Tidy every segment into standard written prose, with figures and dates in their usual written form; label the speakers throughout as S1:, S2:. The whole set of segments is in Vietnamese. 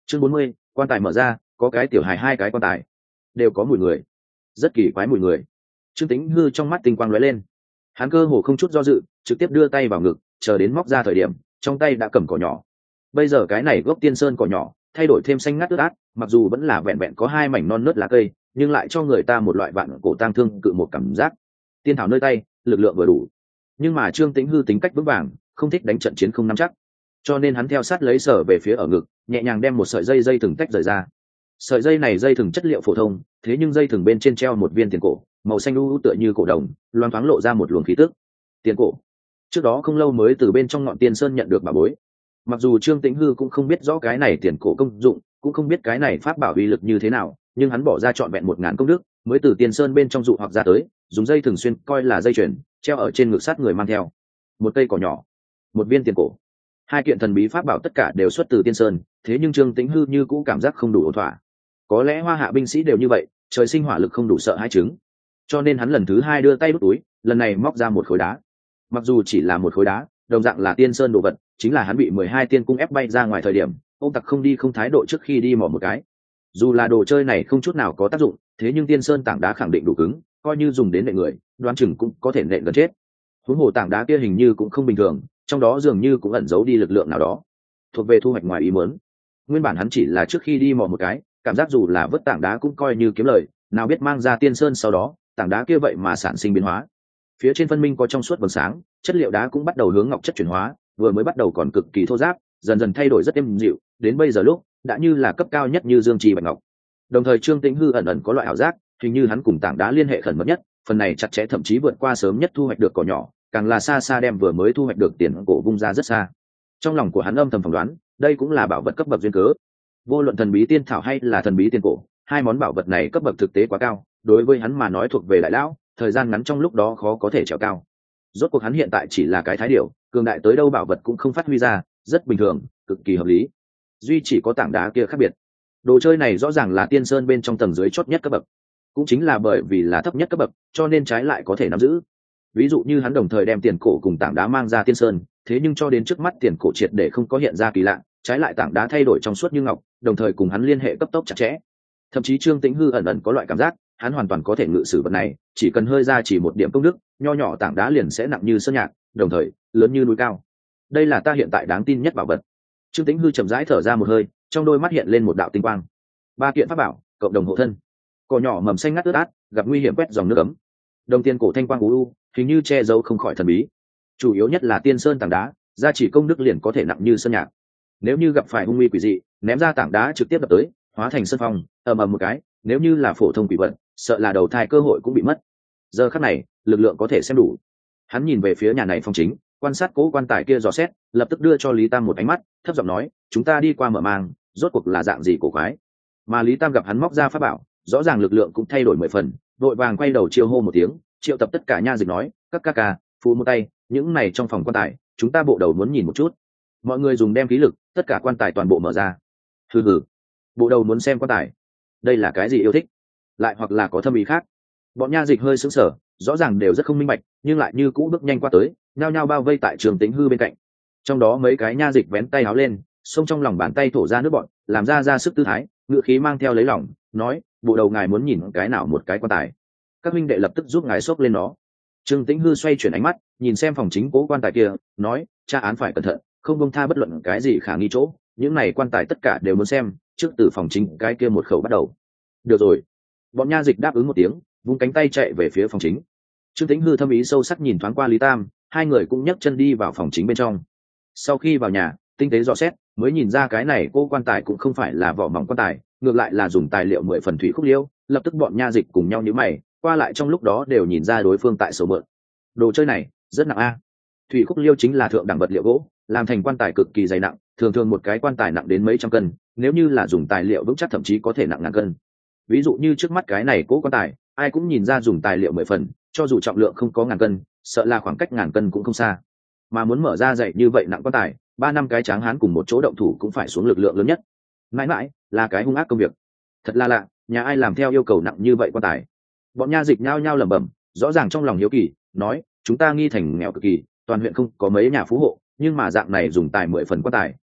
S1: Chương 40, quan tài mở ra, có cái tiểu hài hai cái quan tài, đều có mùi người, rất kỳ quái mùi người. Trương Tĩnh Hư trong mắt tinh quang lóe lên, hắn cơ hồ không chút do dự, trực tiếp đưa tay vào ngực, chờ đến móc ra thời điểm, trong tay đã cầm cỏ nhỏ. Bây giờ cái này gốc tiên sơn cỏ nhỏ, thay đổi thêm xanh ngắt ướt át, mặc dù vẫn là vẹn vẹn có hai mảnh non nớt lá cây, nhưng lại cho người ta một loại vạn cổ tang thương cự một cảm giác. Tiên thảo nơi tay, lực lượng vừa đủ. Nhưng mà Trương Tĩnh Hư tính cách vững vàng, không thích đánh trận chiến không nắm chắc, cho nên hắn theo sát lấy sở về phía ở ngực, nhẹ nhàng đem một sợi dây thừng tách rời ra. Sợi dây này dây thừng chất liệu phổ thông, thế nhưng dây thừng bên trên treo một viên tiền cổ, màu xanh u tựa như cổ đồng, loáng thoáng lộ ra một luồng khí tức. Tiền cổ. Trước đó không lâu mới từ bên trong ngọn tiên sơn nhận được bảo bối. Mặc dù Trương Tĩnh Hư cũng không biết rõ cái này tiền cổ công dụng, cũng không biết cái này pháp bảo uy lực như thế nào, nhưng hắn bỏ ra trọn vẹn 1000 công đức, mới từ tiên sơn bên trong dụ hoặc ra tới, dùng dây thường xuyên coi là dây chuyền, treo ở trên ngực sát người mang theo. Một cây cỏ nhỏ, một viên tiền cổ, hai kiện thần bí pháp bảo tất cả đều xuất từ tiên sơn, thế nhưng Trương Tĩnh Hư như cũ cảm giác không đủ ổn thỏa. Có lẽ Hoa Hạ binh sĩ đều như vậy, trời sinh hỏa lực không đủ sợ hai chứng, cho nên hắn lần thứ hai đưa tay đút túi, lần này móc ra một khối đá. Mặc dù chỉ là một khối đá, đồng dạng là tiên sơn đồ vật, chính là hắn bị 12 tiên cung ép bay ra ngoài thời điểm, ông tặc không đi không thái độ trước khi đi mò một cái. Dù là đồ chơi này không chút nào có tác dụng, thế nhưng tiên sơn tảng đá khẳng định đủ cứng, coi như dùng đến nện người, đoán chừng cũng có thể nện gần chết. Huống hồ tảng đá kia hình như cũng không bình thường, trong đó dường như cũng ẩn giấu đi lực lượng nào đó, thuộc về thu hoạch ngoài ý muốn. Nguyên bản hắn chỉ là trước khi đi mò một cái, cảm giác dù là vứt tảng đá cũng coi như kiếm lời, nào biết mang ra tiên sơn sau đó, tảng đá kia vậy mà sản sinh biến hóa. Phía trên phân minh có trong suốt vầng sáng, chất liệu đá cũng bắt đầu hướng ngọc chất chuyển hóa, vừa mới bắt đầu còn cực kỳ thô ráp, dần dần thay đổi rất êm dịu, đến bây giờ lúc đã như là cấp cao nhất như dương trì bạch ngọc. Đồng thời Trương Tĩnh Hư ẩn ẩn có loại ảo giác, hình như hắn cùng tảng đá liên hệ khẩn mật nhất, phần này chặt chẽ thậm chí vượt qua sớm nhất thu hoạch được cỏ nhỏ, càng là xa xa đem vừa mới thu hoạch được tiền cổ vung ra rất xa. Trong lòng của hắn âm thầm phỏng đoán, đây cũng là bảo vật cấp bậc duyên cớ. Vô luận thần bí tiên thảo hay là thần bí tiên cổ, hai món bảo vật này cấp bậc thực tế quá cao, đối với hắn mà nói thuộc về đại lão, thời gian ngắn trong lúc đó khó có thể trèo cao. Rốt cuộc hắn hiện tại chỉ là cái thái điểu, cường đại tới đâu bảo vật cũng không phát huy ra, rất bình thường, cực kỳ hợp lý. Duy chỉ có tảng đá kia khác biệt. Đồ chơi này rõ ràng là tiên sơn bên trong tầng dưới chót nhất cấp bậc, cũng chính là bởi vì là thấp nhất cấp bậc, cho nên trái lại có thể nắm giữ. Ví dụ như hắn đồng thời đem tiền cổ cùng tảng đá mang ra tiên sơn, thế nhưng cho đến trước mắt tiền cổ triệt để không có hiện ra kỳ lạ, trái lại tảng đá thay đổi trong suốt như ngọc, đồng thời cùng hắn liên hệ cấp tốc chặt chẽ. Thậm chí Trương Tĩnh Hư ẩn ẩn có loại cảm giác, hắn hoàn toàn có thể ngự sử vật này, chỉ cần hơi ra chỉ một điểm công đức, nho nhỏ tảng đá liền sẽ nặng như sơn nhạc, đồng thời lớn như núi cao. Đây là ta hiện tại đáng tin nhất bảo vật. Trương Tĩnh Hư chậm rãi thở ra một hơi, trong đôi mắt hiện lên một đạo tinh quang. Ba kiện pháp bảo, cộng đồng hộ thân. Cỏ nhỏ mầm xanh ngắt ướt át, gặp nguy hiểm quét dòng nước ấm. Đồng tiền cổ thanh quang u u, hình như che giấu không khỏi thần bí. Chủ yếu nhất là tiên sơn tảng đá, gia chỉ công đức liền có thể nặng như sơn nhạc. Nếu như gặp phải hung nguy quỷ dị, ném ra tảng đá trực tiếp đập tới, hóa thành sơn phong, ầm ầm một cái, nếu như là phổ thông quỷ vật, sợ là đầu thai cơ hội cũng bị mất. Giờ khắc này, lực lượng có thể xem đủ. Hắn nhìn về phía nhà này phong chính, quan sát cố quan tài kia dò xét, lập tức đưa cho Lý Tam một ánh mắt, thấp giọng nói, chúng ta đi qua mở mang, rốt cuộc là dạng gì cổ quái. Mà Lý Tam gặp hắn móc ra pháp bảo, rõ ràng lực lượng cũng thay đổi 10 phần, vội vàng quay đầu chiêu hô một tiếng, triệu tập tất cả nha dịch nói, các ca ca, phù một tay, những này trong phòng quan tài, chúng ta bộ đầu muốn nhìn một chút. Mọi người dùng đem khí lực, tất cả quan tài toàn bộ mở ra. Hừ hừ, bộ đầu muốn xem quan tài, đây là cái gì yêu thích, lại hoặc là có thâm ý khác. Bọn nha dịch hơi sững sờ, rõ ràng đều rất không minh bạch, nhưng lại như cũ bước nhanh qua tới, nhao nhao bao vây tại Trương Tĩnh Hư bên cạnh. Trong đó mấy cái nha dịch vén tay áo lên, xông trong lòng bàn tay thổ ra nước bọn, làm ra sức tư thái, ngựa khí mang theo lấy lòng, nói, bộ đầu ngài muốn nhìn cái nào một cái quan tài, các huynh đệ lập tức giúp ngài xốc lên nó. Trương Tĩnh Hư xoay chuyển ánh mắt, nhìn xem phòng chính cố quan tài kia, nói, tra án phải cẩn thận, không buông tha bất luận cái gì khả nghi chỗ, những này quan tài tất cả đều muốn xem, trước từ phòng chính cái kia một khẩu bắt đầu. Được rồi. Bọn nha dịch đáp ứng một tiếng, vung cánh tay chạy về phía phòng chính. Trương Tĩnh Hư thâm ý sâu sắc nhìn thoáng qua Lý Tam, hai người cũng nhấc chân đi vào phòng chính bên trong. Sau khi vào nhà, tinh tế dò xét, mới nhìn ra cái này cô quan tài cũng không phải là vỏ mỏng quan tài, ngược lại là dùng tài liệu 10 phần thủy khúc liêu. Lập tức bọn nha dịch cùng nhau nhíu mày, qua lại trong lúc đó đều nhìn ra đối phương tại sầu mượn. Đồ chơi này rất nặng a. Thủy khúc liêu chính là thượng đẳng vật liệu gỗ, làm thành quan tài cực kỳ dày nặng, thường thường một cái quan tài nặng đến mấy trăm cân, nếu như là dùng tài liệu vững chắc thậm chí có thể nặng ngàn cân. Ví dụ như trước mắt cái này cố quan tài, ai cũng nhìn ra dùng tài liệu 10 phần, cho dù trọng lượng không có ngàn cân, sợ là khoảng cách ngàn cân cũng không xa. Mà muốn mở ra dày như vậy nặng quan tài, 3-5 cái tráng hán cùng một chỗ động thủ cũng phải xuống lực lượng lớn nhất. Mãi mãi là cái hung ác công việc. Thật là lạ, nhà ai làm theo yêu cầu nặng như vậy quan tài. Bọn nha dịch nhao nhao lẩm bẩm, rõ ràng trong lòng hiếu kỳ, nói, chúng ta nghi thành nghèo cực kỳ, toàn huyện không có mấy nhà phú hộ, nhưng mà dạng này dùng tài 10 phần quan tài,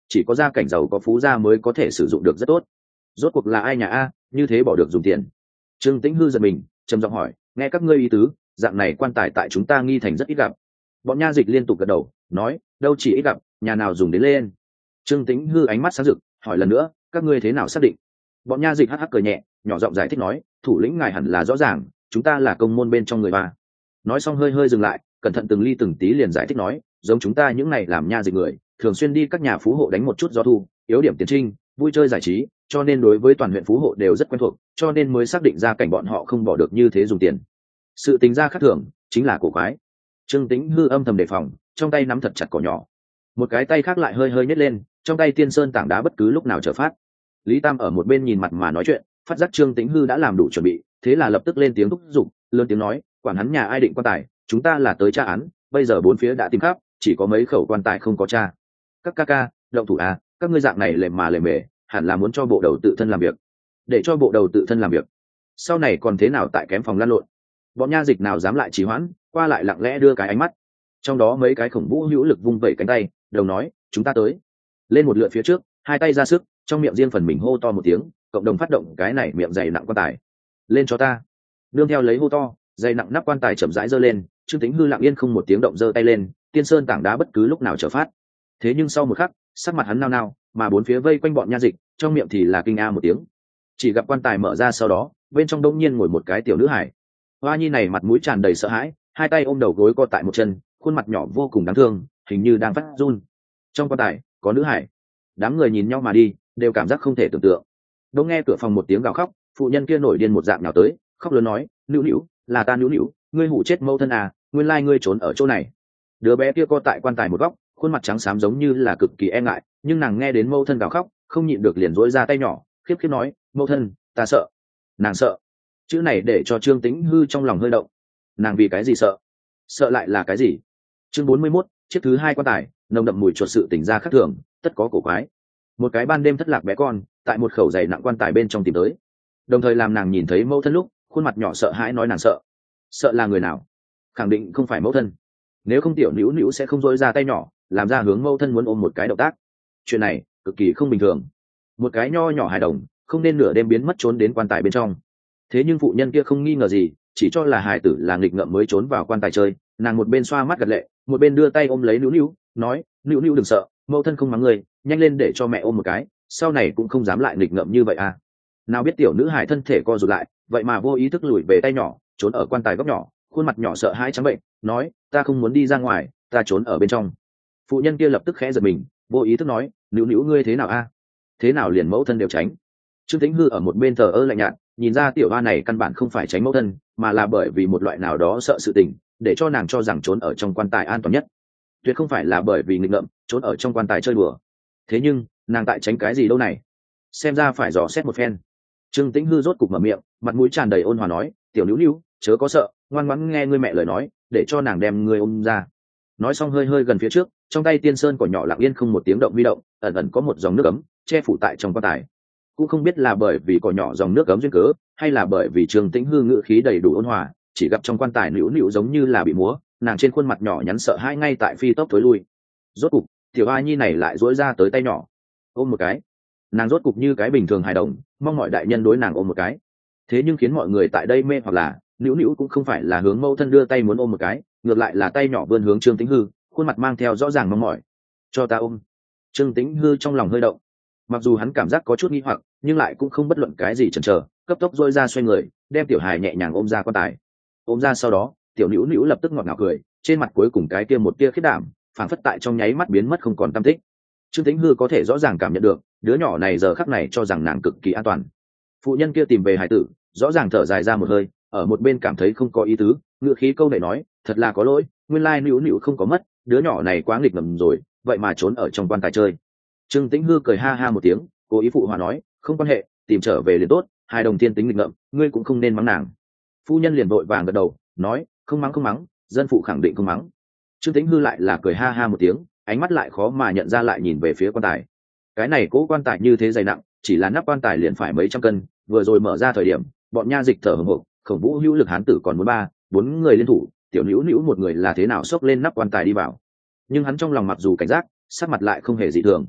S1: chỉ có gia cảnh giàu có phú gia mới có thể sử dụng được rất tốt. Rốt cuộc là ai nhà a như thế bỏ được dùng tiền? Trương Tĩnh Hư giật mình trầm giọng hỏi, nghe các ngươi ý tứ, dạng này quan tài tại chúng ta Nghi Thành rất ít gặp. Bọn nha dịch liên tục gật đầu nói, đâu chỉ ít gặp, nhà nào dùng đến lên. Trương Tĩnh Hư ánh mắt sáng rực hỏi lần nữa, các ngươi thế nào xác định? Bọn nha dịch hắc hắc cười nhẹ, nhỏ giọng giải thích nói, thủ lĩnh ngài hẳn là rõ ràng, chúng ta là công môn bên trong người ba. Nói xong hơi hơi dừng lại, cẩn thận từng ly từng tí liền giải thích nói, giống chúng ta những này làm nha dịch người, thường xuyên đi các nhà phú hộ đánh một chút gió thu, yếu điểm tiền trinh, vui chơi giải trí, cho nên đối với toàn huyện phú hộ đều rất quen thuộc, cho nên mới xác định ra cảnh bọn họ không bỏ được như thế dùng tiền. Sự tính ra khác thường chính là cổ quái. Trương Tĩnh Hư âm thầm đề phòng, trong tay nắm thật chặt cỏ nhỏ, một cái tay khác lại hơi hơi nhếch lên, trong tay tiên sơn tảng đá bất cứ lúc nào trở phát. Lý Tam ở một bên nhìn mặt mà nói chuyện, phát giác Trương Tĩnh Hư đã làm đủ chuẩn bị, thế là lập tức lên tiếng thúc giục, lớn tiếng nói, quản hắn nhà ai định quan tài, chúng ta là tới tra án, bây giờ bốn phía đã tìm khắp, chỉ có mấy khẩu quan tài không có tra. Các ca ca, động thủ à, các ngươi dạng này lề mà lề mề, hẳn là muốn cho bộ đầu tự thân làm việc. Để cho bộ đầu tự thân làm việc, sau này còn thế nào tại kém phòng lăn lộn. Bọn nha dịch nào dám lại trì hoãn, qua lại lặng lẽ đưa cái ánh mắt. Trong đó mấy cái khổng vũ hữu lực vung vẩy cánh tay, đồng nói, chúng ta tới. Lên một lượt phía trước, hai tay ra sức, trong miệng riêng phần mình hô to một tiếng, cộng đồng phát động cái này miệng dày nặng quan tài. Lên cho ta. Nương theo lấy hô to, dày nặng nắp quan tài chậm rãi giơ lên, Trương Tĩnh Hư lặng yên không một tiếng động giơ tay lên, tiên sơn tảng đá bất cứ lúc nào trở phát. Thế nhưng sau một khắc, sắc mặt hắn nao nao, mà bốn phía vây quanh bọn nha dịch, trong miệng thì là kinh a một tiếng. Chỉ gặp quan tài mở ra sau đó, bên trong đông nhiên ngồi một cái tiểu nữ hải. Hoa nhi này mặt mũi tràn đầy sợ hãi, hai tay ôm đầu gối co tại một chân, khuôn mặt nhỏ vô cùng đáng thương, hình như đang phát run. Trong quan tài có nữ hải. Đám người nhìn nhau mà đi, đều cảm giác không thể tưởng tượng. Đông nghe cửa phòng một tiếng gào khóc, phụ nhân kia nổi điên một dạng nào tới, khóc lớn nói, nữu nữu, là ta nữu nữu, ngươi hủ chết mẫu thân à, nguyên lai ngươi trốn ở chỗ này. Đứa bé kia co tại quan tài một góc, khuôn mặt trắng xám giống như là cực kỳ e ngại, nhưng nàng nghe đến mẫu thân gào khóc, không nhịn được liền dỗi ra tay nhỏ, khiếp khiếp nói, mẫu thân, ta sợ. Nàng sợ. Chữ này để cho Trương Tĩnh Hư trong lòng hơi động. Nàng vì cái gì sợ? Sợ lại là cái gì? Chương 41, chiếc thứ hai quan tài, nồng đậm mùi chuột sự tỉnh ra khác thường, tất có cổ quái. Một cái ban đêm thất lạc bé con, tại một khẩu dày nặng quan tài bên trong tìm tới. Đồng thời làm nàng nhìn thấy mẫu thân lúc, khuôn mặt nhỏ sợ hãi nói nàng sợ. Sợ là người nào? Khẳng định không phải mẫu thân. Nếu không tiểu nữu nữu sẽ không dối ra tay nhỏ, làm ra hướng mẫu thân muốn ôm một cái động tác. Chuyện này cực kỳ không bình thường. Một cái nho nhỏ hài đồng, không nên nửa đêm biến mất trốn đến quan tài bên trong. Thế nhưng phụ nhân kia không nghi ngờ gì, chỉ cho là hài tử là nghịch ngợm mới trốn vào quan tài chơi. Nàng một bên xoa mắt gật lệ, một bên đưa tay ôm lấy nữu nữu, nói, nữu nữu đừng sợ, mẫu thân không mắng người, nhanh lên để cho mẹ ôm một cái, sau này cũng không dám lại nghịch ngợm như vậy à. Nào biết tiểu nữ hài thân thể co rụt lại, vậy mà vô ý thức lùi về tay nhỏ, trốn ở quan tài góc nhỏ, khuôn mặt nhỏ sợ hãi trắng bệnh, nói, ta không muốn đi ra ngoài, ta trốn ở bên trong. Phụ nhân kia lập tức khẽ giật mình, vô ý thức nói, nữu nữu ngươi thế nào a? Thế nào liền mẫu thân đều tránh? Trương Tĩnh Hư ở một bên thờ ơ lạnh nhạt, nhìn ra tiểu hoa này căn bản không phải tránh mẫu thân, mà là bởi vì một loại nào đó sợ sự tình, để cho nàng cho rằng trốn ở trong quan tài an toàn nhất. Tuyệt không phải là bởi vì nghịch ngợm trốn ở trong quan tài chơi đùa. Thế nhưng nàng tại tránh cái gì đâu này? Xem ra phải dò xét một phen. Trương Tĩnh Hư rốt cục mở miệng, mặt mũi tràn đầy ôn hòa nói, tiểu nữu nữu, chớ có sợ, ngoan ngoãn nghe ngươi mẹ lời nói, để cho nàng đem ngươi ôm ra. Nói xong hơi hơi gần phía trước, trong tay tiên sơn của nhỏ lặng yên không một tiếng động huy động, ẩn ẩn có một dòng nước ấm che phủ tại trong quan tài. Cũng không biết là bởi vì cỏ nhỏ dòng nước ấm duyên cớ, hay là bởi vì Trương Tĩnh Hư ngữ khí đầy đủ ôn hòa, chỉ gặp trong quan tài nữu nữu giống như là bị múa, nàng trên khuôn mặt nhỏ nhắn sợ hãi ngay tại phi tốc thối lui. Rốt cục tiểu a nhi này lại duỗi ra tới tay nhỏ, ôm một cái. Nàng rốt cục như cái bình thường hài đồng, mong mọi đại nhân đối nàng ôm một cái. Thế nhưng khiến mọi người tại đây mê hoặc là nữu nữu cũng không phải là hướng mẫu thân đưa tay muốn ôm một cái, ngược lại là tay nhỏ vươn hướng Trương Tĩnh Hư, khuôn mặt mang theo rõ ràng mong mỏi. Cho ta ôm. Trương Tĩnh Hư trong lòng hơi động, mặc dù hắn cảm giác có chút nghi hoặc, nhưng lại cũng không bất luận cái gì chần chờ, cấp tốc dôi ra xoay người, đem tiểu hài nhẹ nhàng ôm ra quan tài. Ôm ra sau đó, tiểu nữu nữu lập tức ngọt ngào cười, trên mặt cuối cùng cái kia một tia khiết đảm, phảng phất tại trong nháy mắt biến mất không còn tăm tích. Trương Tĩnh Hư có thể rõ ràng cảm nhận được, đứa nhỏ này giờ khắc này cho rằng nàng cực kỳ an toàn. Phụ nhân kia tìm về hải tử, rõ ràng thở dài ra một hơi, ở một bên cảm thấy không có ý tứ, ngựa khí câu này nói, thật là có lỗi, nguyên lai nữu nữu không có mất, đứa nhỏ này quá nghịch ngợm rồi, vậy mà trốn ở trong quan tài chơi. Trương Tĩnh Hư cười ha ha một tiếng, cố ý phụ hòa nói, không quan hệ, tìm trở về liền tốt, hai đồng tiên tính nghịch ngợm, ngươi cũng không nên mắng nàng. Phu nhân liền vội vàng gật đầu, nói, không mắng không mắng, dân phụ khẳng định không mắng. Trương Tĩnh Hư lại là cười ha ha một tiếng, ánh mắt lại khó mà nhận ra lại nhìn về phía quan tài. Cái này cố quan tài như thế dày nặng, chỉ là nắp quan tài liền phải mấy trăm cân, vừa rồi mở ra thời điểm, bọn nha dịch thở hổn hộc, khổng vũ hữu lực hán tử còn muốn ba bốn người liên thủ, tiểu nữu nữu một người là thế nào xốc lên nắp quan tài đi vào. Nhưng hắn trong lòng mặc dù cảnh giác, sắc mặt lại không hề dị thường.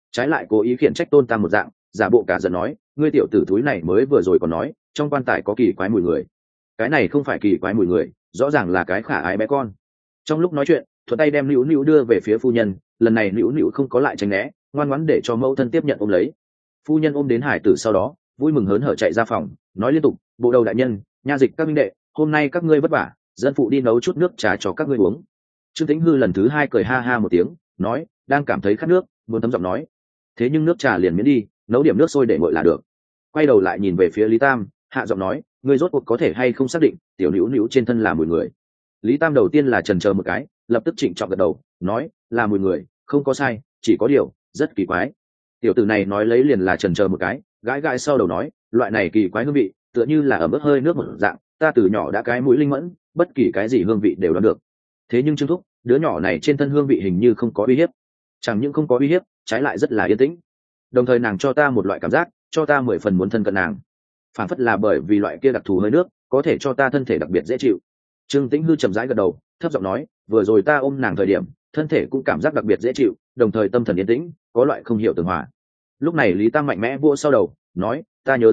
S1: trái lại cố ý khiển trách tôn tam một dạng, giả bộ cả giận nói, ngươi tiểu tử thúi này mới vừa rồi còn nói trong quan tài có kỳ quái mùi người, cái này không phải kỳ quái mùi người, rõ ràng là cái khả ái bé con. Trong lúc nói chuyện thuận tay đem nữu nữu đưa về phía phu nhân, lần này nữu nữu không có lại tránh né, ngoan ngoãn để cho mẫu thân tiếp nhận ôm lấy. Phu nhân ôm đến hải tử sau đó vui mừng hớn hở chạy ra phòng, nói liên tục, bộ đầu đại nhân, nha dịch các minh đệ, hôm nay các ngươi vất vả, dân phụ đi nấu chút nước trà cho các ngươi uống. Trương Tĩnh Hư lần thứ hai cười ha ha một tiếng, nói, đang cảm thấy khát nước, muốn thấm giọng nói, thế nhưng nước trà liền miễn đi, nấu điểm nước sôi để nguội là được. Quay đầu lại nhìn về phía Lý Tam, hạ giọng nói, ngươi rốt cuộc có thể hay không xác định tiểu nữu nữu trên thân là mùi người. Lý Tam đầu tiên là chần chờ một cái, lập tức trịnh trọng gật đầu, nói, là mùi người, không có sai, chỉ có điều rất kỳ quái. Tiểu tử này nói lấy liền là chần chờ một cái, gãi gãi sau đầu nói, loại này kỳ quái hương vị tựa như là ở mức hơi nước một dạng, ta từ nhỏ đã cái mũi linh mẫn, bất kỳ cái gì hương vị đều đoán được. Thế nhưng Trương Thúc, đứa nhỏ này trên thân hương vị hình như không có uy hiếp, chẳng những không có uy hiếp, trái lại rất là yên tĩnh. Đồng thời nàng cho ta một loại cảm giác, cho ta 10 phần muốn thân cận nàng, phản phất là bởi vì loại kia đặc thù hơi nước có thể cho ta thân thể đặc biệt dễ chịu. Trương Tĩnh Hư chậm rãi gật đầu, thấp giọng nói, vừa rồi ta ôm nàng thời điểm thân thể cũng cảm giác đặc biệt dễ chịu, đồng thời tâm thần yên tĩnh, có loại không hiểu tường hòa. Lúc này Lý Tam mạnh mẽ vỗ sau đầu, nói, ta nhớ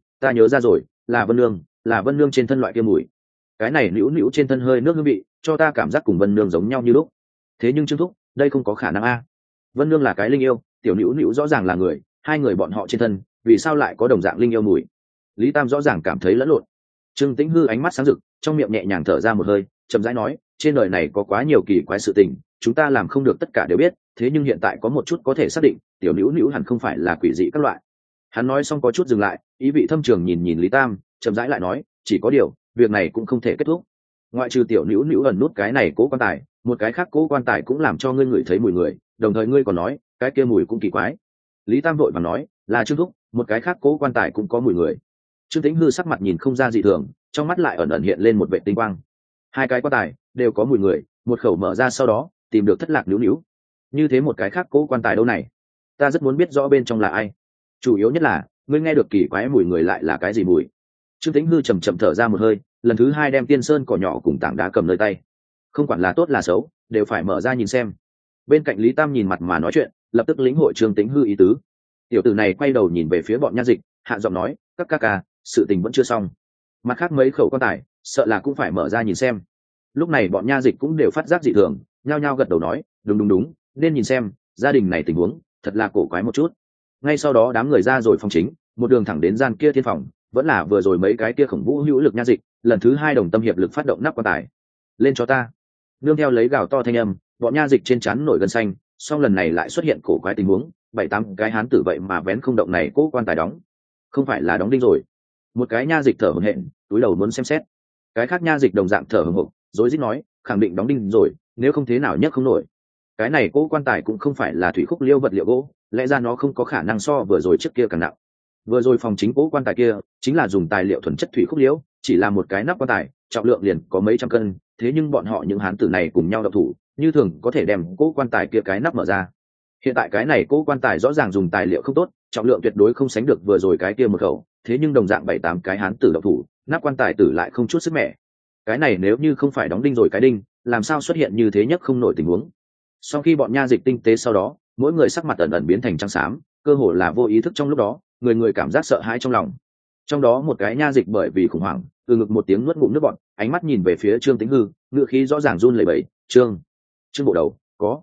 S1: ra rồi, là Vân Nương trên thân loại kia mùi. Cái này nữu nữu trên thân hơi nước hương vị cho ta cảm giác cùng Vân Nương giống nhau như lúc. Thế nhưng Trương Thúc, đây không có khả năng a. Vân Nương là cái linh yêu, tiểu nữu nữu rõ ràng là người, hai người bọn họ trên thân vì sao lại có đồng dạng linh yêu mùi? Lý Tam rõ ràng cảm thấy lẫn lộn. Trương Tĩnh Hư ánh mắt sáng rực, trong miệng nhẹ nhàng thở ra một hơi, chậm rãi nói, trên đời này có quá nhiều kỳ quái sự tình, chúng ta làm không được tất cả đều biết, thế nhưng hiện tại có một chút có thể xác định, tiểu nữu nữu hẳn không phải là quỷ dị các loại. Hắn nói xong có chút dừng lại, ý vị thâm trường nhìn nhìn Lý Tam, chậm rãi lại nói, chỉ có điều việc này cũng không thể kết thúc. Ngoại trừ tiểu nữu nữu ẩn nút cái này cố quan tài, một cái khác cố quan tài cũng làm cho ngươi ngửi thấy mùi người, đồng thời ngươi còn nói cái kia mùi cũng kỳ quái. Lý Tam vội vàng nói, là Trương Thúc, một cái khác cố quan tài cũng có mùi người. Trương Tĩnh Hư sắc mặt nhìn không ra dị thường, trong mắt lại ẩn ẩn hiện lên một vệ tinh quang. Hai cái quan tài đều có mùi người, một khẩu mở ra sau đó tìm được thất lạc nữu nữu. Như thế một cái khác cố quan tài đâu này, ta rất muốn biết rõ bên trong là ai. Chủ yếu nhất là ngươi nghe được kỳ quái mùi người lại là cái gì mùi? Trương Tĩnh Hư chậm chậm thở ra một hơi, lần thứ hai đem tiên sơn cỏ nhỏ cùng tảng đá cầm nơi tay. Không quản là tốt là xấu, đều phải mở ra nhìn xem. Bên cạnh Lý Tam nhìn mặt mà nói chuyện, lập tức lĩnh hội Trương Tĩnh Hư ý tứ. Tiểu tử này quay đầu nhìn về phía bọn nha dịch, hạ giọng nói, các ca ca, sự tình vẫn chưa xong. Mặt khác mấy khẩu quan tài, sợ là cũng phải mở ra nhìn xem. Lúc này bọn nha dịch cũng đều phát giác dị thường, nhao nhao gật đầu nói, đúng, nên nhìn xem, gia đình này tình huống thật là cổ quái một chút. Ngay sau đó đám người ra rồi phòng chính, một đường thẳng đến gian kia thiên phòng, vẫn là vừa rồi mấy cái kia khổng vũ hữu lực nha dịch, lần thứ hai đồng tâm hiệp lực phát động nắp quan tài. Lên cho ta. Nương theo lấy gào to thanh âm, bọn nha dịch trên trán nổi gân xanh, song lần này lại xuất hiện cổ quái tình huống, 7-8 cái hán tử vậy mà vén không động này cố quan tài đóng. Không phải là đóng đinh rồi. Một cái nha dịch thở hổn hển, túi đầu muốn xem xét. Cái khác nha dịch đồng dạng thở hổn hộc, rối rít nói, khẳng định đóng đinh rồi, nếu không thế nào nhấc không nổi. Cái này cố quan tài cũng không phải là thủy khúc liêu vật liệu gỗ, lẽ ra nó không có khả năng so vừa rồi trước kia càng nặng. Vừa rồi phòng chính cố quan tài kia chính là dùng tài liệu thuần chất thủy khúc liễu, chỉ là một cái nắp quan tài trọng lượng liền có mấy trăm cân, thế nhưng bọn họ những hán tử này cùng nhau động thủ, như thường có thể đem cố quan tài kia cái nắp mở ra. Hiện tại cái này cố quan tài rõ ràng dùng tài liệu không tốt, trọng lượng tuyệt đối không sánh được vừa rồi cái kia một khẩu, thế nhưng đồng dạng 7-8 cái hán tử động thủ, nắp quan tài tử lại không chút sức mẻ. Cái này nếu như không phải đóng đinh rồi cái đinh, làm sao xuất hiện như thế nhất không nổi tình huống. Sau khi bọn nha dịch tinh tế sau đó, mỗi người sắc mặt ẩn ẩn biến thành trắng xám, cơ hồ là vô ý thức trong lúc đó, người người cảm giác sợ hãi trong lòng. Trong đó một cái nha dịch bởi vì khủng hoảng, từ ngực một tiếng nuốt ngụm nước bọt, ánh mắt nhìn về phía Trương Tĩnh Hư, ngựa khí rõ ràng run lẩy bẩy, "Trương bộ đầu,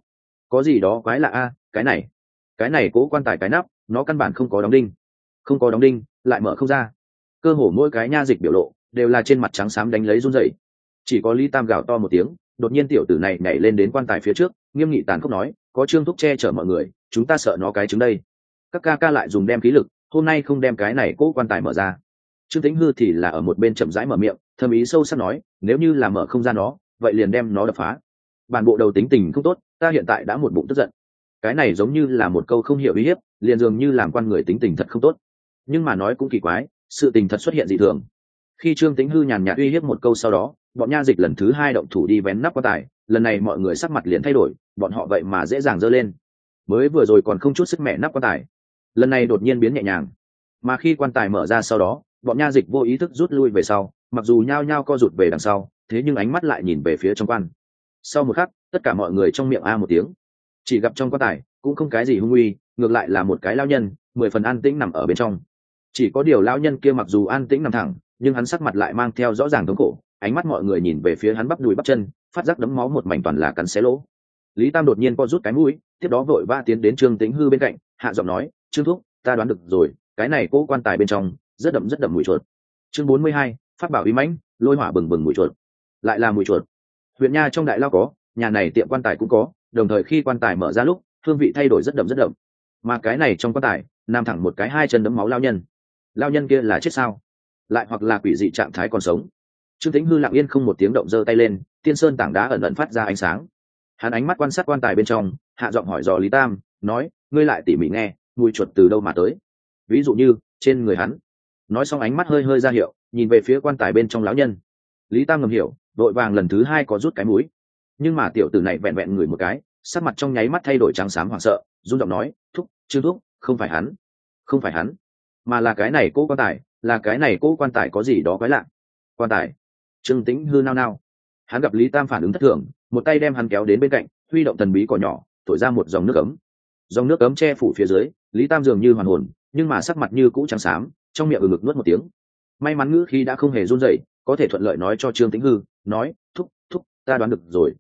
S1: có gì đó quái lạ a, cái này cố quan tài cái nắp, nó căn bản không có đóng đinh. Không có đóng đinh, lại mở không ra." Cơ hồ mỗi cái nha dịch biểu lộ đều là trên mặt trắng xám đánh lấy run rẩy. Chỉ có Lý Tam gào to một tiếng, đột nhiên tiểu tử này nhảy lên đến quan tài phía trước, nghiêm nghị tàn khốc nói, "Có Trương thúc che chở mọi người, chúng ta sợ nó cái trứng đây." Các ca ca lại dùng đem khí lực, hôm nay không đem cái này cố quan tài mở ra. Trương Tĩnh Hư thì là ở một bên chậm rãi mở miệng, thâm ý sâu sắc nói, nếu như là mở không ra nó, vậy liền đem nó đập phá. Bản bộ đầu tính tình không tốt, ta hiện tại đã một bụng tức giận. Cái này giống như là một câu không hiểu ý hiếp, liền dường như làm quan người tính tình thật không tốt. Nhưng mà nói cũng kỳ quái, sự tình thật xuất hiện dị thường. Khi Trương Tĩnh Hư nhàn nhạt uy hiếp một câu sau đó, bọn nha dịch lần thứ hai động thủ đi vén nắp quan tài, lần này mọi người sắc mặt liền thay đổi, bọn họ vậy mà dễ dàng giơ lên. Mới vừa rồi còn không chút sức mẻ nắp quan tài, lần này đột nhiên biến nhẹ nhàng. Mà khi quan tài mở ra sau đó, bọn nha dịch vô ý thức rút lui về sau, mặc dù nhao nhao co rụt về đằng sau, thế nhưng ánh mắt lại nhìn về phía trong quan. Sau một khắc, tất cả mọi người trong miệng a một tiếng, chỉ gặp trong quan tài cũng không cái gì hung uy, ngược lại là một cái lao nhân 10 phần an tĩnh nằm ở bên trong. Chỉ có điều lao nhân kia mặc dù an tĩnh nằm thẳng, nhưng hắn sắc mặt lại mang theo rõ ràng thống khổ, ánh mắt mọi người nhìn về phía hắn bắp đùi bắp chân, phát giác đấm máu một mảnh toàn là cắn xé lỗ. Lý Tam đột nhiên co rút cái mũi, tiếp đó vội vã tiến đến Trương Tĩnh Hư bên cạnh, hạ giọng nói, "Trương thúc, ta đoán được rồi, cái này cố quan tài bên trong rất đậm mùi chuột." Chương 42, phát bảo uy mãnh, lôi hỏa bừng bừng mùi chuột. Lại là mùi chuột. Huyện nha trong đại lao có, nhà này tiệm quan tài cũng có, đồng thời khi quan tài mở ra lúc, hương vị thay đổi rất đậm. Mà cái này trong quan tài, nằm thẳng một cái hai chân đấm máu lao nhân. Lao nhân kia là chết sao? Lại hoặc là quỷ dị trạng thái còn sống? Trương Tĩnh Hư lặng yên không một tiếng động giơ tay lên, tiên sơn tảng đá ẩn ẩn phát ra ánh sáng. Hắn ánh mắt quan sát quan tài bên trong, hạ giọng hỏi dò Lý Tam, nói, ngươi lại tỉ mỉ nghe, mùi chuột từ đâu mà tới? Ví dụ như trên người hắn. Nói xong ánh mắt hơi ra hiệu, nhìn về phía quan tài bên trong lão nhân. Lý Tam ngầm hiểu, vội vàng lần thứ hai có rút cái mũi. Nhưng mà tiểu tử này vẹn vẹn ngửi một cái, sắc mặt trong nháy mắt thay đổi trắng xám hoảng sợ, run giọng nói, Trương thúc, không phải hắn, mà là cái này cố quan tài, là cái này cố quan tài có gì đó quái lạ. Quan tài? Trương Tĩnh Hư nao. Hắn gặp Lý Tam phản ứng thất thường, một tay đem hắn kéo đến bên cạnh, huy động thần bí cỏ nhỏ, thổi ra một dòng nước ấm. Dòng nước ấm che phủ phía dưới, Lý Tam dường như hoàn hồn, nhưng mà sắc mặt như cũ trắng xám, trong miệng ngực nuốt một tiếng. May mắn ngữ khi đã không hề run rẩy, có thể thuận lợi nói cho Trương Tĩnh Hư, nói, thúc, ta đoán được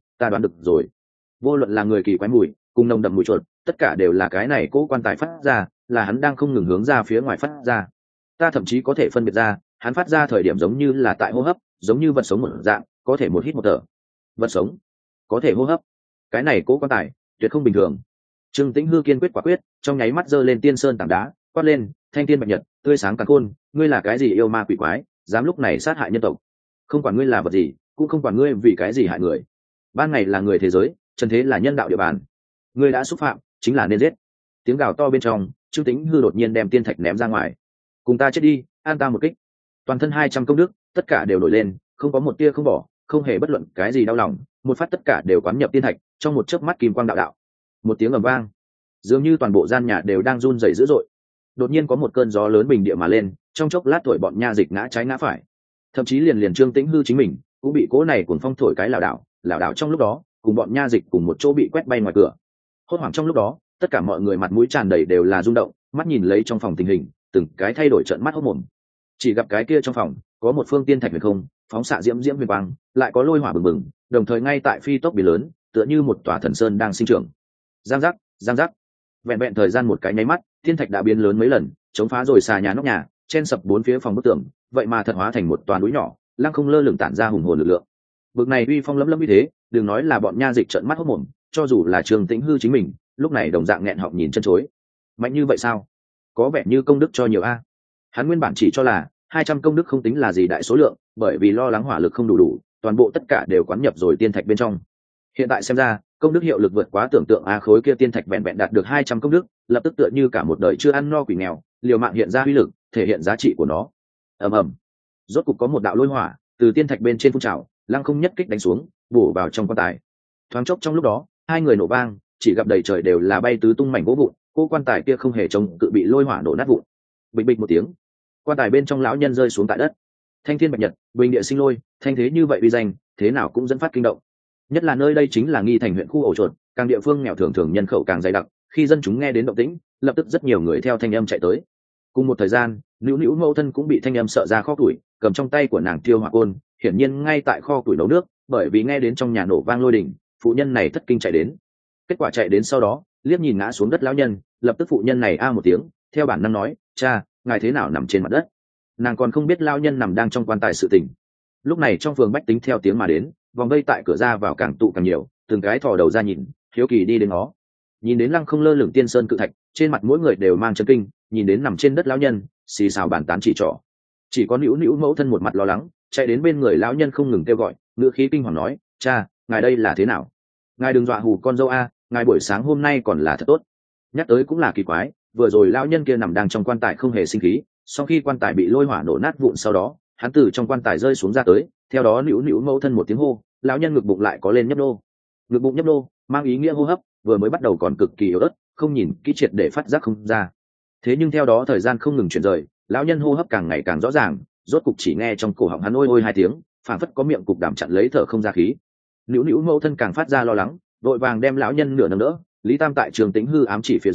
S1: rồi. Vô luận là người kỳ quái mùi, cùng nồng đậm mùi chuột, tất cả đều là cái này cố quan tài phát ra, là hắn đang không ngừng hướng ra phía ngoài phát ra. Ta thậm chí có thể phân biệt ra, hắn phát ra thời điểm giống như là tại hô hấp, giống như vật sống một dạng, có thể một hít một thở. Vật sống có thể hô hấp, cái này cố quan tài tuyệt không bình thường. Trương Tĩnh Hư kiên quyết quả quyết, trong nháy mắt giơ lên tiên sơn tảng đá, quát lên, thanh thiên bạch nhật, tươi sáng càn khôn, ngươi là cái gì yêu ma quỷ quái, dám lúc này sát hại nhân tộc? Không quản ngươi là vật gì, cũng không quản ngươi vì cái gì hại người. Ban ngày là người thế giới, trần thế là nhân đạo địa bàn, ngươi đã xúc phạm, chính là nên giết. Tiếng gào to bên trong, Trương Tĩnh Hư đột nhiên đem tiên thạch ném ra ngoài. Cùng ta chết đi, an ta một kích. Toàn thân 200 công đức, tất cả đều nổi lên, không có một tia không bỏ, không hề bất luận cái gì đau lòng, một phát tất cả đều quán nhập tiên thạch, trong một chớp mắt kim quang đạo. Một tiếng ầm vang, dường như toàn bộ gian nhà đều đang run rẩy dữ dội. Đột nhiên có một cơn gió lớn bình địa mà lên, trong chốc lát thổi bọn nha dịch ngã trái ngã phải. Thậm chí liền Trương Tĩnh Hư chính mình cũng bị cỗ này cuồng phong thổi cái lảo đảo trong lúc đó, cùng bọn nha dịch cùng một chỗ bị quét bay ngoài cửa. Hốt hoảng trong lúc đó, tất cả mọi người mặt mũi tràn đầy đều là rung động, mắt nhìn lấy trong phòng tình hình, từng cái thay đổi trợn mắt hốt mồm. Chỉ gặp cái kia trong phòng có một phương tiên thạch huyền không, phóng xạ diễm huyền quang, lại có lôi hỏa bừng bừng, đồng thời ngay tại phi tốc biến lớn, tựa như một tòa thần sơn đang sinh trưởng. Giang giác, vẹn thời gian một cái nháy mắt, thiên thạch đã biến lớn mấy lần, chống phá rồi xà nhà nóc nhà, chen sập 4 phía phòng bức tường, vậy mà thật hóa thành một tòa núi nhỏ, lăng không lơ lửng tản ra hùng hồn lực lượng. Bực này uy phong lẫm như thế, đừng nói là bọn nha dịch trợn mắt hốt mồm, cho dù là Trương Tĩnh Hư chính mình, lúc này đồng dạng nghẹn họng nhìn chân chối. Mạnh như vậy sao? Có vẻ như công đức cho nhiều a. Hắn nguyên bản chỉ cho là 200 công đức không tính là gì đại số lượng, bởi vì lo lắng hỏa lực không đủ, toàn bộ tất cả đều quán nhập rồi tiên thạch bên trong. Hiện tại xem ra, công đức hiệu lực vượt quá tưởng tượng a, khối kia tiên thạch vẹn đạt được 200 công đức, lập tức tựa như cả một đời chưa ăn no quỷ nghèo, liều mạng hiện ra uy lực, thể hiện giá trị của nó. Ầm. Rốt cục có một đạo lôi hỏa từ tiên thạch bên trên phun trào, lăng không nhất kích đánh xuống, bổ vào trong quan tài. Thoáng chốc trong lúc đó, hai người nổ vang, chỉ gặp đầy trời đều là bay tứ tung mảnh gỗ vụn, cô quan tài kia không hề chống cự bị lôi hỏa nổ nát vụn. Bịch một tiếng, quan tài bên trong lão nhân rơi xuống tại đất. Thanh thiên bạch nhật, bình địa sinh lôi, thanh thế như vậy uy danh, thế nào cũng dẫn phát kinh động. Nhất là nơi đây chính là Nghi Thành huyện khu ổ chuột, càng địa phương nghèo thường nhân khẩu càng dày đặc, khi dân chúng nghe đến động tĩnh, lập tức rất nhiều người theo thanh âm chạy tới. Cùng một thời gian, Nữu mẫu thân cũng bị thanh âm sợ ra kho củi, cầm trong tay của nàng tiêu hỏa côn, hiển nhiên ngay tại kho củi nấu nước, bởi vì nghe đến trong nhà nổ vang lôi đình, phụ nhân này thất kinh chạy đến. Kết quả chạy đến sau đó, liếc nhìn ngã xuống đất lão nhân, lập tức phụ nhân này a một tiếng, theo bản năng nói, cha, ngài thế nào nằm trên mặt đất? Nàng còn không biết lão nhân nằm đang trong quan tài sự tình. Lúc này trong phường bách tính theo tiếng mà đến, vòng vây tại cửa ra vào càng tụ càng nhiều, từng cái thò đầu ra nhìn, hiếu kỳ đi đến nó. Nhìn đến lăng không lơ lửng tiên sơn cự thạch, trên mặt mỗi người đều mang chấn kinh, nhìn đến nằm trên đất lão nhân, xì xào bàn tán chỉ trỏ. Chỉ có Nữu mẫu thân một mặt lo lắng, chạy đến bên người lão nhân không ngừng kêu gọi, ngữ khí kinh hoàng nói, cha, ngài đây là thế nào? Ngài đừng dọa hù con dâu a, ngài buổi sáng hôm nay còn là thật tốt. Nhắc tới cũng là kỳ quái, vừa rồi lão nhân kia nằm đang trong quan tài không hề sinh khí, sau khi quan tài bị lôi hỏa nổ nát vụn sau đó, hắn từ trong quan tài rơi xuống ra tới, theo đó Nữu mẫu thân một tiếng hô, lão nhân ngực bụng lại có lên nhấp nô. Ngực bụng nhấp nô, mang ý nghĩa hô hấp, vừa mới bắt đầu còn cực kỳ yếu ớt, không nhìn kỹ triệt để phát giác không ra. Thế nhưng theo đó thời gian không ngừng chuyển rời, lão nhân hô hấp càng ngày càng rõ ràng, rốt cục chỉ nghe trong cổ họng hắn ôi ôi hai tiếng, phảng phất có miệng cục đảm chặn lấy thở không ra khí. Nữu mẫu thân càng phát ra lo lắng, vội vàng đem lão nhân nửa nâng đỡ. Lý Tam tại Trường Tĩnh Hư ám chỉ phía dưới,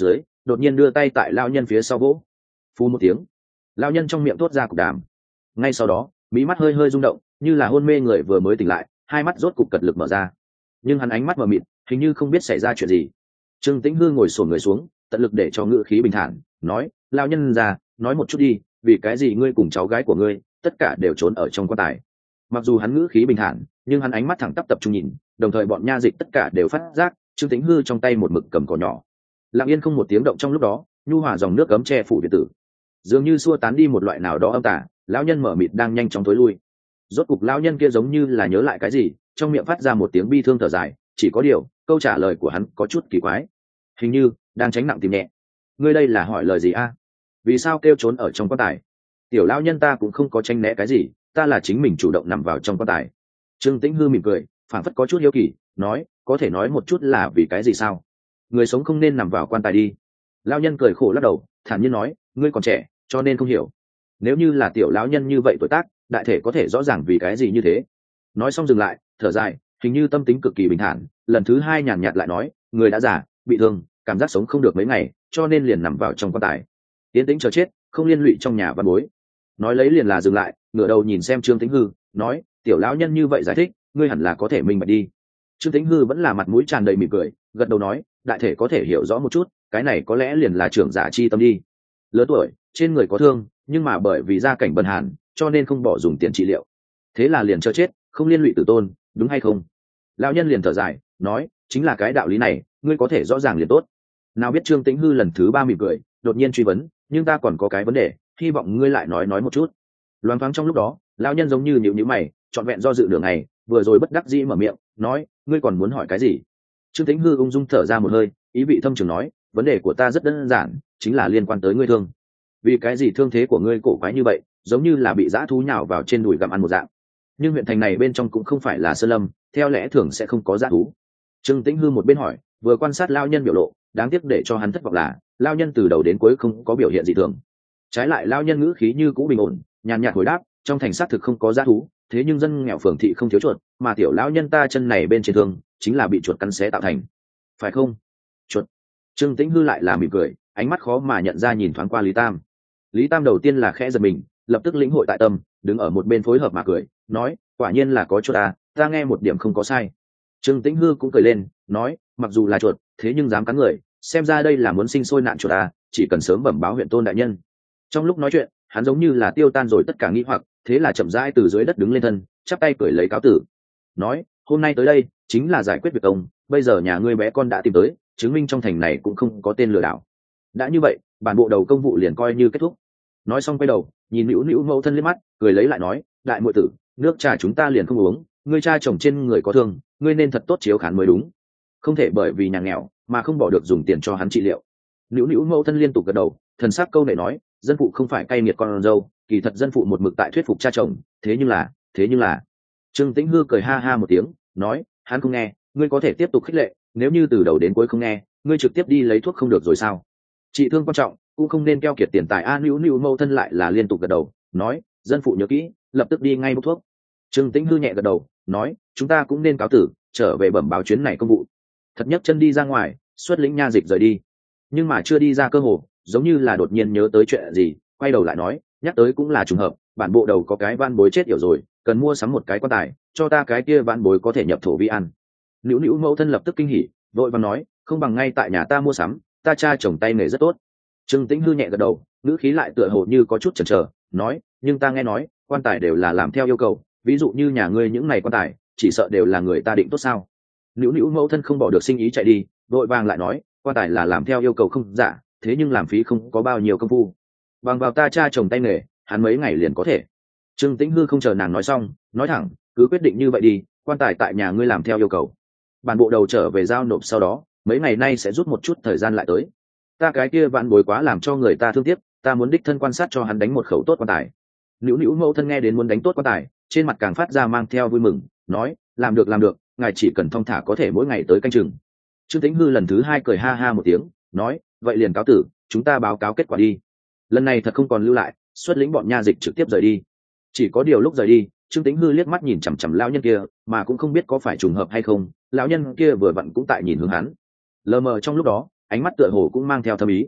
S1: đột nhiên đưa tay tại lao nhân phía sau vỗ, phu một tiếng, lao nhân trong miệng thốt ra cục đàm. Ngay sau đó mí mắt hơi hơi rung động, như là hôn mê người vừa mới tỉnh lại, hai mắt rốt cục cật lực mở ra, nhưng hắn ánh mắt mờ mịt, hình như không biết xảy ra chuyện gì. Trương Tĩnh Hư ngồi xổm người xuống, tận lực để cho ngữ khí bình thản, nói: lao nhân già, nói một chút đi, vì cái gì ngươi cùng cháu gái của ngươi tất cả đều trốn ở trong quan tài? Mặc dù hắn ngữ khí bình thản, nhưng hắn ánh mắt thẳng tắp tập trung nhìn, đồng thời bọn nha dịch tất cả đều phát giác Trương Tĩnh Hư trong tay một mực cầm cỏ nhỏ, lặng yên không một tiếng động. Trong lúc đó nhu hòa dòng nước gấm che phủ việt tử, dường như xua tán đi một loại nào đó âm tà. Lão nhân mở mịt đang nhanh chóng tối lui. Rốt cục lão nhân kia giống như là nhớ lại cái gì, trong miệng phát ra một tiếng bi thương thở dài. Chỉ có điều câu trả lời của hắn có chút kỳ quái, hình như đang tránh nặng tìm nhẹ. Ngươi đây là hỏi lời gì a? Vì sao kêu trốn ở trong quan tài? Tiểu lão nhân, ta cũng không có tranh né cái gì, ta là chính mình chủ động nằm vào trong quan tài. Trương Tĩnh Hư mỉm cười, phảng phất có chút hiếu kỳ, nói: có thể nói một chút là vì cái gì sao? Người sống không nên nằm vào quan tài đi. Lão nhân cười khổ lắc đầu, thản nhiên nói: ngươi còn trẻ, cho nên không hiểu. Nếu như là tiểu lão nhân như vậy tuổi tác, đại thể có thể rõ ràng vì cái gì như thế. Nói xong dừng lại, thở dài, hình như tâm tính cực kỳ bình thản, lần thứ hai nhàn nhạt lại nói: người đã già, bị thương, cảm giác sống không được mấy ngày, cho nên liền nằm vào trong quan tài, tiến tĩnh chờ chết, không liên lụy trong nhà văn bối. Nói lấy liền là dừng lại, ngửa đầu nhìn xem Trương Tĩnh Hư, nói: tiểu lão nhân như vậy giải thích, ngươi hẳn là có thể minh bạch đi. Trương Tĩnh Hư vẫn là mặt mũi tràn đầy mỉm cười, gật đầu nói: đại thể có thể hiểu rõ một chút, cái này có lẽ liền là trưởng giả chi tâm đi. Lớn tuổi, trên người có thương, nhưng mà bởi vì gia cảnh bần hàn, cho nên không bỏ dùng tiền trị liệu, thế là liền chờ chết, không liên lụy tử tôn, đúng hay không? Lão nhân liền thở dài, nói: chính là cái đạo lý này, ngươi có thể rõ ràng liền tốt. Nào biết Trương Tĩnh Hư lần thứ ba mỉm cười, đột nhiên truy vấn: nhưng ta còn có cái vấn đề, hy vọng ngươi lại nói một chút. Loáng thoáng trong lúc đó, lão nhân giống như nhíu mày, trọn vẹn do dự nửa ngày, vừa rồi bất đắc dĩ mở miệng, nói: ngươi còn muốn hỏi cái gì? Trương Tĩnh Hư ung dung thở ra một hơi, ý vị thâm trường nói: vấn đề của ta rất đơn giản, chính là liên quan tới ngươi thương. Vì cái gì thương thế của ngươi cổ quái như vậy, giống như là bị dã thú nhào vào trên đùi gặm ăn một dạng? Nhưng huyện thành này bên trong cũng không phải là sơn lâm, theo lẽ thường sẽ không có dã thú. Trương Tĩnh Hư một bên hỏi, vừa quan sát lão nhân biểu lộ. Đáng tiếc để cho hắn thất vọng là lão nhân từ đầu đến cuối không có biểu hiện gì thường. Trái lại lão nhân ngữ khí như cũ bình ổn, nhàn nhạt hồi đáp: trong thành xác thực không có dã thú, thế nhưng dân nghèo phường thị không thiếu chuột, mà tiểu lão nhân ta chân này bên trên thương chính là bị chuột cắn xé tạo thành, phải không? Chuột? Trương Tĩnh Hư lại là mỉm cười, ánh mắt khó mà nhận ra nhìn thoáng qua Lý Tam. Lý Tam đầu tiên là khẽ giật mình, lập tức lĩnh hội tại tâm, đứng ở một bên phối hợp mà cười, nói: quả nhiên là có chuột à, ta nghe một điểm không có sai. Trương Tĩnh Hư cũng cười lên, nói: mặc dù là chuột, thế nhưng dám cắn người, xem ra đây là muốn sinh sôi nạn chuột à, chỉ cần sớm bẩm báo huyện tôn đại nhân. Trong lúc nói chuyện, hắn giống như là tiêu tan rồi tất cả nghi hoặc, thế là chậm rãi từ dưới đất đứng lên thân, chắp tay cười lấy cáo tử, nói: hôm nay tới đây chính là giải quyết việc công, bây giờ nhà ngươi bé con đã tìm tới, chứng minh trong thành này cũng không có tên lừa đảo. đã như vậy, bản bộ đầu công vụ liền coi như kết thúc. Nói xong quay đầu nhìn nữu nữu mẫu thân liếc mắt, cười lấy lại nói: đại muội tử, nước trà chúng ta liền không uống, ngươi cha chồng trên người có thương, ngươi nên thật tốt chiếu khán mới đúng, không thể bởi vì nhà nghèo mà không bỏ được dùng tiền cho hắn trị liệu. Nữu nữu mẫu thân liên tục gật đầu, thần sắc câu này nói: dân phụ không phải cay nghiệt con dâu, kỳ thật dân phụ một mực tại thuyết phục cha chồng, thế nhưng là Trương Tĩnh Hư cười ha ha một tiếng, nói: hắn không nghe, ngươi có thể tiếp tục khích lệ, nếu như từ đầu đến cuối không nghe, ngươi trực tiếp đi lấy thuốc không được rồi sao? Trị thương quan trọng, cũng không nên keo kiệt tiền tài. A nữu nữu mẫu thân lại là liên tục gật đầu, nói: dân phụ nhớ kỹ, lập tức đi ngay bốc thuốc. Trương Tĩnh Hư nhẹ gật đầu, nói: chúng ta cũng nên cáo tử, trở về bẩm báo chuyến này công vụ. Thật nhấc chân đi ra ngoài, xuất lĩnh nha dịch rời đi. Nhưng mà chưa đi ra cơ hồ, giống như là đột nhiên nhớ tới chuyện gì, quay đầu lại nói: nhắc tới cũng là trùng hợp, bản bộ đầu có cái van bối chết yểu rồi, cần mua sắm một cái quan tài, cho ta cái kia van bối có thể nhập thổ vi ăn. Nữu nữu mẫu thân lập tức kinh hỉ, vội vàng nói: không bằng ngay tại nhà ta mua sắm, ta cha chồng tay nghề rất tốt. Trương Tĩnh Hư nhẹ gật đầu, ngữ khí lại tựa hồ như có chút chần chờ, nói: nhưng ta nghe nói quan tài đều là làm theo yêu cầu, ví dụ như nhà ngươi những này quan tài, chỉ sợ đều là người ta định tốt sao? Nữu nữu mẫu thân không bỏ được sinh ý chạy đi, vội vàng lại nói: quan tài là làm theo yêu cầu không giả, thế nhưng làm phí không có bao nhiêu công phu, bằng vào ta cha chồng tay nghề, hắn mấy ngày liền có thể. Trương Tĩnh Hư không chờ nàng nói xong, nói thẳng: cứ quyết định như vậy đi, quan tài tại nhà ngươi làm theo yêu cầu, bản bộ đầu trở về giao nộp, sau đó mấy ngày nay sẽ rút một chút thời gian lại tới. Ta cái kia vạn bối quá làm cho người ta thương tiếc, ta muốn đích thân quan sát cho hắn đánh một khẩu tốt quan tài. Nữu nữu mẫu thân nghe đến muốn đánh tốt quan tài, trên mặt càng phát ra mang theo vui mừng, nói: làm được, ngài chỉ cần thong thả có thể mỗi ngày tới canh chừng. Trương Tĩnh Hư lần thứ hai cười ha ha một tiếng, nói: vậy liền cáo tử, chúng ta báo cáo kết quả đi. Lần này thật không còn lưu lại, xuất lĩnh bọn nha dịch trực tiếp rời đi. Chỉ có điều lúc rời đi, Trương Tĩnh Hư liếc mắt nhìn chằm chằm lão nhân kia, mà cũng không biết có phải trùng hợp hay không, lão nhân kia vừa vặn cũng tại nhìn hướng hắn. Lờ mờ trong lúc đó, ánh mắt tựa hồ cũng mang theo thâm ý,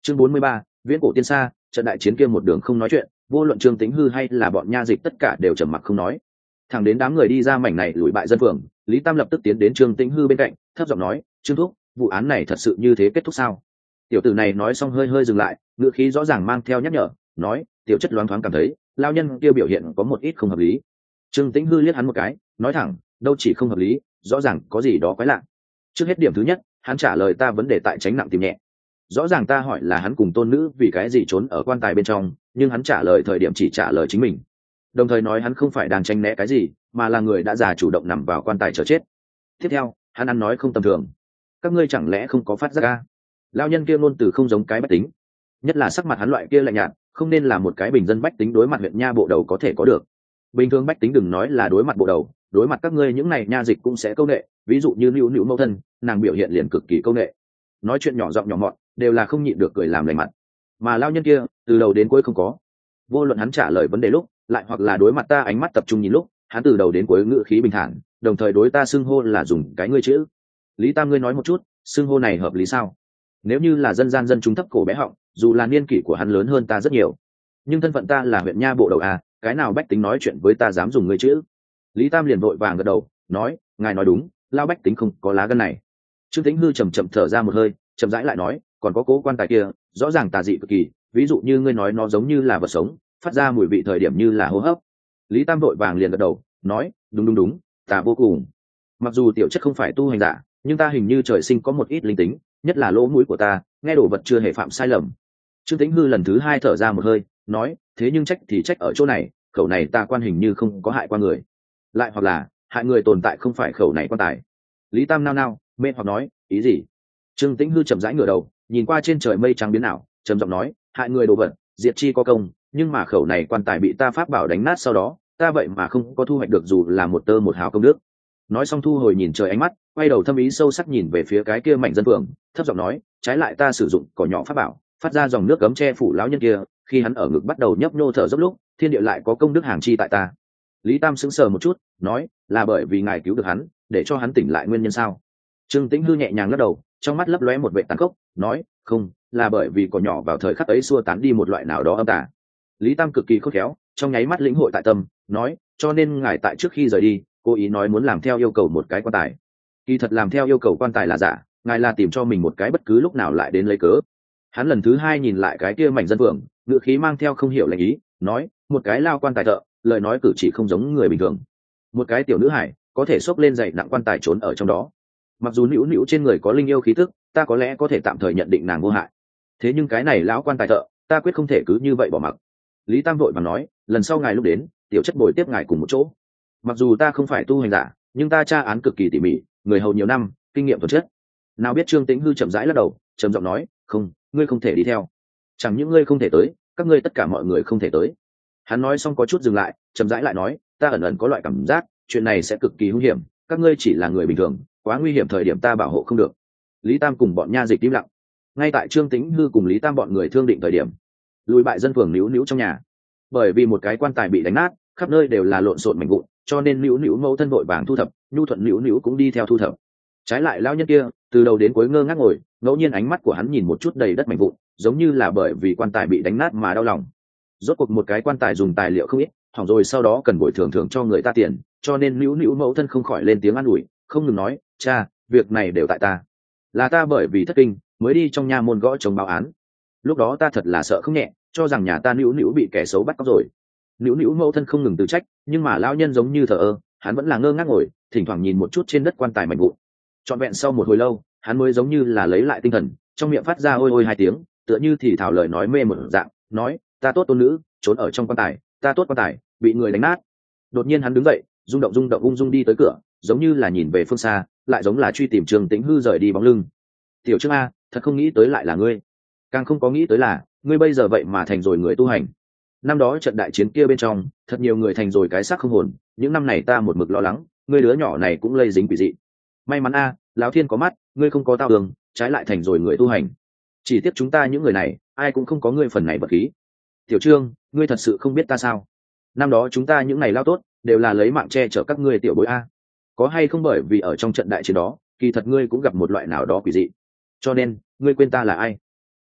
S1: Chương 43, viễn cổ tiên sa. Trận đại chiến kia một đường không nói chuyện, vô luận Trương Tĩnh Hư hay là bọn nha dịch tất cả đều trầm mặc không nói. Thẳng đến đám người đi ra mảnh này lùi bại dân phường, Lý Tam lập tức tiến đến Trương Tĩnh Hư bên cạnh, thấp giọng nói, "Trương thúc, vụ án này thật sự như thế kết thúc sao?" Tiểu tử này nói xong hơi hơi dừng lại, ngữ khí rõ ràng mang theo nhắc nhở, nói, "Tiểu chất loáng thoáng cảm thấy, lao nhân kia biểu hiện có một ít không hợp lý." Trương Tĩnh Hư liếc hắn một cái, nói thẳng, "Đâu chỉ không hợp lý, rõ ràng có gì đó quái lạ." Trước hết điểm thứ nhất, hắn trả lời ta vấn đề tại tránh nặng tìm nhẹ. Rõ ràng ta hỏi là hắn cùng tôn nữ vì cái gì trốn ở quan tài bên trong, nhưng hắn trả lời thời điểm chỉ trả lời chính mình, đồng thời nói hắn không phải đang tranh né cái gì, mà là người đã già chủ động nằm vào quan tài chờ chết. Tiếp theo, hắn ăn nói không tầm thường, "Các ngươi chẳng lẽ không có phát giác à?" Lao nhân kia ngôn từ không giống cái bách tính, nhất là sắc mặt hắn loại kia lạnh nhạt, không nên là một cái bình dân bách tính đối mặt huyện nha bộ đầu có thể có được. Bình thường bách tính đừng nói là đối mặt bộ đầu, đối mặt các ngươi những này nha dịch cũng sẽ câu nệ, ví dụ như Nữu Nữu mẫu thân, nàng biểu hiện liền cực kỳ câu nệ, nói chuyện nhỏ giọng nhỏ mọn, đều là không nhịn được cười làm lành mặt. Mà lao nhân kia từ đầu đến cuối không có, vô luận hắn trả lời vấn đề lúc, lại hoặc là đối mặt ta ánh mắt tập trung nhìn lúc, hắn từ đầu đến cuối ngữ khí bình thản, đồng thời đối ta xưng hô là dùng cái ngươi chữ. Lý Tam, ngươi nói một chút, xưng hô này hợp lý sao? Nếu như là dân gian dân chúng thấp cổ bé họng, dù là niên kỷ của hắn lớn hơn ta rất nhiều, nhưng thân phận ta là huyện nha bộ đầu à, cái nào bách tính nói chuyện với ta dám dùng ngươi chữ? Lý Tam liền vội vàng gật đầu, nói, ngài nói đúng, lao bách tính không có lá gân này. Trương Tĩnh Hư chậm chậm thở ra một hơi, chậm rãi lại nói, còn có cố quan tài kia, rõ ràng tà dị cực kỳ, ví dụ như ngươi nói nó giống như là vật sống, phát ra mùi vị thời điểm như là hô hấp. Lý Tam vội vàng liền gật đầu, nói, đúng, tà vô cùng. Mặc dù tiểu chất không phải tu hành giả, nhưng ta hình như trời sinh có một ít linh tính, nhất là lỗ mũi của ta, nghe đồ vật chưa hề phạm sai lầm. Trương Tĩnh Hư lần thứ hai thở ra một hơi, nói, thế nhưng trách thì trách ở chỗ này, khẩu này ta quan hình như không có hại qua người, lại hoặc là hại người tồn tại không phải khẩu này quan tài. Lý Tam nao mê hoặc nói, ý gì? Trương Tĩnh Hư chậm rãi ngửa đầu, nhìn qua trên trời mây trắng biến ảo, trầm giọng nói, hại người đồ vật, diệt chi có công, nhưng mà khẩu này quan tài bị ta pháp bảo đánh nát sau đó, ta vậy mà không có thu hoạch được dù là một tơ một hào công đức. Nói xong thu hồi nhìn trời ánh mắt, quay đầu thâm ý sâu sắc nhìn về phía cái kia mảnh dân phường, thấp giọng nói, trái lại ta sử dụng cỏ nhỏ pháp bảo, phát ra dòng nước cấm che phủ lão nhân kia, khi hắn ở ngực bắt đầu nhấp nhô thở dốc lúc, thiên địa lại có công đức hàng chi tại ta. Lý Tam sững sờ một chút, nói, là bởi vì ngài cứu được hắn, để cho hắn tỉnh lại nguyên nhân sao? Trương Tĩnh Hư nhẹ nhàng lắc đầu, trong mắt lấp lóe một vẻ tàn khốc, nói, không, là bởi vì cỏ nhỏ vào thời khắc ấy xua tán đi một loại nào đó âm tà. Lý Tam cực kỳ khôn khéo, trong nháy mắt lĩnh hội tại tâm, nói, cho nên ngài tại trước khi rời đi, cố ý nói muốn làm theo yêu cầu một cái quan tài. Kỳ thật làm theo yêu cầu quan tài là giả, ngài là tìm cho mình một cái bất cứ lúc nào lại đến lấy cớ. Hắn lần thứ hai nhìn lại cái kia mảnh dân phường, ngữ khí mang theo không hiểu lệnh ý, nói, một cái lao quan tài thợ, lời nói cử chỉ không giống người bình thường. Một cái tiểu nữ hải có thể xốc lên dậy nặng quan tài trốn ở trong đó. Mặc dù nữu nữu trên người có linh yêu khí tức, ta có lẽ có thể tạm thời nhận định nàng vô hại. Thế nhưng cái này lão quan tài thợ, ta quyết không thể cứ như vậy bỏ mặc. Lý Tam vội mà nói, lần sau ngài lúc đến, tiểu chất bồi tiếp ngài cùng một chỗ. Mặc dù ta không phải tu hành giả, nhưng ta tra án cực kỳ tỉ mỉ, người hầu nhiều năm, kinh nghiệm thuần chất. Nào biết Trương Tĩnh Hư chậm rãi lắc đầu, trầm giọng nói, không, ngươi không thể đi theo. Chẳng những ngươi không thể tới, các ngươi tất cả mọi người không thể tới. Hắn nói xong có chút dừng lại, chậm rãi lại nói, ta ẩn ẩn có loại cảm giác, chuyện này sẽ cực kỳ hung hiểm, các ngươi chỉ là người bình thường, quá nguy hiểm thời điểm ta bảo hộ không được. Lý Tam cùng bọn nha dịch im lặng. Ngay tại Trương Tĩnh Hư cùng Lý Tam bọn người thương định thời điểm, lùi bại dân phường nữu trong nhà, bởi vì một cái quan tài bị đánh nát, khắp nơi đều là lộn xộn mảnh vụn, cho nên nữu mẫu thân vội vàng thu thập, nhu thuận nữu cũng đi theo thu thập. Trái lại lão nhân kia từ đầu đến cuối ngơ ngác ngồi, ngẫu nhiên ánh mắt của hắn nhìn một chút đầy đất mảnh vụn, giống như là bởi vì quan tài bị đánh nát mà đau lòng. Rốt cuộc một cái quan tài dùng tài liệu không ít, hỏng rồi sau đó cần bồi thường cho người ta tiền, cho nên nữu mẫu thân không khỏi lên tiếng an ủi, không ngừng nói, cha, việc này đều tại ta, là ta bởi vì thất kinh mới đi trong nha môn gõ chồng báo án. Lúc đó ta thật là sợ không nhẹ, cho rằng nhà ta nữu bị kẻ xấu bắt cóc rồi. Nữu mẫu thân không ngừng từ trách, nhưng mà lão nhân giống như thờ ơ, hắn vẫn là ngơ ngác ngồi, thỉnh thoảng nhìn một chút trên đất quan tài mảnh vụn. Trọn vẹn sau một hồi lâu, hắn mới giống như là lấy lại tinh thần, trong miệng phát ra ôi ôi hai tiếng, tựa như thì thảo lời nói mê một dạng, nói, ta tốt tôn nữ trốn ở trong quan tài, ta tốt quan tài bị người đánh nát. Đột nhiên hắn đứng dậy, rung động ung dung đi tới cửa, giống như là nhìn về phương xa, lại giống là truy tìm Trương Tĩnh Hư rời đi bóng lưng. Tiểu Trương a, thật không nghĩ tới lại là ngươi, càng không có nghĩ tới là ngươi bây giờ vậy mà thành rồi người tu hành. Năm đó trận đại chiến kia bên trong, thật nhiều người thành rồi cái xác không hồn, những năm này ta một mực lo lắng, ngươi đứa nhỏ này cũng lây dính quỷ dị. May mắn a, lão thiên có mắt, ngươi không có tao đường, trái lại thành rồi người tu hành. Chỉ tiếc chúng ta những người này, ai cũng không có ngươi phần này bậc khí. Tiểu Trương, ngươi thật sự không biết ta sao? Năm đó chúng ta những ngày lao tốt, đều là lấy mạng che chở các ngươi tiểu bối a. Có hay không bởi vì ở trong trận đại chiến đó, kỳ thật ngươi cũng gặp một loại nào đó quỷ dị, cho nên ngươi quên ta là ai?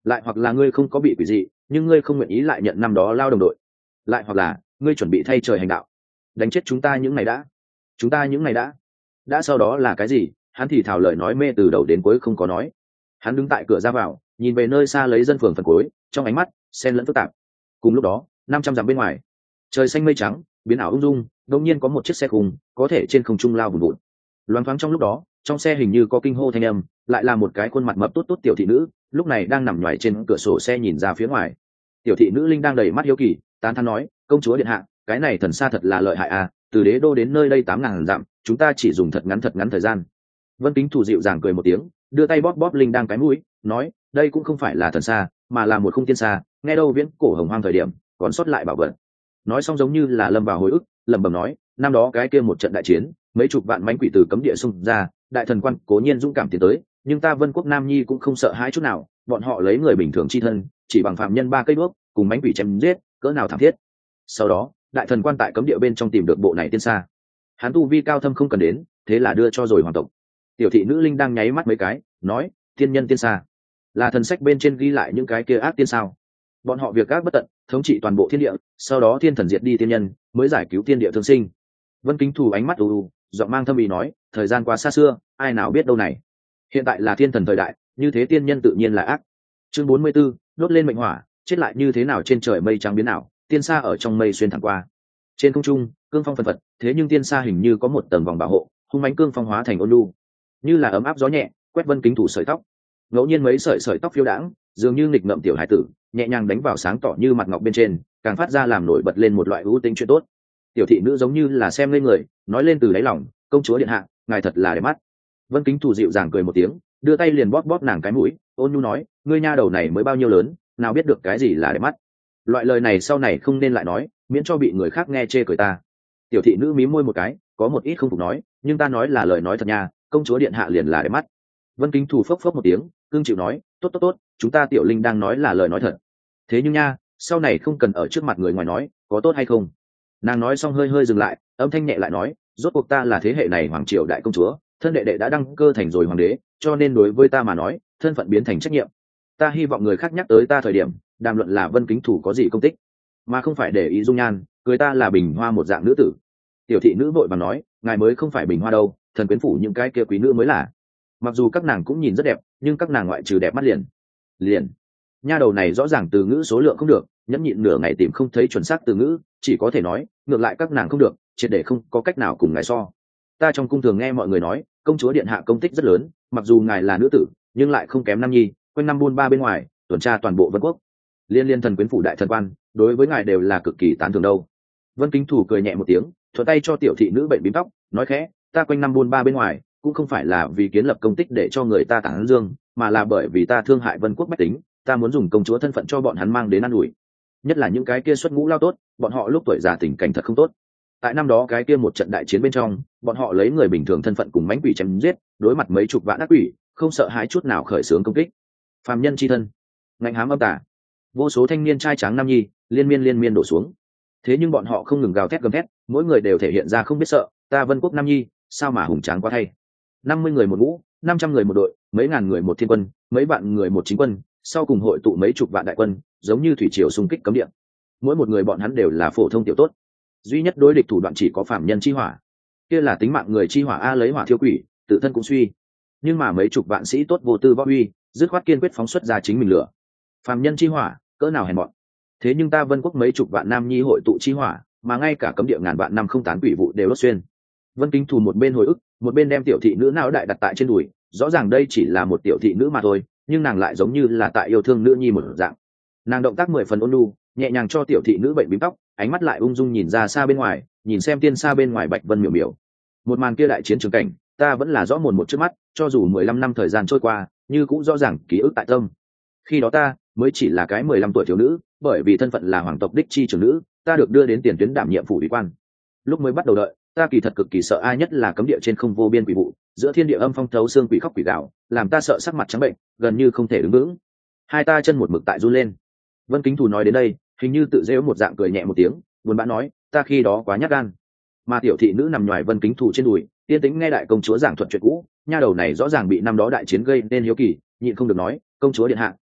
S1: lại hoặc là ngươi không có bị quỷ dị nhưng ngươi không nguyện ý lại nhận năm đó lao đồng đội, lại hoặc là ngươi chuẩn bị thay trời hành đạo, đánh chết chúng ta những ngày đã, chúng ta những ngày đã sau đó là cái gì? Hắn thì thào lời nói mê từ đầu đến cuối không có nói. Hắn đứng tại cửa ra vào nhìn về nơi xa lấy dân phường phần cuối, trong ánh mắt xen lẫn phức tạp. Cùng lúc đó 500 dặm bên ngoài, trời xanh mây trắng biến ảo ung dung, đột nhiên có một chiếc xe khung có thể trên không trung lao vùn vụt. Loáng thoáng trong lúc đó, trong xe hình như có kinh hô thanh âm, lại là một cái khuôn mặt mập tốt tốt tiểu thị nữ, lúc này đang nằm nhoài trên cửa sổ xe nhìn ra phía ngoài. Tiểu thị nữ linh đang đầy mắt hiếu kỳ, tán thán nói, công chúa điện hạ, cái này thần xa thật là lợi hại à, từ đế đô đến nơi đây 8.000 dặm, chúng ta chỉ dùng thật ngắn thời gian. Vân Kính Thủ dịu dàng cười một tiếng, đưa tay bóp bóp linh đang cái mũi, nói, đây cũng không phải là thần xa, mà là một khung tiên xa, nghe đâu viễn cổ hồng hoang thời điểm còn sót lại bảo vật. Nói xong giống như là lâm vào hồi ức, lẩm bẩm nói, năm đó cái kia một trận đại chiến, mấy chục vạn mãnh quỷ từ cấm địa xung ra, đại thần quan cố nhiên dũng cảm tiến tới, nhưng ta Vân Quốc Nam Nhi cũng không sợ hãi chút nào, bọn họ lấy người bình thường chi thân, chỉ bằng phạm nhân 3 cây đuốc, cùng mãnh quỷ chém giết, cỡ nào thảm thiết. Sau đó, đại thần quan tại cấm địa bên trong tìm được bộ này tiên xa. Hắn tu vi cao thâm không cần đến, thế là đưa cho rồi hoàng tộc. Tiểu thị nữ linh đang nháy mắt mấy cái, nói, tiên nhân tiên xa, là thần sách bên trên ghi lại những cái kia ác tiên sao? Bọn họ việc ác bất tận, thống trị toàn bộ thiên địa, sau đó thiên thần diệt đi tiên nhân, mới giải cứu thiên địa thương sinh. Vân Kính Thủ ánh mắt u giọng mang thâm ý nói, thời gian quá xa xưa, ai nào biết đâu này. Hiện tại là thiên thần thời đại, như thế tiên nhân tự nhiên là ác. Chương 44, đốt lên mệnh hỏa, chết lại như thế nào trên trời mây trắng biến ảo, tiên sa ở trong mây xuyên thẳng qua. Trên không trung, cương phong phần phật, thế nhưng tiên sa hình như có một tầng vòng bảo hộ, hung mãnh cương phong hóa thành ôn nhu, như là ấm áp gió nhẹ, quét Vân Kính Thủ sợi tóc. Ngẫu nhiên mấy sợi tóc phiêu đãng, dường như nghịch ngợm tiểu hải tử, nhẹ nhàng đánh vào sáng tỏ như mặt ngọc bên trên, càng phát ra làm nổi bật lên một loại ưu tính chuyện tốt. Tiểu thị nữ giống như là xem lên người, nói lên từ đáy lòng, công chúa điện hạ, ngài thật là đẹp mắt. Vân Kính Thủ dịu dàng cười một tiếng, đưa tay liền bóp bóp nàng cái mũi, ôn nhu nói, ngươi nha đầu này mới bao nhiêu lớn, nào biết được cái gì là đẹp mắt. Loại lời này sau này không nên lại nói, miễn cho bị người khác nghe chê cười ta. Tiểu thị nữ mím môi một cái, có một ít không phục nói, nhưng ta nói là lời nói thật nha, công chúa điện hạ liền là đẹp mắt. Vân Kính Thủ phốc phốc một tiếng, cương chịu nói, tốt, chúng ta tiểu linh đang nói là lời nói thật. Thế nhưng nha, sau này không cần ở trước mặt người ngoài nói, có tốt hay không? Nàng nói xong hơi dừng lại, âm thanh nhẹ lại nói, rốt cuộc ta là thế hệ này hoàng triều đại công chúa, thân đệ đệ đã đăng cơ thành rồi hoàng đế, cho nên đối với ta mà nói, thân phận biến thành trách nhiệm. Ta hy vọng người khác nhắc tới ta thời điểm, đàm luận là Vân Kính Thủ có gì công tích, mà không phải để ý dung nhan, cười ta là bình hoa một dạng nữ tử. Tiểu thị nữ vội vàng nói, ngài mới không phải bình hoa đâu, thần quyến phủ những cái kia quý nữ mới là. Mặc dù các nàng cũng nhìn rất đẹp, nhưng các nàng ngoại trừ đẹp mắt liền nha đầu này rõ ràng từ ngữ số lượng không được, nhẫn nhịn nửa ngày tìm không thấy chuẩn xác từ ngữ, chỉ có thể nói ngược lại các nàng không được, triệt để không có cách nào cùng ngài so. Ta trong cung thường nghe mọi người nói, công chúa điện hạ công tích rất lớn, mặc dù ngài là nữ tử nhưng lại không kém nam nhi, quanh năm buôn ba bên ngoài tuần tra toàn bộ Vân Quốc, liên thần quyến phủ đại thần quan đối với ngài đều là cực kỳ tán thưởng đâu. Vân Kính Thủ cười nhẹ một tiếng, thuận tay cho tiểu thị nữ bệnh bím tóc, nói khẽ, ta quanh năm buôn ba bên ngoài cũng không phải là vì kiến lập công tích để cho người ta tán dương, mà là bởi vì ta thương hại Vân Quốc bách tính, ta muốn dùng công chúa thân phận cho bọn hắn mang đến an ủi, nhất là những cái kia xuất ngũ lao tốt, bọn họ lúc tuổi già tình cảnh thật không tốt. Tại năm đó cái kia một trận đại chiến bên trong, bọn họ lấy người bình thường thân phận cùng mãnh quỷ chém giết, đối mặt mấy chục vạn ác quỷ, không sợ hãi chút nào khởi xướng công kích. Phàm nhân chi thân, ngạnh hám âm tà, vô số thanh niên trai tráng nam nhi liên miên đổ xuống. Thế nhưng bọn họ không ngừng gào thét gầm thét, mỗi người đều thể hiện ra không biết sợ, ta Vân Quốc nam nhi, sao mà hùng tráng quá thay. 50 người một ngũ, 500 người một đội, mấy ngàn người một thiên quân, mấy vạn người một chính quân, sau cùng hội tụ mấy chục vạn đại quân, giống như thủy triều xung kích cấm địa. Mỗi một người bọn hắn đều là phổ thông tiểu tốt, duy nhất đối địch thủ đoạn chỉ có phàm nhân chi hỏa, kia là tính mạng người chi hỏa a, lấy hỏa thiêu quỷ, tự thân cũng suy. Nhưng mà mấy chục vạn sĩ tốt vô tư võ uy, dứt khoát kiên quyết phóng xuất ra chính mình lửa. Phàm nhân chi hỏa, cỡ nào hèn mọn. Thế nhưng ta Vân Quốc mấy chục vạn nam nhi hội tụ chi hỏa, mà ngay cả cấm địa ngàn vạn năm không tán quỷ vụ đều đốt xuyên. Vân Kính Thủ một bên hồi ức, một bên đem tiểu thị nữ não đại đặt tại trên đùi, rõ ràng đây chỉ là một tiểu thị nữ mà thôi, nhưng nàng lại giống như là tại yêu thương nữ nhi một dạng. Nàng động tác 10 phần ôn nhu, nhẹ nhàng cho tiểu thị nữ bệnh bím tóc, ánh mắt lại ung dung nhìn ra xa bên ngoài, nhìn xem tiên xa bên ngoài bạch vân miểu miểu. Một màn kia đại chiến trường cảnh, ta vẫn là rõ mồn một trước mắt, cho dù 15 năm thời gian trôi qua, như cũng rõ ràng ký ức tại tâm. Khi đó ta mới chỉ là cái 15 tuổi thiếu nữ, bởi vì thân phận là hoàng tộc đích chi trưởng nữ, ta được đưa đến tiền tuyến đảm nhiệm phủ ủy quan. Lúc mới bắt đầu đợi, ta kỳ thật cực kỳ sợ ai nhất là cấm địa trên không vô biên quỷ vụ, giữa thiên địa âm phong thấu xương quỷ khóc quỷ gạo, làm ta sợ sắc mặt trắng bệnh, gần như không thể đứng vững. Hai ta chân một mực tại run lên. Vân Kính Thủ nói đến đây, hình như tự giễu một dạng cười nhẹ một tiếng, buồn bã nói, ta khi đó quá nhát gan. Mà tiểu thị nữ nằm nhòi Vân Kính Thủ trên đùi, yên tĩnh nghe đại công chúa giảng thuật chuyện cũ, nha đầu này rõ ràng bị năm đó đại chiến gây nên hiếu kỳ, nhịn không được nói, công chúa điện hạ,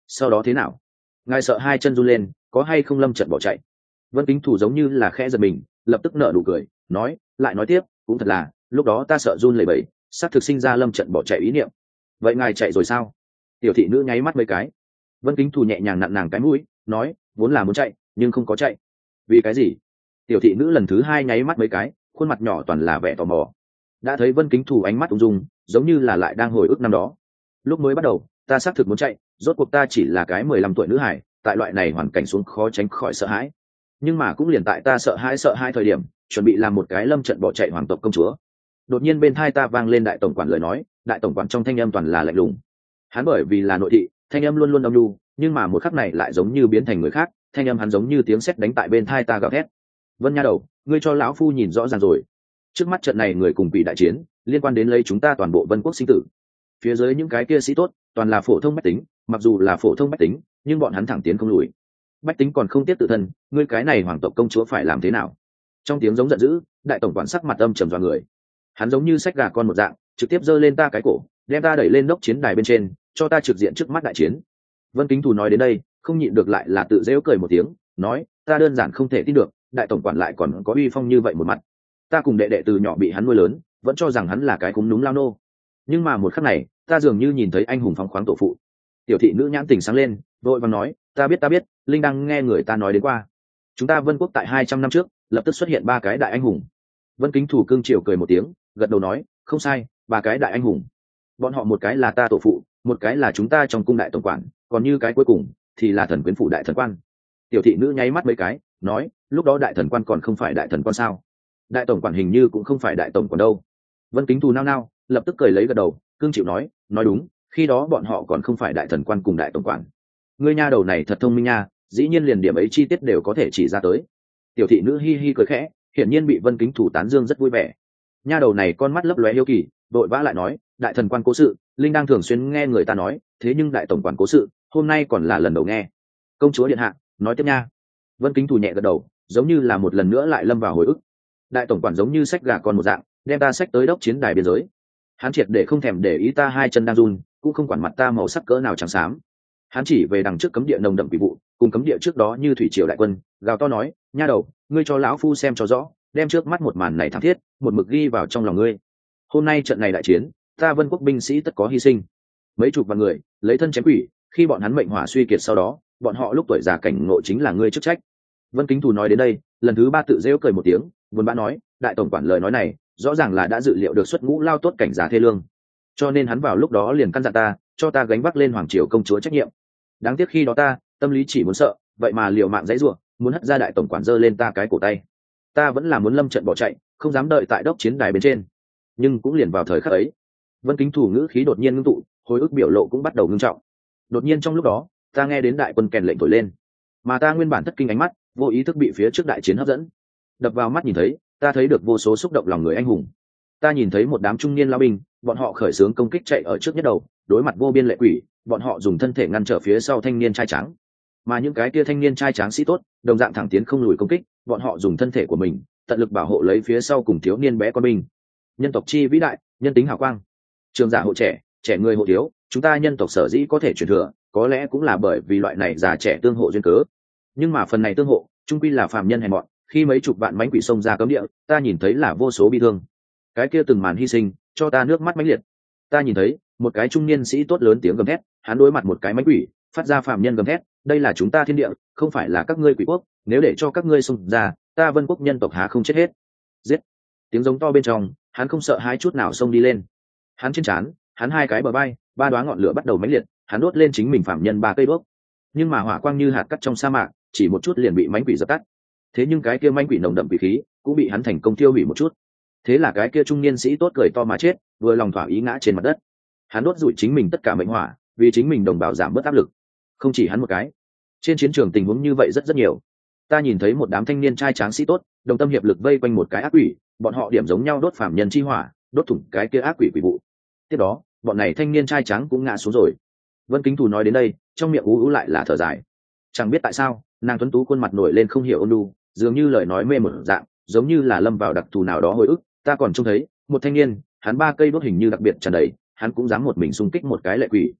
S1: sau đó thế nào? Ngài sợ hai chân run lên, có hay không lâm trận bỏ chạy? Vân Kính Thủ giống như là khẽ giật mình, lập tức nở nụ cười, nói, lại nói tiếp, cũng thật là, lúc đó ta sợ run lẩy bẩy, sắp thực sinh ra lâm trận bỏ chạy ý niệm. Vậy ngài chạy rồi sao? Tiểu thị nữ nháy mắt mấy cái. Vân Kính Thủ nhẹ nhàng nặn nàng cái mũi, nói, vốn là muốn chạy, nhưng không có chạy. Vì cái gì? Tiểu thị nữ lần thứ hai nháy mắt mấy cái, khuôn mặt nhỏ toàn là vẻ tò mò. Đã thấy Vân Kính Thủ ánh mắt ung dung, giống như là lại đang hồi ức năm đó. Lúc mới bắt đầu, ta xác thực muốn chạy, rốt cuộc ta chỉ là cái 15 tuổi nữ hải, tại loại này hoàn cảnh xuống khó tránh khỏi sợ hãi. Nhưng mà cũng liền tại ta sợ hãi thời điểm, chuẩn bị làm một cái lâm trận bỏ chạy hoàng tộc công chúa. Đột nhiên bên tai ta vang lên đại tổng quản lời nói, đại tổng quản trong thanh âm toàn là lạnh lùng. Hắn bởi vì là nội thị, thanh âm luôn luôn âm nhu, nhưng mà một khắc này lại giống như biến thành người khác, thanh âm hắn giống như tiếng sét đánh tại bên tai ta gào thét. Vân nha đầu, ngươi cho lão phu nhìn rõ ràng rồi. Trước mắt trận này người cùng bị đại chiến, liên quan đến lấy chúng ta toàn bộ Vân quốc sinh tử. Phía dưới những cái kia sĩ tốt, toàn là phổ thông bách tính, mặc dù là phổ thông bách tính, nhưng bọn hắn thẳng tiến không lùi. Bách tính còn không tiếp tự thân, ngươi cái này hoàng tộc công chúa phải làm thế nào? Trong tiếng giống giận dữ, đại tổng quản sắc mặt âm trầm dọa người. Hắn giống như xách gà con một dạng, trực tiếp giơ lên ta cái cổ, đem ta đẩy lên đốc chiến đài bên trên, cho ta trực diện trước mắt đại chiến. Vân Kính Thủ nói đến đây, không nhịn được lại là tự giễu cười một tiếng, nói, ta đơn giản không thể tin được, đại tổng quản lại còn có uy phong như vậy một mặt. Ta cùng đệ đệ từ nhỏ bị hắn nuôi lớn, vẫn cho rằng hắn là cái cúm núm lao nô. Nhưng mà một khắc này, ta dường như nhìn thấy anh hùng phóng khoáng tổ phụ. Tiểu thị nữ nhãn tình sáng lên, vội vàng nói, ta biết, linh đang nghe người ta nói đến qua. Chúng ta Vân quốc tại 200 năm trước, lập tức xuất hiện 3 cái đại anh hùng. Vân Kính Thủ cương triều cười một tiếng, gật đầu nói, không sai, 3 cái đại anh hùng. Bọn họ một cái là ta tổ phụ, một cái là chúng ta trong cung đại tổng quản, còn như cái cuối cùng thì là thần quyến phủ đại thần quan. Tiểu thị nữ nháy mắt mấy cái, nói, lúc đó đại thần quan còn không phải đại thần quan sao? Đại tổng quản hình như cũng không phải đại tổng quản đâu. Vân Kính Thủ nao nao, lập tức cười lấy gật đầu, cương chịu nói đúng, khi đó bọn họ còn không phải đại thần quan cùng đại tổng quản. Ngươi nha đầu này thật thông minh nha, dĩ nhiên liền điểm ấy chi tiết đều có thể chỉ ra tới. Tiểu thị nữ hi hi cười khẽ, hiển nhiên bị Vân Kính Thủ tán dương rất vui vẻ. Nha đầu này con mắt lấp lóe hiếu kỳ, đội vã lại nói, đại thần quan cố sự, linh đang thường xuyên nghe người ta nói, thế nhưng đại tổng quản cố sự, hôm nay còn là lần đầu nghe. Công chúa điện hạ, nói tiếp nha. Vân Kính Thủ nhẹ gật đầu, giống như là một lần nữa lại lâm vào hồi ức. Đại tổng quản giống như xách gà con một dạng, đem ta xách tới đốc chiến đài biên giới. Hắn triệt để không thèm để ý ta hai chân đang run, cũng không quản mặt ta màu sắc cỡ nào trắng xám. Hắn chỉ về đằng trước cấm địa nồng đậm quỷ vụ, cùng cấm địa trước đó như thủy triều đại quân, gào to nói, nha đầu, ngươi cho lão phu xem cho rõ, đem trước mắt một màn này thảm thiết, một mực ghi vào trong lòng ngươi. Hôm nay trận này đại chiến, ta Vân quốc binh sĩ tất có hy sinh. Mấy chục vạn người, lấy thân chém quỷ, khi bọn hắn mệnh hỏa suy kiệt sau đó, bọn họ lúc tuổi già cảnh ngộ chính là ngươi chức trách. Vân Kính Thủ nói đến đây, lần thứ 3 tự rêu cười một tiếng, buồn bã nói, đại tổng quản lời nói này, rõ ràng là đã dự liệu được xuất ngũ lao tốt cảnh giá thê lương, cho nên hắn vào lúc đó liền căn dặn ta, cho ta gánh vác lên hoàng triều công chúa trách nhiệm. Đáng tiếc khi đó ta tâm lý chỉ muốn sợ, vậy mà liều mạng dãy rủa, muốn hất ra đại tổng quản giơ lên ta cái cổ tay. Ta vẫn là muốn lâm trận bỏ chạy, không dám đợi tại đốc chiến đài bên trên. Nhưng cũng liền vào thời khắc ấy, Vân Kính Thủ ngữ khí đột nhiên ngưng tụ, hồi ức biểu lộ cũng bắt đầu ngưng trọng. Đột nhiên trong lúc đó, ta nghe đến đại quân kèn lệnh thổi lên, mà ta nguyên bản thất kinh ánh mắt, vô ý thức bị phía trước đại chiến hấp dẫn. Đập vào mắt nhìn thấy, ta thấy được vô số xúc động lòng người anh hùng. Ta nhìn thấy một đám trung niên lao binh, bọn họ khởi xướng công kích chạy ở trước nhất đầu, đối mặt vô biên lệ quỷ, bọn họ dùng thân thể ngăn trở phía sau thanh niên trai tráng. Mà những cái kia thanh niên trai tráng sĩ tốt, đồng dạng thẳng tiến không lùi công kích, bọn họ dùng thân thể của mình, tận lực bảo hộ lấy phía sau cùng thiếu niên bé con binh. Nhân tộc chi vĩ đại, nhân tính hào quang. Trường giả hộ trẻ, trẻ người hộ thiếu, chúng ta nhân tộc sở dĩ có thể truyền thừa, có lẽ cũng là bởi vì loại này già trẻ tương hộ duyên cớ. Nhưng mà phần này tương hộ, chung quy là phàm nhân hèn mọn, khi mấy chục vạn mãnh quỷ xông ra cấm địa, ta nhìn thấy là vô số bi thương. Cái kia từng màn hy sinh, cho ta nước mắt mãnh liệt. Ta nhìn thấy một cái trung niên sĩ tốt lớn tiếng gầm thét, hắn đối mặt một cái mãnh quỷ, phát ra phàm nhân gầm thét, đây là chúng ta thiên địa, không phải là các ngươi quỷ quốc, nếu để cho các ngươi xông ra, ta Vân quốc nhân tộc há không chết hết. Giết! Tiếng giống to bên trong, hắn không sợ hãi chút nào xông đi lên. Hắn trên trán, hắn hai cái bờ vai, 3 đóa ngọn lửa bắt đầu mãnh liệt, hắn đốt lên chính mình phàm nhân 3 cây đuốc. Nhưng mà hỏa quang như hạt cát trong sa mạc, chỉ một chút liền bị mãnh quỷ dập tắt. Thế nhưng cái kia mãnh quỷ nồng đậm quỷ khí, cũng bị hắn thành công tiêu hủy một chút. Thế là cái kia trung niên sĩ tốt cười to mà chết, vừa lòng thỏa ý ngã trên mặt đất. Hắn đốt rủi chính mình tất cả mệnh hỏa, vì chính mình đồng bào giảm bớt áp lực. Không chỉ hắn một cái, trên chiến trường tình huống như vậy rất nhiều. Ta nhìn thấy một đám thanh niên trai tráng sĩ tốt, đồng tâm hiệp lực vây quanh một cái ác quỷ, bọn họ điểm giống nhau đốt phạm nhân chi hỏa, đốt thủng cái kia ác quỷ quỷ vụ. Tiếp đó, bọn này thanh niên trai tráng cũng ngã xuống rồi. Vân Kính Thủ nói đến đây, trong miệng ú lại là thở dài. Chẳng biết tại sao, nàng tuấn tú khuôn mặt nổi lên không hiểu ôn nhu, dường như lời nói mê một dạng, giống như là lâm vào đặc thù nào đó hồi ức. Ta còn trông thấy một thanh niên, hắn 3 cây đốt hình như đặc biệt tràn đầy, hắn cũng dám một mình xung kích một cái lệ quỷ.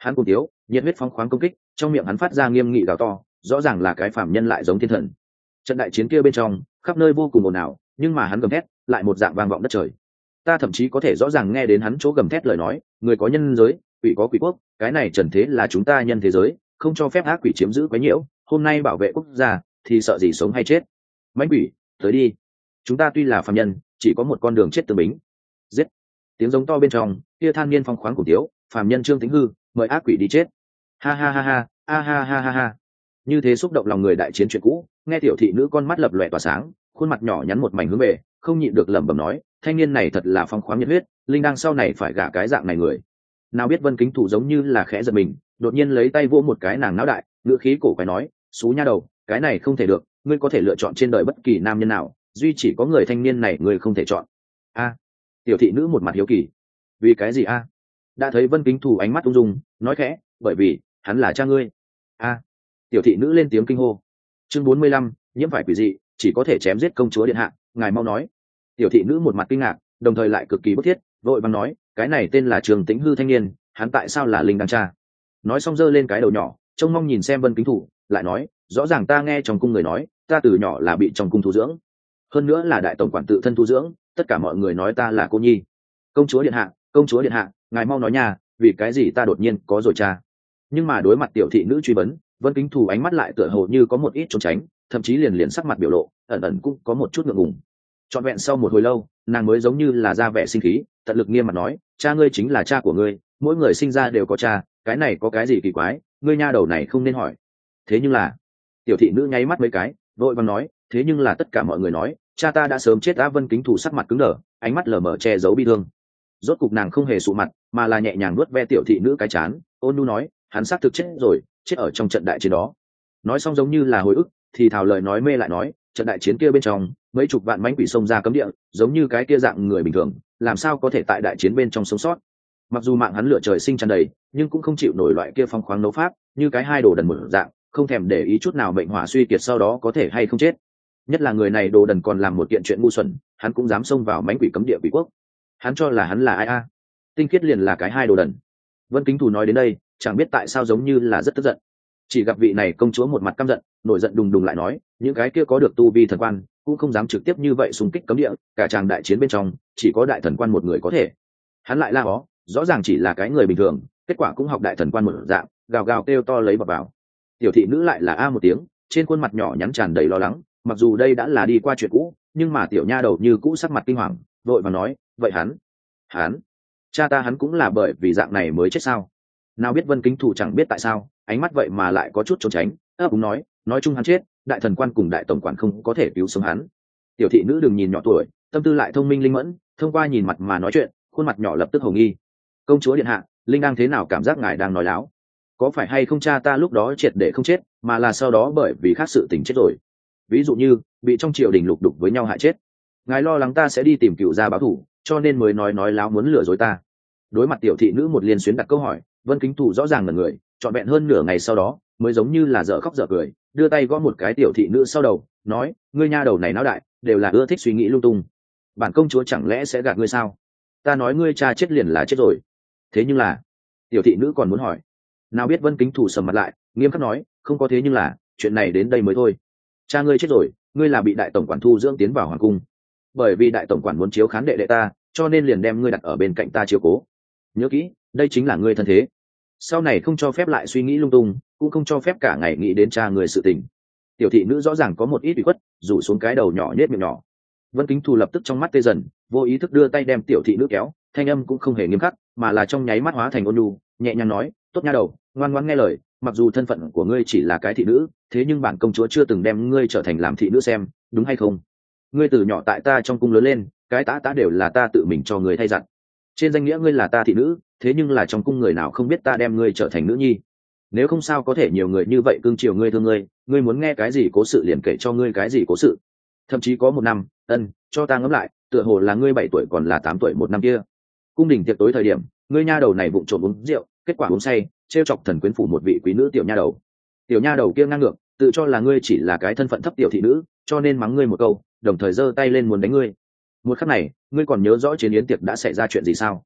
S1: Hắn cùng tiếu nhiệt huyết phóng khoáng công kích, trong miệng hắn phát ra nghiêm nghị gào to, rõ ràng là cái phàm nhân lại giống thiên thần. Trận đại chiến kia bên trong khắp nơi vô cùng ồn ào, nhưng mà hắn gầm thét lại một dạng vang vọng đất trời. Ta thậm chí có thể rõ ràng nghe đến hắn chỗ gầm thét lời nói, người có nhân giới, quỷ có quỷ quốc, cái này trần thế là chúng ta nhân thế giới, không cho phép ác quỷ chiếm giữ quấy nhiễu, hôm nay bảo vệ quốc gia thì sợ gì sống hay chết. Mãnh quỷ, tới đi, chúng ta tuy là phàm nhân, chỉ có một con đường chết tương bính. Giết. Tiếng giống to bên trong kia than niên phong khoáng của tiếu, phàm nhân Trương Tĩnh Hư mời ác quỷ đi chết. Ha ha ha ha, a ha ha ha ha. Như thế xúc động lòng người đại chiến chuyện cũ, nghe tiểu thị nữ con mắt lập lòe tỏa sáng, khuôn mặt nhỏ nhắn một mảnh hướng về, không nhịn được lẩm bẩm nói, thanh niên này thật là phong khoáng nhiệt huyết, linh đang sau này phải gả cái dạng này người. Nào biết Vân Kính Thủ giống như là khẽ giật mình, đột nhiên lấy tay vỗ một cái nàng não đại, ngữ khí cổ quái nói, xú nha đầu, cái này không thể được, ngươi có thể lựa chọn trên đời bất kỳ nam nhân nào, duy chỉ có người thanh niên này ngươi không thể chọn. A. Tiểu thị nữ một mặt hiếu kỳ, vì cái gì a? Đã thấy Vân Kính Thủ ánh mắt ung dung, nói khẽ, bởi vì hắn là cha ngươi. A. Tiểu thị nữ lên tiếng kinh hô. Chương 45, nhiễm phải quỷ dị, chỉ có thể chém giết công chúa điện hạ, ngài mau nói. Tiểu thị nữ một mặt kinh ngạc, đồng thời lại cực kỳ bức thiết, vội vàng nói, cái này tên là Trường Tĩnh Hư thanh niên, hắn tại sao là linh đăng cha? Nói xong giơ lên cái đầu nhỏ, trông mong nhìn xem Vân Kính Thủ, lại nói, rõ ràng ta nghe trong cung người nói, ta từ nhỏ là bị trong cung thu dưỡng, hơn nữa là đại tổng quản tự thân thu dưỡng, tất cả mọi người nói ta là cô nhi. Công chúa điện hạ, công chúa điện hạ, ngài mau nói nha, vì cái gì ta đột nhiên có rồi cha? Nhưng mà đối mặt tiểu thị nữ truy vấn, Vân Kính Thủ ánh mắt lại tựa hồ như có một ít trốn tránh, thậm chí liền sắc mặt biểu lộ, ẩn ẩn cũng có một chút ngượng ngùng. Trọn vẹn sau một hồi lâu, nàng mới giống như là ra vẻ sinh khí, tận lực nghiêm mặt nói, cha ngươi chính là cha của ngươi, mỗi người sinh ra đều có cha, cái này có cái gì kỳ quái, ngươi nha đầu này không nên hỏi. Thế nhưng là, tiểu thị nữ nháy mắt mấy cái, vội vàng nói, thế nhưng là tất cả mọi người nói, cha ta đã sớm chết. Á Vân Kính Thủ sắc mặt cứng đờ, ánh mắt lờ mờ che giấu bi thương. Rốt cục nàng không hề sụ mặt, mà là nhẹ nhàng nuốt ve tiểu thị nữ cái chán, ôn nhu nói, hắn xác thực chết rồi, chết ở trong trận đại chiến đó. Nói xong giống như là hồi ức, thì thào lời nói mê lại nói, trận đại chiến kia bên trong mấy chục vạn mãnh quỷ xông ra cấm địa, giống như cái kia dạng người bình thường, làm sao có thể tại đại chiến bên trong sống sót. Mặc dù mạng hắn lửa trời sinh tràn đầy, nhưng cũng không chịu nổi loại kia phong khoáng đấu pháp, như cái hai đồ đần một dạng, không thèm để ý chút nào mệnh hỏa suy kiệt sau đó có thể hay không chết. Nhất là người này đồ đần còn làm một kiện chuyện ngu xuẩn, hắn cũng dám xông vào mãnh quỷ cấm địa quỷ quốc. Hắn cho là hắn là ai a? Tinh khiết liền là cái hai đồ đần. Vân Kính Thủ nói đến đây, chẳng biết tại sao giống như là rất tức giận. Chỉ gặp vị này công chúa một mặt căm giận, nổi giận đùng đùng lại nói, những cái kia có được tu vi thần quan cũng không dám trực tiếp như vậy xung kích cấm địa, cả tràng đại chiến bên trong chỉ có đại thần quan một người có thể. Hắn lại la ó, rõ ràng chỉ là cái người bình thường, kết quả cũng học đại thần quan một dạng, gào gào kêu to lấy vào. Tiểu thị nữ lại là a một tiếng, trên khuôn mặt nhỏ nhắn tràn đầy lo lắng, mặc dù đây đã là đi qua chuyện cũ, nhưng mà tiểu nha đầu như cũ sắc mặt kinh hoàng, vội vàng nói, vậy hắn cha ta hắn cũng là bởi vì dạng này mới chết sao? Nào biết Vân Kính Thủ chẳng biết tại sao, ánh mắt vậy mà lại có chút trốn tránh, cũng nói chung hắn chết, đại thần quan cùng đại tổng quản không có thể cứu sống hắn. Tiểu thị nữ đừng nhìn nhỏ tuổi, tâm tư lại thông minh linh mẫn, thông qua nhìn mặt mà nói chuyện, khuôn mặt nhỏ lập tức hồng nghi. Công chúa điện hạ, linh đang thế nào cảm giác ngài đang nói láo? Có phải hay không cha ta lúc đó triệt để không chết, mà là sau đó bởi vì khác sự tình chết rồi? Ví dụ như bị trong triều đình lục đục với nhau hại chết. Ngài lo lắng ta sẽ đi tìm cựu gia báo thù, cho nên mới nói láo muốn lừa dối ta. Đối mặt tiểu thị nữ một liên xuyến đặt câu hỏi, Vân Kính Thủ rõ ràng là người, trọn vẹn hơn nửa ngày sau đó mới giống như là dở khóc dở cười, đưa tay gõ một cái tiểu thị nữ sau đầu, nói, ngươi nha đầu này não đại, đều là ưa thích suy nghĩ lung tung. Bản công chúa chẳng lẽ sẽ gạt ngươi sao? Ta nói ngươi cha chết liền là chết rồi. Thế nhưng là, tiểu thị nữ còn muốn hỏi. Nào biết Vân Kính Thủ sầm mặt lại, nghiêm khắc nói, không có thế nhưng là, chuyện này đến đây mới thôi. Cha ngươi chết rồi, ngươi là bị đại tổng quản thu dưỡng tiến vào hoàng cung. Bởi vì đại tổng quản muốn chiếu khán đệ đệ ta, cho nên liền đem ngươi đặt ở bên cạnh ta chiếu cố. Nhớ kỹ, đây chính là ngươi thân thế. Sau này không cho phép lại suy nghĩ lung tung, cũng không cho phép cả ngày nghĩ đến cha người sự tình. Tiểu thị nữ rõ ràng có một ít bị khuất, rủ xuống cái đầu nhỏ nhếch miệng nhỏ. Vân Kính Thủ lập tức trong mắt tê dần, vô ý thức đưa tay đem tiểu thị nữ kéo, thanh âm cũng không hề nghiêm khắc, mà là trong nháy mắt hóa thành ôn nhu, nhẹ nhàng nói, tốt nha đầu, ngoan ngoãn nghe lời, mặc dù thân phận của ngươi chỉ là cái thị nữ, thế nhưng bản công chúa chưa từng đem ngươi trở thành làm thị nữ xem, đúng hay không? Ngươi từ nhỏ tại ta trong cung lớn lên, cái tá đều là ta tự mình cho ngươi thay dặn. Trên danh nghĩa ngươi là ta thị nữ, thế nhưng là trong cung người nào không biết ta đem ngươi trở thành nữ nhi. Nếu không sao có thể nhiều người như vậy cưng chiều ngươi thương ngươi muốn nghe cái gì cố sự liền kể cho ngươi cái gì cố sự. Thậm chí có một năm, cho ta ngẫm lại, tựa hồ là ngươi 7 tuổi còn là 8 tuổi một năm kia. Cung đình tiệc tối thời điểm, ngươi nha đầu này vụng trộm uống rượu, kết quả uống say, trêu chọc thần quyến phủ một vị quý nữ tiểu nha đầu. Tiểu nha đầu kia ngang ngược, tự cho là ngươi chỉ là cái thân phận thấp tiểu thị nữ, cho nên mắng ngươi một câu, đồng thời giơ tay lên muốn đánh ngươi. Một khắc này, ngươi còn nhớ rõ chiến yến tiệc đã xảy ra chuyện gì sao?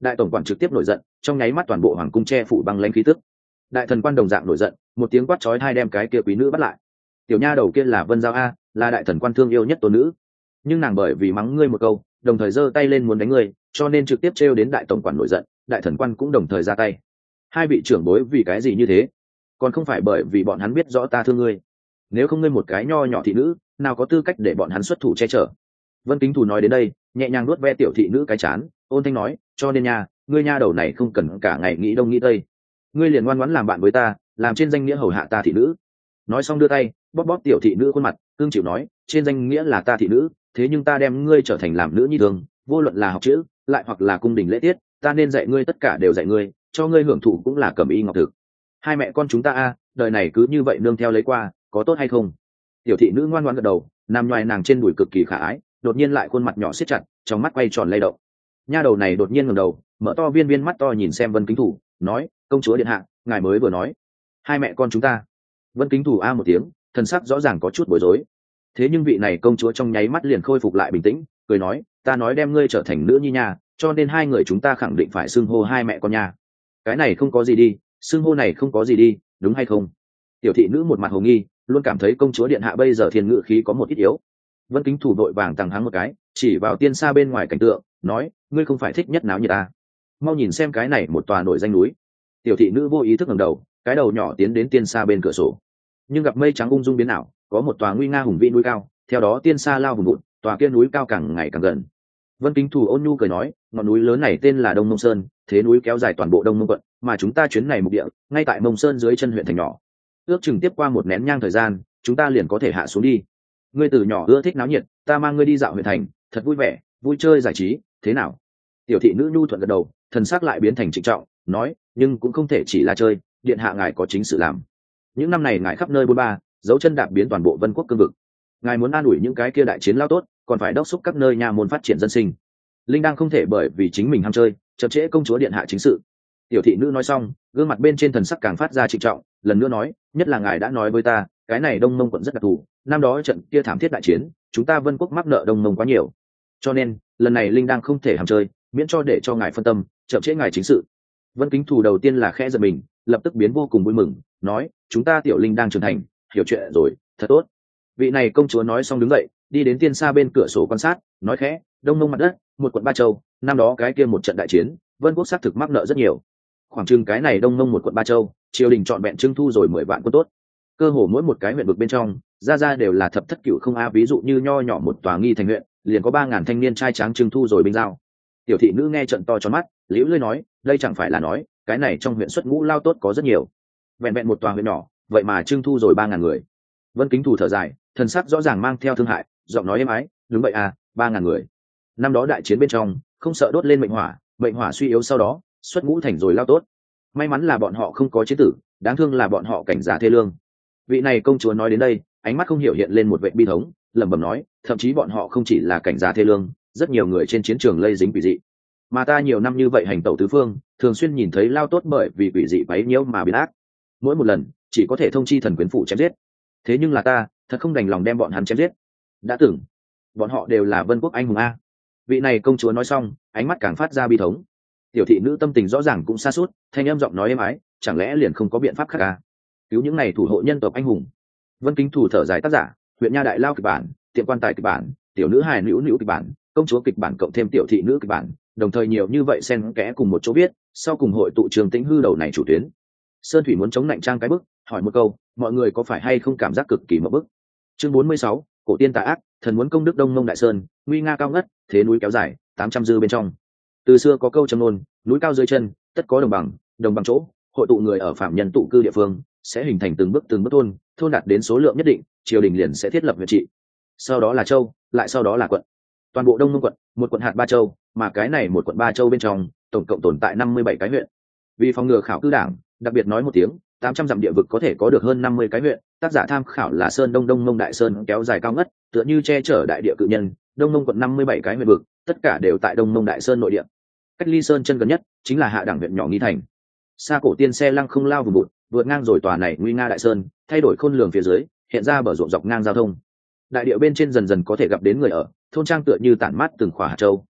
S1: đại tổng quản trực tiếp nổi giận, trong nháy mắt toàn bộ hoàng cung che phủ băng lãnh khí tức. Đại thần quan đồng dạng nổi giận, một tiếng quát chói tai đem cái kia quý nữ bắt lại. Tiểu nha đầu kia là Vân Giao a, là đại thần quan thương yêu nhất tôn nữ, nhưng nàng bởi vì mắng ngươi một câu, đồng thời giơ tay lên muốn đánh ngươi, cho nên trực tiếp trêu đến đại tổng quản nổi giận, đại thần quan cũng đồng thời ra tay. Hai vị trưởng bối vì cái gì như thế? Còn không phải bởi vì bọn hắn biết rõ ta thương ngươi. Nếu không ngươi một cái nho nhỏ thị nữ, nào có tư cách để bọn hắn xuất thủ che chở. Vân Kính Thù nói đến đây, nhẹ nhàng nuốt ve tiểu thị nữ cái chán, ôn thanh nói, cho nên nha, ngươi nha đầu này không cần cả ngày nghĩ đông nghĩ tây, ngươi liền ngoan ngoãn làm bạn với ta, làm trên danh nghĩa hầu hạ ta thị nữ. Nói xong đưa tay bóp bóp tiểu thị nữ khuôn mặt, cương chịu nói, trên danh nghĩa là ta thị nữ, thế nhưng ta đem ngươi trở thành làm nữ nhi thường, vô luận là học chữ lại hoặc là cung đình lễ tiết, ta nên dạy ngươi tất cả đều dạy ngươi, cho ngươi hưởng thụ cũng là cẩm y ngọc thực. Hai mẹ con chúng ta a, đời này cứ như vậy nương theo lấy qua, có tốt hay không? Tiểu thị nữ ngoan ngoãn gật đầu, nằm ngoài nàng trên đùi cực kỳ khả ái, đột nhiên lại khuôn mặt nhỏ siết chặt, trong mắt quay tròn lay động. Nha đầu này đột nhiên ngẩng đầu, mở to viên viên mắt to nhìn xem Vân Kính Thủ, nói, công chúa điện hạ, ngài mới vừa nói hai mẹ con chúng ta. Vân Kính Thủ a một tiếng, thần sắc rõ ràng có chút bối rối. Thế nhưng vị này công chúa trong nháy mắt liền khôi phục lại bình tĩnh, cười nói, ta nói đem ngươi trở thành nữ nhi nha, cho nên hai người chúng ta khẳng định phải xưng hô hai mẹ con nha. Cái này không có gì đi, xưng hô này không có gì đi, đúng hay không? Tiểu thị nữ một mặt hồ nghi, luôn cảm thấy công chúa điện hạ bây giờ thiên ngữ khí có một ít yếu. Vân Kính Thủ đội vàng tăng hắng một cái, chỉ vào tiên xa bên ngoài cảnh tượng, nói, ngươi không phải thích nhất náo như ta, mau nhìn xem cái này một tòa nổi danh núi. Tiểu thị nữ vô ý thức ngẩng đầu, cái đầu nhỏ tiến đến tiên xa bên cửa sổ, nhưng gặp mây trắng ung dung biến ảo, có một tòa nguy nga hùng vĩ núi cao, theo đó tiên xa lao vùng vụt, tòa kia núi cao càng ngày càng gần. Vân Kính Thủ ôn nhu cười nói, ngọn núi lớn này tên là Đông Mông Sơn, thế núi kéo dài toàn bộ Đông Mông quận, mà chúng ta chuyến này mục địa ngay tại Mông Sơn dưới chân huyện thành nhỏ. Ước chừng tiếp qua một nén nhang thời gian, chúng ta liền có thể hạ xuống đi. Ngươi từ nhỏ ưa thích náo nhiệt, ta mang ngươi đi dạo huyện thành, thật vui vẻ, vui chơi giải trí, thế nào? Tiểu thị nữ nhu thuận gật đầu, thần sắc lại biến thành trịnh trọng, nói, nhưng cũng không thể chỉ là chơi, điện hạ ngài có chính sự làm. Những năm này ngài khắp nơi bôn ba, dấu chân đạp biến toàn bộ Vân Quốc cương vực, ngài muốn an ủi những cái kia đại chiến lao tốt, còn phải đốc thúc các nơi nha môn phát triển dân sinh. Linh đang không thể bởi vì chính mình ham chơi chậm trễ công chúa điện hạ chính sự. Tiểu thị nữ nói xong, gương mặt bên trên thần sắc càng phát ra trịnh trọng, lần nữa nói, nhất là ngài đã nói với ta, cái này Đông Mông quận rất đặc thù, năm đó trận kia thảm thiết đại chiến, chúng ta Vân Quốc mắc nợ Đông Mông quá nhiều, cho nên lần này Linh đang không thể ham chơi, miễn cho để cho ngài phân tâm chậm trễ ngài chính sự. Vân Kính Thù đầu tiên là khẽ giật mình, lập tức biến vô cùng vui mừng, nói, chúng ta tiểu Linh đang trưởng thành, hiểu chuyện rồi, thật tốt. Vị này công chúa nói xong đứng dậy, đi đến tiên xa bên cửa sổ quan sát, nói khẽ, Đông Mông mặt đất, một quận Ba Châu, năm đó cái kia một trận đại chiến, Vân Quốc xác thực mắc nợ rất nhiều. Khoảng chừng cái này Đông Mông một quận Ba Châu, triều đình chọn vẹn trưng thu rồi 10 vạn quân tốt. Cơ hồ mỗi một cái huyện vực bên trong, ra đều là thập thất cửu không a, ví dụ như nho nhỏ một tòa Nghi Thành huyện, liền có 3000 thanh niên trai tráng trưng thu rồi binh giao. Tiểu thị nữ nghe trận to tròn mắt, liễu lơi nói, đây chẳng phải là nói, cái này trong huyện xuất ngũ lao tốt có rất nhiều. Vẹn vẹn một tòa huyện nhỏ, vậy mà trưng thu rồi 3000 người. Vân Kính Thủ thở dài, thần sắc rõ ràng mang theo thương hại, giọng nói êm ái, đúng vậy à, 3000 người. Năm đó đại chiến bên trong, không sợ đốt lên mệnh hỏa suy yếu sau đó, xuất ngũ thành rồi lao tốt. May mắn là bọn họ không có chiến tử, đáng thương là bọn họ cảnh giả thê lương. Vị này công chúa nói đến đây, ánh mắt không hiểu hiện lên một vẻ bi thống, lẩm bẩm nói, thậm chí bọn họ không chỉ là cảnh giả thê lương, rất nhiều người trên chiến trường lây dính quỷ dị. Mà ta nhiều năm như vậy hành tẩu tứ phương, thường xuyên nhìn thấy lao tốt bởi vì quỷ dị bấy nhiêu mà biến ác. Mỗi một lần, chỉ có thể thông chi thần quyến phụ chém giết. Thế nhưng là ta, thật không đành lòng đem bọn hắn chém giết. Đã tưởng, bọn họ đều là Vân Quốc anh hùng a. Vị này công chúa nói xong, ánh mắt càng phát ra bi thống. Tiểu thị nữ tâm tình rõ ràng cũng xa suốt, thanh âm giọng nói êm ái, chẳng lẽ liền không có biện pháp khác à? Cứu những này thủ hộ nhân tộc anh hùng. Vân Kính Thủ thở dài tác giả, huyện nha đại lao kịch bản, tiệm quan tài kịch bản, tiểu nữ hài nữu kịch bản, công chúa kịch bản cộng thêm tiểu thị nữ kịch bản, đồng thời nhiều như vậy xen kẽ cùng một chỗ viết, sau cùng hội tụ Trường Tĩnh Hư đầu này chủ tuyến. Sơn Thủy muốn chống nạnh trang cái bức, hỏi một câu, mọi người có phải hay không cảm giác cực kỳ mở bức. Chương 46, cổ tiên tà ác, thần muốn công đức Đông Mông Đại Sơn, nguy nga cao ngất, thế núi kéo dài, 800 dư bên trong. Từ xưa có câu châm ngôn, núi cao dưới chân, tất có đồng bằng chỗ, hội tụ người ở phạm nhân tụ cư địa phương, sẽ hình thành từng bước thôn đạt đến số lượng nhất định, triều đình liền sẽ thiết lập huyện trị. Sau đó là châu, lại sau đó là quận. Toàn bộ Đông Mông quận, một quận hạt 3 châu, mà cái này một quận 3 châu bên trong, tổng cộng tồn tại 57 cái huyện. Vì phòng ngừa khảo cư đảng, đặc biệt nói một tiếng, 800 dặm địa vực có thể có được hơn 50 cái huyện, tác giả tham khảo là Sơn Đông Đông Mông Đại Sơn kéo dài cao ngất, tựa như che chở đại địa cự nhân, Đông Mông quận 57 cái huyện vực, tất cả đều tại Đông Mông Đại Sơn nội địa. Cách ly sơn chân gần nhất chính là hạ đẳng huyện nhỏ Nghi Thành. Xa cổ tiên xe lăng không lao vùng bụt, vượt ngang rồi tòa này nguy nga đại sơn, thay đổi khôn lường phía dưới, hiện ra bờ ruộng dọc ngang giao thông. Đại địa bên trên dần dần có thể gặp đến người ở, thôn trang tựa như tản mát từng khỏa hạt châu,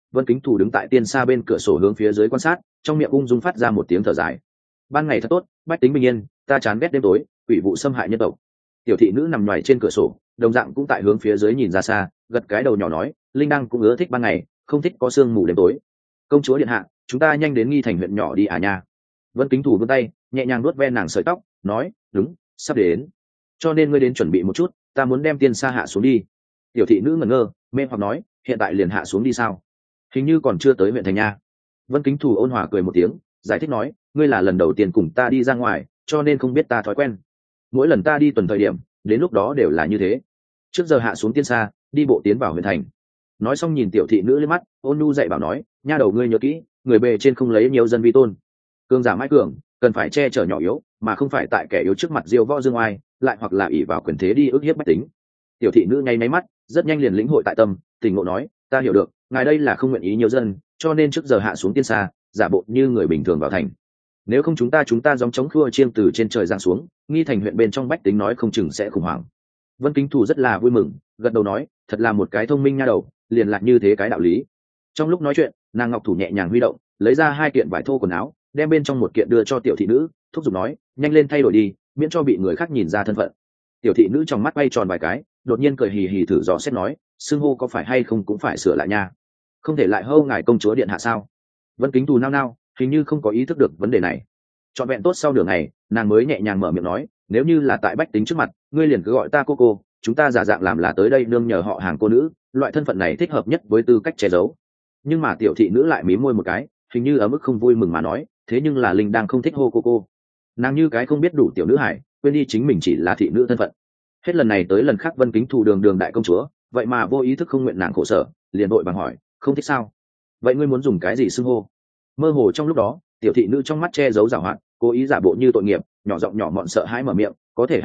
S1: Vân Kính Thủ đứng tại tiên xa bên cửa sổ hướng phía dưới quan sát, trong miệng ung dung phát ra một tiếng thở dài. Ban ngày thật tốt, bách tính bình yên, ta chán ghét đêm tối, quỷ vụ xâm hại nhân tộc. Tiểu thị nữ nằm ngoài trên cửa sổ, đồng dạng cũng tại hướng phía dưới nhìn ra xa, gật cái đầu nhỏ nói, linh đăng cũng ưa thích ban ngày, không thích có sương mù đêm tối. Công chúa điện hạ, chúng ta nhanh đến Nghi Thành huyện nhỏ đi à nha. Vân Kính Thủ vươn tay nhẹ nhàng nuốt ven nàng sợi tóc, nói, đúng, sắp đến, cho nên ngươi đến chuẩn bị một chút, ta muốn đem tiên xa hạ xuống đi. Tiểu thị nữ ngẩn ngơ, mê hoặc nói, hiện tại liền hạ xuống đi sao? Hình như còn chưa tới huyện thành nha. Vân Kính Thủ ôn hòa cười một tiếng, giải thích nói, ngươi là lần đầu tiên cùng ta đi ra ngoài, cho nên không biết ta thói quen. Mỗi lần ta đi tuần thời điểm, đến lúc đó đều là như thế. Trước giờ hạ xuống tiên xa, đi bộ tiến vào huyện thành. Nói xong nhìn tiểu thị nữ lên mắt, ôn nhu dạy bảo nói, nha đầu ngươi nhớ kỹ, người bề trên không lấy nhiều dân vi tôn. Cường giả mãi cường, cần phải che chở nhỏ yếu, mà không phải tại kẻ yếu trước mặt diêu võ dương oai, lại hoặc là ỷ vào quyền thế đi ức hiếp bách tính. Tiểu thị nữ nháy máy mắt, rất nhanh liền lĩnh hội tại tâm, tình ngộ nói, ta hiểu được, ngài đây là không nguyện ý nhiều dân, cho nên trước giờ hạ xuống tiên xa, giả bộ như người bình thường vào thành. Nếu không chúng ta giống chống khua chiêng từ trên trời giáng xuống, Nghi Thành huyện bên trong bách tính nói không chừng sẽ khủng hoảng. Vân Kính Thủ rất là vui mừng, gật đầu nói, thật là một cái thông minh nha đầu, liền lạc như thế cái đạo lý. Trong lúc nói chuyện, nàng ngọc thủ nhẹ nhàng huy động, lấy ra 2 kiện vải thô quần áo, đem bên trong một kiện đưa cho tiểu thị nữ, thúc giục nói, nhanh lên thay đổi đi, miễn cho bị người khác nhìn ra thân phận. Tiểu thị nữ trong mắt quay tròn vài cái, đột nhiên cười hì hì thử dò xét nói, xưng hô có phải hay không cũng phải sửa lại nha, không thể lại hô ngài công chúa điện hạ sao? Vân Kính Thủ nao nao, hình như không có ý thức được vấn đề này. Trọn vẹn tốt sau nửa ngày, nàng mới nhẹ nhàng mở miệng nói, nếu như là tại bách tính trước mặt, ngươi liền cứ gọi ta cô, chúng ta giả dạng làm là tới đây nương nhờ họ hàng cô nữ, loại thân phận này thích hợp nhất với tư cách che giấu. Nhưng mà tiểu thị nữ lại mím môi một cái, hình như ở mức không vui mừng mà nói, thế nhưng là linh đang không thích hô cô. Nàng như cái không biết đủ tiểu nữ hải, quên đi chính mình chỉ là thị nữ thân phận. Hết lần này tới lần khác Vân Kính Thủ đường đại công chúa, vậy mà vô ý thức không nguyện nàng khổ sở, liền vội vàng hỏi, không thích sao? Vậy ngươi muốn dùng cái gì xưng hô? Mơ hồ trong lúc đó, tiểu thị nữ trong mắt che giấu giảo hoạt, cố ý giả bộ như tội nghiệp, nhỏ giọng nhỏ mọn sợ hãi mở miệng, có thể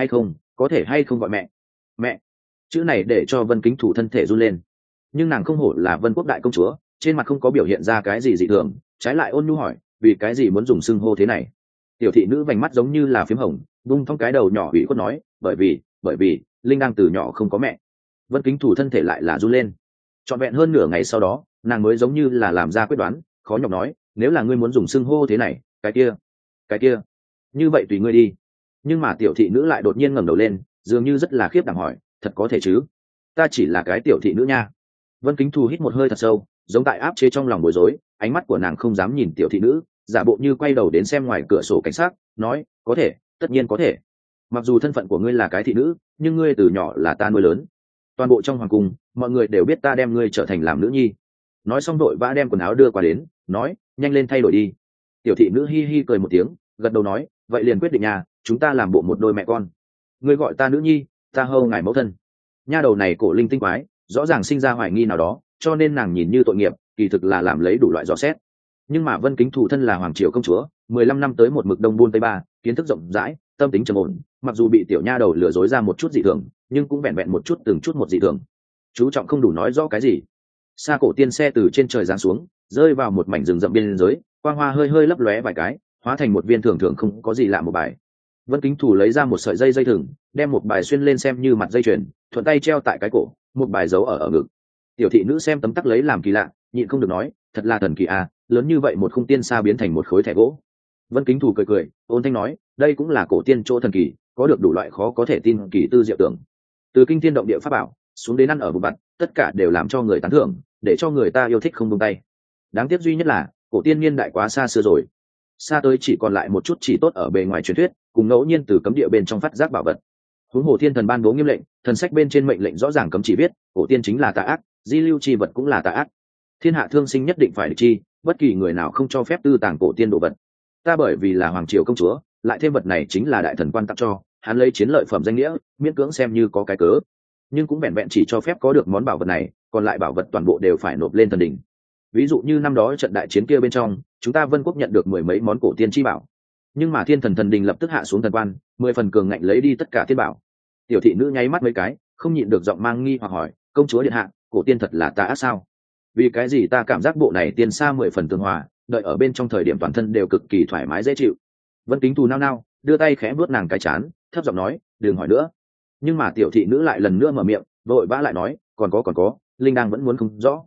S1: hay không gọi mẹ. Chữ này để cho Vân Kính Thủ thân thể run lên. Nhưng nàng không hổ là Vân Quốc đại công chúa, trên mặt không có biểu hiện ra cái gì dị thường, trái lại ôn nhu hỏi, vì cái gì muốn dùng xưng hô thế này? Tiểu thị nữ vành mắt giống như là phím hồng, vung thong cái đầu nhỏ ủy khuất nói, bởi vì linh đang từ nhỏ không có mẹ. Vân Kính Thủ thân thể lại là run lên. Trọn vẹn hơn nửa ngày sau đó, nàng mới giống như là làm ra quyết đoán, khó nhọc nói, nếu là ngươi muốn dùng xưng hô thế này, cái kia, như vậy tùy ngươi đi. Nhưng mà tiểu thị nữ lại đột nhiên ngẩng đầu lên, dường như rất là khiếp đảm hỏi, thật có thể chứ? Ta chỉ là cái tiểu thị nữ nha. Vân Kính Thủ hít một hơi thật sâu, giống tại áp chế trong lòng bối rối, ánh mắt của nàng không dám nhìn tiểu thị nữ, giả bộ như quay đầu đến xem ngoài cửa sổ cảnh sát, nói, có thể, tất nhiên có thể. Mặc dù thân phận của ngươi là cái thị nữ, nhưng ngươi từ nhỏ là ta nuôi lớn. Toàn bộ trong hoàng cung, mọi người đều biết ta đem ngươi trở thành làm nữ nhi. Nói xong đội vã đem quần áo đưa qua đến, nói, nhanh lên thay đổi đi. Tiểu thị nữ hi hi cười một tiếng, gật đầu nói, vậy liền quyết định nhà, chúng ta làm bộ một đôi mẹ con. Ngươi gọi ta nữ nhi, ta hâu ngài mẫu thân. Nha đầu này cổ linh tinh quái, rõ ràng sinh ra hoài nghi nào đó, cho nên nàng nhìn như tội nghiệp, kỳ thực là làm lấy đủ loại dò xét. Nhưng mà Vân Kính Thủ thân là hoàng triều công chúa, 15 năm tới một mực đông buôn tây ba, kiến thức rộng rãi, tâm tính trầm ổn, mặc dù bị tiểu nha đầu lừa dối ra một chút dị thường, nhưng cũng vẹn vẹn một chút từng chút một dị thường. Chú trọng không đủ nói rõ cái gì. Xa cổ tiên xe từ trên trời giáng xuống, rơi vào một mảnh rừng rậm biên giới, quang hoa hơi hơi lấp lóe vài cái, hóa thành một viên thường thường không có gì lạ một bài. Vân Kính Thủ lấy ra một sợi dây thừng, đem một bài xuyên lên xem như mặt dây chuyền, thuận tay treo tại cái cổ, một bài giấu ở ngực. Tiểu thị nữ xem tấm tắc lấy làm kỳ lạ, nhịn không được nói, thật là thần kỳ à, lớn như vậy một khung tiên sa biến thành một khối thẻ gỗ. Vân Kính Thủ cười, ôn thanh nói, đây cũng là cổ tiên chỗ thần kỳ, có được đủ loại khó có thể tin kỳ tư diệu tưởng. Từ kinh thiên động địa pháp bảo xuống đến ăn ở vụ vặt, tất cả đều làm cho người tán thưởng, để cho người ta yêu thích không buông tay. Đáng tiếc duy nhất là cổ tiên niên đại quá xa xưa rồi, xa tới chỉ còn lại một chút chỉ tốt ở bề ngoài truyền thuyết, cùng ngẫu nhiên từ cấm địa bên trong phát giác bảo vật. Huống hồ thiên thần ban bố nghiêm lệnh, thần sách bên trên mệnh lệnh rõ ràng cấm chỉ viết, cổ tiên chính là tà ác, di lưu chi vật cũng là tà ác. Thiên hạ thương sinh nhất định phải địch chi, bất kỳ người nào không cho phép tư tàng cổ tiên đồ vật. Ta bởi vì là hoàng triều công chúa, lại thêm vật này chính là đại thần quan tặng cho, hắn lấy chiến lợi phẩm danh nghĩa, miễn cưỡng xem như có cái cớ, nhưng cũng vẹn vẹn chỉ cho phép có được món bảo vật này, còn lại bảo vật toàn bộ đều phải nộp lên thần đỉnh. Ví dụ như năm đó trận đại chiến kia bên trong, chúng ta Vân Quốc nhận được 10 mấy món cổ tiên chi bảo, nhưng mà thiên thần thần đình lập tức hạ xuống thần quan, 10 phần cường ngạnh lấy đi tất cả tiên bảo. Tiểu thị nữ nháy mắt mấy cái, không nhịn được giọng mang nghi hoặc hỏi, công chúa điện hạ, cổ tiên thật là tà ác sao? Vì cái gì ta cảm giác bộ này tiên xa 10 phần tương hòa, đợi ở bên trong thời điểm toàn thân đều cực kỳ thoải mái dễ chịu. Vân Kính Thủ nao nao, đưa tay khẽ vuốt nàng cái chán, thấp giọng nói, đừng hỏi nữa. Nhưng mà tiểu thị nữ lại lần nữa mở miệng, vội vã lại nói, còn có, linh đang vẫn muốn không rõ.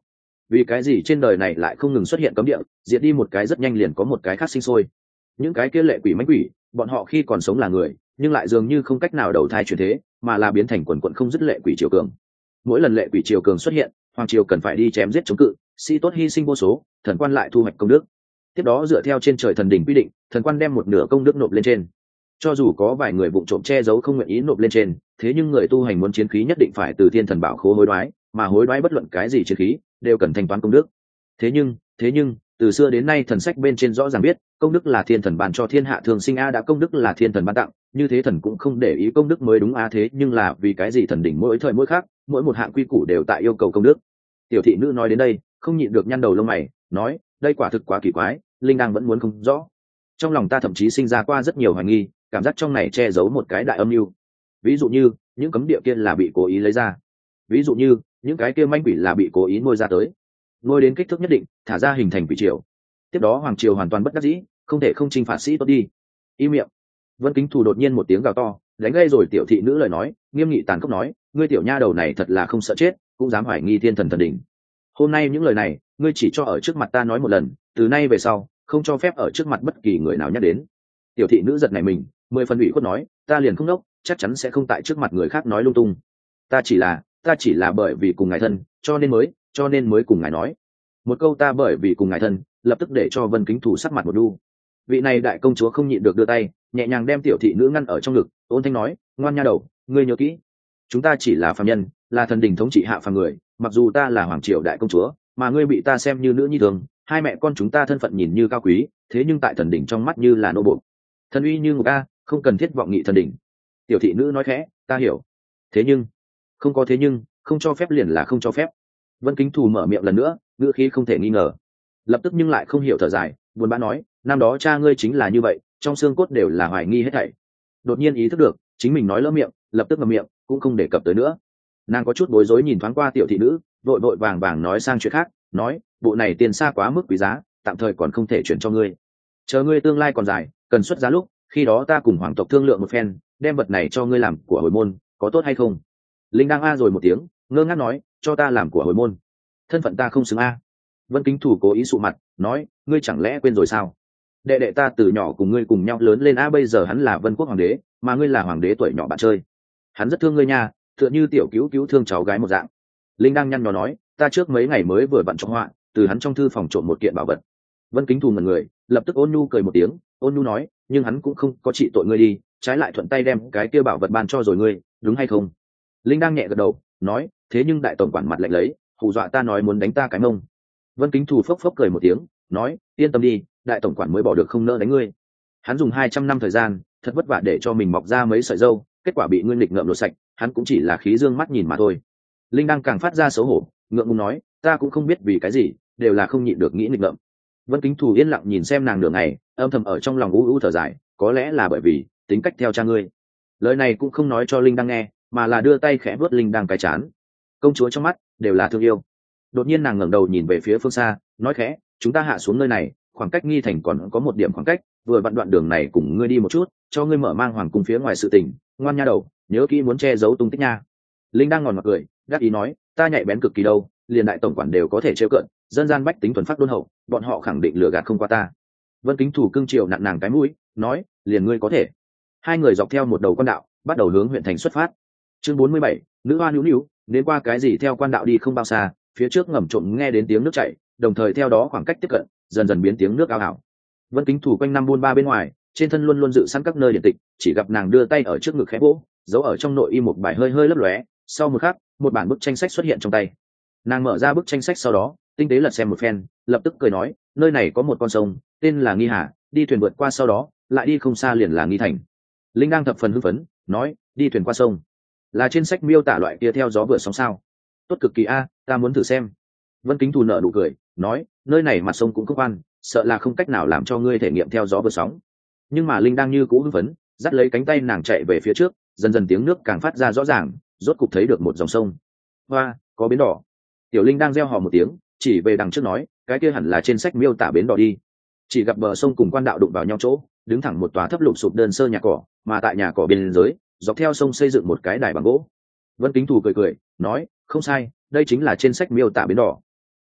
S1: vì cái gì trên đời này lại không ngừng xuất hiện cấm địa, diệt đi một cái rất nhanh liền có một cái khác sinh sôi. Những cái kia lệ quỷ mãnh quỷ, bọn họ khi còn sống là người, nhưng lại dường như không cách nào đầu thai chuyển thế, mà là biến thành quần quận không dứt lệ quỷ triều cường. Mỗi lần lệ quỷ triều cường xuất hiện, hoàng triều cần phải đi chém giết chống cự, sĩ tốt hy sinh vô số, thần quan lại thu hoạch công đức. Tiếp đó dựa theo trên trời thần đỉnh quy định, thần quan đem một nửa công đức nộp lên trên. Cho dù có vài người vụng trộm che giấu không nguyện ý nộp lên trên, thế nhưng người tu hành muốn chiến khí nhất định phải từ thiên thần bảo khố hối đoái, mà hối đoái bất luận cái gì chiến khí đều cần thanh toán công đức. Thế nhưng từ xưa đến nay thần sách bên trên rõ ràng biết công đức là thiên thần ban cho thiên hạ thường sinh a, đã công đức là thiên thần ban tặng, như thế thần cũng không để ý công đức mới đúng a. Thế nhưng là vì cái gì thần đỉnh mỗi thời mỗi khác, mỗi một hạng quy củ đều tại yêu cầu công đức? Tiểu thị nữ nói đến đây không nhịn được nhăn đầu lông mày, nói đây quả thực quá kỳ quái, linh đang vẫn muốn không rõ. Trong lòng ta thậm chí sinh ra qua rất nhiều hoài nghi, cảm giác trong này che giấu một cái đại âm mưu. Ví dụ như những cấm địa kia là bị cố ý lấy ra, ví dụ như những cái kia manh quỷ là bị cố ý nuôi ra tới, nuôi đến kích thước nhất định thả ra hình thành quỷ triều. Tiếp đó hoàng triều hoàn toàn bất đắc dĩ, không thể không chinh phạt sĩ tốt đi. Im miệng! Vân Kính Thù đột nhiên một tiếng gào to, đánh gây rồi tiểu thị nữ lời nói, nghiêm nghị tàn khốc nói, ngươi tiểu nha đầu này thật là không sợ chết, cũng dám hoài nghi thiên thần thần đỉnh. Hôm nay những lời này ngươi chỉ cho ở trước mặt ta nói một lần, từ nay về sau không cho phép ở trước mặt bất kỳ người nào nhắc đến. Tiểu thị nữ giật này mình, 10 phần ủy khuất nói, ta liền không đốc, chắc chắn sẽ không tại trước mặt người khác nói lung tung. Ta chỉ là bởi vì cùng ngài thân, cho nên mới cùng ngài nói. Một câu ta bởi vì cùng ngài thân, lập tức để cho Vân Kính Thù sắc mặt một đu. Vị này đại công chúa không nhịn được đưa tay nhẹ nhàng đem tiểu thị nữ ngăn ở trong ngực, ôn thanh nói, ngoan nha đầu, ngươi nhớ kỹ, chúng ta chỉ là phàm nhân, là thần đình thống trị hạ phàm người. Mặc dù ta là hoàng triều đại công chúa, mà ngươi bị ta xem như nữ nhi thường, hai mẹ con chúng ta thân phận nhìn như cao quý, thế nhưng tại thần đình trong mắt như là nô buộc. Thần uy như ngục a, không cần thiết vọng nghị thần đình. Tiểu thị nữ nói khẽ, ta hiểu. Thế nhưng, không có thế nhưng, không cho phép liền là không cho phép. Vân Kính Thù mở miệng lần nữa, ngữ khí không thể nghi ngờ. Lập tức nhưng lại không hiểu thở dài, buồn bã nói, năm đó cha ngươi chính là như vậy, trong xương cốt đều là hoài nghi hết thảy. Đột nhiên ý thức được chính mình nói lỡ miệng, lập tức ngậm miệng, cũng không đề cập tới nữa. Nàng có chút bối rối nhìn thoáng qua tiểu thị nữ, vội vội vàng vàng nói sang chuyện khác, nói, bộ này tiền xa quá mức quý giá, tạm thời còn không thể chuyển cho ngươi. Chờ ngươi tương lai còn dài, cần xuất giá lúc, khi đó ta cùng hoàng tộc thương lượng một phen, đem vật này cho ngươi làm của hồi môn, có tốt hay không? Linh đang a rồi một tiếng, ngơ ngác nói, cho ta làm của hồi môn? Thân phận ta không xứng a. Vân Kính Thù cố ý sụ mặt, nói, ngươi chẳng lẽ quên rồi sao? Đệ đệ ta từ nhỏ cùng ngươi cùng nhau lớn lên a, bây giờ hắn là Vân Quốc hoàng đế, mà ngươi là hoàng đế tuổi nhỏ bạn chơi. Hắn rất thương ngươi nha, tựa như tiểu cứu cứu thương cháu gái một dạng. Linh đang nhăn nhó nói, ta trước mấy ngày mới vừa vặn trong họa, từ hắn trong thư phòng trộm một kiện bảo vật. Vân Kính Thù ngẩn người, lập tức ôn nhu cười một tiếng, ôn nhu nói, nhưng hắn cũng không có trị tội ngươi đi, trái lại thuận tay đem cái kia bảo vật ban cho rồi ngươi, đúng hay không? Linh đang nhẹ gật đầu, nói, thế nhưng đại tổng quản mặt lạnh lấy, hù dọa ta nói muốn đánh ta cái mông. Vân Kính Thù phốc phốc cười một tiếng, nói, yên tâm đi, đại tổng quản mới bỏ được không nỡ đánh ngươi. Hắn dùng 200 năm thời gian, thật vất vả để cho mình mọc ra mấy sợi râu, kết quả bị ngươi nghịch ngợm lột sạch, hắn cũng chỉ là khí dương mắt nhìn mà thôi. Linh đang càng phát ra xấu hổ, ngượng ngùng nói, ta cũng không biết vì cái gì, đều là không nhịn được nghĩ nghịch ngợm. Vân Kính Thù yên lặng nhìn xem nàng nửa ngày, âm thầm ở trong lòng u u thở dài, có lẽ là bởi vì tính cách theo cha ngươi. Lời này cũng không nói cho Linh đang nghe, mà là đưa tay khẽ vuốt Linh đang cái chán. Công chúa trong mắt đều là thương yêu. Đột nhiên nàng ngẩng đầu nhìn về phía phương xa, nói khẽ, chúng ta hạ xuống nơi này, khoảng cách Nghi Thành còn có một điểm khoảng cách, vừa vặn đoạn đường này cùng ngươi đi một chút, cho ngươi mở mang hoàng cung phía ngoài sự tình, ngoan nha đầu, nhớ kỹ muốn che giấu tung tích nha. Linh đang ngòn ngọt cười, đáp ý nói, ta nhạy bén cực kỳ đâu, liền đại tổng quản đều có thể trêu cợt, dân gian bách tính thuần phát đôn hậu, bọn họ khẳng định lừa gạt không qua ta. Vân Kính Thù cưng chiều nặng nàng cái mũi, nói, liền ngươi có thể. Hai người dọc theo một đầu quan đạo, bắt đầu hướng huyện thành xuất phát. Chương 47, nữ hoa nữu nữu, đến qua cái gì theo quan đạo đi không bao xa, phía trước ngầm trộm nghe đến tiếng nước chảy, đồng thời theo đó khoảng cách tiếp cận dần dần biến tiếng nước ào ào. Vân Kính Thù quanh năm buôn ba bên ngoài, trên thân luôn luôn dự sẵn các nơi điện tịch, chỉ gặp nàng đưa tay ở trước ngực khẽ vỗ, giấu ở trong nội y một bài hơi hơi lấp lóe, sau một khắc, một bản bức tranh sách xuất hiện trong tay. Nàng mở ra bức tranh sách sau đó, tinh tế lật xem một phen, lập tức cười nói, nơi này có một con sông, tên là Nghi Hà, đi thuyền vượt qua sau đó, lại đi không xa liền là Nghi Thành. Linh đang thập phần hưng phấn, nói, đi thuyền qua sông, là trên sách miêu tả loại kia theo gió vượt sóng sao? Tốt cực kỳ a, ta muốn thử xem. Vân Kính Thù nở nụ cười, nói, nơi này mặt sông cũng không khoan, sợ là không cách nào làm cho ngươi thể nghiệm theo gió vượt sóng. Nhưng mà Linh đang như cũ hưng phấn, dắt lấy cánh tay nàng chạy về phía trước, dần dần tiếng nước càng phát ra rõ ràng, rốt cục thấy được một dòng sông. Hoa, có bến đỏ. Tiểu Linh đang reo hò một tiếng, chỉ về đằng trước nói, cái kia hẳn là trên sách miêu tả bến đỏ đi. Chỉ gặp bờ sông cùng quan đạo đụng vào nhau chỗ, đứng thẳng một tòa thấp lụp sụp đơn sơ nhà cỏ, mà tại nhà cỏ bên dưới, dọc theo sông xây dựng một cái đài bằng gỗ. Vân Kính Thù cười cười, nói, không sai, đây chính là trên sách miêu tả bến đỏ.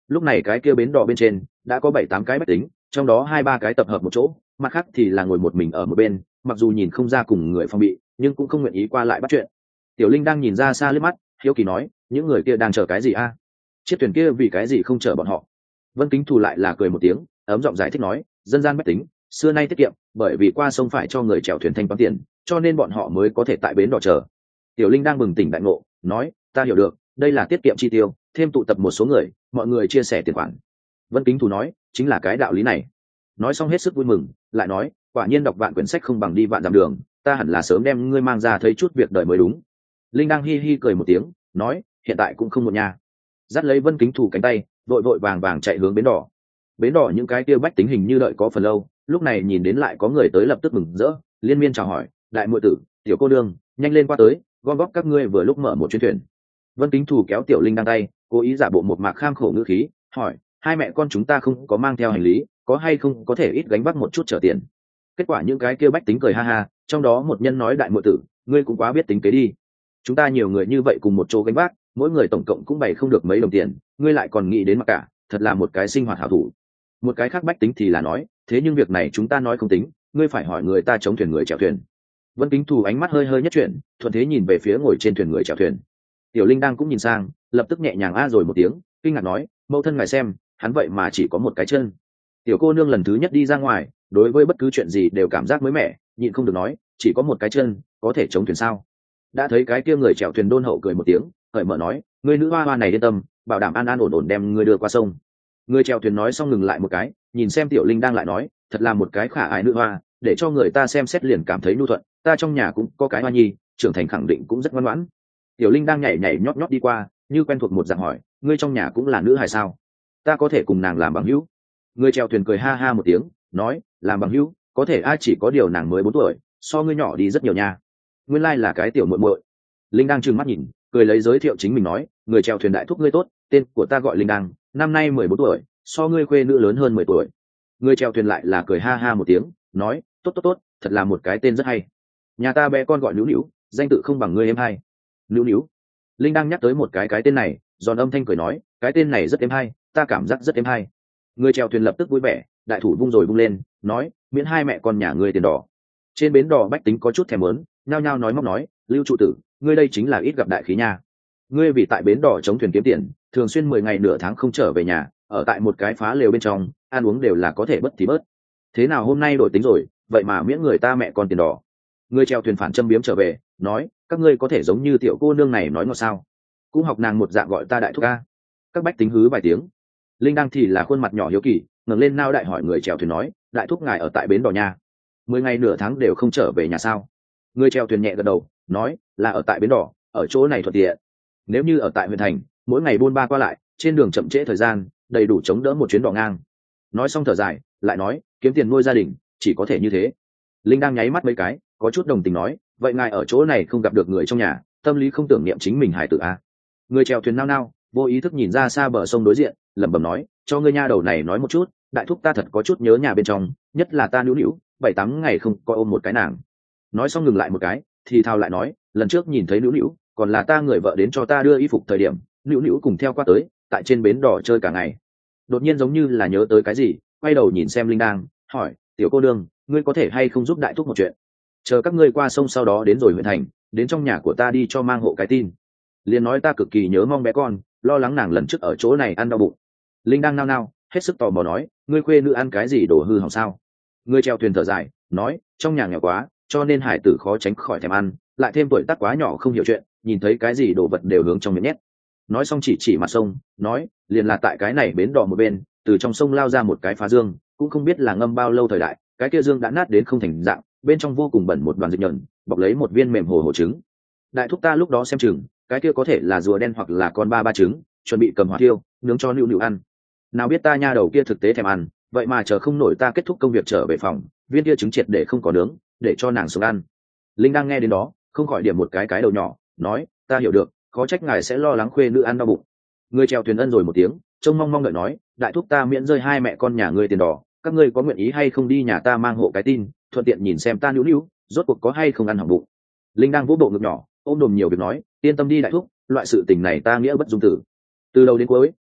S1: lúc này cái kia bến đò bên trên đã có 7-8 cái bách tính, trong đó 2-3 cái tập hợp một chỗ, mặt khác thì là ngồi một mình ở một bên, mặc dù nhìn không ra cùng người phòng bị nhưng cũng không nguyện ý qua lại bắt chuyện. Tiểu Linh đang nhìn ra xa liếc mắt, hiếu kỳ nói, những người kia đang chờ cái gì a? Chiếc thuyền kia vì cái gì không chờ bọn họ? Vân Kính Thù lại là cười một tiếng, ấm giọng giải thích nói, dân gian bách tính xưa nay tiết kiệm, bởi vì qua sông phải cho người chèo thuyền thanh toán tiền, cho nên bọn họ mới có thể tại bến đò chờ. Tiểu Linh đang bừng tỉnh đại ngộ, nói, ta hiểu được, đây là tiết kiệm chi tiêu, thêm tụ tập một số người, mọi người chia sẻ tiền khoản. Vân Kính Thù nói, chính là cái đạo lý này. Nói xong hết sức vui mừng, lại nói, quả nhiên đọc vạn quyển sách không bằng đi vạn dặm đường, ta hẳn là sớm đem ngươi mang ra thấy chút việc đời mới đúng. Linh đang hi hi cười một tiếng, nói, hiện tại cũng không muộn nha. Dắt lấy Vân Kính Thù cánh tay, vội vội vàng vàng chạy hướng bến đò. Bến đò những cái kia bách tính hình như đợi có phần lâu, lúc này nhìn đến lại có người tới lập tức mừng rỡ, liên miên chào hỏi, đại muội tử, tiểu cô đương, nhanh lên qua tới, gom góp các ngươi vừa lúc mở một chuyến thuyền. Vân Kính Thù kéo Tiểu Linh đang tay, cố ý giả bộ một mạc kham khổ ngữ khí, hỏi, hai mẹ con chúng ta không có mang theo hành lý, có hay không có thể ít gánh vác một chút trở tiền. Kết quả những cái kia bách tính cười ha ha, trong đó một nhân nói, đại muội tử, ngươi cũng quá biết tính kế đi, chúng ta nhiều người như vậy cùng một chỗ gánh vác, mỗi người tổng cộng cũng bày không được mấy đồng tiền, ngươi lại còn nghĩ đến mặc cả, thật là một cái sinh hoạt hảo thủ. Một cái khác bách tính thì là nói, thế nhưng việc này chúng ta nói không tính, ngươi phải hỏi người ta chống thuyền người chèo thuyền. Vân Kính Thù ánh mắt hơi hơi nhất chuyển, thuận thế nhìn về phía ngồi trên thuyền người chèo thuyền. Tiểu Linh đang cũng nhìn sang, lập tức nhẹ nhàng a rồi một tiếng, kinh ngạc nói, mẫu thân ngài xem, hắn vậy mà chỉ có một cái chân. Tiểu cô nương lần thứ nhất đi ra ngoài, đối với bất cứ chuyện gì đều cảm giác mới mẻ, nhịn không được nói, chỉ có một cái chân, có thể chống thuyền sao? Đã thấy cái kia người chèo thuyền đôn hậu cười một tiếng, cởi mở nói, ngươi nữ hoa hoa này yên tâm, bảo đảm an an ổn ổn đem ngươi đưa qua sông. Người chèo thuyền nói xong ngừng lại một cái, nhìn xem Tiểu Linh đang lại nói, thật là một cái khả ái nữ hoa, để cho người ta xem xét liền cảm thấy nhu thuận, ta trong nhà cũng có cái hoa nhi, trưởng thành khẳng định cũng rất ngoan ngoãn. Tiểu Linh đang nhảy nhảy nhót nhót đi qua, như quen thuộc một dạng hỏi, ngươi trong nhà cũng là nữ hài sao? Ta có thể cùng nàng làm bằng hữu. Người chèo thuyền cười ha ha một tiếng, nói, làm bằng hữu, có thể, ai chỉ có điều nàng mới 4 tuổi, so ngươi nhỏ đi rất nhiều nha. Nguyên lai là cái tiểu muội muội. Linh đang trừng mắt nhìn, cười lấy giới thiệu chính mình nói, người chèo thuyền đại thúc ngươi tốt, tên của ta gọi Linh đang, năm nay 14 tuổi, so ngươi khuê nữ lớn hơn 10 tuổi. Người chèo thuyền lại là cười ha ha một tiếng, nói, tốt tốt tốt, thật là một cái tên rất hay. Nhà ta bé con gọi Nữu Nữu, danh tự không bằng ngươi em hay. Nữu Nữu. Linh đang nhắc tới một cái tên này, giòn âm thanh cười nói, cái tên này rất êm hay, ta cảm giác rất êm hay. Người chèo thuyền lập tức vui vẻ, đại thủ vung rồi vung lên, nói, miễn hai mẹ con nhà ngươi tiền đỏ. Trên bến đò bách tính có chút thèm muốn, nhao nhao nói móc nói, Lưu trụ tử, ngươi đây chính là ít gặp đại khí nha. Ngươi vì tại bến đò chống thuyền kiếm tiền, thường xuyên 10 ngày nửa tháng không trở về nhà, ở tại một cái phá lều bên trong, ăn uống đều là có thể bất thì bớt. Thế nào hôm nay đổi tính rồi, vậy mà miễn người ta mẹ con tiền đỏ. Người chèo thuyền phản châm biếm trở về, nói, các ngươi có thể giống như tiểu cô nương này nói ngọt sao? Cũng học nàng một dạng gọi ta đại thúc ca. Các bách tính hứ vài tiếng. Linh đang thì là khuôn mặt nhỏ hiếu kỳ, ngẩng lên nao đại hỏi người chèo thuyền nói, đại thúc ngài ở tại bến đò nha, 10 ngày nửa tháng đều không trở về nhà sao? Người chèo thuyền nhẹ gật đầu, nói, là ở tại bến đò, ở chỗ này thuận tiện. Nếu như ở tại huyện thành, mỗi ngày buôn ba qua lại, trên đường chậm trễ thời gian, đầy đủ chống đỡ một chuyến đò ngang. Nói xong thở dài, lại nói, kiếm tiền nuôi gia đình, chỉ có thể như thế. Linh đang nháy mắt mấy cái, có chút đồng tình nói, vậy ngài ở chỗ này không gặp được người trong nhà, tâm lý không tưởng niệm chính mình hài tử à? Người chèo thuyền nao nao, vô ý thức nhìn ra xa bờ sông đối diện, lẩm bẩm nói, cho ngươi nha đầu này nói một chút, đại thúc ta thật có chút nhớ nhà bên trong, nhất là ta Nữu Nữu, 7-8 ngày không coi ôm một cái nàng. Nói xong ngừng lại một cái, thì thào lại nói, lần trước nhìn thấy Nữu Nữu, còn là ta người vợ đến cho ta đưa y phục thời điểm, Nữu Nữu cùng theo qua tới, tại trên bến đò chơi cả ngày. Đột nhiên giống như là nhớ tới cái gì, quay đầu nhìn xem Linh đang, hỏi, tiểu cô đương, ngươi có thể hay không giúp đại thúc một chuyện? Chờ các ngươi qua sông sau đó đến rồi huyện thành, đến trong nhà của ta đi cho mang hộ cái tin. Liền nói ta cực kỳ nhớ mong bé con, lo lắng nàng lần trước ở chỗ này ăn đau bụng. Linh đang nao nao, hết sức tò mò nói, ngươi khuê nữ ăn cái gì đồ hư hỏng sao? Người chèo thuyền thở dài, nói, trong nhà nghèo quá, cho nên hải tử khó tránh khỏi thèm ăn, lại thêm tuổi tác quá nhỏ không hiểu chuyện, nhìn thấy cái gì đồ vật đều hướng trong miệng nhét. Nói xong chỉ mặt sông, nói, liền là tại cái này bến đò một bên, từ trong sông lao ra một cái phá dương, cũng không biết là ngâm bao lâu thời đại, cái kia dương đã nát đến không thành dạng, bên trong vô cùng bẩn một đoàn dịch nhờn, bọc lấy một viên mềm hồ trứng. Đại thúc ta lúc đó xem chừng, cái kia có thể là rùa đen hoặc là con ba trứng, chuẩn bị cầm hỏa tiêu nướng cho Nữu Nữu ăn. Nào biết ta nha đầu kia thực tế thèm ăn, vậy mà chờ không nổi ta kết thúc công việc trở về phòng, viên kia trứng triệt để không có nướng, để cho nàng xuống ăn. Linh đang nghe đến đó, không khỏi điểm một cái đầu nhỏ, nói, ta hiểu được, khó trách ngài sẽ lo lắng khuê nữ ăn đau bụng. Người chèo thuyền ân rồi một tiếng, trông mong mong đợi nói, đại thúc ta miễn rơi hai mẹ con nhà ngươi tiền đỏ, các ngươi có nguyện ý hay không đi nhà ta mang hộ cái tin, thuận tiện nhìn xem ta Nữu Nữu rốt cuộc có hay không ăn hỏng bụng. Linh đang vỗ bộ ngực nhỏ, ôm đồm nhiều việc nói, yên tâm đi đại thúc, loại sự tình này ta nghĩa bất dung tử. Từ đầu đến cuối,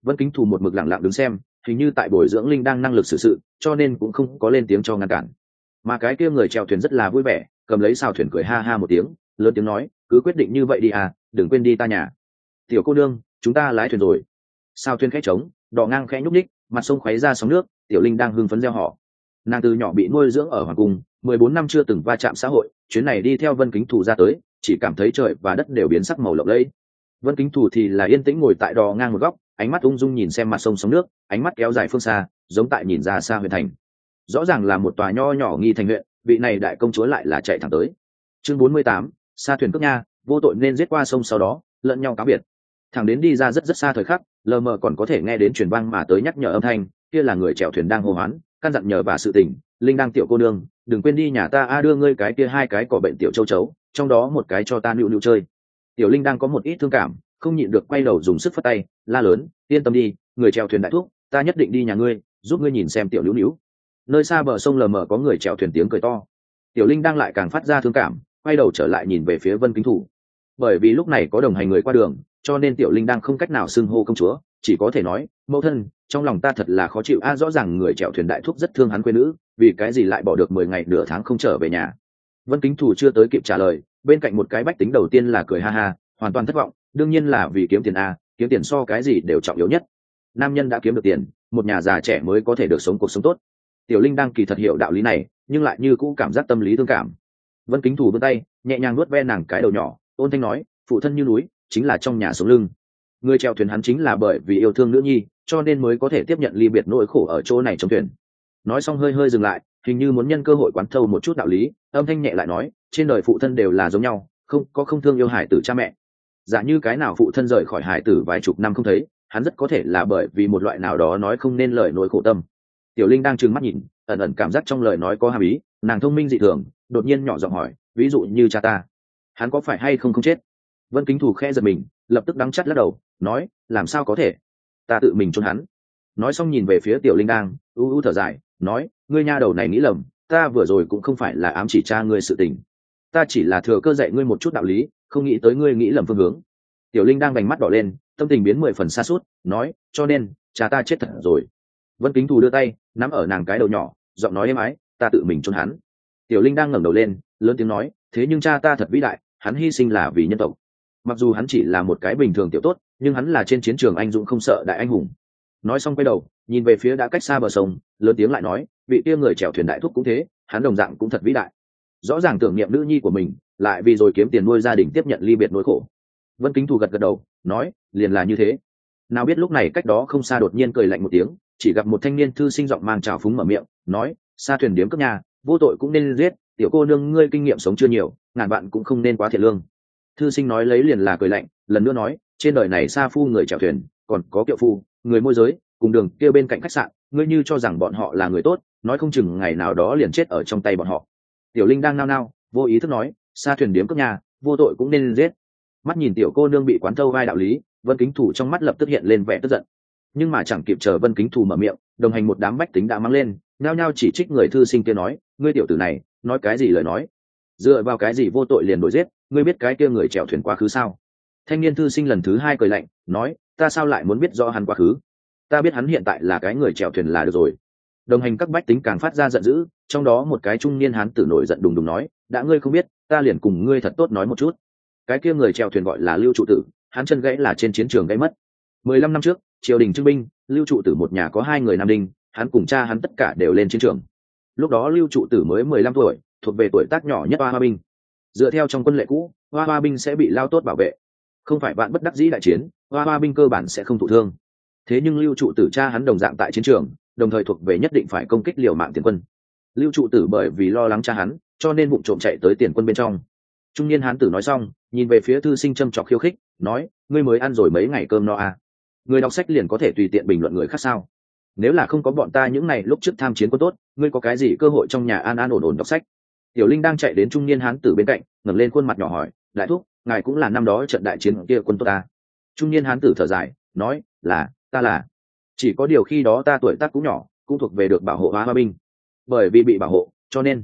S1: Vân Kính Thù một mực lặng lặng đứng xem, hình như tại bồi dưỡng linh đang năng lực xử sự, cho nên cũng không có lên tiếng cho ngăn cản. Mà cái kia người chèo thuyền rất là vui vẻ, cầm lấy sao thuyền cười ha ha một tiếng, lớn tiếng nói, cứ quyết định như vậy đi à, đừng quên đi ta nhà. Tiểu cô nương, chúng ta lái thuyền rồi. Sao thuyền khẽ trống, đò ngang khẽ nhúc nhích, mặt sông khuấy ra sóng nước, tiểu linh đang hưng phấn reo hò. Nàng từ nhỏ bị nuôi dưỡng ở hoàng cung, 14 năm chưa từng va chạm xã hội, chuyến này đi theo Vân Kính Thù ra tới, chỉ cảm thấy trời và đất đều biến sắc màu lộng lẫy. Vân Kính Thù thì là yên tĩnh ngồi tại đò ngang một góc, ánh mắt ung dung nhìn xem mặt sông sóng nước, ánh mắt kéo dài phương xa, giống tại nhìn ra xa huyện thành. Rõ ràng là một tòa nho nhỏ nghi thành huyện, vị này đại công chúa lại là chạy thẳng tới. Chương 48, xa thuyền cướp nha, vô tội nên giết qua sông, sau đó lẫn nhau cáo biệt. Thẳng đến đi ra rất rất xa thời khắc, lờ mờ còn có thể nghe đến truyền vang mà tới nhắc nhở âm thanh, kia là người chèo thuyền đang hô hoán, căn dặn nhờ bà sự tình, linh đang tiểu cô nương, đừng quên đi nhà ta a, đưa ngươi cái kia hai cái cỏ bệnh tiểu châu chấu, trong đó một cái cho ta nữu nữu chơi. Tiểu linh đang có một ít thương cảm, không nhịn được quay đầu dùng sức phất tay, la lớn, yên tâm đi, người chèo thuyền đại thúc, ta nhất định đi nhà ngươi, giúp ngươi nhìn xem tiểu nữu nữu. Nơi xa bờ sông lờ mờ có người chèo thuyền tiếng cười to. Tiểu linh đang lại càng phát ra thương cảm, quay đầu trở lại nhìn về phía Vân Kính Thủ. Bởi vì lúc này có đồng hành người qua đường, cho nên tiểu linh đang không cách nào xưng hô công chúa, chỉ có thể nói, mẫu thân, trong lòng ta thật là khó chịu a, rõ ràng người chèo thuyền đại thúc rất thương hắn quê nữ, vì cái gì lại bỏ được 10 ngày nửa tháng không trở về nhà. Vân Kính Thủ chưa tới kịp trả lời, bên cạnh một cái bách tính đầu tiên là cười ha ha, hoàn toàn thất vọng, đương nhiên là vì kiếm tiền a, kiếm tiền so cái gì đều trọng yếu nhất. Nam nhân đã kiếm được tiền, một nhà già trẻ mới có thể được sống cuộc sống tốt. Tiểu linh đang kỳ thật hiểu đạo lý này, nhưng lại như cũ cảm giác tâm lý thương cảm. Vân Kính Thủ vươn tay nhẹ nhàng nuốt ve nàng cái đầu nhỏ, ôn thanh nói, phụ thân như núi, chính là trong nhà sống lưng. Người chèo thuyền hắn chính là bởi vì yêu thương nữ nhi, cho nên mới có thể tiếp nhận ly biệt nỗi khổ ở chỗ này trong thuyền. Nói xong hơi hơi dừng lại, hình như muốn nhân cơ hội quán thâu một chút đạo lý, âm thanh nhẹ lại nói, trên đời phụ thân đều là giống nhau, không có không thương yêu hải tử cha mẹ. Giả như cái nào phụ thân rời khỏi hải tử vài chục năm không thấy, hắn rất có thể là bởi vì một loại nào đó nói không nên lời nỗi khổ tâm. Tiểu linh đang trừng mắt nhìn, ẩn ẩn cảm giác trong lời nói có hàm ý, nàng thông minh dị thường, đột nhiên nhỏ giọng hỏi, ví dụ như cha ta, hắn có phải hay không không chết? Vân Kính Thủ khẽ giật mình, lập tức đắng chắt lắc đầu, nói, làm sao có thể, ta tự mình chôn hắn. Nói xong nhìn về phía tiểu linh đang, u thở dài, nói, ngươi nha đầu này nghĩ lầm, ta vừa rồi cũng không phải là ám chỉ cha ngươi sự tình, ta chỉ là thừa cơ dạy ngươi một chút đạo lý, không nghĩ tới ngươi nghĩ lầm phương hướng. Tiểu linh đang vành mắt đỏ lên, tâm tình biến 10 phần xa suốt, nói, cho nên cha ta chết thật rồi. Vân Kính Thủ đưa tay nắm ở nàng cái đầu nhỏ, giọng nói êm ái, ta tự mình chôn hắn. Tiểu linh đang ngẩng đầu lên, lớn tiếng nói, thế nhưng cha ta thật vĩ đại, hắn hy sinh là vì nhân tộc. Mặc dù hắn chỉ là một cái bình thường tiểu tốt, nhưng hắn là trên chiến trường anh dũng không sợ đại anh hùng. Nói xong quay đầu nhìn về phía đã cách xa bờ sông, lớn tiếng lại nói, vị kia người chèo thuyền đại thúc cũng thế, hắn đồng dạng cũng thật vĩ đại. Rõ ràng tưởng niệm nữ nhi của mình, lại vì rồi kiếm tiền nuôi gia đình tiếp nhận ly biệt nỗi khổ. Vân Kính Thủ gật gật đầu, nói, liền là như thế. Nào biết lúc này cách đó không xa đột nhiên cười lạnh một tiếng, chỉ gặp một thanh niên thư sinh giọng mang trào phúng mở miệng, nói, xa thuyền điếm cướp nhà, vô tội cũng nên giết, tiểu cô nương ngươi kinh nghiệm sống chưa nhiều, ngàn bạn cũng không nên quá thiện lương. Thư sinh nói lấy liền là cười lạnh, lần nữa nói, trên đời này sa phu người chèo thuyền, còn có kiệu phu, người môi giới, cùng đường kia bên cạnh khách sạn, ngươi như cho rằng bọn họ là người tốt, nói không chừng ngày nào đó liền chết ở trong tay bọn họ. Tiểu linh đang nao nao, vô ý thức nói, sa thuyền điếm cướp nhà, vô tội cũng nên giết. Mắt nhìn tiểu cô nương bị quán thâu vai đạo lý, Vân Kính Thủ trong mắt lập tức hiện lên vẻ tức giận. Nhưng mà chẳng kịp chờ Vân Kính Thủ mở miệng, đồng hành một đám bách tính đã mang lên, nhao nhao chỉ trích người thư sinh kia, nói, ngươi tiểu tử này nói cái gì lời nói, dựa vào cái gì vô tội liền đuổi giết, ngươi biết cái kia người chèo thuyền quá khứ sao? Thanh niên thư sinh lần thứ hai cười lạnh, nói, ta sao lại muốn biết rõ hắn quá khứ, ta biết hắn hiện tại là cái người chèo thuyền là được rồi. Đồng hành các bách tính càng phát ra giận dữ, trong đó một cái trung niên hán tử nổi giận đùng đùng nói, đã ngươi không biết, ta liền cùng ngươi thật tốt nói một chút. Cái kia người chèo thuyền gọi là Lưu Trụ Tử, hắn chân gãy là trên chiến trường gãy mất. 15 năm trước, triều đình trưng binh, Lưu Trụ Tử một nhà có 2 người nam đinh, hắn cùng cha hắn tất cả đều lên chiến trường. Lúc đó Lưu Trụ Tử mới 15 tuổi, thuộc về tuổi tác nhỏ nhất hoa binh. Dựa theo trong quân lệ cũ, hoa binh sẽ bị lao tốt bảo vệ, không phải bạn bất đắc dĩ đại chiến, hoa binh cơ bản sẽ không thụ thương. Thế nhưng Lưu Trụ Tử cha hắn đồng dạng tại chiến trường, đồng thời thuộc về nhất định phải công kích liều mạng tiền quân. Lưu Trụ Tử bởi vì lo lắng cha hắn, cho nên vụng trộm chạy tới tiền quân bên trong. Trung niên hán tử nói xong, nhìn về phía thư sinh châm chọc khiêu khích, nói, ngươi mới ăn rồi mấy ngày cơm no à? Người đọc sách liền có thể tùy tiện bình luận người khác sao? Nếu là không có bọn ta những này lúc trước tham chiến quân tốt, ngươi có cái gì cơ hội trong nhà an an ổn ổn đọc sách? Tiểu linh đang chạy đến trung niên hán tử bên cạnh, ngẩng lên khuôn mặt nhỏ hỏi, đại thúc, ngài cũng là năm đó trận đại chiến kia quân tốt ta? Trung niên hán tử thở dài, nói, là, ta là. Chỉ có điều khi đó ta tuổi tác cũng nhỏ, cũng thuộc về được bảo hộ hoa binh. Bởi vì bị bảo hộ,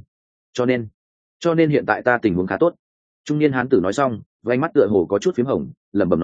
S1: cho nên hiện tại ta tình huống khá tốt. Trung niên hán tử nói xong, ánh mắt tựa hồ có chút phím hồng, lẩm bẩm nói,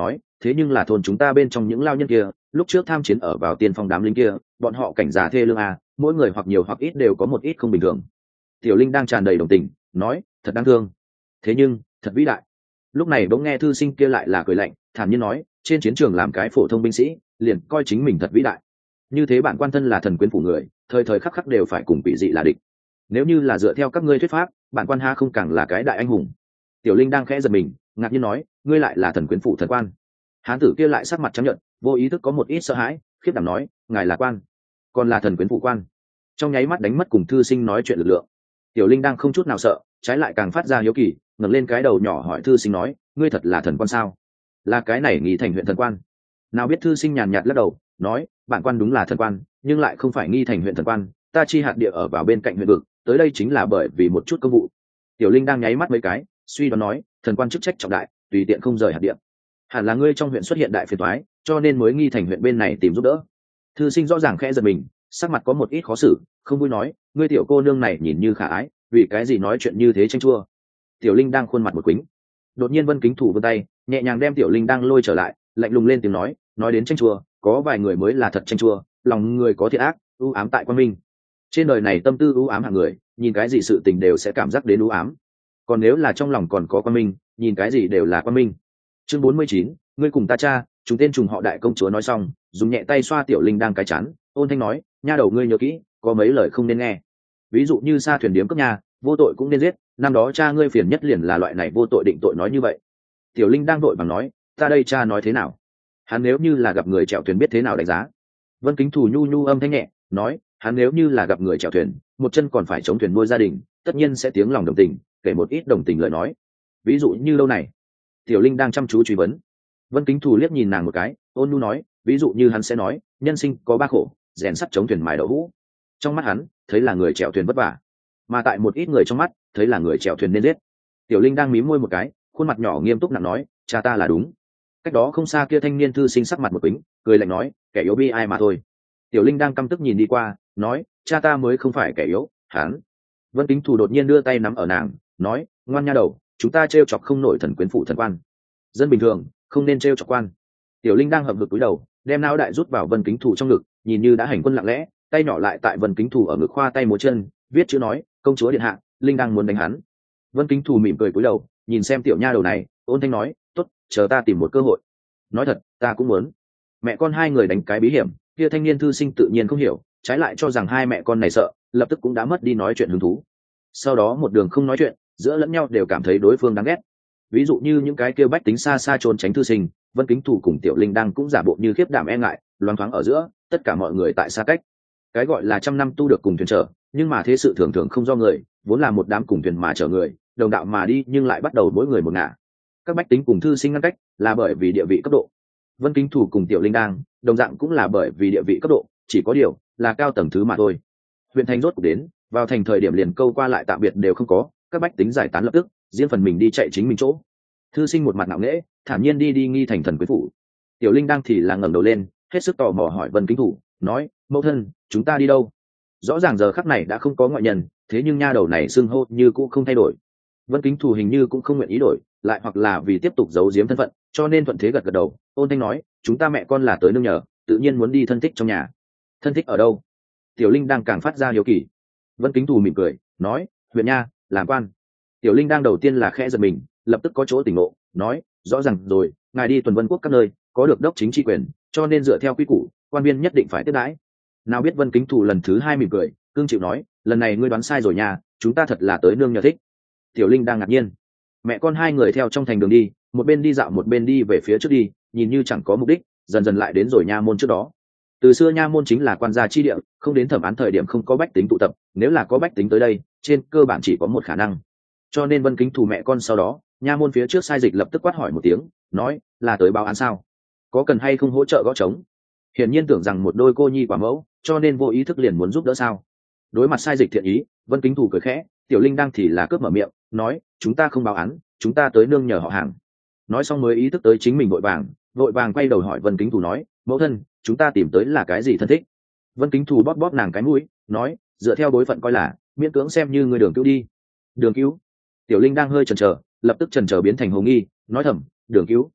S1: thế nhưng là thôn chúng ta bên trong những lao nhân kia lúc trước tham chiến ở vào tiên phong đám linh kia, bọn họ cảnh già thê lương à, mỗi người hoặc nhiều hoặc ít đều có một ít không bình thường. Tiểu Linh đang tràn đầy đồng tình nói, thật đáng thương, thế nhưng thật vĩ đại. Lúc này bỗng nghe thư sinh kia lại là cười lạnh, thản nhiên nói, trên chiến trường làm cái phổ thông binh sĩ liền coi chính mình thật vĩ đại, như thế bạn quan thân là thần quyến phủ người, thời thời khắc khắc đều phải cùng quỷ dị là địch, nếu như là dựa theo các ngươi thuyết pháp, bạn quan ha không càng là cái đại anh hùng. Tiểu Linh đang khẽ giật mình, ngạc nhiên nói, ngươi lại là thần quyến phủ thần quan? Hán tử kia lại sắc mặt trắng nhợt, vô ý thức có một ít sợ hãi, khiếp đảm nói, ngài là quan, còn là thần quyến phủ quan? Trong nháy mắt đánh mất cùng thư sinh nói chuyện lực lượng. Tiểu Linh đang không chút nào sợ, trái lại càng phát ra hiếu kỳ, ngẩng lên cái đầu nhỏ hỏi thư sinh nói, ngươi thật là thần quan sao? Là cái này Nghi Thành huyện thần quan? Nào biết thư sinh nhàn nhạt lắc đầu, nói, bạn quan đúng là thần quan, nhưng lại không phải Nghi Thành huyện thần quan, ta chi hạt địa ở vào bên cạnh huyện vực, tới đây chính là bởi vì một chút công vụ. Tiểu Linh đang nháy mắt mấy cái, suy đoán nói, thần quan chức trách trọng đại, tùy tiện không rời hạt địa, hẳn là ngươi trong huyện xuất hiện đại phiền toái, cho nên mới Nghi Thành huyện bên này tìm giúp đỡ. Thư sinh rõ ràng khẽ giật mình, sắc mặt có một ít khó xử, không vui nói, ngươi tiểu cô nương này nhìn như khả ái, vì cái gì nói chuyện như thế chanh chua? Tiểu Linh đang khuôn mặt một quĩnh. Đột nhiên Vân Kính Thủ vươn tay nhẹ nhàng đem Tiểu Linh đang lôi trở lại, lạnh lùng lên tiếng nói đến chanh chua, có vài người mới là thật chanh chua, lòng người có thiện ác, ưu ám tại quan minh. Trên đời này tâm tư ưu ám hạng người, nhìn cái gì sự tình đều sẽ cảm giác đến ưu ám, còn nếu là trong lòng còn có quan minh, nhìn cái gì đều là quan minh. Chương 49, ngươi cùng ta cha, chúng tên trùng họ đại công chúa nói xong, dùng nhẹ tay xoa Tiểu Linh đang cái chán, ôn thanh nói, nha đầu ngươi nhớ kỹ, có mấy lời không nên nghe, ví dụ như sa thuyền điếm cướp nhà, vô tội cũng nên giết, năm đó cha ngươi phiền nhất liền là loại này vô tội định tội nói như vậy. Tiểu Linh đang đội bằng nói, ta đây cha nói thế nào? Hắn nếu như là gặp người chèo thuyền biết thế nào đánh giá. Vân Kính Thủ nhu nhu âm thanh nhẹ nói, hắn nếu như là gặp người chèo thuyền, một chân còn phải chống thuyền nuôi gia đình, tất nhiên sẽ tiếng lòng đồng tình, kể một ít đồng tình lời nói. Ví dụ như lâu này. Tiểu Linh đang chăm chú truy vấn. Vân Kính Thủ liếc nhìn nàng một cái, ôn nhu nói, ví dụ như hắn sẽ nói, nhân sinh có ba khổ, rèn sắt chống thuyền mài đậu hũ. Trong mắt hắn, thấy là người chèo thuyền vất vả, mà tại một ít người trong mắt, thấy là người chèo thuyền nên giết. Tiểu Linh đang mím môi một cái, khuôn mặt nhỏ nghiêm túc nặng nói, cha ta là đúng. Cách đó không xa kia thanh niên thư sinh sắc mặt một bính, cười lạnh nói, kẻ yếu bi ai mà thôi. Tiểu Linh đang căm tức nhìn đi qua, nói, cha ta mới không phải kẻ yếu, hắn. Vân Kính Thủ đột nhiên đưa tay nắm ở nàng, nói, ngoan nha đầu, chúng ta trêu chọc không nổi thần quyến phụ thần quan, dân bình thường không nên trêu chọc quan. Tiểu Linh đang hậm hực cúi đầu, đem não đại rút vào Vân Kính Thủ trong ngực, nhìn như đã hành quân lặng lẽ, tay nhỏ lại tại Vân Kính Thủ ở ngực khoa tay múa chân, viết chữ nói, công chúa điện hạ, Linh đang muốn đánh hắn. Vân Kính Thủ mỉm cười cúi đầu, nhìn xem tiểu nha đầu này, ôn thanh nói, tốt, chờ ta tìm một cơ hội. Nói thật, ta cũng muốn. Mẹ con hai người đánh cái bí hiểm, kia thanh niên thư sinh tự nhiên không hiểu, trái lại cho rằng hai mẹ con này sợ, lập tức cũng đã mất đi nói chuyện hứng thú. Sau đó một đường không nói chuyện, giữa lẫn nhau đều cảm thấy đối phương đáng ghét. Ví dụ như những cái kêu bách tính xa xa trốn tránh thư sinh, Vân Kính Thủ cùng Tiểu Linh đang cũng giả bộ như khiếp đảm e ngại, loáng thoáng ở giữa, tất cả mọi người tại xa cách. Cái gọi là trăm năm tu được cùng thuyền trở, nhưng mà thế sự thường thường không do người, vốn là một đám cùng thuyền mà chở người, đồng đạo mà đi nhưng lại bắt đầu mỗi người một ngả. Các bách tính cùng thư sinh ngăn cách là bởi vì địa vị cấp độ. Vân Kính Thủ cùng Tiểu Linh đang đồng dạng cũng là bởi vì địa vị cấp độ, chỉ có điều là cao tầng thứ mà thôi. Huyện thành rốt cuộc đến, vào thành thời điểm liền câu qua lại tạm biệt đều không có, các bách tính giải tán lập tức, riêng phần mình đi chạy chính mình chỗ. Thư sinh một mặt ngạo nghễ, thản nhiên đi Nghi Thành thần quyến phủ. Tiểu Linh đang thì là ngẩng đầu lên, hết sức tò mò hỏi Vân Kính Thủ, nói, mẫu thân, chúng ta đi đâu? Rõ ràng giờ khắc này đã không có ngoại nhân, thế nhưng nha đầu này xưng hô như cũng không thay đổi. Vân Kính Thủ hình như cũng không nguyện ý đổi, lại hoặc là vì tiếp tục giấu giếm thân phận, cho nên thuận thế gật gật đầu, ôn thanh nói, chúng ta mẹ con là tới nương nhờ, tự nhiên muốn đi thân thích trong nhà. Thân thích ở đâu? Tiểu Linh đang càng phát ra hiếu kỳ. Vân Kính Thủ mỉm cười, nói, huyện nha, làm quan. Tiểu Linh đang đầu tiên là khẽ giật mình, lập tức có chỗ tỉnh ngộ, nói, rõ ràng rồi, ngài đi tuần vân quốc các nơi, có được đốc chính tri quyền, cho nên dựa theo quy củ, quan viên nhất định phải tiếp đãi. Nào biết Vân Kính Thủ lần thứ hai mỉm cười, cương chịu nói, lần này ngươi đoán sai rồi nha, chúng ta thật là tới nương nhờ thích. Tiểu Linh đang ngạc nhiên. Mẹ con hai người theo trong thành đường đi, một bên đi dạo một bên đi về phía trước đi, nhìn như chẳng có mục đích, dần dần lại đến rồi nha môn trước đó. Từ xưa nha môn chính là quan gia chi địa, không đến thẩm án thời điểm không có bách tính tụ tập, nếu là có bách tính tới đây, trên cơ bản chỉ có một khả năng. Cho nên Vân Kính Thủ mẹ con sau đó, nha môn phía trước sai dịch lập tức quát hỏi một tiếng, nói, là tới báo án sao? Có cần hay không hỗ trợ gõ trống? Hiển nhiên tưởng rằng một đôi cô nhi quả mẫu, cho nên vô ý thức liền muốn giúp đỡ sao? Đối mặt sai dịch thiện ý, Vân Kính Thủ cười khẽ, Tiểu Linh đang thì là cướp mở miệng, nói, chúng ta không báo án, chúng ta tới nương nhờ họ hàng. Nói xong mới ý thức tới chính mình vội vàng quay đầu hỏi Vân Kính Thủ nói, mẫu thân, chúng ta tìm tới là cái gì thân thích? Vân Kính Thủ bóp bóp nàng cái mũi, nói, dựa theo bối phận coi là miễn cưỡng xem như người đường cứu đi. Đường cứu? Tiểu Linh đang hơi chần chờ, lập tức chần chờ biến thành hồ nghi, nói thầm, đường cứu?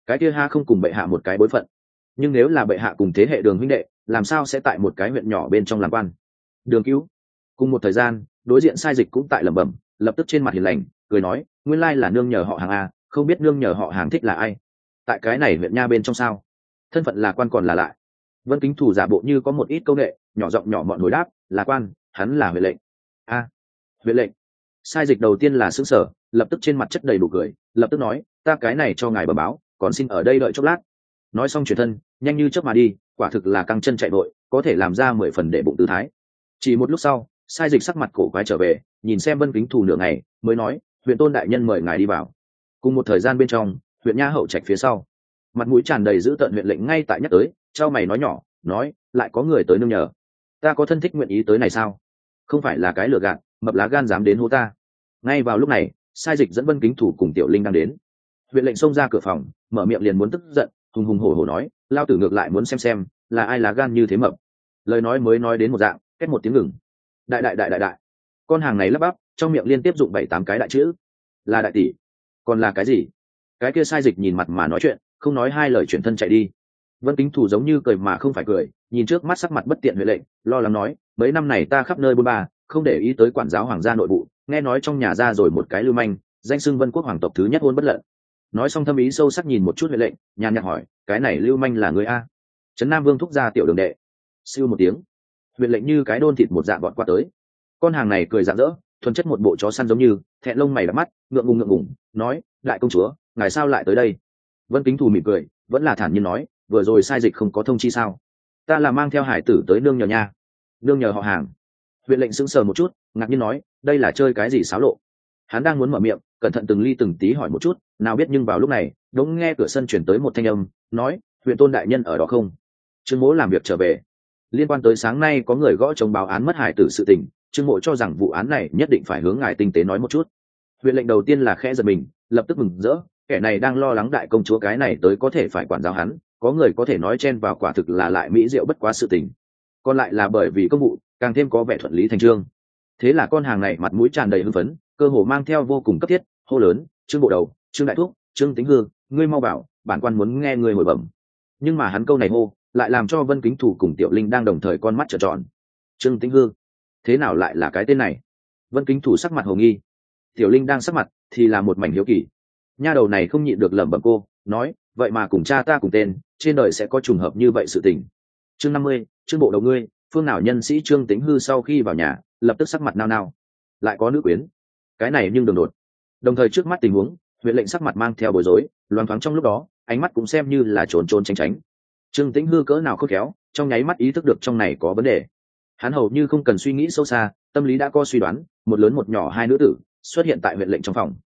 S1: cái kia ha không cùng bệ hạ một cái bối phận. Nhưng nếu là bệ hạ cùng thế hệ Đường huynh đệ, làm sao sẽ tại một cái huyện nhỏ bên trong làm quan? Đường cứu. Cùng một thời gian, đối diện sai dịch cũng tại lẩm bẩm, lập tức trên mặt hiền lành cười nói, nguyên lai là nương nhờ họ hàng a, không biết nương nhờ họ hàng thích là ai. Tại cái này huyện nha bên trong sao? Thân phận là quan còn là lại. Vân Kính Thủ giả bộ như có một ít câu nệ, nhỏ giọng nhỏ mọn hồi đáp, là quan, hắn là huyện lệnh. A, huyện lệnh. Sai dịch đầu tiên là sững sờ, lập tức trên mặt chất đầy đủ cười, lập tức nói, ta cái này cho ngài bẩm báo, còn xin ở đây đợi chốc lát. Nói xong chuyển thân, nhanh như chớp mà đi, quả thực là căng chân chạy vội, có thể làm ra 10 phần để bụng tư thái. Chỉ một lúc sau, sai dịch sắc mặt cổ quái trở về, nhìn xem Vân Kính Thủ nửa ngày, mới nói, huyện tôn đại nhân mời ngài đi vào. Cùng một thời gian bên trong, huyện nha hậu trạch phía sau, mặt mũi tràn đầy dữ tợn huyện lệnh ngay tại nhắc tới, trao mày nói nhỏ, nói, lại có người tới nương nhờ, ta có thân thích nguyện ý tới này sao? Không phải là cái lừa gạt, mập lá gan dám đến hô ta. Ngay vào lúc này, sai dịch dẫn Vân Kính Thủ cùng Tiểu Linh đang đến. Huyện lệnh xông ra cửa phòng, mở miệng liền muốn tức giận, hùng hùng hổ hổ nói, lao tử ngược lại muốn xem là ai lá gan như thế mập. Lời nói mới nói đến một dạng, kết một tiếng ngừng. Đại, con hàng này lắp bắp, trong miệng liên tiếp dụng 7-8 cái đại chữ. Là đại tỷ. Còn là cái gì? Cái kia sai dịch nhìn mặt mà nói chuyện, không nói hai lời chuyển thân chạy đi. Vân Kính Thủ giống như cười mà không phải cười, nhìn trước mắt sắc mặt bất tiện huyện lệnh, lo lắng nói, mấy năm này ta khắp nơi bôn ba, không để ý tới quản giáo hoàng gia nội vụ, nghe nói trong nhà ra rồi một cái lưu manh, danh xưng Vân Quốc hoàng tộc thứ nhất hôn bất lận. Nói xong thâm ý sâu sắc nhìn một chút huyện lệnh, nhàn nhạt hỏi, cái này lưu manh là người a? Trấn Nam Vương thúc gia tiểu đường đệ. Siêu một tiếng, huyện lệnh như cái đôn thịt một dạ bọn qua tới. Con hàng này cười rạng rỡ, thuần chất một bộ chó săn giống như, thẹn lông mày đắm mắt, ngượng ngùng nói, đại công chúa, ngài sao lại tới đây? Vân Kính Thủ mỉm cười, vẫn là thản nhiên nói, vừa rồi sai dịch không có thông chi sao? Ta là mang theo hải tử tới nương nhờ nha. Nương nhờ họ hàng. Huyện lệnh sững sờ một chút, ngạc nhiên nói, đây là chơi cái gì xáo lộ? Hắn đang muốn mở miệng, cẩn thận từng ly từng tí hỏi một chút, nào biết nhưng vào lúc này, đống nghe cửa sân chuyển tới một thanh âm, nói, huyện tôn đại nhân ở đó không? Trương Mỗ làm việc trở về. Liên quan tới sáng nay có người gõ chống báo án mất hải tử sự tình, Trương Mỗ cho rằng vụ án này nhất định phải hướng ngài tinh tế nói một chút. Huyện lệnh đầu tiên là khẽ giật mình, lập tức mừng rỡ, kẻ này đang lo lắng đại công chúa cái này tới có thể phải quản giáo hắn, có người có thể nói chen vào quả thực là lại mỹ diệu bất quá sự tình. Còn lại là bởi vì công vụ, càng thêm có vẻ thuận lý thành chương. Thế là con hàng này mặt mũi tràn đầy hưng phấn, cơ hồ mang theo vô cùng cấp thiết, hô lớn, Trương bộ đầu, Trương đại thúc, Trương Tính Hương, ngươi mau bảo, bản quan muốn nghe ngươi hồi bẩm. Nhưng mà hắn câu này hô, lại làm cho Vân Kính Thủ cùng Tiểu Linh đang đồng thời con mắt trợn tròn. Trương Tính Hương, thế nào lại là cái tên này? Vân Kính Thủ sắc mặt hồ nghi, Tiểu Linh đang sắc mặt thì là một mảnh hiếu kỳ. Nha đầu này không nhịn được lẩm bẩm cô, nói, vậy mà cùng cha ta cùng tên, trên đời sẽ có trùng hợp như vậy sự tình. Chương 50, Trương bộ đầu ngươi, phương nào nhân sĩ Trương Tính Hư sau khi vào nhà, lập tức sắc mặt nao nao. Lại có nữ quyến. Cái này nhưng đường đột. Đồng thời trước mắt tình huống, huyện lệnh sắc mặt mang theo bối rối, loáng thoáng trong lúc đó, ánh mắt cũng xem như là trốn tránh. Trương Tĩnh Hư cỡ nào khôn khéo, trong nháy mắt ý thức được trong này có vấn đề. Hắn hầu như không cần suy nghĩ sâu xa, tâm lý đã có suy đoán, một lớn một nhỏ hai nữ tử xuất hiện tại huyện lệnh trong phòng.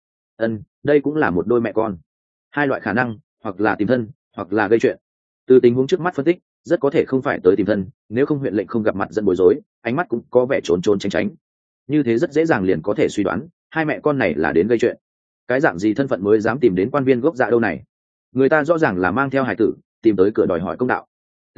S1: Đây cũng là một đôi mẹ con. Hai loại khả năng, hoặc là tìm thân, hoặc là gây chuyện. Từ tình huống trước mắt phân tích, rất có thể không phải tới tìm thân, nếu không huyện lệnh không gặp mặt dẫn bối rối, ánh mắt cũng có vẻ trốn tránh. Như thế rất dễ dàng liền có thể suy đoán, hai mẹ con này là đến gây chuyện. Cái dạng gì thân phận mới dám tìm đến quan viên gốc dạ đâu này? Người ta rõ ràng là mang theo hài tử, tìm tới cửa đòi hỏi công đạo.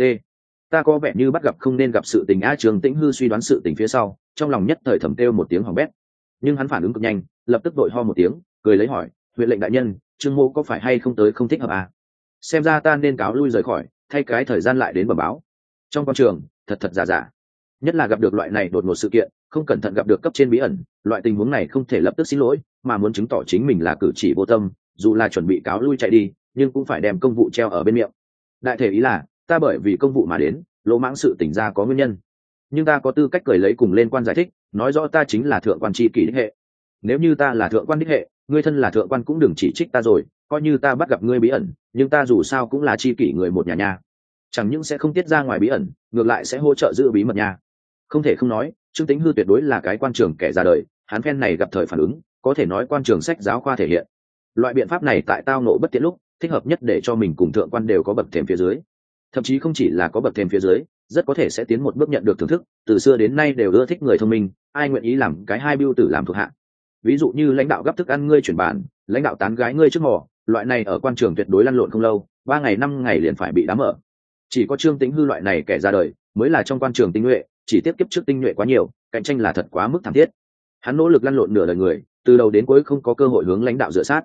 S1: Ta có vẻ như bắt gặp không nên gặp sự tình a. Trường Tĩnh Hư suy đoán sự tình phía sau, trong lòng nhất thời thầm kêu một tiếng hỏng bét. Nhưng hắn phản ứng cực nhanh, lập tức đội ho một tiếng, cười lấy hỏi, huyện lệnh đại nhân, Trương mô có phải hay không tới không thích hợp à? Xem ra ta nên cáo lui rời khỏi, thay cái thời gian lại đến bẩm báo. Trong quan trường, thật giả, nhất là gặp được loại này đột ngột sự kiện, không cẩn thận gặp được cấp trên bí ẩn, loại tình huống này không thể lập tức xin lỗi, mà muốn chứng tỏ chính mình là cử chỉ vô tâm, dù là chuẩn bị cáo lui chạy đi, nhưng cũng phải đem công vụ treo ở bên miệng. Đại thể ý là, ta bởi vì công vụ mà đến, lỗ mãng sự tỉnh ra có nguyên nhân, nhưng ta có tư cách cười lấy cùng lên quan giải thích, nói rõ ta chính là thượng quan tri kỷ đích hệ. Nếu như ta là thượng quan đích hệ, ngươi thân là thượng quan cũng đừng chỉ trích ta rồi, coi như ta bắt gặp ngươi bí ẩn, nhưng ta dù sao cũng là tri kỷ người một nhà nha, chẳng những sẽ không tiết ra ngoài bí ẩn, ngược lại sẽ hỗ trợ giữ bí mật nha. Không thể không nói, Trương Tĩnh Hư tuyệt đối là cái quan trường kẻ ra đời, hắn phen này gặp thời phản ứng, có thể nói quan trường sách giáo khoa thể hiện. Loại biện pháp này tại tao nộ bất tiện lúc, thích hợp nhất để cho mình cùng thượng quan đều có bậc thềm phía dưới. Thậm chí không chỉ là có bậc thềm phía dưới, rất có thể sẽ tiến một bước nhận được thưởng thức, từ xưa đến nay đều ưa thích người thông minh, ai nguyện ý làm cái hai bưu tử làm thuộc hạ. Ví dụ như lãnh đạo gấp thức ăn ngươi chuyển bàn, lãnh đạo tán gái ngươi trước mò, loại này ở quan trường tuyệt đối lăn lộn không lâu, 3 ngày 5 ngày liền phải bị đám ở. Chỉ có Trương Tĩnh Hư loại này kẻ ra đời, mới là trong quan trường tinh nhuệ, chỉ tiếp kiếp trước tinh nhuệ quá nhiều, cạnh tranh là thật quá mức thảm thiết. Hắn nỗ lực lăn lộn nửa đời người, từ đầu đến cuối không có cơ hội hướng lãnh đạo dựa sát.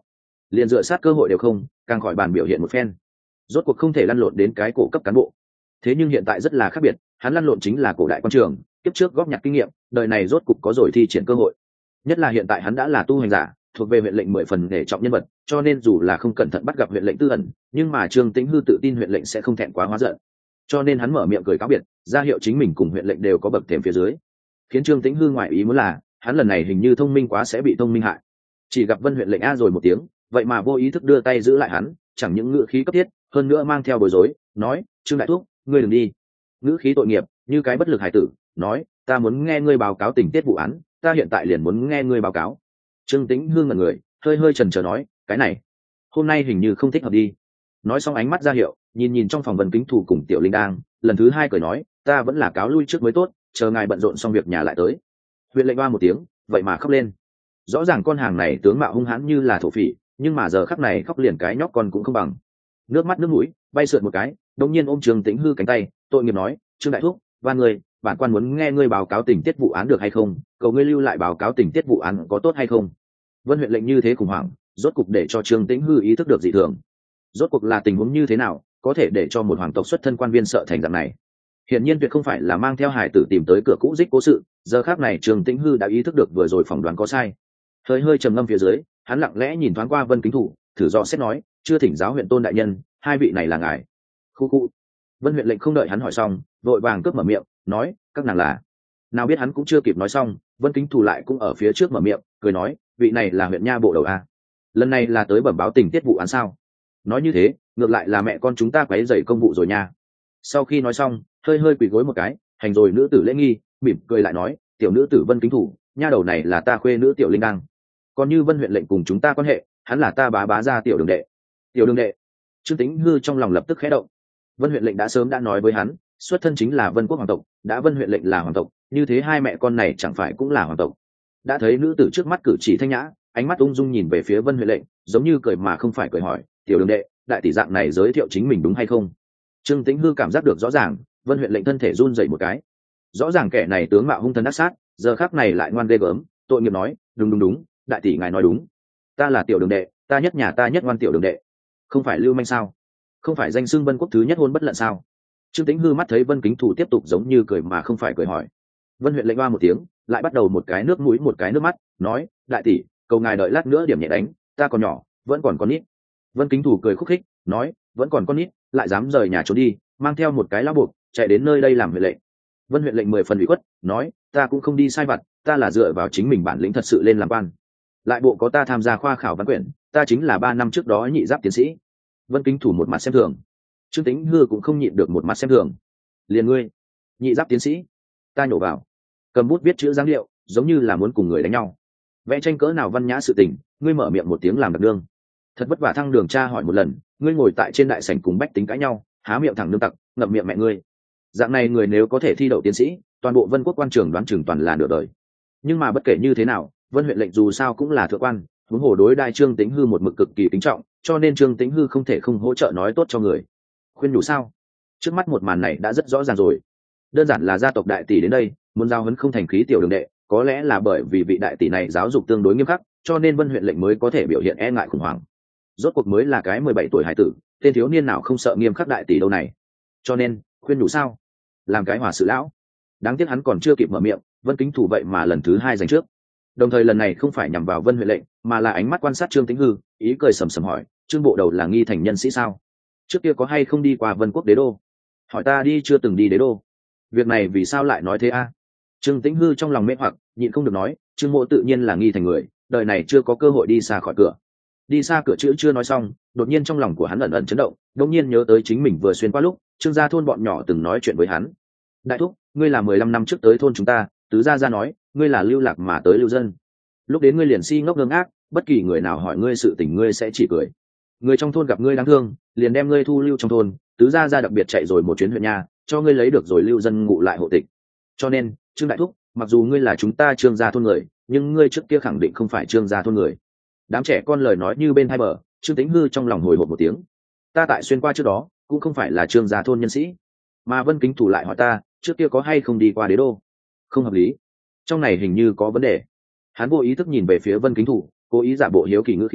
S1: liền dựa sát cơ hội đều không, càng khỏi bàn biểu hiện một phen. Rốt cuộc không thể lăn lộn đến cái cổ cấp cán bộ. Thế nhưng hiện tại rất là khác biệt, hắn lăn lộn chính là cổ đại quan trường, kiếp trước góp nhặt kinh nghiệm, đời này rốt cục có rồi thi triển cơ hội. Nhất là hiện tại hắn đã là tu hành giả, thuộc về huyện lệnh 10 phần để trọng nhân vật, cho nên dù là không cẩn thận bắt gặp huyện lệnh tư ẩn, nhưng mà Trương Tĩnh Hư tự tin huyện lệnh sẽ không thẹn quá hóa giận. Cho nên hắn mở miệng cười cáo biệt, ra hiệu chính mình cùng huyện lệnh đều có bậc thềm phía dưới. Khiến Trương Tĩnh Hư ngoại ý muốn là, hắn lần này hình như thông minh quá sẽ bị thông minh hại. Chỉ gặp Vân huyện lệnh a rồi một tiếng, vậy mà vô ý thức đưa tay giữ lại hắn, chẳng những ngữ khí cấp thiết, hơn nữa mang theo bối rối, nói: "Trương đại thúc, ngươi đừng đi." Ngữ khí tội nghiệp, như cái bất lực hải tử, nói: "Ta muốn nghe ngươi báo cáo tình tiết vụ án, ta hiện tại liền muốn nghe ngươi báo cáo." Trương Tĩnh Hương ngẩn người, hơi hơi chần chờ nói: "Cái này, hôm nay hình như không thích hợp đi." Nói xong ánh mắt ra hiệu, nhìn nhìn trong phòng Vân Kính Thủ cùng Tiểu Linh đang, lần thứ hai cười nói: "Ta vẫn là cáo lui trước mới tốt, chờ ngài bận rộn xong việc nhà lại tới." Huyện lệnh oa một tiếng, vậy mà khóc lên. Rõ ràng con hàng này tướng mạo hung hãn như là thổ phỉ, nhưng mà giờ khắc này khóc liền cái nhóc con cũng không bằng. Nước mắt nước mũi bay sượt một cái, đột nhiên ôm Trương Tĩnh Hư cánh tay, tội nghiệp nói: "Trương đại thúc, van người, bản quan muốn nghe ngươi báo cáo tình tiết vụ án được hay không, cầu ngươi lưu lại báo cáo tình tiết vụ án có tốt hay không." Vân huyện lệnh như thế khủng hoảng, rốt cục để cho Trương Tĩnh Hư ý thức được dị thường. Rốt cuộc là tình huống như thế nào, có thể để cho một hoàng tộc xuất thân quan viên sợ thành dạng này? Hiển nhiên tuyệt không phải là mang theo hải tử tìm tới cửa cũ dích cố sự, giờ khác này Trương Tĩnh Hư đã ý thức được vừa rồi phỏng đoán có sai. Hơi hơi trầm ngâm phía dưới, hắn lặng lẽ nhìn thoáng qua Vân Kính Thủ, thử dò xét nói: "Chưa thỉnh giáo huyện tôn đại nhân, hai vị này là ngài?" Khu khu. Vân huyện lệnh không đợi hắn hỏi xong, vội vàng cướp mở miệng, nói: "Các nàng là..." Nào biết hắn cũng chưa kịp nói xong, Vân Kính Thủ lại cũng ở phía trước mở miệng, cười nói: "Vị này là huyện nha bộ đầu a. Lần này là tới bẩm báo tình tiết vụ án sao?" Nói như thế, ngược lại là mẹ con chúng ta quấy rầy công vụ rồi nha. Sau khi nói xong, hơi hơi quỳ gối một cái, hành rồi nữ tử lễ nghi, mỉm cười lại nói: "Tiểu nữ tử Vân Kính Thủ, nha đầu này là ta khuê nữ Tiểu Linh Đăng. Còn như Vân huyện lệnh cùng chúng ta quan hệ, hắn là ta bá gia tiểu đường đệ." Tiểu đường đệ? Trương Tĩnh Hư trong lòng lập tức khẽ động. Vân huyện lệnh đã sớm đã nói với hắn, xuất thân chính là Vân quốc hoàng tộc, đã Vân huyện lệnh là hoàng tộc, như thế hai mẹ con này chẳng phải cũng là hoàng tộc. Đã thấy nữ tử trước mắt cử chỉ thanh nhã, ánh mắt ung dung nhìn về phía Vân huyện lệnh, giống như cười mà không phải cười hỏi: "Tiểu đường đệ, đại tỷ dạng này giới thiệu chính mình đúng hay không?" Trương Tĩnh Hư cảm giác được rõ ràng, Vân huyện lệnh thân thể run rẩy một cái. Rõ ràng kẻ này tướng mạo hung thần ác sát, giờ khắc này lại ngoan ghê gớm, tội nghiệp nói: Đúng, đại tỷ ngài nói đúng. Ta là tiểu đường đệ, ta nhất nhà ta nhất ngoan tiểu đường đệ. Không phải lưu manh sao? Không phải danh xưng Vân quốc thứ nhất hôn bất lận sao?" Trương Tĩnh Hư mắt thấy Vân Kính Thủ tiếp tục giống như cười mà không phải cười hỏi. Vân huyện lệnh oa một tiếng, lại bắt đầu một cái nước mũi một cái nước mắt, nói: "Đại tỷ, cầu ngài đợi lát nữa điểm nhẹ đánh, ta còn nhỏ, vẫn còn con nít." Vân Kính Thủ cười khúc khích, nói: "Vẫn còn con nít, lại dám rời nhà trốn đi, mang theo một cái lão buộc, chạy đến nơi đây làm huyện lệnh." Vân huyện lệnh 10 phần ủy khuất, nói: "Ta cũng không đi sai vặt, ta là dựa vào chính mình bản lĩnh thật sự lên làm quan. Lại bộ có ta tham gia khoa khảo văn quyển, ta chính là 3 năm trước đó nhị giáp tiến sĩ." Vân Kính Thủ một mặt xem thường. Trương Tĩnh Hư cũng không nhịn được một mặt xem thường. "Liền ngươi, nhị giáp tiến sĩ?" Ta nhổ vào, cầm bút viết chữ dáng điệu, giống như là muốn cùng người đánh nhau. Vẽ tranh cỡ nào văn nhã sự tình, ngươi mở miệng một tiếng làm đặc đương. Thật vất vả thăng đường tra hỏi một lần, ngươi ngồi tại trên đại sảnh cùng bách tính cãi nhau, há miệng thẳng nương tặc, ngậm miệng mẹ ngươi. Dạng này người nếu có thể thi đậu tiến sĩ, toàn bộ Vân quốc quan trường đoán chừng toàn là nửa đời. Nhưng mà bất kể như thế nào, Vân huyện lệnh dù sao cũng là thượng quan, huống hồ đối đại Trương Tĩnh Hư một mực cực kỳ kính trọng, cho nên Trương Tĩnh Hư không thể không hỗ trợ nói tốt cho người. Khuyên nhủ sao? Trước mắt một màn này đã rất rõ ràng rồi. Đơn giản là gia tộc đại tỷ đến đây, muốn giao huấn không thành khí tiểu đường đệ, có lẽ là bởi vì vị đại tỷ này giáo dục tương đối nghiêm khắc, cho nên Vân huyện lệnh mới có thể biểu hiện e ngại khủng hoảng. Rốt cuộc mới là cái 17 tuổi hải tử, tên thiếu niên nào không sợ nghiêm khắc đại tỷ đâu này. Cho nên, khuyên nhủ sao? Làm cái hòa sự lão. Đáng tiếc hắn còn chưa kịp mở miệng, Vân Kính Thủ vậy mà lần thứ 2 giành trước. Đồng thời lần này không phải nhằm vào Vân huyện lệnh, mà là ánh mắt quan sát Trương Tĩnh Hư, ý cười sầm sầm hỏi: "Trương bộ đầu là nghi thành nhân sĩ sao? Trước kia có hay không đi qua Vân quốc đế đô?" Hỏi ta đi chưa từng đi đế đô. Việc này vì sao lại nói thế a? Trương Tĩnh Hư trong lòng mê hoặc, nhịn không được nói: "Trương mộ tự nhiên là nghi thành người, đời này chưa có cơ hội đi xa khỏi cửa." Đi xa cửa chữ chưa nói xong, đột nhiên trong lòng của hắn ẩn ẩn chấn động, đột nhiên nhớ tới chính mình vừa xuyên qua lúc Trương gia thôn bọn nhỏ từng nói chuyện với hắn. "Đại thúc, ngươi là 15 năm trước tới thôn chúng ta, tứ gia gia nói ngươi là lưu lạc mà tới lưu dân. Lúc đến ngươi liền si ngốc ngơ ngác, bất kỳ người nào hỏi ngươi sự tình ngươi sẽ chỉ cười. Người trong thôn gặp ngươi đáng thương, liền đem ngươi thu lưu trong thôn, tứ gia gia đặc biệt chạy rồi một chuyến huyện nhà, cho ngươi lấy được rồi lưu dân ngụ lại hộ tịch. Cho nên, Trương đại thúc, mặc dù ngươi là chúng ta Trương gia thôn người, nhưng ngươi trước kia khẳng định không phải Trương gia thôn người." Đám trẻ con lời nói như bên hai bờ, Trương Tĩnh Hư trong lòng hồi hộp một tiếng. Ta tại xuyên qua trước đó cũng không phải là Trương gia thôn nhân sĩ, mà Vân Kính Thủ lại hỏi ta trước kia có hay không đi qua đế đô. Không hợp lý, trong này hình như có vấn đề. Hắn vô ý thức nhìn về phía Vân Kính Thủ, cố ý giả bộ hiếu kỳ ngữ khí,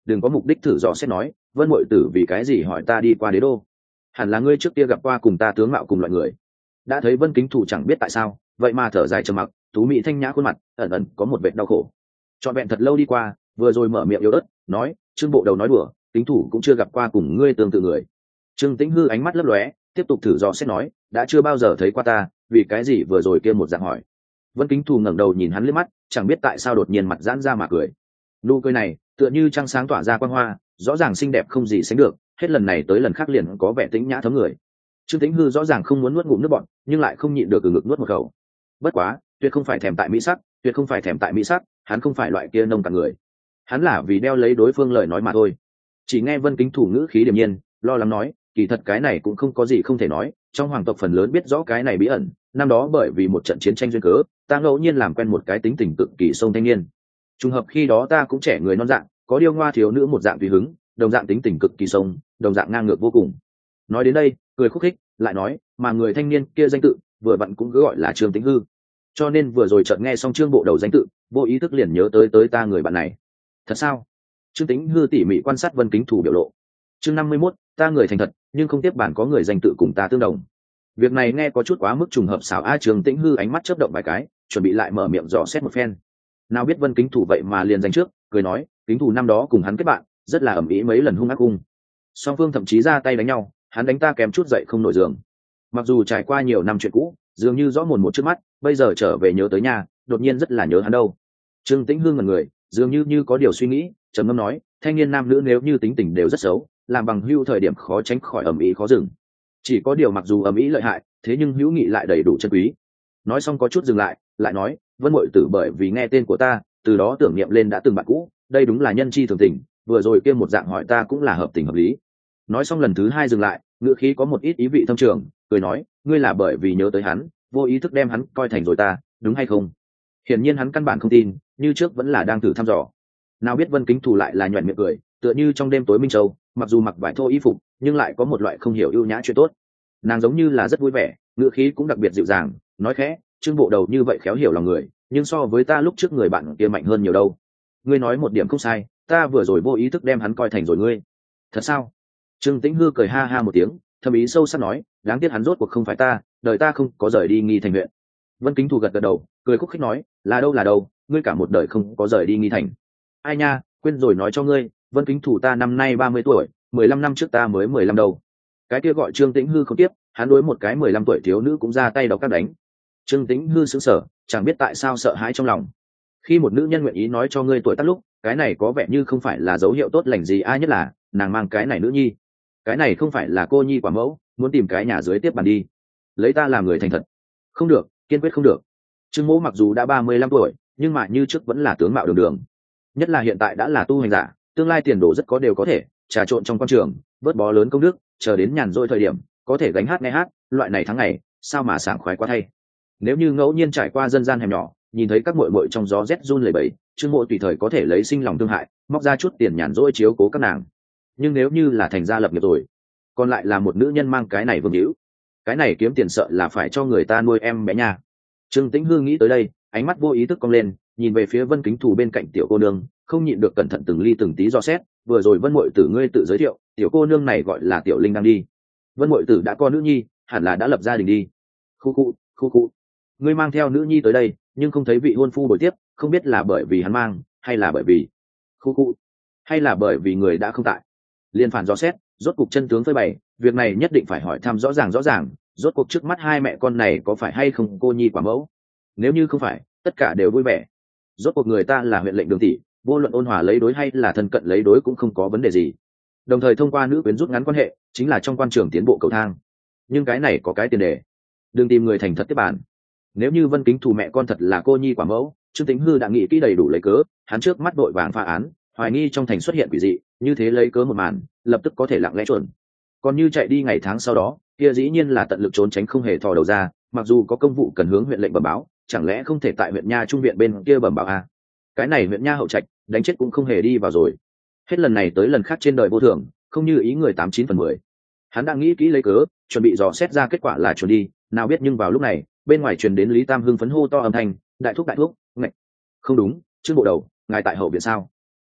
S1: đừng có mục đích thử dò xét nói, Vân Mội Tử vì cái gì hỏi ta đi qua đế đô? Hẳn là ngươi trước kia gặp qua cùng ta tướng mạo cùng loại người. Đã thấy Vân Kính Thủ chẳng biết tại sao, vậy mà thở dài trầm mặc, tú mỹ thanh nhã khuôn mặt ẩn ẩn có một vệt đau khổ. Trọn vẹn thật lâu đi qua, vừa rồi mở miệng yếu ớt nói, Trương Bộ Đầu nói đùa, Kính Thủ cũng chưa gặp qua cùng ngươi tương tự người. Trương Tĩnh Hư ánh mắt lấp lóe, tiếp tục thử dò xét nói, đã chưa bao giờ thấy qua ta, vì cái gì vừa rồi kia một dạng hỏi. Vân Kính Thủ ngẩng đầu nhìn hắn liếc mắt, chẳng biết tại sao đột nhiên mặt giãn ra mà cười. Nụ cười này tựa như trăng sáng tỏa ra quang hoa, rõ ràng xinh đẹp không gì sánh được, hết lần này tới lần khác liền có vẻ tĩnh nhã thấm người. Trương Tĩnh Hư rõ ràng không muốn nuốt ngụm nước bọt, nhưng lại không nhịn được ngực nuốt một khẩu. Bất quá, tuyệt không phải thèm tại mỹ sắc, tuyệt không phải thèm tại mỹ sắc, hắn không phải loại kia nông cạn người. Hắn là vì đeo lấy đối phương lời nói mà thôi. Chỉ nghe Vân Kính Thủ ngữ khí điềm nhiên, lo lắng nói, kỳ thật cái này cũng không có gì không thể nói, trong hoàng tộc phần lớn biết rõ cái này bí ẩn, năm đó bởi vì một trận chiến tranh duyên cớ, ta ngẫu nhiên làm quen một cái tính tình cực kỳ sông thanh niên. Trùng hợp khi đó ta cũng trẻ người non dạng, có điêu ngoa thiếu nữ một dạng tùy hứng, đồng dạng tính tình cực kỳ sông, đồng dạng ngang ngược vô cùng. Nói đến đây, cười khúc khích, lại nói, mà người thanh niên kia danh tự vừa vặn cũng cứ gọi là Trương Tĩnh Hư. Cho nên vừa rồi chợt nghe xong Trương Bộ Đầu danh tự, vô ý thức liền nhớ tới ta người bạn này. Thật sao? Trương Tĩnh Hư tỉ mỉ quan sát Vân Kính Thủ biểu lộ. Chương 51, ta người thành thật, nhưng không tiếp bản có người danh tự cùng ta tương đồng. Việc này nghe có chút quá mức trùng hợp xảo a. Trương Tĩnh Hư ánh mắt chớp động vài cái, chuẩn bị lại mở miệng dò xét một phen. Nào biết Vân Kính Thủ vậy mà liền danh trước, cười nói, Kính Thủ năm đó cùng hắn kết bạn, rất là ầm ĩ mấy lần hung ác hung. Song phương thậm chí ra tay đánh nhau, hắn đánh ta kém chút dậy không nổi giường. Mặc dù trải qua nhiều năm chuyện cũ, dường như rõ mồn một trước mắt, bây giờ trở về nhớ tới nhà, đột nhiên rất là nhớ hắn đâu. Trương Tĩnh Hương ngẩn người, dường như có điều suy nghĩ, trầm ngâm nói, thanh niên nam nữ nếu như tính tình đều rất xấu, làm bằng hữu thời điểm khó tránh khỏi ầm ĩ khó dừng. Chỉ có điều mặc dù ầm ĩ lợi hại, thế nhưng hữu nghị lại đầy đủ chân quý. Nói xong có chút dừng lại, lại nói, Vân Mội Tử bởi vì nghe tên của ta, từ đó tưởng niệm lên đã từng bạn cũ, đây đúng là nhân chi thường tình, vừa rồi kia một dạng hỏi ta cũng là hợp tình hợp lý. Nói xong lần thứ hai dừng lại, ngữ khí có một ít ý vị thâm trường, cười nói, ngươi là bởi vì nhớ tới hắn, vô ý thức đem hắn coi thành rồi ta, đúng hay không? Hiển nhiên hắn căn bản không tin, như trước vẫn là đang thử thăm dò. Nào biết Vân Kính Thủ lại là nhoẻn miệng cười, tựa như trong đêm tối minh châu, mặc dù mặc vải thô y phục, nhưng lại có một loại không hiểu ưu nhã chuyện tốt. Nàng giống như là rất vui vẻ, ngữ khí cũng đặc biệt dịu dàng, nói khẽ, Trương Bộ Đầu như vậy khéo hiểu lòng người, nhưng so với ta lúc trước người bạn kia mạnh hơn nhiều đâu. Ngươi nói một điểm không sai, ta vừa rồi vô ý thức đem hắn coi thành rồi ngươi. Thật sao? Trương Tĩnh Hư cười ha ha một tiếng, thầm ý sâu sắc nói, đáng tiếc hắn rốt cuộc không phải ta, đời ta không có rời đi Nghi Thành huyện. Vân Kính Thủ gật gật đầu, cười khúc khích nói, là đâu, ngươi cả một đời không có rời đi Nghi Thành. Ai nha, quên rồi nói cho ngươi, Vân Kính Thủ ta năm nay 30 tuổi, 15 năm trước ta mới 15 đâu. Cái kia gọi Trương Tĩnh Hư không tiếp, hắn đối một cái 15 tuổi thiếu nữ cũng ra tay độc các đánh. Trương Tĩnh Hư sững sờ, chẳng biết tại sao sợ hãi trong lòng. Khi một nữ nhân nguyện ý nói cho ngươi tuổi tác lúc, cái này có vẻ như không phải là dấu hiệu tốt lành gì, ai nhất là nàng mang cái này nữ nhi. Cái này không phải là cô nhi quả mẫu, muốn tìm cái nhà dưới tiếp bàn đi. Lấy ta làm người thành thật. Không được, kiên quyết không được. Trương Mỗ mặc dù đã 35 tuổi, nhưng mà như trước vẫn là tướng mạo đường đường. Nhất là hiện tại đã là tu hành giả, tương lai tiền đồ rất có đều có thể, trà trộn trong quan trường, vớt bó lớn công đức, chờ đến nhàn rỗi thời điểm, có thể gánh hát nghe hát, loại này tháng ngày, sao mà sảng khoái quá thay. Nếu như ngẫu nhiên trải qua dân gian hẻm nhỏ, nhìn thấy các muội muội trong gió rét run lẩy bẩy, Trương Mộ tùy thời có thể lấy sinh lòng thương hại, móc ra chút tiền nhàn rỗi chiếu cố các nàng. Nhưng nếu như là thành gia lập nghiệp rồi, còn lại là một nữ nhân mang cái này vương hữu, cái này kiếm tiền sợ là phải cho người ta nuôi em bé nha. Trương Tĩnh Hương nghĩ tới đây, ánh mắt vô ý thức cong lên, nhìn về phía Vân Kính Thủ bên cạnh tiểu cô nương, không nhịn được cẩn thận từng ly từng tí dò xét. Vừa rồi Vân Mội Tử ngươi tự giới thiệu, tiểu cô nương này gọi là Tiểu Linh đang đi. Vân Mội Tử đã có nữ nhi, hẳn là đã lập gia đình đi. Khu khu, ngươi mang theo nữ nhi tới đây, nhưng không thấy vị hôn phu bồi tiếp, không biết là bởi vì hắn mang, hay là bởi vì khu, hay là bởi vì người đã không tại. Liên phản dò xét, rốt cuộc chân tướng phơi bày, việc này nhất định phải hỏi thăm rõ ràng, rốt cuộc trước mắt hai mẹ con này có phải hay không cô nhi quả mẫu. Nếu như không phải, tất cả đều vui vẻ. Rốt cuộc người ta là huyện lệnh Đường tỷ, vô luận ôn hòa lấy đối hay là thân cận lấy đối cũng không có vấn đề gì. Đồng thời thông qua nữ quyến rút ngắn quan hệ, chính là trong quan trường tiến bộ cầu thang. Nhưng cái này có cái tiền đề, đừng tìm người thành thật tiếp bản. Nếu như Vân Kính Thủ mẹ con thật là cô nhi quả mẫu, Trương Tĩnh Hư đã nghĩ kỹ đầy đủ lấy cớ, hắn trước mắt đội vàng phá án, hoài nghi trong thành xuất hiện quỷ dị, như thế lấy cớ một màn, lập tức có thể lặng lẽ chuẩn. Còn như chạy đi ngày tháng sau đó, kia dĩ nhiên là tận lực trốn tránh không hề thò đầu ra, mặc dù có công vụ cần hướng huyện lệnh bẩm báo, chẳng lẽ không thể tại huyện nha trung viện bên kia bẩm báo à? Cái này huyện nha hậu trạch, đánh chết cũng không hề đi vào rồi. Hết lần này tới lần khác trên đời vô thường, không như ý người 89/10. Hắn đang nghĩ kỹ lấy cớ, chuẩn bị dò xét ra kết quả là chuẩn đi, nào biết nhưng vào lúc này, bên ngoài truyền đến Lý Tam hưng phấn hô to âm thanh, đại thúc, ngạch. Không đúng, Trương Bộ Đầu, ngài tại hậu viện sao?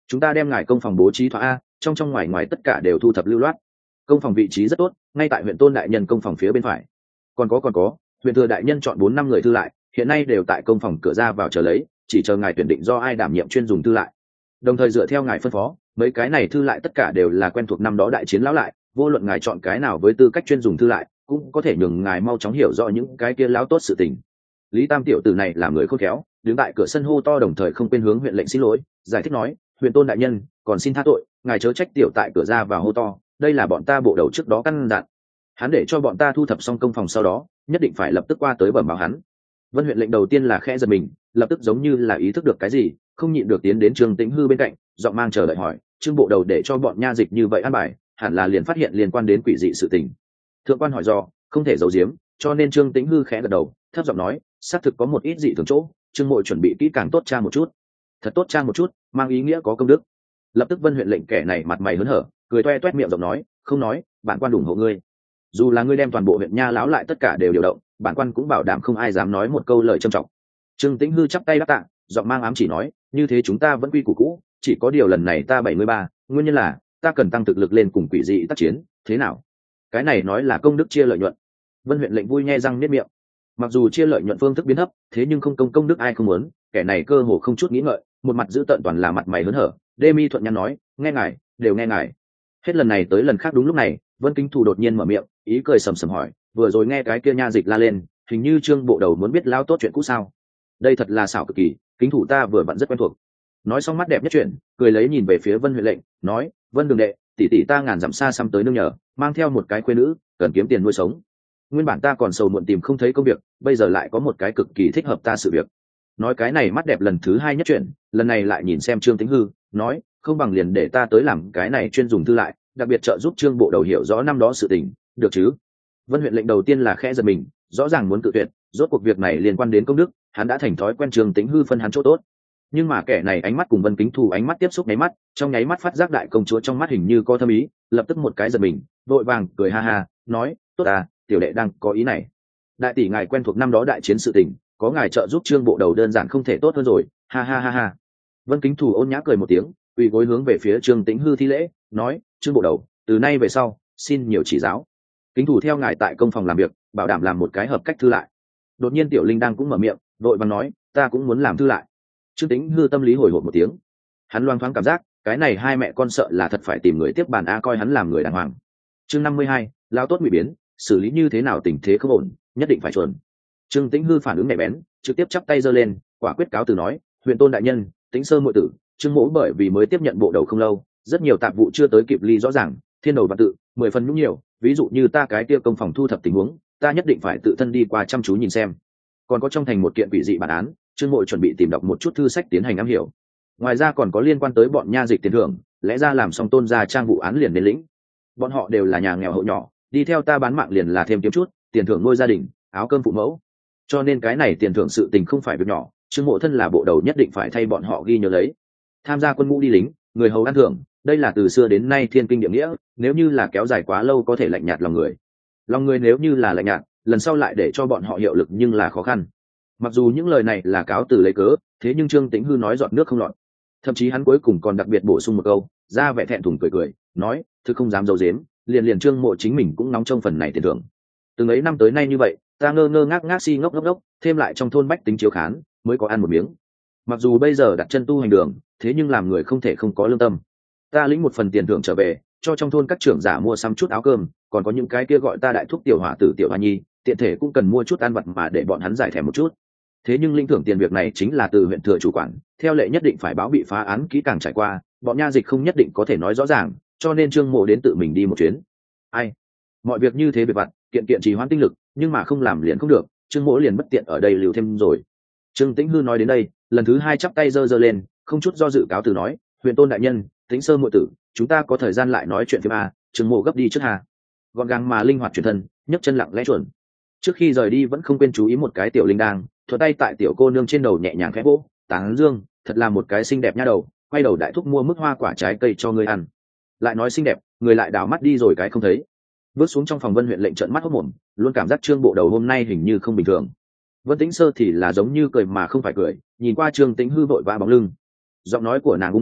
S1: chúng ta đem ngài công phòng bố trí thỏa a, trong ngoài ngoài tất cả đều thu thập lưu loát. Công phòng vị trí rất tốt, ngay tại huyện tôn đại nhân công phòng phía bên phải. Còn có, huyện thừa đại nhân chọn 4-5 người thư lại, hiện nay đều tại công phòng cửa ra vào chờ lấy, chỉ chờ ngài tuyển định do ai đảm nhiệm chuyên dùng thư lại. Đồng thời dựa theo ngài phân phó, mấy cái này thư lại tất cả đều là quen thuộc năm đó đại chiến lão lại, vô luận ngài chọn cái nào với tư cách chuyên dùng thư lại, cũng có thể nhường ngài mau chóng hiểu rõ những cái kia lão tốt sự tình. Lý Tam tiểu tử này là người khôn khéo, đứng tại cửa sân hô to, đồng thời không quên hướng huyện lệnh xin lỗi, giải thích nói, huyện tôn đại nhân, còn xin tha tội, ngài chớ trách tiểu tại cửa ra và hô to, đây là bọn ta bộ đầu trước đó căn dặn, hắn để cho bọn ta thu thập xong công phòng sau đó nhất định phải lập tức qua tới bẩm báo hắn. Vân huyện lệnh đầu tiên là khẽ giật mình, lập tức giống như là ý thức được cái gì, không nhịn được tiến đến Trương Tĩnh Hư bên cạnh, giọng mang chờ đợi hỏi, Trương bộ đầu để cho bọn nha dịch như vậy an bài, hẳn là liền phát hiện liên quan đến quỷ dị sự tình. Thượng quan hỏi do, không thể giấu giếm, cho nên Trương Tĩnh Hư khẽ gật đầu, thấp giọng nói, xác thực có một ít dị thường chỗ, Trương mội chuẩn bị kỹ càng tốt tra một chút. Thật tốt tra một chút, mang ý nghĩa có công đức. Lập tức Vân huyện lệnh kẻ này mặt mày hớn hở, cười toe toét miệng giọng nói, không nói, bản quan ủng hộ ngươi. Dù là ngươi đem toàn bộ huyện nha lão lại tất cả đều điều động, bản quan cũng bảo đảm không ai dám nói một câu lời trâm trọng. Trương Tĩnh Hư chắp tay đáp tạ, giọng mang ám chỉ nói, như thế chúng ta vẫn quy củ cũ, chỉ có điều lần này ta 73, nguyên nhân là ta cần tăng thực lực lên cùng quỷ dị tác chiến, thế nào? Cái này nói là công đức chia lợi nhuận. Vân huyện lệnh vui nhe răng niết miệng. Mặc dù chia lợi nhuận phương thức biến thấp, thế nhưng không công đức ai không muốn, kẻ này cơ hồ không chút nghĩ ngợi, một mặt giữ tợn toàn là mặt mày hớn hở. Đê Mi thuận nhắn nói, nghe ngài, đều nghe ngài. Hết lần này tới lần khác đúng lúc này, Vân Kính Thù đột nhiên mở miệng, ý cười sầm sầm hỏi, vừa rồi nghe cái kia nha dịch la lên, hình như Trương bộ đầu muốn biết lao tốt chuyện cũ sao? Đây thật là xảo cực kỳ, Kính Thủ ta vừa vặn rất quen thuộc. Nói xong mắt đẹp nhất chuyện, cười lấy nhìn về phía Vân huyện lệnh, nói, Vân đường đệ, tỷ tỷ ta ngàn dặm xa xăm tới nương nhờ, mang theo một cái khuê nữ, cần kiếm tiền nuôi sống. Nguyên bản ta còn sầu muộn tìm không thấy công việc, bây giờ lại có một cái cực kỳ thích hợp ta sự việc. Nói cái này mắt đẹp lần thứ hai nhất chuyện, lần này lại nhìn xem Trương Tĩnh Hư, nói, không bằng liền để ta tới làm cái này chuyên dùng thư lại, đặc biệt trợ giúp Trương bộ đầu hiểu rõ năm đó sự tình, được chứ? Vân huyện lệnh đầu tiên là khẽ giật mình, rõ ràng muốn cự tuyệt, rốt cuộc việc này liên quan đến công đức, hắn đã thành thói quen Trương Tĩnh Hư phân hắn chỗ tốt. Nhưng mà kẻ này ánh mắt cùng Vân Kính Thù ánh mắt tiếp xúc nháy mắt, trong nháy mắt phát giác đại công chúa trong mắt hình như có thâm ý, lập tức một cái giật mình, vội vàng cười ha ha, nói, tốt à, tiểu đệ đang có ý này. Đại tỷ ngài quen thuộc năm đó đại chiến sự tình, có ngài trợ giúp Trương bộ đầu đơn giản không thể tốt hơn rồi, ha ha ha ha. Vân Kính Thù ôn nhã cười một tiếng, quỳ gối hướng về phía Trương Tĩnh Hư thi lễ, nói, Trương bộ đầu, từ nay về sau, xin nhiều chỉ giáo. Kính thủ theo ngài tại công phòng làm việc, bảo đảm làm một cái hợp cách thư lại. Đột nhiên Tiểu Linh đang cũng mở miệng, vội vàng nói, ta cũng muốn làm thư lại. Trương Tĩnh Hư tâm lý hồi hộp một tiếng, hắn loang thoáng cảm giác, cái này hai mẹ con sợ là thật phải tìm người tiếp bàn a coi hắn làm người đàng hoàng. Chương 52, lao tốt bị biến, xử lý như thế nào tình thế không ổn, nhất định phải chuẩn. Trương Tĩnh Hư phản ứng nhạy bén, trực tiếp chắp tay giơ lên, quả quyết cáo từ nói, huyện tôn đại nhân, Tĩnh Sơ muội tử, Trương mỗ bởi vì mới tiếp nhận bộ đầu không lâu, rất nhiều tạp vụ chưa tới kịp ly rõ ràng, thiên đầu và tự 10 phần nhũng nhiều, ví dụ như ta cái kia công phòng thu thập tình huống, ta nhất định phải tự thân đi qua chăm chú nhìn xem. Còn có trong thành một kiện quỷ dị bản án, Trương mội chuẩn bị tìm đọc một chút thư sách tiến hành am hiểu. Ngoài ra còn có liên quan tới bọn nha dịch tiền thưởng, lẽ ra làm xong tôn gia trang vụ án liền đến lĩnh. Bọn họ đều là nhà nghèo hộ nhỏ, đi theo ta bán mạng liền là thêm kiếm chút tiền thưởng nuôi gia đình, áo cơm phụ mẫu. Cho nên cái này tiền thưởng sự tình không phải việc nhỏ, Trương mộ thân là bộ đầu nhất định phải thay bọn họ ghi nhớ lấy. Tham gia quân ngũ đi lính, người hầu ăn thưởng, đây là từ xưa đến nay thiên kinh địa nghĩa, nếu như là kéo dài quá lâu có thể lạnh nhạt lòng người. Lòng người nếu như là lạnh nhạt, lần sau lại để cho bọn họ hiệu lực nhưng là khó khăn. Mặc dù những lời này là cáo từ lấy cớ, thế nhưng Trương Tĩnh Hư nói giọt nước không lọt. Thậm chí hắn cuối cùng còn đặc biệt bổ sung một câu, ra vẻ thẹn thùng cười cười, nói, thực không dám giấu giếm, liền Trương mộ chính mình cũng nóng trong phần này tiền thưởng. Từng ấy năm tới nay như vậy, ta ngơ ngác si ngốc, thêm lại trong thôn bách tính chiếu khán, mới có ăn một miếng. Mặc dù bây giờ đặt chân tu hành đường, thế nhưng làm người không thể không có lương tâm. Ta lĩnh một phần tiền thưởng trở về, cho trong thôn các trưởng giả mua sắm chút áo cơm, còn có những cái kia gọi ta đại thúc tiểu hỏa tử tiểu hoa nhi, tiện thể cũng cần mua chút ăn vặt mà để bọn hắn giải thèm một chút. Thế nhưng lĩnh thưởng tiền việc này chính là từ huyện thừa chủ quản, theo lệ nhất định phải báo bị phá án kỹ càng trải qua, bọn nha dịch không nhất định có thể nói rõ ràng, cho nên Trương mộ đến tự mình đi một chuyến. Ai, mọi việc như thế việc vặt, kiện trì hoãn tinh lực, nhưng mà không làm liền không được, Trương mộ liền bất tiện ở đây lưu thêm rồi. Trương Tĩnh Hư nói đến đây, lần thứ hai chắp tay giơ lên, không chút do dự cáo từ nói, huyện tôn đại nhân, Tĩnh Sơ muội tử, chúng ta có thời gian lại nói chuyện phim a. Trương mộ gấp đi trước hà, gọn gàng mà linh hoạt chuyển thân, nhấc chân lặng lẽ chuẩn. Trước khi rời đi vẫn không quên chú ý một cái tiểu linh đang thuận tay tại tiểu cô nương trên đầu nhẹ nhàng khẽ vỗ, tán dương, thật là một cái xinh đẹp nha đầu, quay đầu đại thúc mua mức hoa quả trái cây cho ngươi ăn. Lại nói xinh đẹp, người lại đảo mắt đi rồi cái không thấy. Bước xuống trong phòng Vân huyện lệnh trợn mắt hốt mồm, luôn cảm giác Trương bộ đầu hôm nay hình như không bình thường. Vân Tĩnh Sơ thì là giống như cười mà không phải cười, nhìn qua Trương Tĩnh Hư vội vã bóng lưng, giọng nói của nàng ung dung,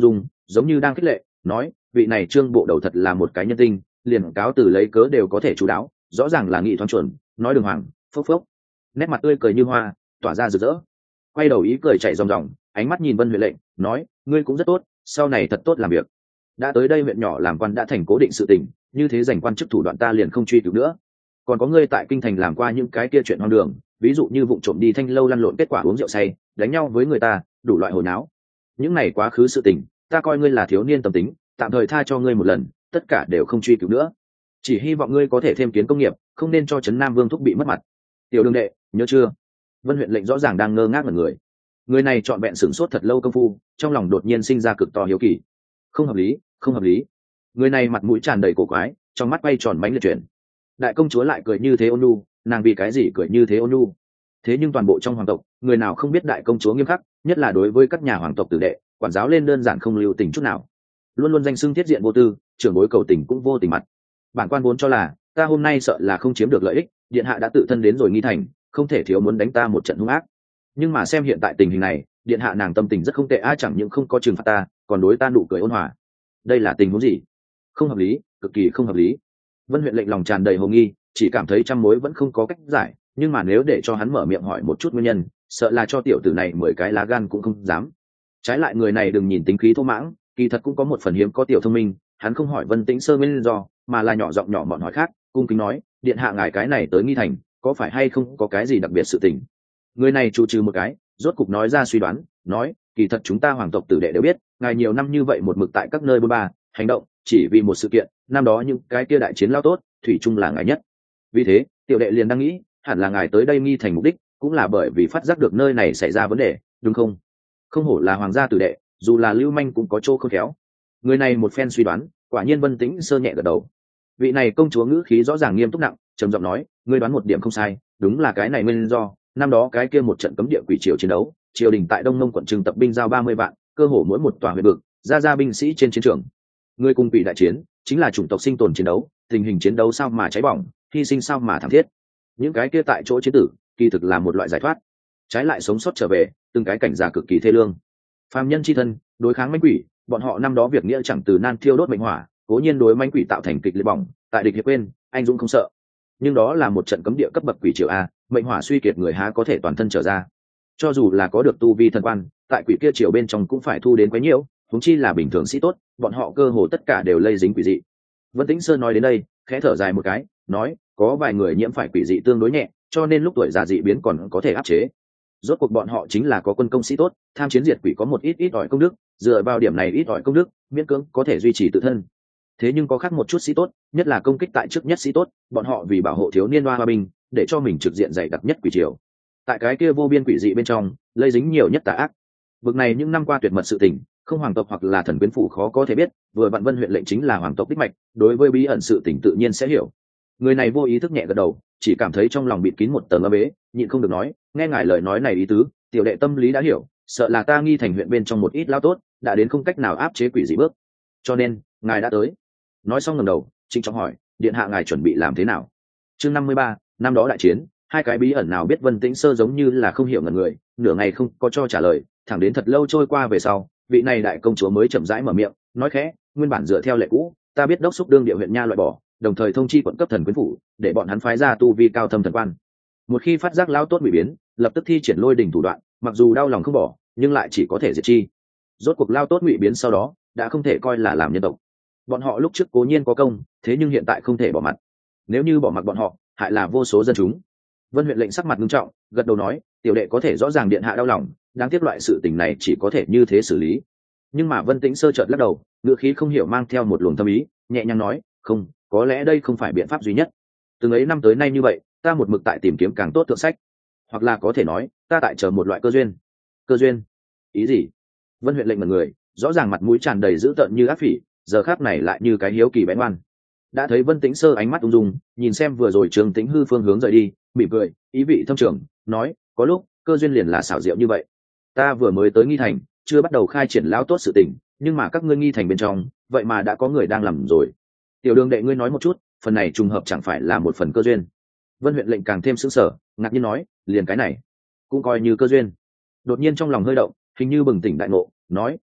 S1: giống như đang khích lệ nói vị này trương bộ đầu thật là một cái nhân tinh, liền cáo từ lấy cớ đều có thể chú đáo, rõ ràng là nghị thoáng chuẩn, nói đường hoàng. Phốc phốc, nét mặt tươi cười như hoa tỏa ra rực rỡ, quay đầu ý cười chạy ròng ròng, ánh mắt nhìn Vân Huệ lệnh nói ngươi cũng rất tốt, sau này thật tốt làm việc. Đã tới đây huyện nhỏ làm quan đã thành cố định sự tình, như thế giành quan chức thủ đoạn ta liền không truy cứu nữa. Còn có ngươi tại kinh thành làm qua những cái kia chuyện hoang đường, ví dụ như vụ trộm đi thanh lâu lăn lộn kết quả uống rượu say đánh nhau với người ta, đủ loại hồi náo, những này quá khứ sự tình, ta coi ngươi là thiếu niên tâm tính, tạm thời tha cho ngươi một lần, tất cả đều không truy cứu nữa. Chỉ hy vọng ngươi có thể thêm kiến công nghiệp, không nên cho trấn Nam Vương thúc bị mất mặt. Tiểu đường đệ, nhớ chưa? Vân Huyện lệnh rõ ràng đang ngơ ngác ngẩn người. Người này trọn vẹn sửng sốt thật lâu công phu, trong lòng đột nhiên sinh ra cực to hiếu kỳ. Không hợp lý, không hợp lý. Người này mặt mũi tràn đầy cổ quái, trong mắt quay tròn bánh liệt chuyển. Đại công chúa lại cười như thế ôn nhu, nàng vì cái gì cười như thế ôn nhu? Thế nhưng toàn bộ trong hoàng tộc, người nào không biết đại công chúa nghiêm khắc, nhất là đối với các nhà hoàng tộc tử đệ, quản giáo lên đơn giản không lưu tình chút nào, luôn luôn danh xưng thiết diện vô tư, trưởng bối cầu tình cũng vô tình mặt. Bản quan vốn cho là ta hôm nay sợ là không chiếm được lợi ích, điện hạ đã tự thân đến rồi nghi thành, không thể thiếu muốn đánh ta một trận hung ác. Nhưng mà xem hiện tại tình hình này, điện hạ nàng tâm tình rất không tệ, ai chẳng những không có trừng phạt ta, còn đối ta nụ cười ôn hòa. Đây là tình huống gì? Không hợp lý, cực kỳ không hợp lý. Vân Huyện lệnh lòng tràn đầy hồ nghi, chỉ cảm thấy trăm mối vẫn không có cách giải, nhưng mà nếu để cho hắn mở miệng hỏi một chút nguyên nhân, sợ là cho tiểu tử này 10 cái lá gan cũng không dám. Trái lại người này đừng nhìn tính khí thô mãng, kỳ thật cũng có một phần hiếm có tiểu thông minh, hắn không hỏi Vân Tĩnh Sơ nguyên do, mà là nhỏ giọng nhỏ mọn hỏi khác, cung kính nói, điện hạ ngài cái này tới nghi thành, có phải hay không có cái gì đặc biệt sự tình? Người này trụ trừ một cái, rốt cục nói ra suy đoán, nói, kỳ thật chúng ta hoàng tộc tử đệ đều biết, ngài nhiều năm như vậy một mực tại các nơi bôn ba, hành động, chỉ vì một sự kiện, năm đó những cái kia đại chiến lao tốt, thủy chung là ngài nhất. Vì thế, tiểu đệ liền đang nghĩ, hẳn là ngài tới đây nghi thành mục đích, cũng là bởi vì phát giác được nơi này xảy ra vấn đề, đúng không? Không hổ là hoàng gia tử đệ, dù là lưu manh cũng có chỗ không khéo. Người này một phen suy đoán, quả nhiên Vân Tĩnh Sơ nhẹ gật đầu. Vị này công chúa ngữ khí rõ ràng nghiêm túc nặng, trầm giọng nói, ngươi đoán một điểm không sai, đúng là cái này nguyên do. Năm đó cái kia một trận cấm địa quỷ triều chiến đấu, triều đình tại Đông Nông quận trừng tập binh giao 30 vạn, cơ hồ mỗi một tòa huyện vực, ra binh sĩ trên chiến trường. Ngươi cùng quỷ đại chiến, chính là chủng tộc sinh tồn chiến đấu, tình hình chiến đấu sao mà cháy bỏng, hy sinh sao mà thảm thiết. Những cái kia tại chỗ chiến tử, kỳ thực là một loại giải thoát. Trái lại sống sót trở về, từng cái cảnh giả cực kỳ thê lương. Phàm nhân chi thân, đối kháng mãnh quỷ, bọn họ năm đó việc nghĩa chẳng từ nan thiêu đốt mệnh hỏa, cố nhiên đối mãnh quỷ tạo thành kịch liệt bỏng, tại địch hiệp quên, anh dũng không sợ. Nhưng đó là một trận cấm địa cấp bậc quỷ triều a, mệnh hỏa suy kiệt người há có thể toàn thân trở ra. Cho dù là có được tu vi thần quan, tại quỷ kia triều bên trong cũng phải thu đến quá nhiều, huống chi là bình thường sĩ tốt, bọn họ cơ hồ tất cả đều lây dính quỷ dị. Vân Tĩnh Sơn nói đến đây, khẽ thở dài một cái, nói, có vài người nhiễm phải quỷ dị tương đối nhẹ, cho nên lúc tuổi già dị biến còn có thể áp chế. Rốt cuộc bọn họ chính là có quân công sĩ tốt, tham chiến diệt quỷ có một ít ỏi công đức, dựa vào điểm này ít ỏi công đức, miễn cưỡng có thể duy trì tự thân. Thế nhưng có khác một chút sĩ tốt, nhất là công kích tại trước nhất sĩ tốt, bọn họ vì bảo hộ thiếu niên hoa binh, để cho mình trực diện dày đặc nhất quỷ triều. Tại cái kia vô biên quỷ dị bên trong, lây dính nhiều nhất tà ác. Bực này những năm qua tuyệt mật sự tình, không hoàng tộc hoặc là thần quyến phủ khó có thể biết, vừa vạn Vân huyện lệnh chính là hoàng tộc đích mạch, đối với bí ẩn sự tình tự nhiên sẽ hiểu. Người này vô ý thức nhẹ gật đầu, chỉ cảm thấy trong lòng bịt kín một tầng âm ế, nhịn không được nói, nghe ngài lời nói này ý tứ, tiểu đệ tâm lý đã hiểu, sợ là ta nghi thành huyện bên trong một ít lao tốt, đã đến không cách nào áp chế quỷ dị bước, cho nên ngài đã tới. Nói xong ngẩng đầu, trịnh trọng hỏi, điện hạ ngài chuẩn bị làm thế nào? Chương 53, năm đó đại chiến, hai cái bí ẩn nào biết Vân Tĩnh Sơ giống như là không hiểu ngần người, nửa ngày không có cho trả lời, thẳng đến thật lâu trôi qua về sau, vị này đại công chúa mới chậm rãi mở miệng, nói khẽ, nguyên bản dựa theo lệ cũ, ta biết đốc xúc đương địa huyện nha loại bỏ, đồng thời thông chi quận cấp thần quyến phủ, để bọn hắn phái ra tu vi cao thâm thần quan. Một khi phát giác lao tốt bị biến, lập tức thi triển lôi đỉnh thủ đoạn, mặc dù đau lòng không bỏ, nhưng lại chỉ có thể diệt chi. Rốt cuộc lao tốt ngụy biến sau đó, đã không thể coi là làm nhân tộc. Bọn họ lúc trước cố nhiên có công, thế nhưng hiện tại không thể bỏ mặt. Nếu như bỏ mặc bọn họ, hại là vô số dân chúng. Vân huyện lệnh sắc mặt nghiêm trọng, gật đầu nói, tiểu đệ có thể rõ ràng điện hạ đau lòng, đáng tiếc loại sự tình này chỉ có thể như thế xử lý. Nhưng mà Vân Tĩnh Sơ chợt lắc đầu, ngữ khí không hiểu mang theo một luồng thâm ý, nhẹ nhàng nói, không, có lẽ đây không phải biện pháp duy nhất. Từng ấy năm tới nay như vậy, ta một mực tại tìm kiếm càng tốt thượng sách, hoặc là có thể nói, ta tại chờ một loại cơ duyên. Cơ duyên? Ý gì? Vân huyện lệnh mật người, rõ ràng mặt mũi tràn đầy dữ tợn như ác phỉ, giờ khắc này lại như cái hiếu kỳ bén ngoan. Đã thấy Vân Tĩnh Sơ ánh mắt ung dung, nhìn xem vừa rồi Trường Tĩnh Hư phương hướng rời đi, mỉm cười, ý vị thâm trường, nói, có lúc cơ duyên liền là xảo diệu như vậy. Ta vừa mới tới nghi thành, chưa bắt đầu khai triển lão tốt sự tình, nhưng mà các ngươi nghi thành bên trong, vậy mà đã có người đang làm rồi. Tiểu đường đệ ngươi nói một chút, phần này trùng hợp chẳng phải là một phần cơ duyên? Vân huyện lệnh càng thêm sững sờ, ngạc nhiên nói, liền cái này cũng coi như cơ duyên. Đột nhiên trong lòng hơi động, hình như bừng tỉnh đại ngộ, nói,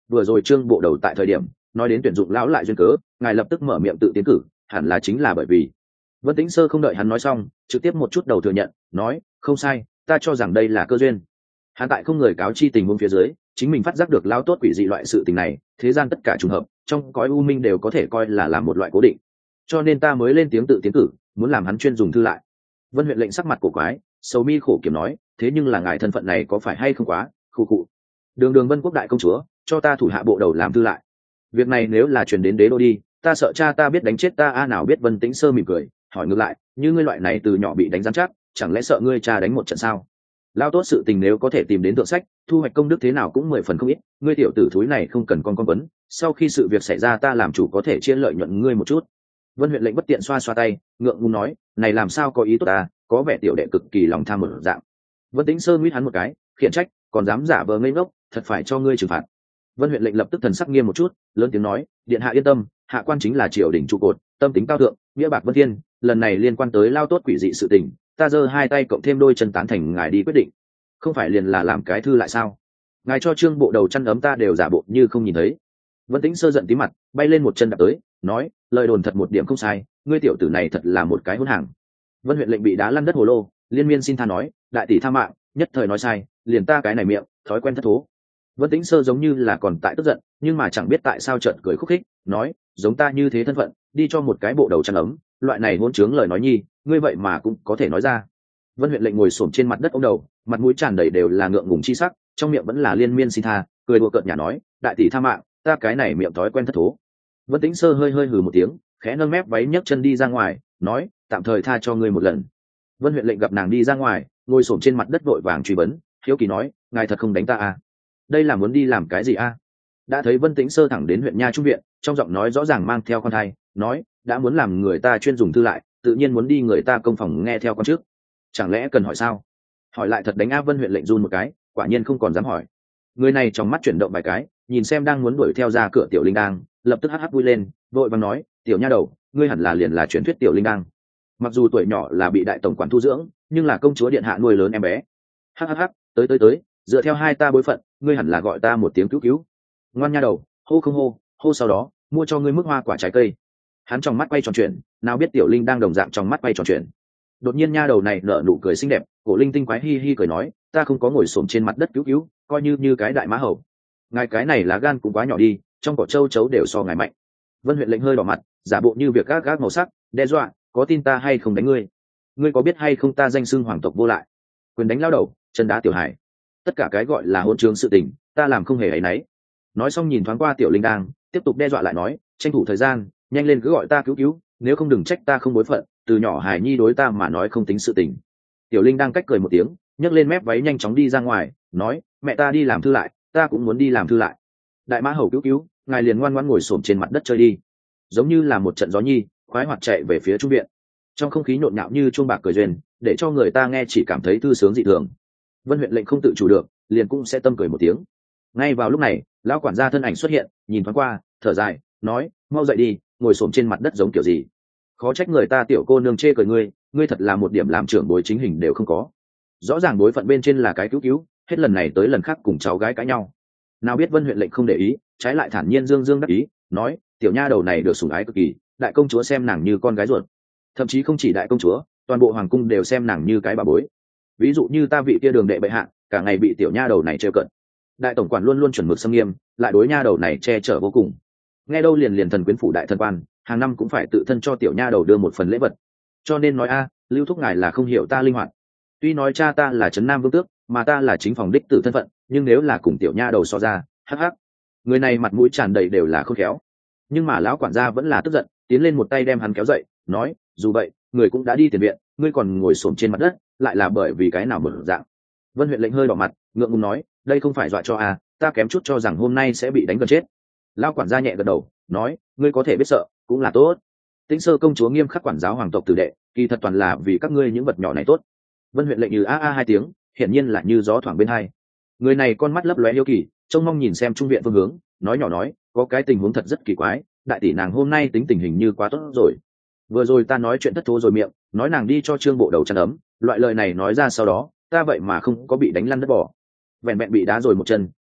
S1: vừa rồi trương bộ đầu tại thời điểm nói đến tuyển dụng lão lại duyên cớ, ngài lập tức mở miệng tự tiến cử, hẳn là chính là bởi vì. Vân Tĩnh Sơ không đợi hắn nói xong, trực tiếp một chút đầu thừa nhận, nói, không sai, ta cho rằng đây là cơ duyên. Hắn tại không người cáo chi tình huống phía dưới, chính mình phát giác được lao tốt quỷ dị loại sự tình này, thế gian tất cả trùng hợp, trong cõi u minh đều có thể coi là làm một loại cố định. Cho nên ta mới lên tiếng tự tiến cử, muốn làm hắn chuyên dùng thư lại. Vân huyện lệnh sắc mặt cổ quái, sầu mi khổ kiểm nói, thế nhưng là ngài thân phận này có phải hay không quá, khu cụ. Đường Vân quốc đại công chúa, cho ta thủ hạ bộ đầu làm thư lại. Việc này nếu là truyền đến đế đô đi, ta sợ cha ta biết đánh chết ta a. Nào biết Vân Tĩnh Sơ mỉm cười, hỏi ngược lại, như ngươi loại này từ nhỏ bị đánh giám chắc, chẳng lẽ sợ ngươi cha đánh một trận sao? Lao tốt sự tình nếu có thể tìm đến tượng sách, thu hoạch công đức thế nào cũng 10 phần không ít, ngươi tiểu tử thúi này không cần con quấn, sau khi sự việc xảy ra ta làm chủ có thể chia lợi nhuận ngươi một chút. Vân huyện lệnh bất tiện xoa xoa tay, ngượng ngùng nói, này làm sao có ý tốt ta, có vẻ tiểu đệ cực kỳ lòng tham một dạng. Vân Tĩnh Sơ nguyết hắn một cái, khiển trách, còn dám giả vờ ngây ngốc, thật phải cho ngươi trừng phạt. Vân huyện lệnh lập tức thần sắc nghiêm một chút, lớn tiếng nói, điện hạ yên tâm, hạ quan chính là triều đình trụ cột, tâm tính cao thượng, nghĩa bạc vân thiên, lần này liên quan tới lao tốt quỷ dị sự tình, ta giơ hai tay cộng thêm đôi chân tán thành ngài đi quyết định. Không phải liền là làm cái thư lại sao? Ngài cho trương bộ đầu chăn ấm ta đều giả bộ như không nhìn thấy. Vân Tĩnh Sơ giận tí mặt, bay lên một chân đạp tới, nói, lời đồn thật một điểm không sai, ngươi tiểu tử này thật là một cái hỗn hàng. Vân huyện lệnh bị đá lăn đất hồ lô, liên miên xin tha nói, đại tỷ tha mạng, nhất thời nói sai, liền ta cái này miệng, thói quen thất thố. Vân Tĩnh Sơ giống như là còn tại tức giận, nhưng mà chẳng biết tại sao chợt cười khúc khích, nói, giống ta như thế thân phận, đi cho một cái bộ đầu chăn ấm, loại này hỗn trướng lời nói nhi, ngươi vậy mà cũng có thể nói ra. Vân huyện lệnh ngồi xổm trên mặt đất ôm đầu, mặt mũi tràn đầy đều là ngượng ngùng chi sắc, trong miệng vẫn là liên miên xin tha, cười đùa cợt nhả nói, đại tỷ tha mạng, ta cái này miệng thói quen thất thố. Vân Tĩnh Sơ hơi hơi hừ một tiếng, khẽ nâng mép váy nhấc chân đi ra ngoài, nói, tạm thời tha cho ngươi một lần. Vân huyện lệnh gặp nàng đi ra ngoài, ngồi xổm trên mặt đất vội vàng truy vấn, hiếu kỳ nói, ngài thật không đánh ta à? Đây là muốn đi làm cái gì a? Đã thấy Vân Tĩnh Sơ thẳng đến huyện nha trung viện, trong giọng nói rõ ràng mang theo con thai, nói, đã muốn làm người ta chuyên dùng thư lại, tự nhiên muốn đi người ta công phòng nghe theo con trước. Chẳng lẽ cần hỏi sao? Hỏi lại thật đánh a. Vân huyện lệnh run một cái, quả nhiên không còn dám hỏi. Người này trong mắt chuyển động vài cái, nhìn xem đang muốn đuổi theo ra cửa tiểu linh đang, lập tức hắc hắc vui lên, vội vàng nói, tiểu nha đầu, ngươi hẳn là liền là truyền thuyết tiểu linh đang. Mặc dù tuổi nhỏ là bị đại tổng quản thu dưỡng, nhưng là công chúa điện hạ nuôi lớn em bé. Hắc hắc hắc, tới, dựa theo hai ta bối phận, ngươi hẳn là gọi ta một tiếng cứu cứu. Ngoan nha đầu, hô không hô, hô sau đó mua cho ngươi mức hoa quả trái cây. Hắn trong mắt quay tròn chuyển, nào biết tiểu linh đang đồng dạng trong mắt quay tròn chuyển. Đột nhiên nha đầu này nở nụ cười xinh đẹp, cổ linh tinh quái hi hi cười nói, ta không có ngồi xổm trên mặt đất cứu cứu, coi như cái đại mã hầu. Ngài cái này lá gan cũng quá nhỏ đi, trong cỏ châu chấu đều so ngài mạnh. Vân huyện lệnh hơi đỏ mặt, giả bộ như việc gác màu sắc, đe dọa, có tin ta hay không đánh ngươi? Ngươi có biết hay không ta danh xưng hoàng tộc vô lại, quyền đánh lao đầu, chân đá tiểu hải, tất cả cái gọi là hôn trướng sự tình, ta làm không hề ấy nấy. Nói xong nhìn thoáng qua tiểu linh đang, tiếp tục đe dọa lại nói, tranh thủ thời gian, nhanh lên cứ gọi ta cứu cứu, nếu không đừng trách ta không bối phận, từ nhỏ hài nhi đối ta mà nói không tính sự tình. Tiểu linh đang cách cười một tiếng, nhấc lên mép váy nhanh chóng đi ra ngoài, nói, mẹ ta đi làm thư lại, ta cũng muốn đi làm thư lại. Đại mã hầu cứu cứu, ngài liền ngoan ngoãn ngồi xổm trên mặt đất chơi đi. Giống như là một trận gió nhi, khoái hoạt chạy về phía trung viện. Trong không khí nhộn nhạo như chuông bạc cười duyên, để cho người ta nghe chỉ cảm thấy thư sướng dị thường. Vân huyện lệnh không tự chủ được, liền cũng sẽ tâm cười một tiếng. Ngay vào lúc này, lão quản gia thân ảnh xuất hiện, nhìn thoáng qua, thở dài, nói, mau dậy đi, ngồi xổm trên mặt đất giống kiểu gì? Khó trách người ta tiểu cô nương chê cười ngươi thật là một điểm làm trưởng bối chính hình đều không có. Rõ ràng bối phận bên trên là cái cứu, hết lần này tới lần khác cùng cháu gái cãi nhau. Nào biết Vân huyện lệnh không để ý, trái lại thản nhiên dương dương đắc ý, nói, tiểu nha đầu này được sủng ái cực kỳ, đại công chúa xem nàng như con gái ruột. Thậm chí không chỉ đại công chúa, toàn bộ hoàng cung đều xem nàng như cái bà bối. Ví dụ như ta vị kia đường đệ bệ hạ, cả ngày bị tiểu nha đầu này trêu cận. Đại tổng quản luôn luôn chuẩn mực xâm nghiêm, lại đối nha đầu này che chở vô cùng. Nghe đâu liền thần quyến phủ đại thần quan, hàng năm cũng phải tự thân cho tiểu nha đầu đưa một phần lễ vật. Cho nên nói a, lưu thúc ngài là không hiểu ta linh hoạt. Tuy nói cha ta là trấn nam vương tước, mà ta là chính phòng đích tử thân phận, nhưng nếu là cùng tiểu nha đầu so ra, hắc hắc. Người này mặt mũi tràn đầy đều là khôn khéo. Nhưng mà lão quản gia vẫn là tức giận, tiến lên một tay đem hắn kéo dậy, nói, dù vậy, người cũng đã đi tiền viện, ngươi còn ngồi xổm trên mặt đất, lại là bởi vì cái nào mở dạng. Vân huyện lệnh hơi đỏ mặt, ngượng ngùng nói, đây không phải dọa cho à, ta kém chút cho rằng hôm nay sẽ bị đánh gần chết. Lão quản gia nhẹ gật đầu, nói, ngươi có thể biết sợ, cũng là tốt. Tĩnh Sơ công chúa nghiêm khắc quản giáo hoàng tộc tử đệ, kỳ thật toàn là vì các ngươi những vật nhỏ này tốt. Vân huyện lệnh như a a hai tiếng, hiển nhiên là như gió thoảng bên hai. Người này con mắt lấp lóe hiếu kỳ, trông mong nhìn xem trung viện phương hướng, nói nhỏ nói, có cái tình huống thật rất kỳ quái, đại tỷ nàng hôm nay tính tình hình như quá tốt rồi. Vừa rồi ta nói chuyện thất thố rồi miệng, nói nàng đi cho trương bộ đầu chăn ấm, loại lời này nói ra sau đó, ta vậy mà không có bị đánh lăn đất bỏ, vẹn vẹn bị đá rồi một chân,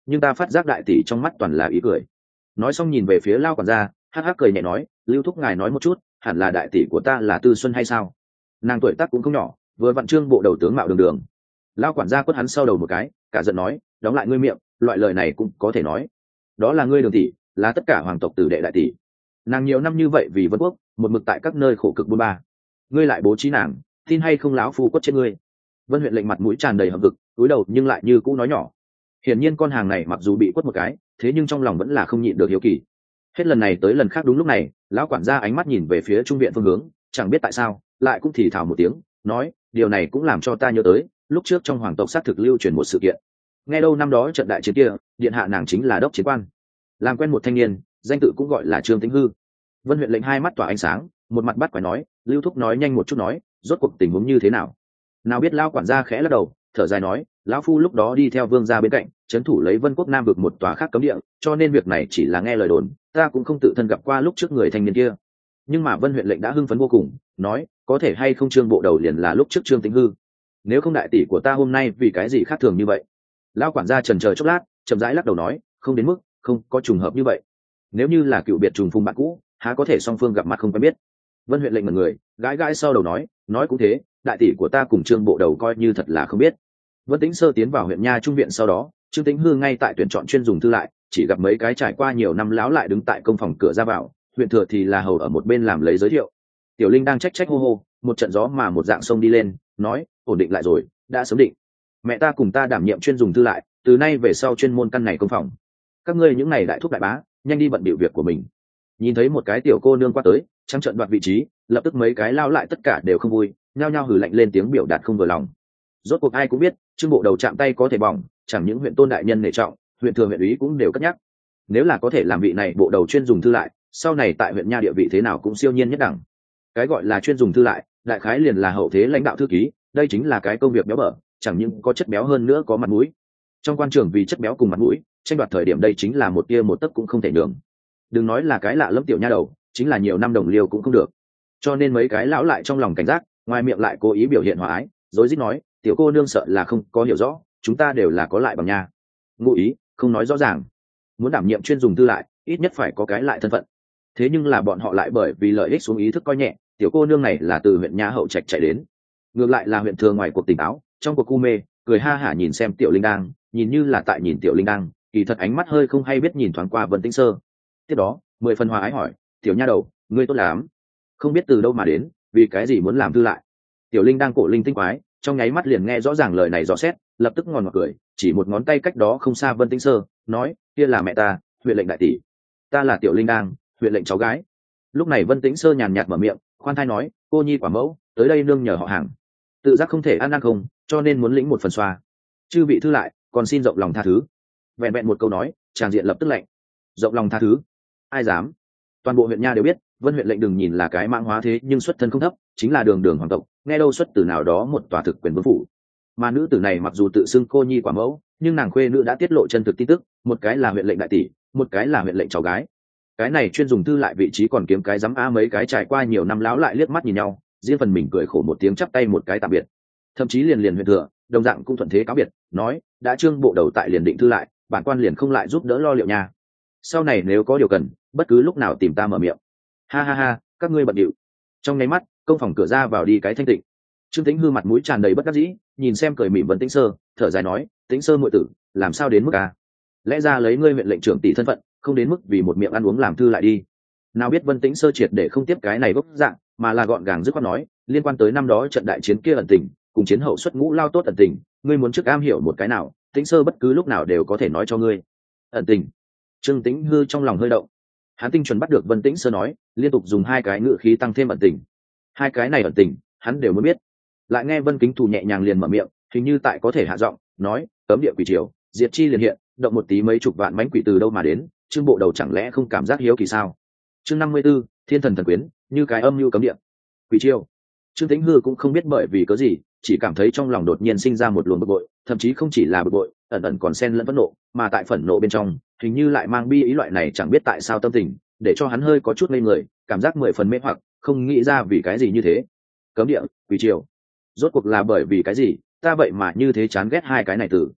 S1: nhưng ta phát giác đại tỷ trong mắt toàn là ý cười. Nói xong nhìn về phía Lao quản gia, hắc hắc cười nhẹ nói, Lưu thúc ngài nói một chút, hẳn là đại tỷ của ta là Tư Xuân hay sao? Nàng tuổi tác cũng không nhỏ, vừa vặn trương bộ đầu tướng mạo đường đường. Lao quản gia quất hắn sau đầu một cái, cả giận nói, đóng lại ngươi miệng, loại lời này cũng có thể nói. Đó là ngươi Đường tỷ, là tất cả hoàng tộc tử đệ đại tỷ. Nàng nhiều năm như vậy vì Vân Quốc, một mực tại các nơi khổ cực bôn ba. Ngươi lại bố trí nàng, tin hay không láo phu quất trên ngươi. Vân huyện lệnh mặt mũi tràn đầy hậm hực, cúi đầu nhưng lại như cũ nói nhỏ. Hiển nhiên con hàng này mặc dù bị quất một cái, thế nhưng trong lòng vẫn là không nhịn được hiếu kỳ. Hết lần này tới lần khác đúng lúc này, lão quản gia ánh mắt nhìn về phía trung viện phương hướng, chẳng biết tại sao, lại cũng thì thào một tiếng, nói, điều này cũng làm cho ta nhớ tới, lúc trước trong hoàng tộc xác thực lưu truyền một sự kiện. Nghe đâu năm đó trận đại chiến kia, điện hạ nàng chính là đốc chiến quan. Làm quen một thanh niên, danh tự cũng gọi là Trương Tĩnh Hư. Vân huyện lệnh hai mắt tỏa ánh sáng, một mặt bắt quái nói, Lưu thúc nói nhanh một chút nói, rốt cuộc tình huống như thế nào? Nào biết lão quản gia khẽ lắc đầu, thở dài nói, lão phu lúc đó đi theo vương gia bên cạnh, trấn thủ lấy Vân quốc Nam vực một tòa khác cấm địa, cho nên việc này chỉ là nghe lời đồn, ta cũng không tự thân gặp qua lúc trước người thanh niên kia. Nhưng mà Vân huyện lệnh đã hưng phấn vô cùng, nói, có thể hay không Trương bộ đầu liền là lúc trước Trương Tĩnh Hư? Nếu không đại tỷ của ta hôm nay vì cái gì khác thường như vậy? Lão quản gia chần chờ chốc lát, chậm rãi lắc đầu nói, không đến mức, không có trùng hợp như vậy. Nếu như là cựu biệt trùng phùng bạn cũ, há có thể song phương gặp mặt không quen biết? Vân huyện lệnh mật người, gãi gãi sau đầu nói cũng thế, đại tỷ của ta cùng Trương bộ đầu coi như thật là không biết. Vân Tĩnh Sơ tiến vào huyện nha trung viện sau đó, Trương Tĩnh Hư ngay tại tuyển chọn chuyên dùng thư lại, chỉ gặp mấy cái trải qua nhiều năm láo lại đứng tại công phòng cửa ra vào, huyện thừa thì là hầu ở một bên làm lấy giới thiệu. Tiểu Linh đang trách trách hô hô, một trận gió mà một dạng sông đi lên, nói, ổn định lại rồi, đã sớm định. Mẹ ta cùng ta đảm nhiệm chuyên dùng thư lại, từ nay về sau chuyên môn căn này công phòng. Các ngươi những này đại thúc đại bá, nhanh đi bận bịu việc của mình. Nhìn thấy một cái tiểu cô nương qua tới, trắng trận đoạt vị trí, lập tức mấy cái lao lại tất cả đều không vui, nhao nhao hừ lạnh lên tiếng biểu đạt không vừa lòng. Rốt cuộc ai cũng biết, Trương bộ đầu chạm tay có thể bỏng, chẳng những huyện tôn đại nhân nể trọng, huyện thừa huyện úy cũng đều cất nhắc. Nếu là có thể làm vị này bộ đầu chuyên dùng thư lại, sau này tại huyện nha địa vị thế nào cũng siêu nhiên nhất đẳng. Cái gọi là chuyên dùng thư lại, đại khái liền là hậu thế lãnh đạo thư ký, đây chính là cái công việc béo bở, chẳng những có chất béo hơn nữa có mặt mũi. Trong quan trường vì chất béo cùng mặt mũi, tranh đoạt thời điểm đây chính là một tia một tấc cũng không thể nhường. Đừng nói là cái lạ lẫm tiểu nha đầu, chính là nhiều năm đồng liêu cũng không được. Cho nên mấy cái lão lại trong lòng cảnh giác, ngoài miệng lại cố ý biểu hiện hòa ái, rối rít nói, tiểu cô nương sợ là không có hiểu rõ, chúng ta đều là có lại bằng nha. Ngụ ý không nói rõ ràng, muốn đảm nhiệm chuyên dùng tư lại, ít nhất phải có cái lại thân phận. Thế nhưng là bọn họ lại bởi vì lợi ích xuống ý thức coi nhẹ, tiểu cô nương này là từ huyện nha hậu trạch chạy đến, ngược lại là huyện thừa ngoài cuộc tỉnh táo, trong cuộc cu mê, cười ha hả nhìn xem tiểu Linh đang, nhìn như là tại nhìn tiểu Linh đang, kỳ thật ánh mắt hơi không hay biết nhìn thoáng qua Vân Tĩnh Sơ. Tiếp đó, 10 phần hòa ái hỏi, tiểu nha đầu, ngươi tốt lắm, không biết từ đâu mà đến, vì cái gì muốn làm thư lại? Tiểu Linh đang cổ linh tinh quái, trong nháy mắt liền nghe rõ ràng lời này rõ xét, lập tức ngòn ngọt cười, chỉ một ngón tay cách đó không xa Vân Tĩnh Sơ, nói, kia là mẹ ta, huyện lệnh đại tỷ. Ta là tiểu Linh đang, huyện lệnh cháu gái. Lúc này Vân Tĩnh Sơ nhàn nhạt mở miệng, khoan thai nói, cô nhi quả mẫu, tới đây nương nhờ họ hàng, tự giác không thể ăn năn không, cho nên muốn lĩnh một phần xoa. Chư vị thư lại, còn xin rộng lòng tha thứ. Vẹn vẹn một câu nói, tràng diện lập tức lạnh. Rộng lòng tha thứ? Ai dám? Toàn bộ huyện nha đều biết, Vân huyện lệnh đừng nhìn là cái mãng hóa thế nhưng xuất thân không thấp, chính là đường đường hoàng tộc, nghe đâu xuất từ nào đó một tòa thực quyền vương phủ. Mà nữ tử này mặc dù tự xưng cô nhi quả mẫu, nhưng nàng khuê nữ đã tiết lộ chân thực tin tức, một cái là huyện lệnh đại tỷ, một cái là huyện lệnh cháu gái. Cái này chuyên dùng thư lại vị trí còn kiếm cái dám a mấy cái trải qua nhiều năm lão lại liếc mắt nhìn nhau, riêng phần mình cười khổ một tiếng chắp tay một cái tạm biệt. Thậm chí liền huyện thừa, đồng dạng cũng thuận thế cáo biệt, nói, đã Trương bộ đầu tại liền định thư lại, bản quan liền không lại giúp đỡ lo liệu nhà. Sau này nếu có điều cần, bất cứ lúc nào tìm ta mở miệng. Ha ha ha, các ngươi bận điệu. Trong nháy mắt, công phòng cửa ra vào đi cái thanh tịnh. Trương Tĩnh Hư mặt mũi tràn đầy bất đắc dĩ, nhìn xem cười mỉm Vân Tĩnh Sơ, thở dài nói, Tĩnh Sơ muội tử, làm sao đến mức à? Lẽ ra lấy ngươi huyện lệnh trưởng tỷ thân phận, không đến mức vì một miệng ăn uống làm thư lại đi. Nào biết Vân Tĩnh Sơ triệt để không tiếp cái này gốc dạng, mà là gọn gàng dứt khoát nói, liên quan tới năm đó trận đại chiến kia ẩn tình, cùng chiến hậu xuất ngũ lao tốt ẩn tình, ngươi muốn trước am hiểu một cái nào, Tĩnh Sơ bất cứ lúc nào đều có thể nói cho ngươi. Ẩn tình? Trương Tĩnh Hư trong lòng hơi động. Hắn tinh chuẩn bắt được Vân Tĩnh Sơ nói, liên tục dùng hai cái ngữ khí tăng thêm ẩn tình. Hai cái này ẩn tình, hắn đều muốn biết. Lại nghe Vân Kính Thù nhẹ nhàng liền mở miệng, hình như tại có thể hạ giọng, nói, cấm địa quỷ triều, diệt chi liền hiện, động một tí mấy chục vạn mãnh quỷ từ đâu mà đến, Trương bộ đầu chẳng lẽ không cảm giác hiếu kỳ sao? Chương 54, Thiên thần thần quyến, như cái âm mưu cấm địa. Quỷ triều. Trương Tĩnh Hư cũng không biết bởi vì cớ gì, chỉ cảm thấy trong lòng đột nhiên sinh ra một luồng bực bội, thậm chí không chỉ là bực bội, ẩn ẩn còn xen lẫn phẫn nộ, mà tại phẫn nộ bên trong, hình như lại mang bi ý loại này chẳng biết tại sao tâm tình, để cho hắn hơi có chút ngây người, cảm giác 10 phần mê hoặc, không nghĩ ra vì cái gì như thế. Cấm địa, quỷ triều, rốt cuộc là bởi vì cái gì, ta vậy mà như thế chán ghét hai cái này từ.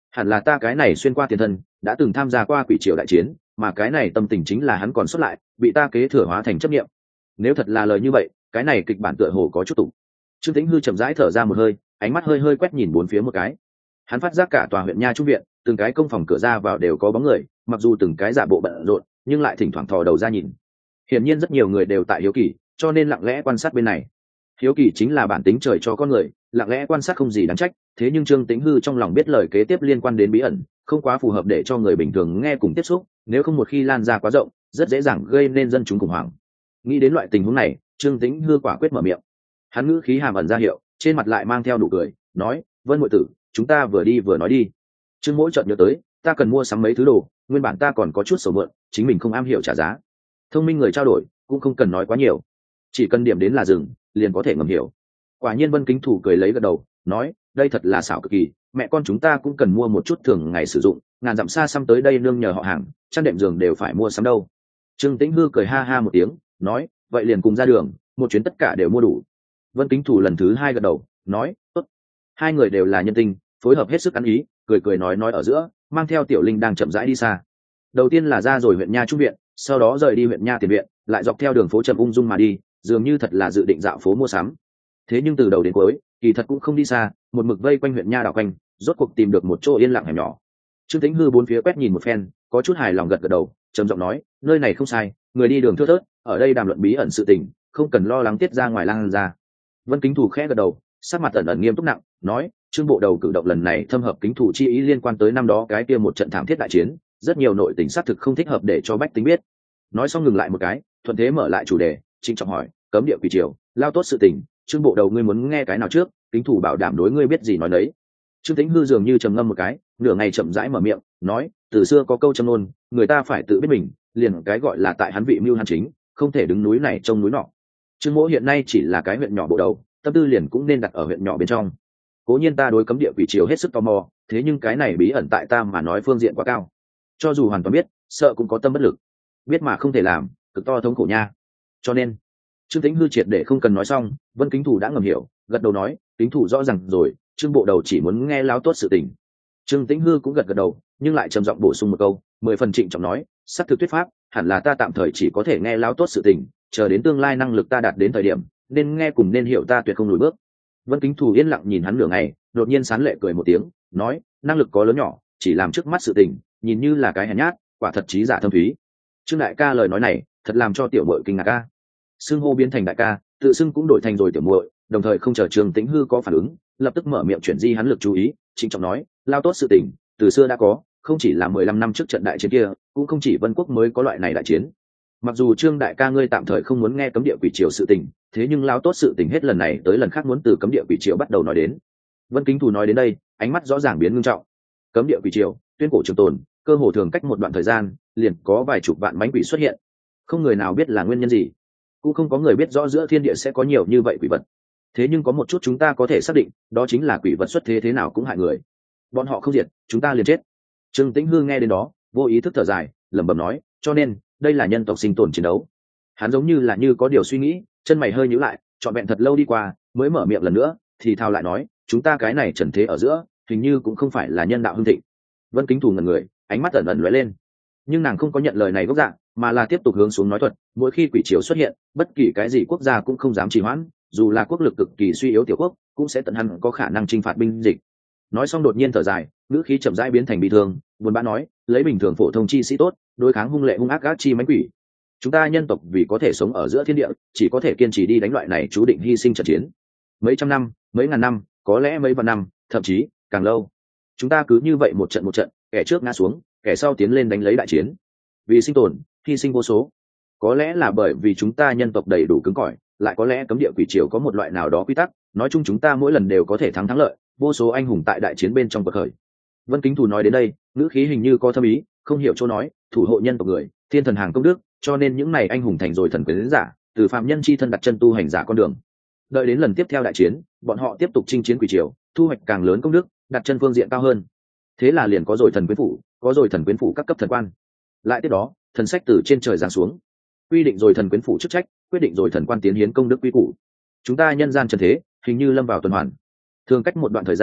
S1: hẳn là ta cái này xuyên qua tiền thân đã từng tham gia qua quỷ triều đại chiến, mà cái này tâm tình chính là hắn còn xuất lại, bị ta kế thừa hóa thành chấp niệm. Nếu thật là lời như vậy, cái này kịch bản tựa hồ có chút tủ. Trương Tĩnh Hư chậm rãi thở ra một hơi, ánh mắt hơi hơi quét nhìn bốn phía một cái. Hắn phát giác cả tòa huyện nha trung viện, từng cái công phòng cửa ra vào đều có bóng người, mặc dù từng cái giả bộ bận rộn, nhưng lại thỉnh thoảng thò đầu ra nhìn. Hiển nhiên rất nhiều người đều tại hiếu kỳ, cho nên lặng lẽ quan sát bên này. Hiếu kỳ chính là bản tính trời cho con người, lặng lẽ quan sát không gì đáng trách, thế nhưng Trương Tĩnh Hư trong lòng biết lời kế tiếp liên quan đến bí ẩn, không quá phù hợp để cho người bình thường nghe cùng tiếp xúc, nếu không một khi lan ra quá rộng, rất dễ dàng gây nên dân chúng khủng hoảng. Nghĩ đến loại tình huống này, Trương Tĩnh Hư quả quyết mở miệng. Hắn ngữ khí hàm ẩn ra hiệu, trên mặt lại mang theo nụ cười, nói: "Vân muội tử, chúng ta vừa đi vừa nói đi." Trương Mỗ chợt nhớ tới, ta cần mua sắm mấy thứ đồ, nguyên bản ta còn có chút sầu mượn, chính mình không am hiểu trả giá. Thông minh người trao đổi, cũng không cần nói quá nhiều, chỉ cần điểm đến là dừng, liền có thể ngầm hiểu. Quả nhiên Vân Kính Thủ cười lấy gật đầu, nói: "Đây thật là xảo cực kỳ, mẹ con chúng ta cũng cần mua một chút thường ngày sử dụng, ngàn dặm xa xăm tới đây nương nhờ họ hàng, chăn đệm giường đều phải mua sắm đâu." Trương Tĩnh Hư cười ha ha một tiếng, nói: "Vậy liền cùng ra đường, một chuyến tất cả đều mua đủ." Vân Kính Thủ lần thứ hai gật đầu, nói: "Tốt." Hai người đều là nhân tình, phối hợp hết sức ăn ý, cười cười nói ở giữa, mang theo Tiểu Linh đang chậm rãi đi xa. Đầu tiên là ra rồi huyện nha trung viện, sau đó rời đi huyện nha tiền viện, lại dọc theo đường phố chậm ung dung mà đi, dường như thật là dự định dạo phố mua sắm. Thế nhưng từ đầu đến cuối, kỳ thật cũng không đi xa, một mực vây quanh huyện nha đảo quanh, rốt cuộc tìm được một chỗ yên lặng hẻm nhỏ. Trương Tĩnh Hư bốn phía quét nhìn một phen, có chút hài lòng gật gật đầu, trầm giọng nói: "Nơi này không sai, người đi đường thưa thớt, ở đây đàm luận bí ẩn sự tình, không cần lo lắng tiết ra ngoài lan ra." Vân Kính Thủ khẽ gật đầu, sắc mặt ẩn ẩn nghiêm túc nặng, nói: "Trương bộ đầu cử động lần này thâm hợp kính thủ chi ý liên quan tới năm đó cái kia một trận thảm thiết đại chiến, rất nhiều nội tình xác thực không thích hợp để cho bách tính biết." Nói xong ngừng lại một cái, thuận thế mở lại chủ đề, trịnh trọng hỏi: "Cấm địa quỷ triều, lao tốt sự tình, Trương bộ đầu ngươi muốn nghe cái nào trước? Kính thủ bảo đảm đối ngươi biết gì nói đấy." Trương Tĩnh Hư dường như trầm ngâm một cái, nửa ngày chậm rãi mở miệng, nói: "Từ xưa có câu châm ngôn, người ta phải tự biết mình, liền cái gọi là tại hắn vị mưu hắn chính, không thể đứng núi này trông núi nọ. Trương Mỗ hiện nay chỉ là cái huyện nhỏ bộ đầu, tâm tư liền cũng nên đặt ở huyện nhỏ bên trong. Cố nhiên ta đối cấm địa quỷ triều hết sức tò mò, thế nhưng cái này bí ẩn tại ta mà nói phương diện quá cao, cho dù hoàn toàn biết, sợ cũng có tâm bất lực, biết mà không thể làm, cực to thống khổ nha. Cho nên..." Trương Tĩnh Hư triệt để không cần nói xong, Vân Kính Thủ đã ngầm hiểu, gật đầu nói: "Kính thủ rõ ràng rồi, Trương bộ đầu chỉ muốn nghe láo tốt sự tình." Trương Tĩnh Hư cũng gật gật đầu, nhưng lại trầm giọng bổ sung một câu, 10 phần trịnh trọng nói: "Sắc thực thuyết pháp, hẳn là ta tạm thời chỉ có thể nghe láo tốt sự tình, chờ đến tương lai năng lực ta đạt đến thời điểm, nên nghe cùng nên hiểu ta tuyệt không lùi bước." Vân Kính Thủ yên lặng nhìn hắn nửa ngày, đột nhiên sán lệ cười một tiếng, nói: "Năng lực có lớn nhỏ, chỉ làm trước mắt sự tình, nhìn như là cái hèn nhát, quả thật trí giả thâm thúy." Trương đại ca lời nói này, thật làm cho tiểu muội kinh ngạc a. Xưng hô biến thành đại ca, tự xưng cũng đổi thành rồi tiểu muội, đồng thời không chờ Trương Tĩnh Hư có phản ứng, lập tức mở miệng chuyển di hắn lực chú ý, trịnh trọng nói: "Lao tốt sự tình, từ xưa đã có, không chỉ là 15 năm trước trận đại chiến kia, cũng không chỉ Vân Quốc mới có loại này đại chiến. Mặc dù Trương đại ca ngươi tạm thời không muốn nghe cấm địa quỷ triều sự tình, thế nhưng lao tốt sự tình hết lần này tới lần khác muốn từ cấm địa quỷ triều bắt đầu nói đến." Vân Kính Thủ nói đến đây, ánh mắt rõ ràng biến ngưng trọng. Cấm địa quỷ triều, tuyên cổ trường tồn, cơ hồ thường cách một đoạn thời gian, liền có vài chục vạn mãnh quỷ xuất hiện. Không người nào biết là nguyên nhân gì, cũng không có người biết rõ giữa thiên địa sẽ có nhiều như vậy quỷ vật. Thế nhưng có một chút chúng ta có thể xác định, đó chính là quỷ vật xuất thế thế nào cũng hại người. Bọn họ không diệt, chúng ta liền chết. Trương Tĩnh Hư nghe đến đó, vô ý thức thở dài, lẩm bẩm nói: "Cho nên, đây là nhân tộc sinh tồn chiến đấu." Hắn giống như là như có điều suy nghĩ, chân mày hơi nhíu lại, trọn vẹn thật lâu đi qua, mới mở miệng lần nữa, thì thào lại nói: "Chúng ta cái này trần thế ở giữa, hình như cũng không phải là nhân đạo hưng thịnh." Vân Kính Thủ ngẩn người, ánh mắt ẩn ẩn lóe lên, nhưng nàng không có nhận lời này gốc dạng, mà là tiếp tục hướng xuống nói thuật: "Mỗi khi quỷ triều xuất hiện, bất kỳ cái gì quốc gia cũng không dám trì hoãn, dù là quốc lực cực kỳ suy yếu tiểu quốc, cũng sẽ tận hẳn có khả năng chinh phạt binh dịch." Nói xong đột nhiên thở dài, ngữ khí chậm rãi biến thành bi thương, buồn bã nói: "Lấy bình thường phổ thông chi sĩ tốt, đối kháng hung lệ hung ác gác chi mãnh quỷ. Chúng ta nhân tộc vì có thể sống ở giữa thiên địa, chỉ có thể kiên trì đi đánh loại này chú định hy sinh trận chiến. Mấy trăm năm, mấy ngàn năm, có lẽ mấy vạn năm, thậm chí càng lâu. Chúng ta cứ như vậy một trận, kẻ trước ngã xuống, kẻ sau tiến lên đánh lấy đại chiến. Vì sinh tồn, hy sinh vô số. Có lẽ là bởi vì chúng ta nhân tộc đầy đủ cứng cỏi, lại có lẽ cấm địa quỷ triều có một loại nào đó quy tắc, nói chung chúng ta mỗi lần đều có thể thắng lợi, vô số anh hùng tại đại chiến bên trong bậc khởi." Vân Kính Thủ nói đến đây, ngữ khí hình như có thâm ý, không hiểu chỗ nói: "Thủ hộ nhân tộc người, thiên thần hàng công đức, cho nên những này anh hùng thành rồi thần quyến giả, từ phạm nhân chi thân đặt chân tu hành giả con đường. Đợi đến lần tiếp theo đại chiến, bọn họ tiếp tục chinh chiến quỷ triều, thu hoạch càng lớn công đức, đặt chân phương diện cao hơn. Thế là liền có rồi thần quyến phủ, có rồi thần quyến phủ các cấp thần quan. Lại tiếp đó, thần sách từ trên trời giáng xuống, quy định rồi thần quyến phủ chức trách, quyết định rồi thần quan tiến hiến công đức quy củ. Chúng ta nhân gian trần thế, hình như lâm vào tuần hoàn. Thường cách một đoạn thời gian,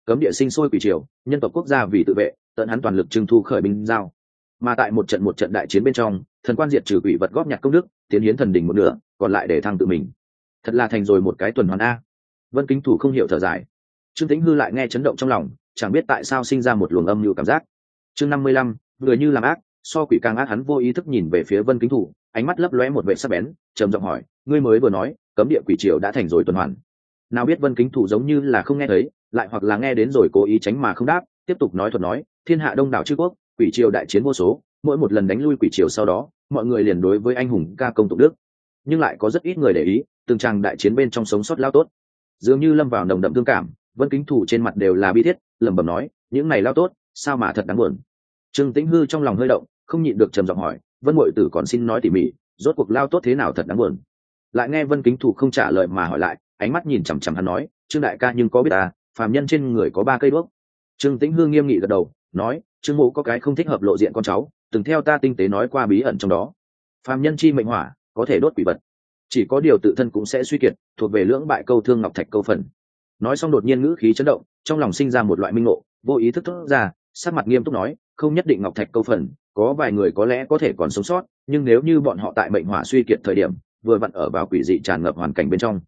S1: cấm địa sinh sôi quỷ triều, nhân tộc quốc gia vì tự vệ tận hắn toàn lực trưng thu khởi binh giao. Mà tại một trận đại chiến bên trong, thần quan diệt trừ quỷ vật góp nhặt công đức, tiến hiến thần đỉnh một nửa, còn lại để thăng tự mình. Thật là thành rồi một cái tuần hoàn a. Vân Kính Thủ không hiểu thở dài. Trương Tĩnh Hư lại nghe chấn động trong lòng, chẳng biết tại sao sinh ra một luồng âm nhu cảm giác. Chương 55, người như làm ác, so quỷ càng ác. Hắn vô ý thức nhìn về phía Vân Kính Thủ, ánh mắt lấp lóe một vẻ sắc bén, trầm giọng hỏi, ngươi mới vừa nói, cấm địa quỷ triều đã thành rồi tuần hoàn. Nào biết Vân Kính Thủ giống như là không nghe thấy, lại hoặc là nghe đến rồi cố ý tránh mà không đáp, tiếp tục nói thuật nói, thiên hạ đông đảo chư quốc, quỷ triều đại chiến vô số, mỗi một lần đánh lui quỷ triều sau đó, mọi người liền đối với anh hùng ca công tụng đức. Nhưng lại có rất ít người để ý, từng tràng đại chiến bên trong sống sót lao tốt. Dường như lâm vào nồng đậm thương cảm, Vân Kính Thủ trên mặt đều là bi thiết, lẩm bẩm nói, những này lao tốt, sao mà thật đáng buồn. Trương Tĩnh Hư trong lòng hơi động, không nhịn được trầm giọng hỏi, Vân muội tử còn xin nói tỉ mỉ, rốt cuộc lao tốt thế nào thật đáng buồn. Lại nghe Vân Kính Thủ không trả lời mà hỏi lại, ánh mắt nhìn chằm chằm hắn nói, Trương đại ca nhưng có biết à, phàm nhân trên người có 3 cây đuốc. Trương Tĩnh Hư nghiêm nghị gật đầu, nói, Trương mộ có cái không thích hợp lộ diện con cháu, từng theo ta tinh tế nói qua bí ẩn trong đó. Phàm nhân chi mệnh hỏa, có thể đốt quỷ vật, chỉ có điều tự thân cũng sẽ suy kiệt, thuộc về lưỡng bại câu thương ngọc thạch câu phần. Nói xong đột nhiên ngữ khí chấn động, trong lòng sinh ra một loại minh ngộ, vô ý thức thốt ra, sắc mặt nghiêm túc nói, không nhất định ngọc thạch câu phần, có vài người có lẽ có thể còn sống sót, nhưng nếu như bọn họ tại mệnh hỏa suy kiệt thời điểm, vừa vặn ở vào quỷ dị tràn ngập hoàn cảnh bên trong.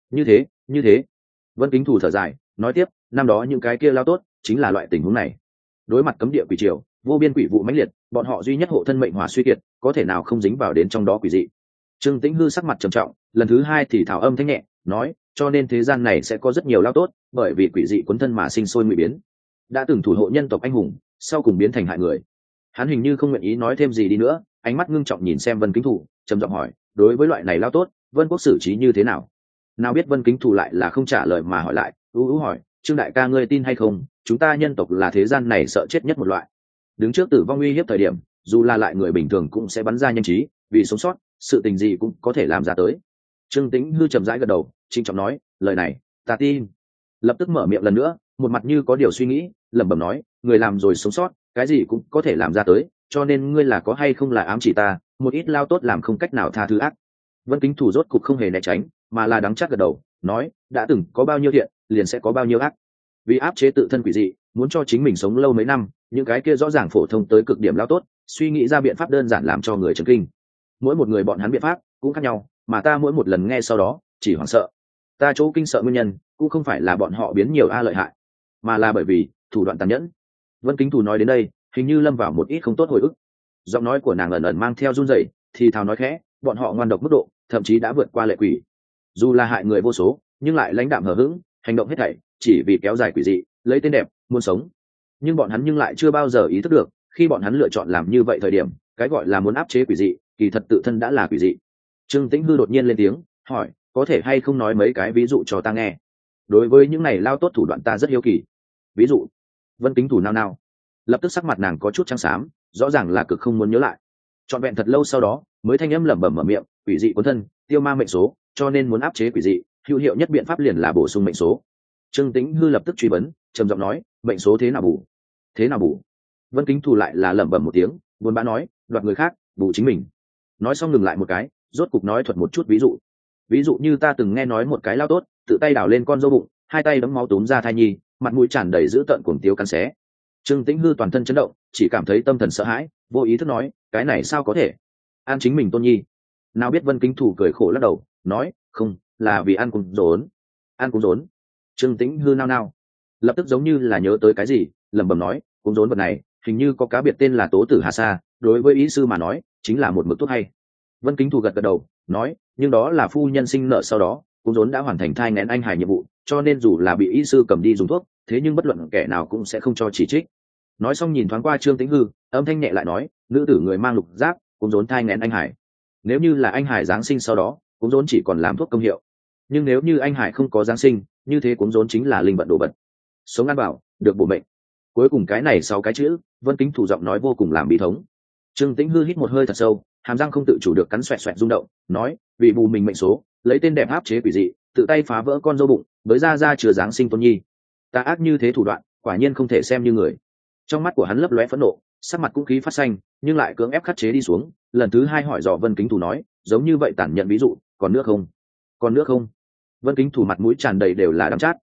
S1: Như thế. Vân Kính Thủ thở dài, nói tiếp, năm đó những cái kia lao tốt, chính là loại tình huống này. Đối mặt cấm địa quỷ triều, vô biên quỷ vụ mãnh liệt, bọn họ duy nhất hộ thân mệnh hỏa suy kiệt, có thể nào không dính vào đến trong đó quỷ dị. Trương Tĩnh Hư sắc mặt trầm trọng, lần thứ 2 thì thảo âm thanh nhẹ, nói, cho nên thế gian này sẽ có rất nhiều lao tốt, bởi vì quỷ dị cuốn thân mà sinh sôi ngụy biến. Đã từng thủ hộ nhân tộc anh hùng, sau cùng biến thành hại người. Hắn hình như không nguyện ý nói thêm gì đi nữa, ánh mắt ngưng trọng nhìn xem Vân Kính Thủ, trầm giọng hỏi, đối với loại này lao tốt, Vân Quốc xử trí như thế nào? Nào biết Vân Kính Thủ lại là không trả lời mà hỏi lại, hỏi, Trương đại ca ngươi tin hay không, chúng ta nhân tộc là thế gian này sợ chết nhất một loại. Đứng trước tử vong uy hiếp thời điểm, dù là lại người bình thường cũng sẽ bắn ra nhanh trí, vì sống sót, sự tình gì cũng có thể làm ra tới. Trương Tĩnh Hư chậm rãi gật đầu, trinh trọng nói, lời này, ta tin. Lập tức mở miệng lần nữa, một mặt như có điều suy nghĩ, lẩm bẩm nói, người làm rồi sống sót, cái gì cũng có thể làm ra tới, cho nên ngươi là có hay không là ám chỉ ta, một ít lao tốt làm không cách nào tha thứ ác. Vân Kính Thủ rốt cục không hề né tránh, mà là đắng chắc gật đầu, nói, đã từng có bao nhiêu thiện, liền sẽ có bao nhiêu ác. Vì áp chế tự thân quỷ dị, muốn cho chính mình sống lâu mấy năm, những cái kia rõ ràng phổ thông tới cực điểm lao tốt, suy nghĩ ra biện pháp đơn giản làm cho người chấn kinh. Mỗi một người bọn hắn biện pháp cũng khác nhau, mà ta mỗi một lần nghe sau đó chỉ hoảng sợ. Ta chỗ kinh sợ nguyên nhân cũng không phải là bọn họ biến nhiều lợi hại, mà là bởi vì thủ đoạn tàn nhẫn. Vân Kính Thủ nói đến đây, hình như lâm vào một ít không tốt hồi ức. Giọng nói của nàng ẩn ẩn mang theo run rẩy, thì thào nói khẽ, bọn họ ngoan độc mức độ, thậm chí đã vượt qua lệ quỷ. Dù là hại người vô số, nhưng lại lãnh đạm hờ hững, hành động hết thảy chỉ vì kéo dài quỷ dị, lấy tên đẹp, muốn sống. Nhưng bọn hắn nhưng lại chưa bao giờ ý thức được, khi bọn hắn lựa chọn làm như vậy thời điểm, cái gọi là muốn áp chế quỷ dị, kỳ thật tự thân đã là quỷ dị. Trương Tĩnh Hư đột nhiên lên tiếng, hỏi, có thể hay không nói mấy cái ví dụ cho ta nghe? Đối với những này lao tốt thủ đoạn ta rất hiếu kỳ. Ví dụ? Vân Kính Thủ nao nao, lập tức sắc mặt nàng có chút trắng xám, rõ ràng là cực không muốn nhớ lại. Trọn vẹn thật lâu sau đó, mới thanh âm lẩm bẩm mở miệng, quỷ dị cuốn thân, tiêu ma mệnh số, cho nên muốn áp chế quỷ dị, hữu hiệu nhất biện pháp liền là bổ sung mệnh số. Trương Tĩnh Hư lập tức truy vấn, trầm giọng nói, mệnh số thế nào bù? Thế nào bù? Vân Kính Thủ lại là lẩm bẩm một tiếng, buồn bã nói, đoạt người khác, bù chính mình. Nói xong ngừng lại một cái, rốt cục nói thuật một chút ví dụ. Ví dụ như ta từng nghe nói một cái lao tốt, tự tay đào lên con dâu bụng, hai tay đấm máu túm ra thai nhi, mặt mũi tràn đầy dữ tợn cuồng tiếu cắn xé. Trương Tĩnh Hư toàn thân chấn động, chỉ cảm thấy tâm thần sợ hãi, vô ý thức nói, cái này sao có thể? An chính mình tôn nhi. Nào biết Vân Kính Thủ cười khổ lắc đầu, nói, không, là vì ăn cùng rốn. Ăn cùng rốn. Trương Tĩnh Hư nao nao, lập tức giống như là nhớ tới cái gì, lẩm bẩm nói, cùng rốn vật này, hình như có cá biệt tên là Tố Tử Hà Sa, đối với ý sư mà nói, chính là một mực thuốc hay. Vân Kính Thủ gật gật đầu, nói, nhưng đó là phu nhân sinh nợ sau đó, cung rốn đã hoàn thành thai nghén anh hài nhiệm vụ, cho nên dù là bị y sư cầm đi dùng thuốc, thế nhưng bất luận kẻ nào cũng sẽ không cho chỉ trích. Nói xong nhìn thoáng qua Trương Tĩnh Hư, âm thanh nhẹ lại nói, nữ tử người mang lục giáp, cung rốn thai nghén anh hải. Nếu như là anh hải giáng sinh sau đó, cung rốn chỉ còn làm thuốc công hiệu. Nhưng nếu như anh hải không có giáng sinh, như thế cung rốn chính là linh vận đồ vật. Sống ăn bảo, được bổ mệnh. Cuối cùng cái này sau cái chữ, Vân Kính Thủ giọng nói vô cùng làm bí thống. Trương Tĩnh Hư hít một hơi thật sâu, hàm răng không tự chủ được cắn xoẹt xoẹt rung động, nói, vì bù mình mệnh số, lấy tên đẹp áp chế quỷ dị, tự tay phá vỡ con dâu bụng, với ra chừa giáng sinh tôn nhi. Ta ác như thế thủ đoạn, quả nhiên không thể xem như người. Trong mắt của hắn lấp lóe phẫn nộ, sắc mặt cũng khí phát xanh, nhưng lại cưỡng ép khắc chế đi xuống, lần thứ hai hỏi dò Vân Kính Thủ nói, giống như vậy tản nhận ví dụ, còn nước không? Còn nước không? Vân Kính Thủ mặt mũi tràn đầy đều là đắng chát.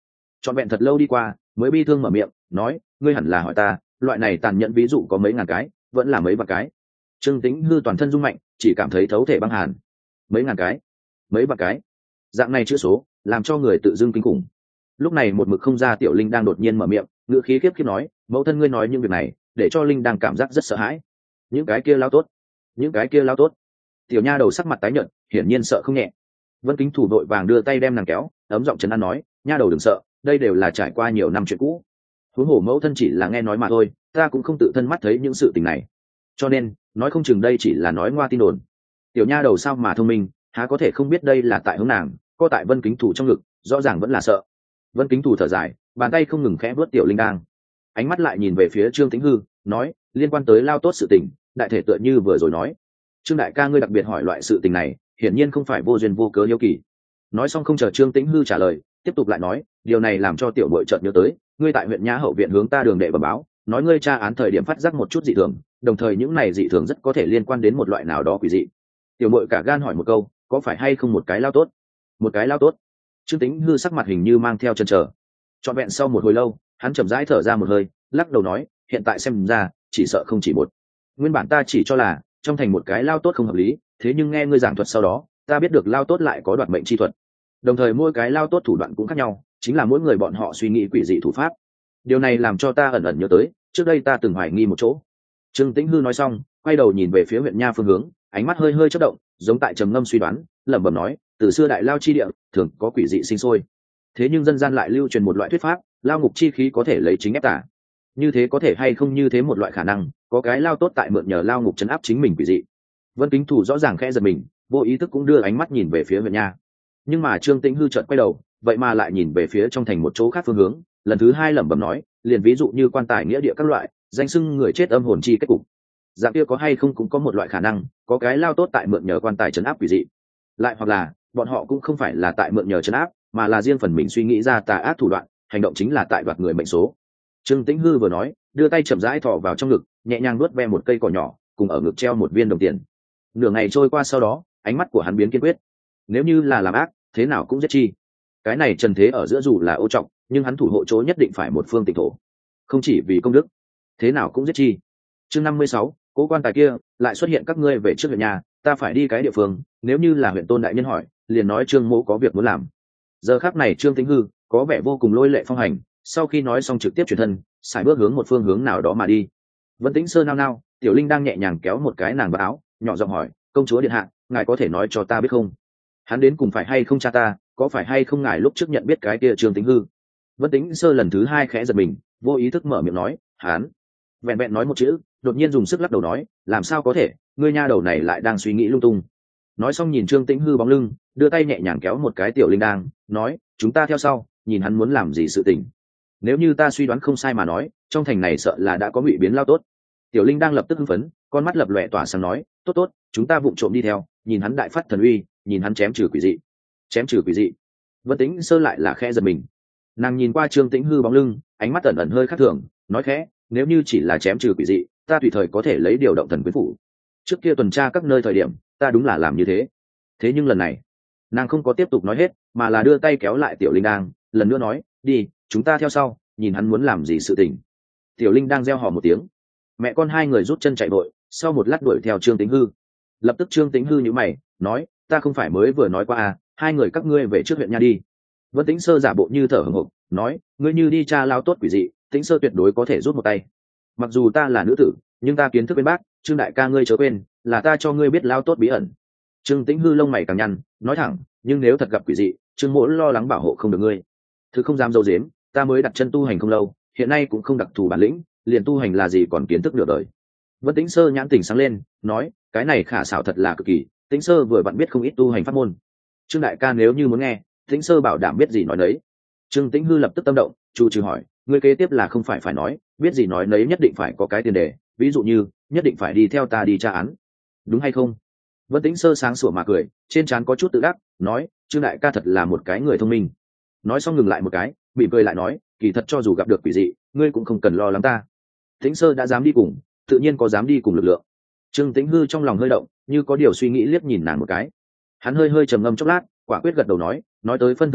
S1: trọn vẹn thật lâu đi qua mới bi thương mở miệng nói, ngươi hẳn là hỏi ta loại này tàn nhẫn ví dụ có mấy ngàn cái vẫn là mấy vạn cái. Trương Tĩnh Hư toàn thân rung mạnh, chỉ cảm thấy thấu thể băng hàn. Mấy ngàn cái, mấy vạn cái, dạng này chữ số làm cho người tự dưng kinh khủng. Lúc này một mực không ra Tiểu Linh đang đột nhiên mở miệng, ngữ khí khiếp khiếp nói, mẫu thân ngươi nói những việc này để cho Linh đang cảm giác rất sợ hãi. Những cái kia lao tốt, những cái kia lao tốt. Tiểu nha đầu sắc mặt tái nhợt, hiển nhiên sợ không nhẹ. Vân Kính Thủ vội vàng đưa tay đem nàng kéo, ấm giọng trấn an nói, nha đầu đừng sợ, đây đều là trải qua nhiều năm chuyện cũ. Huống hồ mẫu thân chỉ là nghe nói mà thôi, ta cũng không tự thân mắt thấy những sự tình này, cho nên nói không chừng đây chỉ là nói ngoa tin đồn. Tiểu nha đầu sao mà thông minh, há có thể không biết đây là tại hướng nàng co tại Vân Kính Thủ trong ngực, rõ ràng vẫn là sợ. Vân Kính Thủ thở dài, bàn tay không ngừng khẽ vuốt Tiểu Linh đang, ánh mắt lại nhìn về phía Trương Tĩnh Hư, nói, liên quan tới lao tốt sự tình, đại thể tựa như vừa rồi nói. Trương đại ca ngươi đặc biệt hỏi loại sự tình này, hiển nhiên không phải vô duyên vô cớ hiếu kỳ. Nói xong không chờ Trương Tĩnh Hư trả lời, tiếp tục lại nói, điều này làm cho tiểu bội chợt nhớ tới, ngươi tại huyện Nhã hậu viện hướng ta đường đệ bẩm báo, nói ngươi tra án thời điểm phát giác một chút dị thường, đồng thời những này dị thường rất có thể liên quan đến một loại nào đó quỷ dị. Tiểu bội cả gan hỏi một câu, có phải hay không một cái lao tốt? Một cái lao tốt? Trương Tĩnh Hư sắc mặt hình như mang theo chần chờ. Trọn vẹn sau một hồi lâu, hắn chậm rãi thở ra một hơi, lắc đầu nói, hiện tại xem ra chỉ sợ không chỉ một. Nguyên bản ta chỉ cho là trong thành một cái lao tốt không hợp lý, thế nhưng nghe ngươi giảng thuật sau đó, ta biết được lao tốt lại có đoạt mệnh chi thuật. Đồng thời mỗi cái lao tốt thủ đoạn cũng khác nhau, chính là mỗi người bọn họ suy nghĩ quỷ dị thủ pháp. Điều này làm cho ta ẩn ẩn nhớ tới, trước đây ta từng hoài nghi một chỗ. Trương Tĩnh Hư nói xong, quay đầu nhìn về phía huyện Nha phương hướng, ánh mắt hơi hơi chớp động, giống tại trầm ngâm suy đoán, lẩm bẩm nói, từ xưa đại lao chi địa thường có quỷ dị sinh sôi. Thế nhưng dân gian lại lưu truyền một loại thuyết pháp, lao ngục chi khí có thể lấy chính ép tả. Như thế có thể hay không như thế một loại khả năng, có cái lao tốt tại mượn nhờ lao ngục trấn áp chính mình quỷ dị. Vân Kính Thủ rõ ràng khẽ giật mình, vô ý thức cũng đưa ánh mắt nhìn về phía huyện Nha. Nhưng mà Trương Tĩnh Hư chợt quay đầu, vậy mà lại nhìn về phía trong thành một chỗ khác phương hướng, lần thứ hai lẩm bẩm nói, liền ví dụ như quan tài nghĩa địa các loại, danh xưng người chết âm hồn chi kết cục. Dạng kia có hay không cũng có một loại khả năng, có cái lao tốt tại mượn nhờ quan tài trấn áp quỷ dị. Lại hoặc là, bọn họ cũng không phải là tại mượn nhờ trấn áp, mà là riêng phần mình suy nghĩ ra tà ác thủ đoạn, hành động chính là tại đoạt người mệnh số. Trương Tĩnh Hư vừa nói, đưa tay chậm rãi thò vào trong ngực, nhẹ nhàng nuốt ve một cây cỏ nhỏ, cùng ở ngực treo một viên đồng tiền. Nửa ngày trôi qua sau đó, ánh mắt của hắn biến kiên quyết. Nếu như là làm ác, thế nào cũng giết chi. Cái này trần thế ở giữa dù là ô trọng, nhưng hắn thủ hộ chỗ nhất định phải một phương tịnh thổ, không chỉ vì công đức, thế nào cũng giết chi. Chương 56, cố quan tài kia lại xuất hiện, các ngươi về trước huyện nhà, ta phải đi cái địa phương, nếu như là huyện tôn đại nhân hỏi, liền nói Trương mỗ có việc muốn làm. Giờ khắc này Trương Tĩnh Hư có vẻ vô cùng lôi lệ phong hành, sau khi nói xong trực tiếp chuyển thân, xài bước hướng một phương hướng nào đó mà đi. Vân Tĩnh Sơ nao nao, Tiểu Linh đang nhẹ nhàng kéo một cái nàng vào áo, nhỏ giọng hỏi, công chúa điện hạ, ngài có thể nói cho ta biết không, hắn đến cùng phải hay không cha ta, có phải hay không ngài lúc trước nhận biết cái kia Trương Tĩnh Hư? Vân Tĩnh Sơ lần thứ hai khẽ giật mình, vô ý thức mở miệng nói, hắn. Vẹn vẹn nói một chữ, đột nhiên dùng sức lắc đầu nói, làm sao có thể, ngươi nha đầu này lại đang suy nghĩ lung tung. Nói xong nhìn Trương Tĩnh Hư bóng lưng, đưa tay nhẹ nhàng kéo một cái Tiểu Linh đang, nói, chúng ta theo sau, nhìn hắn muốn làm gì sự tình. Nếu như ta suy đoán không sai mà nói, trong thành này sợ là đã có ngụy biến lao tốt. Tiểu Linh đang lập tức hưng phấn, con mắt lập lòe tỏa sáng nói, tốt tốt, chúng ta vụng trộm đi theo, nhìn hắn đại phát thần uy, nhìn hắn chém trừ quỷ dị. Chém trừ quỷ dị. Vân Tĩnh Sơ lại là khẽ giật mình. Nàng nhìn qua Trương Tĩnh Hư bóng lưng, ánh mắt ẩn ẩn hơi khác thường, nói khẽ, nếu như chỉ là chém trừ quỷ dị, ta tùy thời có thể lấy điều động thần quyến phủ. Trước kia tuần tra các nơi thời điểm, ta đúng là làm như thế. Thế nhưng lần này, nàng không có tiếp tục nói hết, mà là đưa tay kéo lại Tiểu Linh đang, lần nữa nói, đi, chúng ta theo sau, nhìn hắn muốn làm gì sự tình. Tiểu Linh đang reo hò một tiếng, mẹ con hai người rút chân chạy vội, sau một lát đuổi theo Trương Tĩnh Hư. Lập tức Trương Tĩnh Hư nhíu mày, nói, ta không phải mới vừa nói qua à, hai người các ngươi về trước huyện nha đi. Vân Tĩnh Sơ giả bộ như thở hổn hộc, nói, ngươi như đi tra lao tốt quỷ dị, Tĩnh Sơ tuyệt đối có thể rút một tay. Mặc dù ta là nữ tử, nhưng ta kiến thức bên bác, Trương đại ca ngươi chớ quên, là ta cho ngươi biết lao tốt bí ẩn. Trương Tĩnh Hư lông mày càng nhăn, nói thẳng, nhưng nếu thật gặp quỷ dị, Trương mỗ lo lắng bảo hộ không được ngươi. Thứ không dám dâu dếm, ta mới đặt chân tu hành không lâu, hiện nay cũng không đặc thù bản lĩnh, liền tu hành là gì còn kiến thức nửa đời. Vân Tĩnh Sơ nhãn tỉnh sáng lên, nói, cái này khả xảo thật là cực kỳ, Tĩnh Sơ vừa vặn biết không ít tu hành pháp môn. Trương đại ca nếu như muốn nghe, Tĩnh Sơ bảo đảm biết gì nói nấy. Trương Tĩnh Hư lập tức tâm động, chu trừ hỏi, ngươi kế tiếp là không phải nói, biết gì nói nấy nhất định phải có cái tiền đề, ví dụ như nhất định phải đi theo ta đi tra án, đúng hay không? Vân Tĩnh Sơ sáng sủa mà cười, trên trán có chút tự đắc, nói, Trương đại ca thật là một cái người thông minh. Nói xong ngừng lại một cái, bị cười lại nói, kỳ thật cho dù gặp được quỷ dị, ngươi cũng không cần lo lắng ta. Tĩnh Sơ đã dám đi cùng, tự nhiên có dám đi cùng lực lượng. Trương Tĩnh Hư trong lòng hơi động, như có điều suy nghĩ liếc nhìn nàng một cái. Hắn hơi hơi trầm ngâm chốc lát, quả quyết gật đầu nói tới phân thượng này,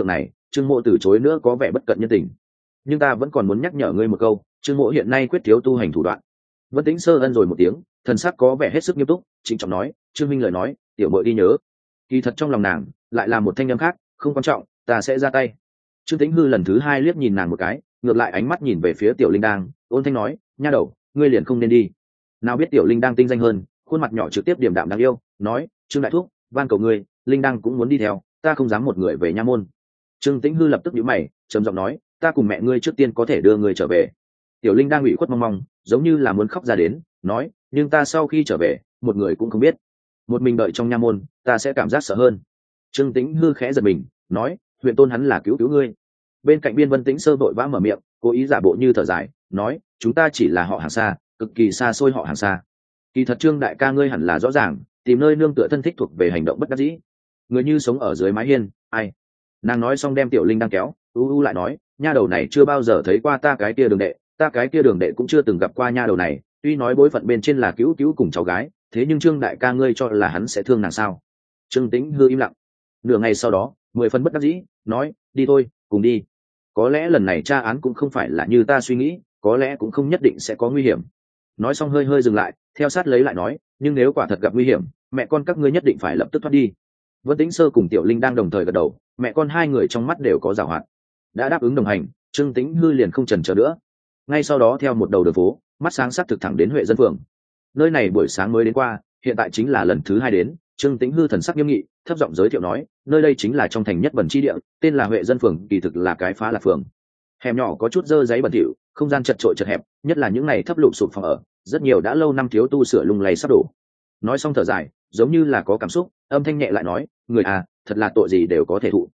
S1: Trương Mộ từ chối nữa có vẻ bất cận nhân tình. Nhưng ta vẫn còn muốn nhắc nhở ngươi một câu, Trương Mộ hiện nay quyết thiếu tu hành thủ đoạn. Vân Tĩnh Sơ ân rồi một tiếng, thần sắc có vẻ hết sức nghiêm túc, trịnh trọng nói, Trương minh lời nói, tiểu muội đi nhớ. Kỳ thật trong lòng nàng lại là một thanh âm khác, không quan trọng, ta sẽ ra tay. Trương Tĩnh Hư lần thứ hai liếc nhìn nàng một cái, ngược lại ánh mắt nhìn về phía Tiểu Linh Đang, ôn thanh nói, nha đầu, ngươi liền không nên đi. Nào biết Tiểu Linh Đang tinh danh hơn, khuôn mặt nhỏ trực tiếp điềm đạm đáng yêu, nói, Trương đại thúc, van cầu ngươi, Linh Đang cũng muốn đi theo, ta không dám một người về nha môn. Trương Tĩnh Hư lập tức nhíu mày, trầm giọng nói, ta cùng mẹ ngươi trước tiên có thể đưa ngươi trở về. Tiểu Linh Đang ủy khuất mong mong, giống như là muốn khóc ra đến, nói, nhưng ta sau khi trở về, một người cũng không biết, một mình đợi trong nha môn, ta sẽ cảm giác sợ hơn. Trương Tĩnh Hư khẽ giật mình, nói, huyện tôn hắn là cứu ngươi. Bên cạnh Biên Vân Tĩnh Sơ vội vã mở miệng, cố ý giả bộ như thở dài, nói, chúng ta chỉ là họ hàng xa, cực kỳ xa xôi họ hàng xa. Kỳ thật Trương đại ca ngươi hẳn là rõ ràng, tìm nơi nương tựa thân thích thuộc về hành động bất đắc dĩ. Người như sống ở dưới mái hiên, ai? Nàng nói xong đem Tiểu Linh đang kéo, lại nói, nha đầu này chưa bao giờ thấy qua ta cái kia đường đệ, ta cái kia đường đệ cũng chưa từng gặp qua nha đầu này, tuy nói bối phận bên trên là cứu cùng cháu gái, thế nhưng Trương đại ca ngươi cho là hắn sẽ thương nàng sao? Trương Tĩnh Hư im lặng. Nửa ngày sau đó, 10 phân bất đắc dĩ, nói, đi thôi, cùng đi. Có lẽ lần này tra án cũng không phải là như ta suy nghĩ, có lẽ cũng không nhất định sẽ có nguy hiểm. Nói xong hơi hơi dừng lại, theo sát lấy lại nói, nhưng nếu quả thật gặp nguy hiểm, mẹ con các ngươi nhất định phải lập tức thoát đi. Vân Tĩnh Sơ cùng Tiểu Linh đang đồng thời gật đầu, mẹ con hai người trong mắt đều có giảo hoạt. Đã đáp ứng đồng hành, Trương Tĩnh Hư liền không chần chờ nữa. Ngay sau đó theo một đầu đường phố, mắt sáng sắc thực thẳng đến Huệ Dân phường. Nơi này buổi sáng mới đến qua, hiện tại chính là lần thứ 2 đến. Trương Tĩnh Hư thần sắc nghiêm nghị, thấp giọng giới thiệu nói, nơi đây chính là trong thành nhất bẩn chi địa, tên là Huệ Dân phường, kỳ thực là cái phá lạc phường. Hẻm nhỏ có chút dơ giấy bẩn thỉu, không gian chật chội chật hẹp, nhất là những này thấp lụp sụp phòng ở, rất nhiều đã lâu năm thiếu tu sửa lung lay sắp đổ. Nói xong thở dài, giống như là có cảm xúc, âm thanh nhẹ lại nói, người à, thật là tội gì đều có thể thụ.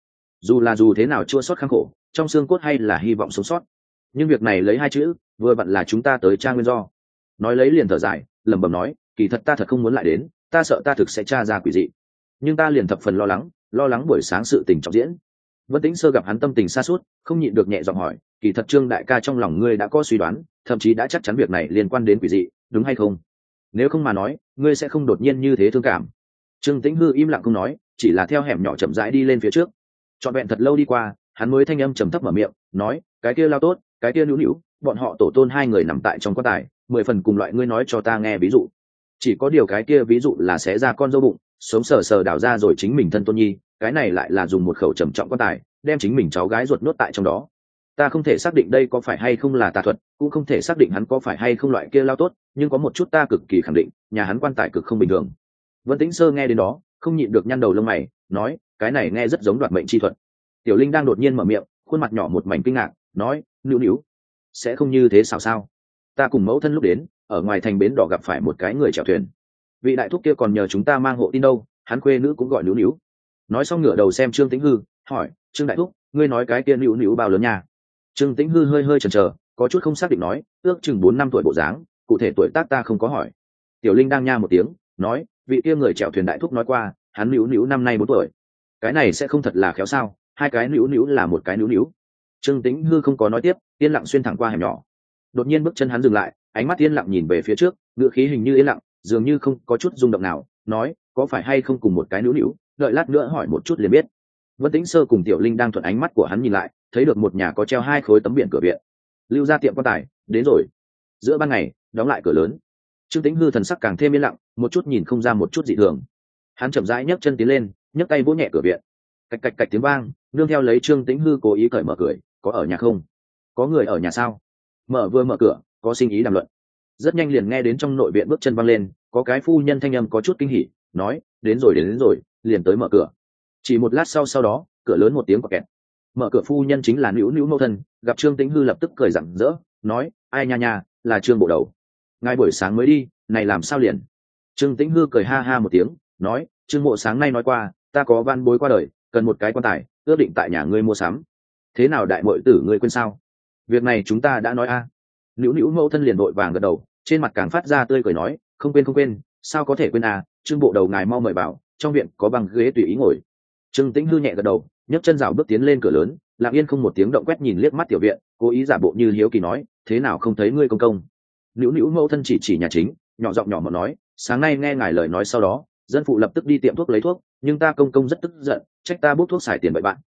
S1: Dù thế nào chua xót khắc khổ, trong xương cốt hay là hy vọng sống sót. Nhưng việc này lấy 2 chữ, vừa vặn là chúng ta tới tra nguyên do. Nói lấy liền thở dài, lẩm bẩm nói, kỳ thật ta thật không muốn lại đến, ta sợ ta thực sẽ tra ra quỷ dị. Nhưng ta liền thập phần lo lắng buổi sáng sự tình trọng diễn. Vân Tĩnh Sơ gặp hắn tâm tình xa suốt, không nhịn được nhẹ giọng hỏi, kỳ thật Trương đại ca trong lòng ngươi đã có suy đoán, thậm chí đã chắc chắn việc này liên quan đến quỷ dị, đúng hay không? Nếu không mà nói, ngươi sẽ không đột nhiên như thế thương cảm. Trương Tĩnh Hư im lặng không nói, chỉ là theo hẻm nhỏ chậm rãi đi lên phía trước. Trọn vẹn thật lâu đi qua, hắn mới thanh âm trầm thấp mở miệng, nói, cái kia lao tốt, cái kia nữu nữu, bọn họ tổ tôn 2 người nằm tại trong quan tài, 10 phần cùng loại ngươi nói cho ta nghe ví dụ. Chỉ có điều cái kia ví dụ là xé ra con dâu bụng, sống sờ sờ đào ra rồi chính mình thân tôn nhi, cái này lại là dùng một khẩu trầm trọng quan tài, đem chính mình cháu gái ruột nuốt tại trong đó. Ta không thể xác định đây có phải hay không là tà thuật, cũng không thể xác định hắn có phải hay không loại kia lao tốt, nhưng có một chút ta cực kỳ khẳng định, nhà hắn quan tài cực không bình thường. Vân Tĩnh Sơ nghe đến đó, không nhịn được nhăn đầu lông mày, nói, cái này nghe rất giống đoạt mệnh chi thuật. Tiểu Linh đang đột nhiên mở miệng, khuôn mặt nhỏ một mảnh kinh ngạc, nói, nữu nữu, sẽ không như thế sao? Ta cùng mẫu thân lúc đến, ở ngoài thành bến đỏ gặp phải một cái người chèo thuyền. Vị đại thúc kia còn nhờ chúng ta mang hộ tin đâu, hắn khuê nữ cũng gọi nữu nữu. Nói xong ngửa đầu xem Trương Tĩnh Hư, hỏi, Trương đại thúc, ngươi nói cái kia nữu nữu bao lớn nha? Trương Tĩnh Hư hơi hơi chần chờ, có chút không xác định nói, ước chừng 4 năm tuổi bộ dáng, cụ thể tuổi tác ta không có hỏi. Tiểu Linh đang nha một tiếng, nói, vị kia người chèo thuyền đại thúc nói qua, hắn nữu nữu năm nay 4 tuổi. Cái này sẽ không thật là khéo sao? 2 cái nữu nữu là một cái nữu nữu. Trương Tĩnh Hư không có nói tiếp, yên lặng xuyên thẳng qua hẻm nhỏ. Đột nhiên bước chân hắn dừng lại, ánh mắt yên lặng nhìn về phía trước, ngựa khí hình như yên lặng, dường như không có chút rung động nào, nói, có phải hay không cùng một cái nữu nữu, đợi lát nữa hỏi một chút liền biết. Vân Tĩnh Sơ cùng Tiểu Linh đang thuận ánh mắt của hắn nhìn lại, thấy được một nhà có treo 2 khối tấm biển cửa viện. Lưu ra tiệm quan tài, đến rồi. Giữa ban ngày, đóng lại cửa lớn. Trương Tĩnh Hư thần sắc càng thêm yên lặng, một chút nhìn không ra một chút dị thường. Hắn chậm rãi nhấc chân tiến lên, nhấc tay vỗ nhẹ cửa viện. Cạch cạch cạch tiếng vang, nương theo lấy Trương Tĩnh Hư cố ý cởi mở cười, có ở nhà không? Có người ở nhà sao? Vừa mở cửa, có sinh ý đàm luận. Rất nhanh liền nghe đến trong nội viện bước chân văng lên, có cái phu nhân thanh âm có chút kinh hỉ, nói, đến rồi, liền tới mở cửa. Chỉ một lát sau đó, cửa lớn một tiếng quạt kẹt. Mở cửa phu nhân chính là nữu nữu mẫu thân, gặp Trương Tĩnh Hư lập tức cười rạng rỡ, nói, ai nha, là Trương bộ đầu. Ngài buổi sáng mới đi, này làm sao liền? Trương Tĩnh Hư cười ha ha một tiếng, nói, Trương bộ sáng nay nói qua, ta có van bối qua đời, cần một cái quan tài, ước định tại nhà ngươi mua sắm. Thế nào đại muội tử ngươi quên sao? Việc này chúng ta đã nói a. Nữu nữu mẫu thân liền vội vàng gật đầu, trên mặt càng phát ra tươi cười nói, không quên, sao có thể quên à, Trương bộ đầu ngài mau mời vào, trong viện có băng ghế tùy ý ngồi. Trương Tĩnh Hư nhẹ gật đầu, nhấc chân rảo bước tiến lên cửa lớn, lặng yên không một tiếng động quét nhìn liếc mắt tiểu viện, cố ý giả bộ như hiếu kỳ nói, thế nào không thấy ngươi công công? Nữu nữu mẫu thân chỉ nhà chính, nhỏ giọng nhỏ mà nói, sáng nay nghe ngài lời nói sau đó, dân phụ lập tức đi tiệm thuốc lấy thuốc, nhưng ta công công rất tức giận, trách ta bốc thuốc xài tiền bậy bạn.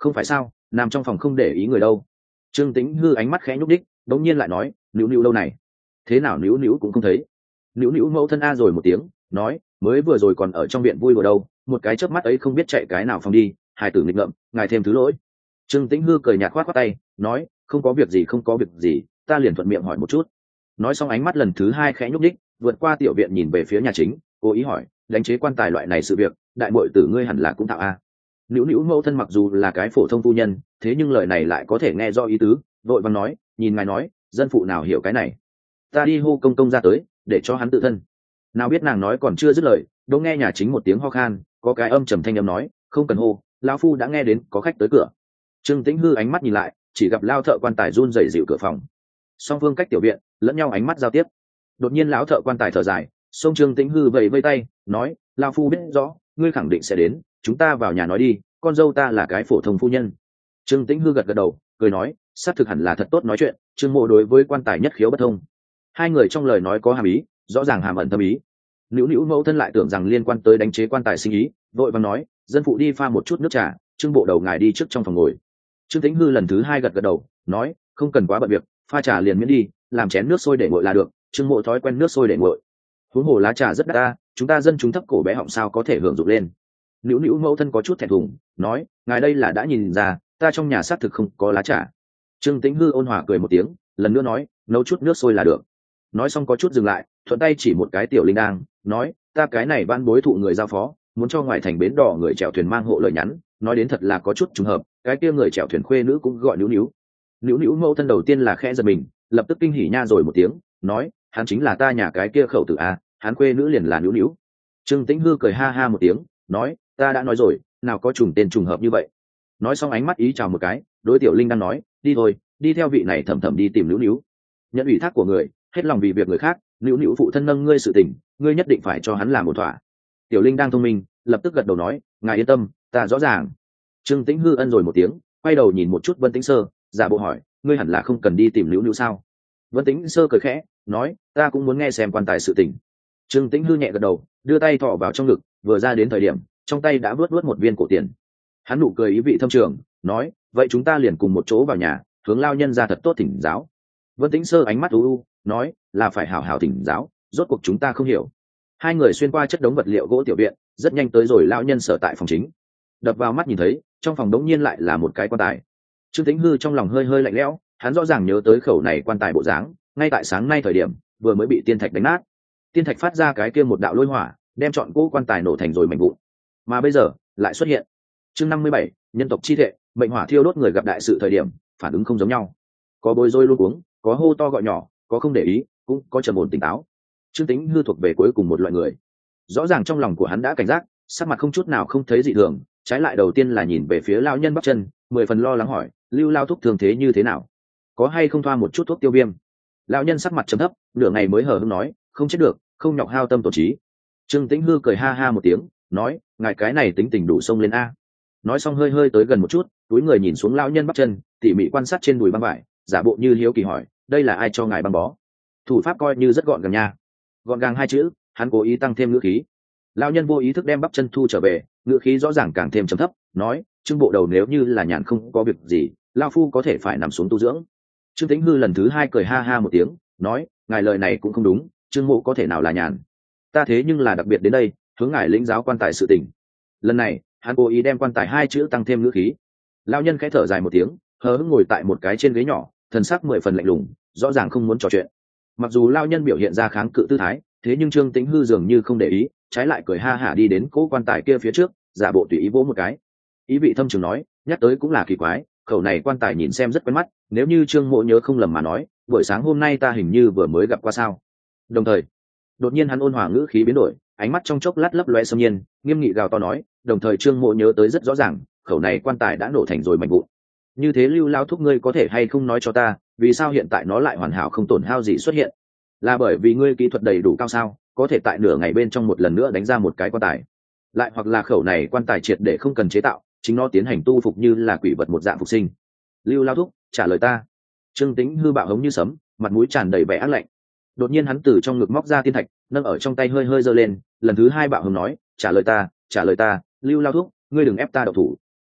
S1: Không phải sao, nằm trong phòng không để ý người đâu. Trương Tĩnh Hư ánh mắt khẽ nhúc đích, đống nhiên lại nói, nữu nữu đâu này? Thế nào nữu nữu cũng không thấy. Nữu nữu mẫu thân a rồi một tiếng, nói, mới vừa rồi còn ở trong viện vui vừa đâu, một cái chớp mắt ấy không biết chạy cái nào phòng đi, hài tử nghịch ngợm, ngài thêm thứ lỗi. Trương Tĩnh Hư cười nhạt khoát khoát tay, nói, không có việc gì không có việc gì, ta liền thuận miệng hỏi một chút. Nói xong ánh mắt lần thứ hai khẽ nhúc đích, vượt qua tiểu viện nhìn về phía nhà chính, cố ý hỏi, đánh chế quan tài loại này sự việc, đại muội tử ngươi hẳn là cũng thạo a. Nữu nữu mẫu thân mặc dù là cái phổ thông phu nhân, thế nhưng lời này lại có thể nghe do ý tứ, vội vàng nói, nhìn ngài nói, dân phụ nào hiểu cái này. Ta đi hô công công ra tới, để cho hắn tự thân. Nào biết nàng nói còn chưa dứt lời, đỗ nghe nhà chính một tiếng ho khan, có cái âm trầm thanh âm nói, không cần hô, lão phu đã nghe đến có khách tới cửa. Trương Tĩnh Hư ánh mắt nhìn lại, chỉ gặp lao thợ quan tài run rẩy dịu cửa phòng. Song phương cách tiểu viện, lẫn nhau ánh mắt giao tiếp. Đột nhiên lão thợ quan tài thở dài, xông Trương Tĩnh Hư vẫy vây tay, nói, lão phu biết rõ, ngươi khẳng định sẽ đến, chúng ta vào nhà nói đi, con dâu ta là cái phổ thông phu nhân. Trương Tĩnh Hư gật gật đầu, cười nói, xác thực hẳn là thật tốt nói chuyện, Trương mộ đối với quan tài nhất khiếu bất thông. Hai người trong lời nói có hàm ý, rõ ràng hàm ẩn thâm ý. Nữu nữu mẫu thân lại tưởng rằng liên quan tới đánh chế quan tài sinh ý, vội vàng nói, dân phụ đi pha một chút nước trà, Trương bộ đầu ngài đi trước trong phòng ngồi. Trương Tĩnh Hư lần thứ hai gật gật đầu, nói, không cần quá bận việc, pha trà liền miễn đi, làm chén nước sôi để nguội là được, Trương mộ thói quen nước sôi để nguội. Huống hồ lá trà rất đắt ta, chúng ta dân chúng thấp cổ bé họng sao có thể hưởng dụng lên. Nữu nữu mẫu thân có chút thẹn thùng, nói, ngài đây là đã nhìn ra, ta trong nhà xác thực không có lá trà. Trương Tĩnh Hư ôn hòa cười một tiếng, lần nữa nói, nấu chút nước sôi là được. Nói xong có chút dừng lại, thuận tay chỉ một cái tiểu linh đang, nói, ta cái này ban bối thụ người giao phó, muốn cho ngoài thành bến đỏ người chèo thuyền mang hộ lời nhắn, nói đến thật là có chút trùng hợp, cái kia người chèo thuyền khuê nữ cũng gọi nữu nữu. Nữu nữu mẫu thân đầu tiên là khẽ giật mình, lập tức kinh hỉ nha rồi một tiếng, nói, hắn chính là ta nhà cái kia khẩu tử a, hắn khuê nữ liền là nữu nữu. Trương Tĩnh Hư cười ha ha một tiếng, nói, ta đã nói rồi, nào có trùng tên trùng hợp như vậy. Nói xong ánh mắt ý chào một cái, đối tiểu linh đang nói, đi thôi, đi theo vị này thầm thầm đi tìm nữu nữu. Nhận ủy thác của người, hết lòng vì việc người khác, nữu nữu phụ thân nâng ngươi sự tình, ngươi nhất định phải cho hắn làm một thỏa. Tiểu linh đang thông minh, lập tức gật đầu nói, ngài yên tâm, ta rõ ràng. Trương Tĩnh Hư ân rồi một tiếng, quay đầu nhìn một chút Vân Tĩnh Sơ, giả bộ hỏi, ngươi hẳn là không cần đi tìm nữu nữu sao? Vân Tĩnh Sơ cười khẽ, nói, ta cũng muốn nghe xem quan tài sự tình. Trương Tĩnh Hư nhẹ gật đầu, đưa tay thọ vào trong ngực, vừa ra đến thời điểm, trong tay đã vớt một viên cổ tiền. Hắn nụ cười ý vị thâm trường, nói, vậy chúng ta liền cùng một chỗ vào nhà, hướng lao nhân ra thật tốt thỉnh giáo. Vân Tĩnh Sơ ánh mắt u u, nói, là phải hảo hảo thỉnh giáo, rốt cuộc chúng ta không hiểu. Hai người xuyên qua chất đống vật liệu gỗ tiểu viện, rất nhanh tới rồi lao nhân sở tại phòng chính. Đập vào mắt nhìn thấy, trong phòng đống nhiên lại là một cái quan tài. Trương Tĩnh Hư trong lòng hơi hơi lạnh lẽo, hắn rõ ràng nhớ tới khẩu này quan tài bộ dáng, ngay tại sáng nay thời điểm vừa mới bị tiên thạch đánh nát. Tiên thạch phát ra cái kia một đạo lôi hỏa, đem trọn cỗ quan tài nổ thành rồi mảnh vụn. Mà bây giờ lại xuất hiện. Chương 57, nhân tộc chi thệ, mệnh hỏa thiêu đốt người gặp đại sự thời điểm, phản ứng không giống nhau. Có bối rối luôn cuống, có hô to gọi nhỏ, có không để ý, cũng có trầm ổn tỉnh táo. Trương Tĩnh Hư thuộc về cuối cùng một loại người. Rõ ràng trong lòng của hắn đã cảnh giác, sắc mặt không chút nào không thấy dị thường, trái lại đầu tiên là nhìn về phía lão nhân bắp chân, 10 phần lo lắng hỏi, Lưu lao thúc thường thế như thế nào, có hay không thoa một chút thuốc tiêu viêm. Lão nhân sắc mặt trầm thấp, nửa ngày mới hờ hững nói, không chết được, không nhọc hao tâm tổn trí. Trương Tĩnh Hư cười ha ha một tiếng, nói, ngài cái này tính tình đủ sông lên a. Nói xong hơi hơi tới gần một chút, túi người nhìn xuống lão nhân bắp chân, tỉ mỉ quan sát trên đùi băng vải, giả bộ như hiếu kỳ hỏi, đây là ai cho ngài băng bó? Thủ pháp coi như rất gọn gàng nha. Gọn gàng hai chữ, hắn cố ý tăng thêm ngữ khí. Lão nhân vô ý thức đem bắp chân thu trở về, ngữ khí rõ ràng càng thêm trầm thấp, nói, Trương bộ đầu nếu như là nhàn không có việc gì, lão phu có thể phải nằm xuống tu dưỡng. Trương Tĩnh Hư lần thứ hai cười ha ha một tiếng, nói, ngài lời này cũng không đúng, Trương mộ có thể nào là nhàn? Ta thế nhưng là đặc biệt đến đây, hướng ngài lĩnh giáo quan tài sự tình. Lần này, hắn cố ý đem quan tài hai chữ tăng thêm ngữ khí. Lão nhân khẽ thở dài một tiếng, hờ hững ngồi tại một cái trên ghế nhỏ, thần sắc 10 phần lạnh lùng, rõ ràng không muốn trò chuyện. Mặc dù lão nhân biểu hiện ra kháng cự tư thái, thế nhưng Trương Tĩnh Hư dường như không để ý, trái lại cười ha hả đi đến cỗ quan tài kia phía trước, giả bộ tùy ý vỗ một cái. Ý vị thâm trường nói, nhắc tới cũng là kỳ quái, khẩu này quan tài nhìn xem rất quen mắt, nếu như Trương mộ nhớ không lầm mà nói, buổi sáng hôm nay ta hình như vừa mới gặp qua sao. Đồng thời, đột nhiên hắn ôn hòa ngữ khí biến đổi, ánh mắt trong chốc lát lấp loe xâm nhiên, nghiêm nghị gào to nói, đồng thời Trương mộ nhớ tới rất rõ ràng, khẩu này quan tài đã nổ thành rồi mảnh vụn. Như thế Lưu lao thúc ngươi có thể hay không nói cho ta, vì sao hiện tại nó lại hoàn hảo không tổn hao gì xuất hiện? Là bởi vì ngươi kỹ thuật đầy đủ cao sao, có thể tại nửa ngày bên trong một lần nữa đánh ra một cái quan tài? Lại hoặc là khẩu này quan tài triệt để không cần chế tạo, chính nó tiến hành tu phục như là quỷ vật một dạng phục sinh? Lưu lao thúc, trả lời ta. Trương Tĩnh Hư bạo hống như sấm, mặt mũi tràn đầy vẻ ác lạnh. Đột nhiên hắn từ trong ngực móc ra tiên thạch, nâng ở trong tay hơi hơi giơ lên, lần thứ hai bạo hống nói, trả lời ta, Lưu lao thúc, ngươi đừng ép ta độc thủ.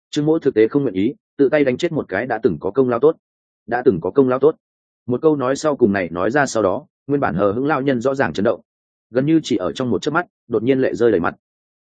S1: Trương Mỗ thực tế không nguyện ý tự tay đánh chết một cái đã từng có công lao tốt. Đã từng có công lao tốt. Một câu nói sau cùng này nói ra sau đó, nguyên bản hờ hững lao nhân rõ ràng chấn động, gần như chỉ ở trong một chớp mắt, đột nhiên lệ rơi đầy mặt.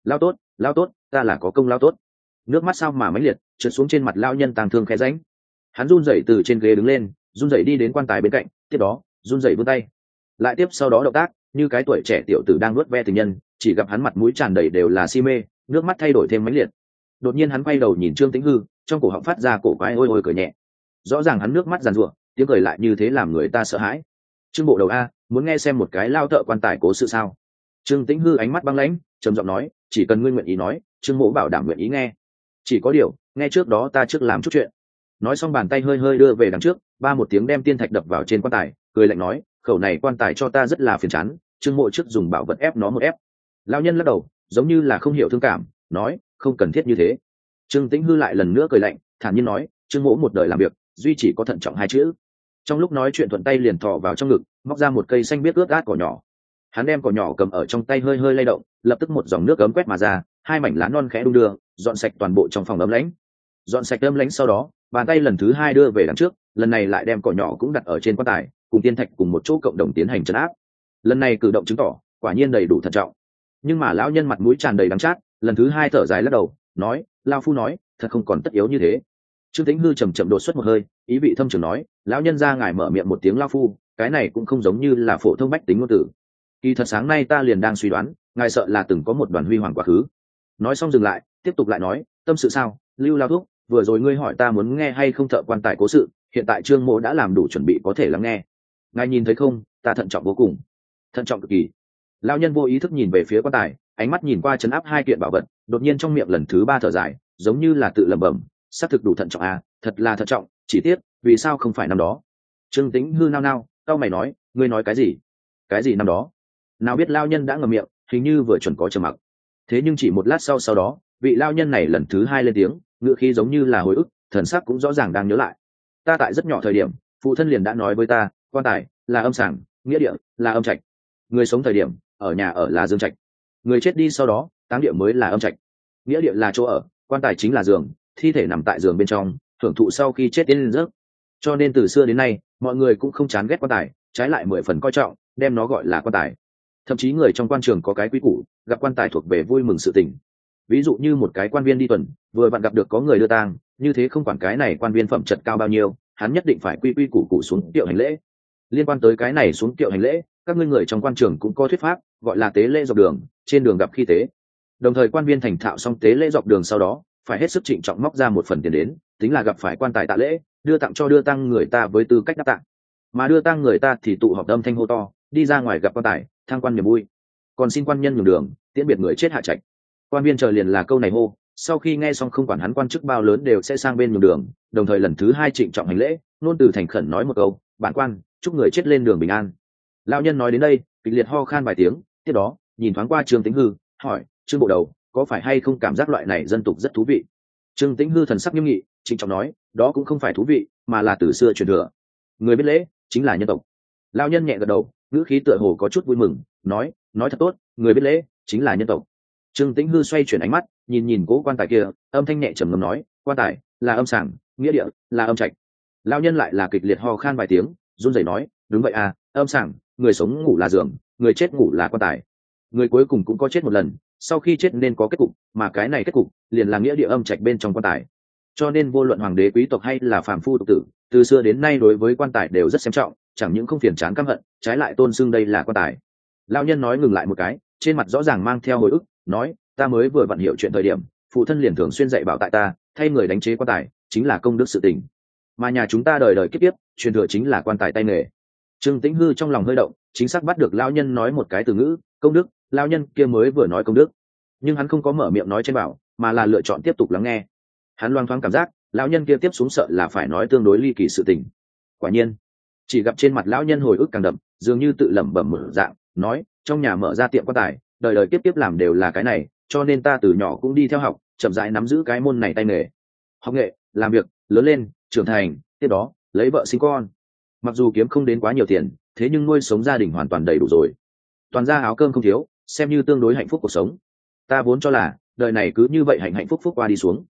S1: Lao tốt, ta là có công lao tốt. Nước mắt sao mà mãnh liệt trượt xuống trên mặt lao nhân tàng thương khẽ rãnh. Hắn run rẩy từ trên ghế đứng lên, run rẩy đi đến quan tài bên cạnh, tiếp đó run rẩy vươn tay, lại tiếp sau đó động tác như cái tuổi trẻ tiểu tử đang nuốt ve tình nhân, chỉ gặp hắn mặt mũi tràn đầy đều là si mê, nước mắt thay đổi thêm mãnh liệt. Đột nhiên hắn quay đầu nhìn Trương Tĩnh Hư, trong cổ họng phát ra cổ quái ôi ôi cười nhẹ. Rõ ràng hắn nước mắt giàn giụa, tiếng cười lại như thế làm người ta sợ hãi. Trương bộ đầu a, muốn nghe xem một cái lao thợ quan tài cố sự sao? Trương Tĩnh Hư ánh mắt băng lãnh, trầm giọng nói, chỉ cần ngươi nguyện ý nói, Trương mỗ bảo đảm nguyện ý nghe. Chỉ có điều, nghe trước đó ta trước làm chút chuyện. Nói xong bàn tay hơi hơi đưa về đằng trước, ba một tiếng đem tiên thạch đập vào trên quan tài, cười lạnh nói, khẩu này quan tài cho ta rất là phiền chán, Trương mộ trước dùng bảo vật ép nó một ép. Lão nhân lắc đầu, giống như là không hiểu thương cảm, nói, không cần thiết như thế. Trương Tĩnh Hư lại lần nữa cười lạnh, thản nhiên nói, Trương mỗ một đời làm việc, duy chỉ có thận trọng hai chữ. Trong lúc nói chuyện thuận tay liền thò vào trong ngực, móc ra một cây xanh biếc ướt át cỏ nhỏ. Hắn đem cỏ nhỏ cầm ở trong tay hơi hơi lay động, lập tức một dòng nước ấm quét mà ra, hai mảnh lá non khẽ đung đưa, dọn sạch toàn bộ trong phòng ấm lãnh. Dọn sạch ấm lãnh sau đó, bàn tay lần thứ hai đưa về đằng trước, lần này lại đem cỏ nhỏ cũng đặt ở trên quan tài, cùng tiên thạch cùng một chỗ cộng đồng tiến hành trấn áp. Lần này cử động chứng tỏ, quả nhiên đầy đủ thận trọng. Nhưng mà lão nhân mặt mũi tràn đầy đắng chát, lần thứ hai thở dài lắc đầu, nói, lão phu nói, thật không còn tất yếu như thế. Trương Tĩnh Hư chậm chậm đột xuất một hơi, ý vị thâm trường nói, lão nhân gia ngài mở miệng một tiếng lão phu, cái này cũng không giống như là phổ thông bách tính ngôn tử. Kỳ thật sáng nay ta liền đang suy đoán, ngài sợ là từng có một đoàn huy hoàng quá khứ. Nói xong dừng lại, tiếp tục lại nói, tâm sự sao, Lưu Lao Thúc, vừa rồi ngươi hỏi ta muốn nghe hay không thợ quan tài cố sự, hiện tại Trương mỗ đã làm đủ chuẩn bị có thể lắng nghe. Ngài nhìn thấy không, ta thận trọng vô cùng, thận trọng cực kỳ. Lão nhân vô ý thức nhìn về phía quan tài, ánh mắt nhìn qua trấn áp hai kiện bảo vật, đột nhiên trong miệng lần thứ ba thở dài, giống như là tự lẩm bẩm, xác thực đủ thận trọng à, thật là thận trọng, chỉ tiếc, vì sao không phải năm đó. Trương Tĩnh Hư nao nao, cau mày nói, ngươi nói cái gì? Cái gì năm đó? Nào biết lao nhân đã ngậm miệng, hình như vừa chuẩn có trầm mặc. Thế nhưng chỉ một lát sau đó, vị lao nhân này lần thứ hai lên tiếng, ngữ khí giống như là hồi ức, thần sắc cũng rõ ràng đang nhớ lại. Ta tại rất nhỏ thời điểm, phụ thân liền đã nói với ta, quan tài là âm sàng, nghĩa địa là âm trạch. Người sống thời điểm, ở nhà ở là dương trạch. Người chết đi sau đó, táng địa mới là âm trạch. Nghĩa địa là chỗ ở, quan tài chính là giường, thi thể nằm tại giường bên trong, hưởng thụ sau khi chết đến giấc. Cho nên từ xưa đến nay, mọi người cũng không chán ghét quan tài, trái lại 10 phần coi trọng, đem nó gọi là quan tài. Thậm chí người trong quan trường có cái quý củ, gặp quan tài thuộc về vui mừng sự tình. Ví dụ như một cái quan viên đi tuần, vừa vặn gặp được có người đưa tang, như thế không quản cái này quan viên phẩm chất cao bao nhiêu, hắn nhất định phải quy củ cụ xuống kiệu hành lễ. Liên quan tới cái này xuống kiệu hành lễ, các ngươi người trong quan trường cũng có thuyết pháp, gọi là tế lễ dọc đường, trên đường gặp khi tế. Đồng thời quan viên thành thạo xong tế lễ dọc đường sau đó, phải hết sức trịnh trọng móc ra một phần tiền đến, tính là gặp phải quan tài tạ lễ, đưa tặng cho đưa tang người ta với tư cách đáp tặng. Mà đưa tang người ta thì tụ họp âm thanh hô to, đi ra ngoài gặp quan tài, thăng quan niềm vui. Còn xin quan nhân nhường đường, tiễn biệt người chết hạ trạch. Quan viên chờ liền là câu này hô, sau khi nghe xong không quản hắn quan chức bao lớn đều sẽ sang bên nhường đường, đồng thời lần thứ hai trịnh trọng hành lễ, nôn từ thành khẩn nói một câu, bản quan chúc người chết lên đường bình an. Lão nhân nói đến đây, kịch liệt ho khan vài tiếng, tiếp đó nhìn thoáng qua Trương Tĩnh Hư, hỏi, Trương bộ đầu, có phải hay không cảm giác loại này dân tục rất thú vị? Trương Tĩnh Hư thần sắc nghiêm nghị, trịnh trọng nói, đó cũng không phải thú vị, mà là từ xưa truyền thừa. Người biết lễ chính là nhân tộc. Lão nhân nhẹ gật đầu, ngữ khí tựa hồ có chút vui mừng, nói thật tốt, người biết lễ chính là nhân tộc. Trương Tĩnh Hư xoay chuyển ánh mắt, nhìn cố quan tài kia, âm thanh nhẹ trầm ngâm nói, quan tài là âm sàng, nghĩa địa là âm trạch. Lão nhân lại là kịch liệt ho khan vài tiếng, run rẩy nói, đúng vậy à, âm sàng, người sống ngủ là giường, người chết ngủ là quan tài. Người cuối cùng cũng có chết một lần, sau khi chết nên có kết cục, mà cái này kết cục liền là nghĩa địa âm trạch bên trong quan tài. Cho nên vô luận hoàng đế quý tộc hay là phàm phu tục tử, từ xưa đến nay đối với quan tài đều rất xem trọng, chẳng những không phiền chán căm hận, trái lại tôn xưng đây là quan tài. Lão nhân nói ngừng lại một cái, trên mặt rõ ràng mang theo hồi ức, nói, ta mới vừa vặn hiểu chuyện thời điểm, phụ thân liền thường xuyên dạy bảo tại ta, thay người đánh chế quan tài chính là công đức sự tình, mà nhà chúng ta đời đời kiếp kiếp truyền thừa chính là quan tài tay nghề. Trương Tĩnh Hư trong lòng hơi động, chính xác bắt được lão nhân nói một cái từ ngữ, công đức. Lão nhân kia mới vừa nói công đức, nhưng hắn không có mở miệng nói trên bảo, mà là lựa chọn tiếp tục lắng nghe. Hắn loang thoáng cảm giác lão nhân kia tiếp xuống sợ là phải nói tương đối ly kỳ sự tình. Quả nhiên, chỉ gặp trên mặt lão nhân hồi ức càng đậm, dường như tự lẩm bẩm mở dạng, nói, trong nhà mở ra tiệm quan tài, đời đời kiếp kiếp làm đều là cái này, cho nên ta từ nhỏ cũng đi theo học, chậm rãi nắm giữ cái môn này tay nghề. Học nghệ, làm việc, lớn lên, trưởng thành, tiếp đó lấy vợ sinh con. Mặc dù kiếm không đến quá nhiều tiền, thế nhưng nuôi sống gia đình hoàn toàn đầy đủ rồi. Toàn ra áo cơm không thiếu, xem như tương đối hạnh phúc cuộc sống. Ta vốn cho là đời này cứ như vậy hạnh hạnh phúc phúc qua đi xuống.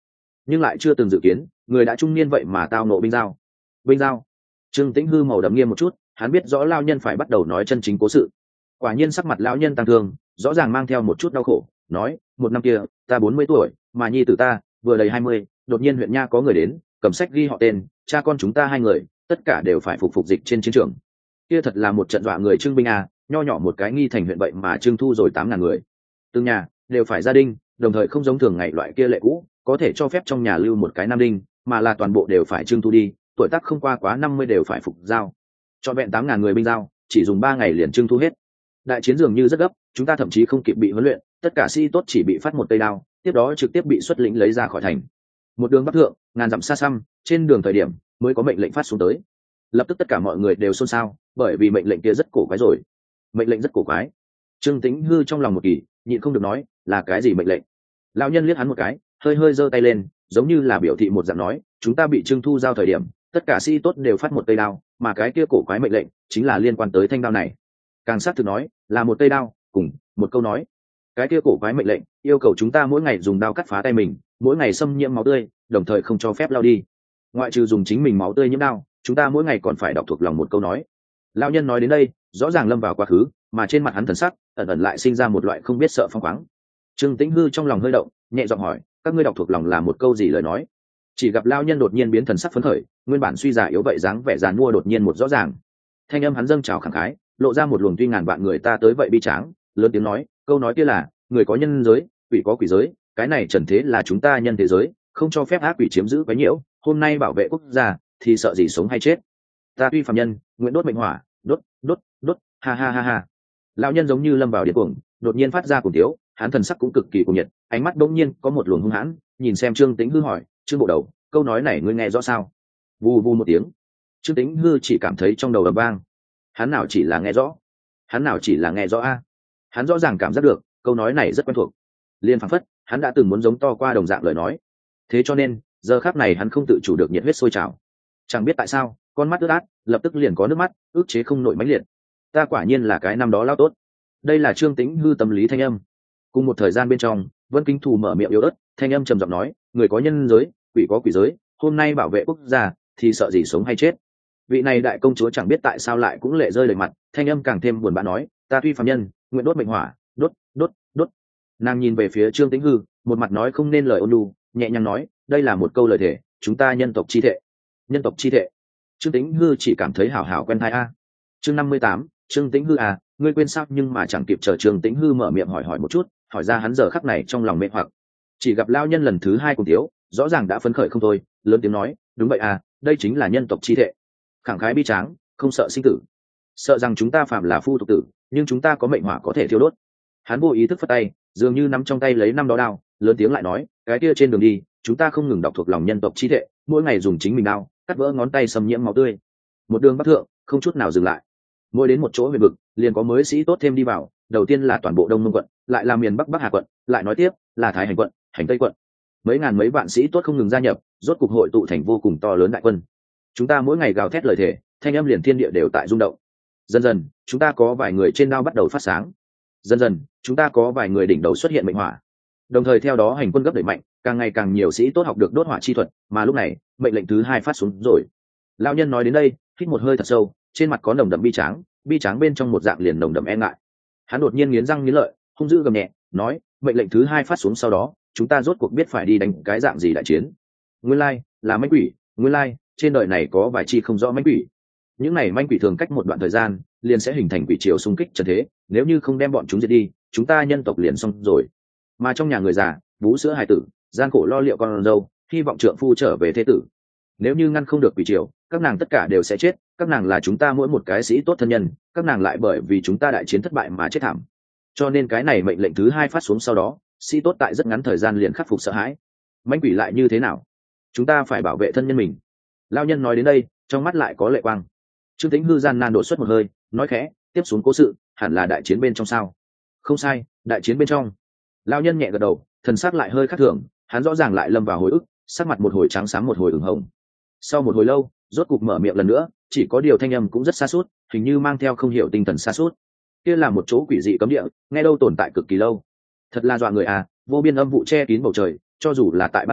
S1: nhưng lại chưa từng dự kiến người đã trung niên vậy mà tao nộ binh giao. Binh giao. Trương Tĩnh Hư màu đậm nghiêm một chút, hắn biết rõ lao nhân phải bắt đầu nói chân chính cố sự. Quả nhiên sắc mặt lão nhân tăng thương, rõ ràng mang theo một chút đau khổ, nói: một năm kia ta 40 tuổi, mà nhi tử ta vừa đầy 20, đột nhiên huyện nha có người đến, cầm sách ghi họ tên, cha con chúng ta hai người tất cả đều phải phục dịch trên chiến trường. Kia thật là một trận dọa người trưng binh à, nho nhỏ một cái nghi thành huyện vậy mà trưng thu rồi 8.000 người, từng nhà đều phải gia đình, đồng thời không giống thường ngày loại kia lệ cũ có thể cho phép trong nhà lưu một cái nam đinh, mà là toàn bộ đều phải trưng thu đi, tuổi tác không qua quá 50 đều phải phục giao. Cho vẹn 8.000 người binh giao, chỉ dùng 3 ngày liền trưng thu hết. Đại chiến dường như rất gấp, chúng ta thậm chí không kịp bị huấn luyện, tất cả sĩ tốt chỉ bị phát một cây đao, tiếp đó trực tiếp bị xuất lĩnh lấy ra khỏi thành. Một đường bắc thượng, ngàn dặm xa xăm, trên đường thời điểm mới có mệnh lệnh phát xuống tới. Lập tức tất cả mọi người đều xôn xao, bởi vì mệnh lệnh kia rất cổ quái rồi. Mệnh lệnh rất cổ quái. Trương Tĩnh Hư trong lòng một kỳ, nhịn không được nói, là cái gì mệnh lệnh? Lão nhân liếc hắn một cái, hơi hơi giơ tay lên, giống như là biểu thị một dạng nói, chúng ta bị trưng thu giao thời điểm, tất cả sĩ tốt đều phát một cây đao, mà cái kia cổ quái mệnh lệnh chính là liên quan tới thanh đao này. Càng sát thực nói, là một cây đao cùng một câu nói. Cái kia cổ quái mệnh lệnh yêu cầu chúng ta mỗi ngày dùng đao cắt phá tay mình, mỗi ngày xâm nhiễm máu tươi, đồng thời không cho phép lao đi. Ngoại trừ dùng chính mình máu tươi nhiễm đao, chúng ta mỗi ngày còn phải đọc thuộc lòng một câu nói. Lão nhân nói đến đây, rõ ràng lâm vào quá khứ, mà trên mặt hắn thần sắc ẩn ẩn lại sinh ra một loại không biết sợ phóng khoáng. Trương Tĩnh Hư trong lòng hơi động, nhẹ giọng hỏi, các ngươi đọc thuộc lòng là một câu gì lời nói? Chỉ gặp lão nhân đột nhiên biến thần sắc phấn khởi, nguyên bản suy già yếu vậy dáng vẻ giàn mua đột nhiên một rõ ràng. Thanh âm hắn dâng trào khẳng khái, lộ ra một luồng tuy ngàn vạn người ta tới vậy bi tráng, lớn tiếng nói, câu nói kia là, người có nhân giới, quỷ có quỷ giới, cái này trần thế là chúng ta nhân thế giới, không cho phép ác quỷ chiếm giữ quấy nhiễu, hôm nay bảo vệ quốc gia thì sợ gì sống hay chết. Ta tuy phàm nhân, nguyện đốt mệnh hỏa, đốt đốt đốt, ha ha ha ha. Lão nhân giống như lâm vào điên cuồng, đột nhiên phát ra cuồng tiếu, hắn thần sắc cũng cực kỳ cuồng nhiệt, ánh mắt bỗng nhiên có một luồng hung hãn, nhìn xem Trương Tĩnh Hư hỏi, Trương bộ đầu, câu nói này ngươi nghe rõ sao? Vù vù một tiếng, Trương Tĩnh Hư chỉ cảm thấy trong đầu ầm vang. Hắn nào chỉ là nghe rõ, hắn nào chỉ là nghe rõ a, hắn rõ ràng cảm giác được câu nói này rất quen thuộc, liên phảng phất hắn đã từng muốn giống to qua đồng dạng lời nói. Thế cho nên giờ khắc này hắn không tự chủ được nhiệt huyết sôi trào, chẳng biết tại sao con mắt ướt át lập tức liền có nước mắt ức chế không nổi mãnh liệt. Ta quả nhiên là cái năm đó lao tốt. Đây là Trương Tĩnh Hư tâm lý thanh âm. Cùng một thời gian bên trong, Vân Kinh Thù mở miệng yếu ớt, thanh âm trầm giọng nói, người có nhân giới, quỷ có quỷ giới, hôm nay bảo vệ quốc gia thì sợ gì sống hay chết. Vị này đại công chúa chẳng biết tại sao lại cũng lệ rơi lệ mặt, thanh âm càng thêm buồn bã nói, ta tuy phàm nhân, nguyện đốt mệnh hỏa, đốt đốt đốt. Nàng nhìn về phía Trương Tĩnh Hư, một mặt nói không nên lời ôn nhu, nhẹ nhàng nói, đây là một câu lời thề, chúng ta nhân tộc chi thệ. Nhân tộc chi thệ. Trương Tĩnh Hư chỉ cảm thấy hảo hảo quen thai a. Chương 58, Trương Tĩnh Hư à, ngươi quên sao? Nhưng mà chẳng kịp chờ Trương Tĩnh Hư mở miệng hỏi một chút, hỏi ra hắn giờ khắc này trong lòng mê hoặc. Chỉ gặp lao nhân lần thứ hai cùng thiếu, rõ ràng đã phấn khởi không thôi, lớn tiếng nói, đúng vậy à, đây chính là nhân tộc chi thệ. Khẳng khái bi tráng, không sợ sinh tử, sợ rằng chúng ta phạm là phu tục tử, nhưng chúng ta có mệnh hỏa có thể thiêu đốt. Hắn vô ý thức phất tay, dường như nắm trong tay lấy năm đó đao, lớn tiếng lại nói, cái kia trên đường đi chúng ta không ngừng đọc thuộc lòng nhân tộc chi thệ, mỗi ngày dùng chính mình đao cắt vỡ ngón tay xâm nhiễm máu tươi. Một đường bắc thượng không chút nào dừng lại, mỗi đến một chỗ huyện vực liền có mới sĩ tốt thêm đi vào, đầu tiên là toàn bộ đông nông quận, lại là miền bắc bắc hà quận, lại nói tiếp là thái hành quận, hành tây quận, mấy ngàn mấy vạn sĩ tốt không ngừng gia nhập, rốt cục hội tụ thành vô cùng to lớn đại quân. Chúng ta mỗi ngày gào thét lời thề, thanh âm liền thiên địa đều tại rung động. Dần dần chúng ta có vài người trên đao bắt đầu phát sáng, dần dần chúng ta có vài người đỉnh đầu xuất hiện mệnh hỏa, đồng thời theo đó hành quân gấp đẩy mạnh, càng ngày càng nhiều sĩ tốt học được đốt hỏa chi thuật. Mà lúc này mệnh lệnh thứ hai phát xuống rồi. Lão nhân nói đến đây hít một hơi thật sâu, trên mặt có nồng đậm bi tráng bên trong một dạng liền nồng đậm e ngại. Hắn đột nhiên nghiến răng nghiến lợi, hung dữ gầm nhẹ nói, mệnh lệnh thứ hai phát xuống sau đó chúng ta rốt cuộc biết phải đi đánh cái dạng gì đại chiến. Nguyên lai là mãnh quỷ, nguyên lai trên đời này có vài chi không rõ mãnh quỷ. Những này mãnh quỷ thường cách một đoạn thời gian liền sẽ hình thành quỷ triều xung kích trần thế, nếu như không đem bọn chúng diệt đi, chúng ta nhân tộc liền xong rồi. Mà trong nhà người già bú sữa hài tử, gian khổ lo liệu con dâu, hy vọng trượng phu trở về thế tử, nếu như ngăn không được quỷ triều, các nàng tất cả đều sẽ chết. Các nàng là chúng ta mỗi một cái sĩ tốt thân nhân, các nàng lại bởi vì chúng ta đại chiến thất bại mà chết thảm. Cho nên cái này mệnh lệnh thứ hai phát xuống sau đó, sĩ tốt tại rất ngắn thời gian liền khắc phục sợ hãi. Mãnh quỷ lại như thế nào, chúng ta phải bảo vệ thân nhân mình. Lao nhân nói đến đây trong mắt lại có lệ quang. Trương Tĩnh Hư gian nan đổ xuất một hơi, nói khẽ, tiếp xuống cố sự hẳn là đại chiến bên trong sao? Không sai, đại chiến bên trong. Lao nhân nhẹ gật đầu, thần sắc lại hơi khác thường, hắn rõ ràng lại lâm vào hồi ức, sắc mặt một hồi trắng sáng một hồi ửng hồng. Sau một hồi lâu rốt cục mở miệng lần nữa, chỉ có điều thanh âm cũng rất xa suốt, hình như mang theo không hiểu tinh thần xa suốt. Kia là một chỗ quỷ dị cấm địa, nghe đâu tồn tại cực kỳ lâu, thật là dọa người à. Vô biên âm vụ che kín bầu trời, cho dù là tại ban ngày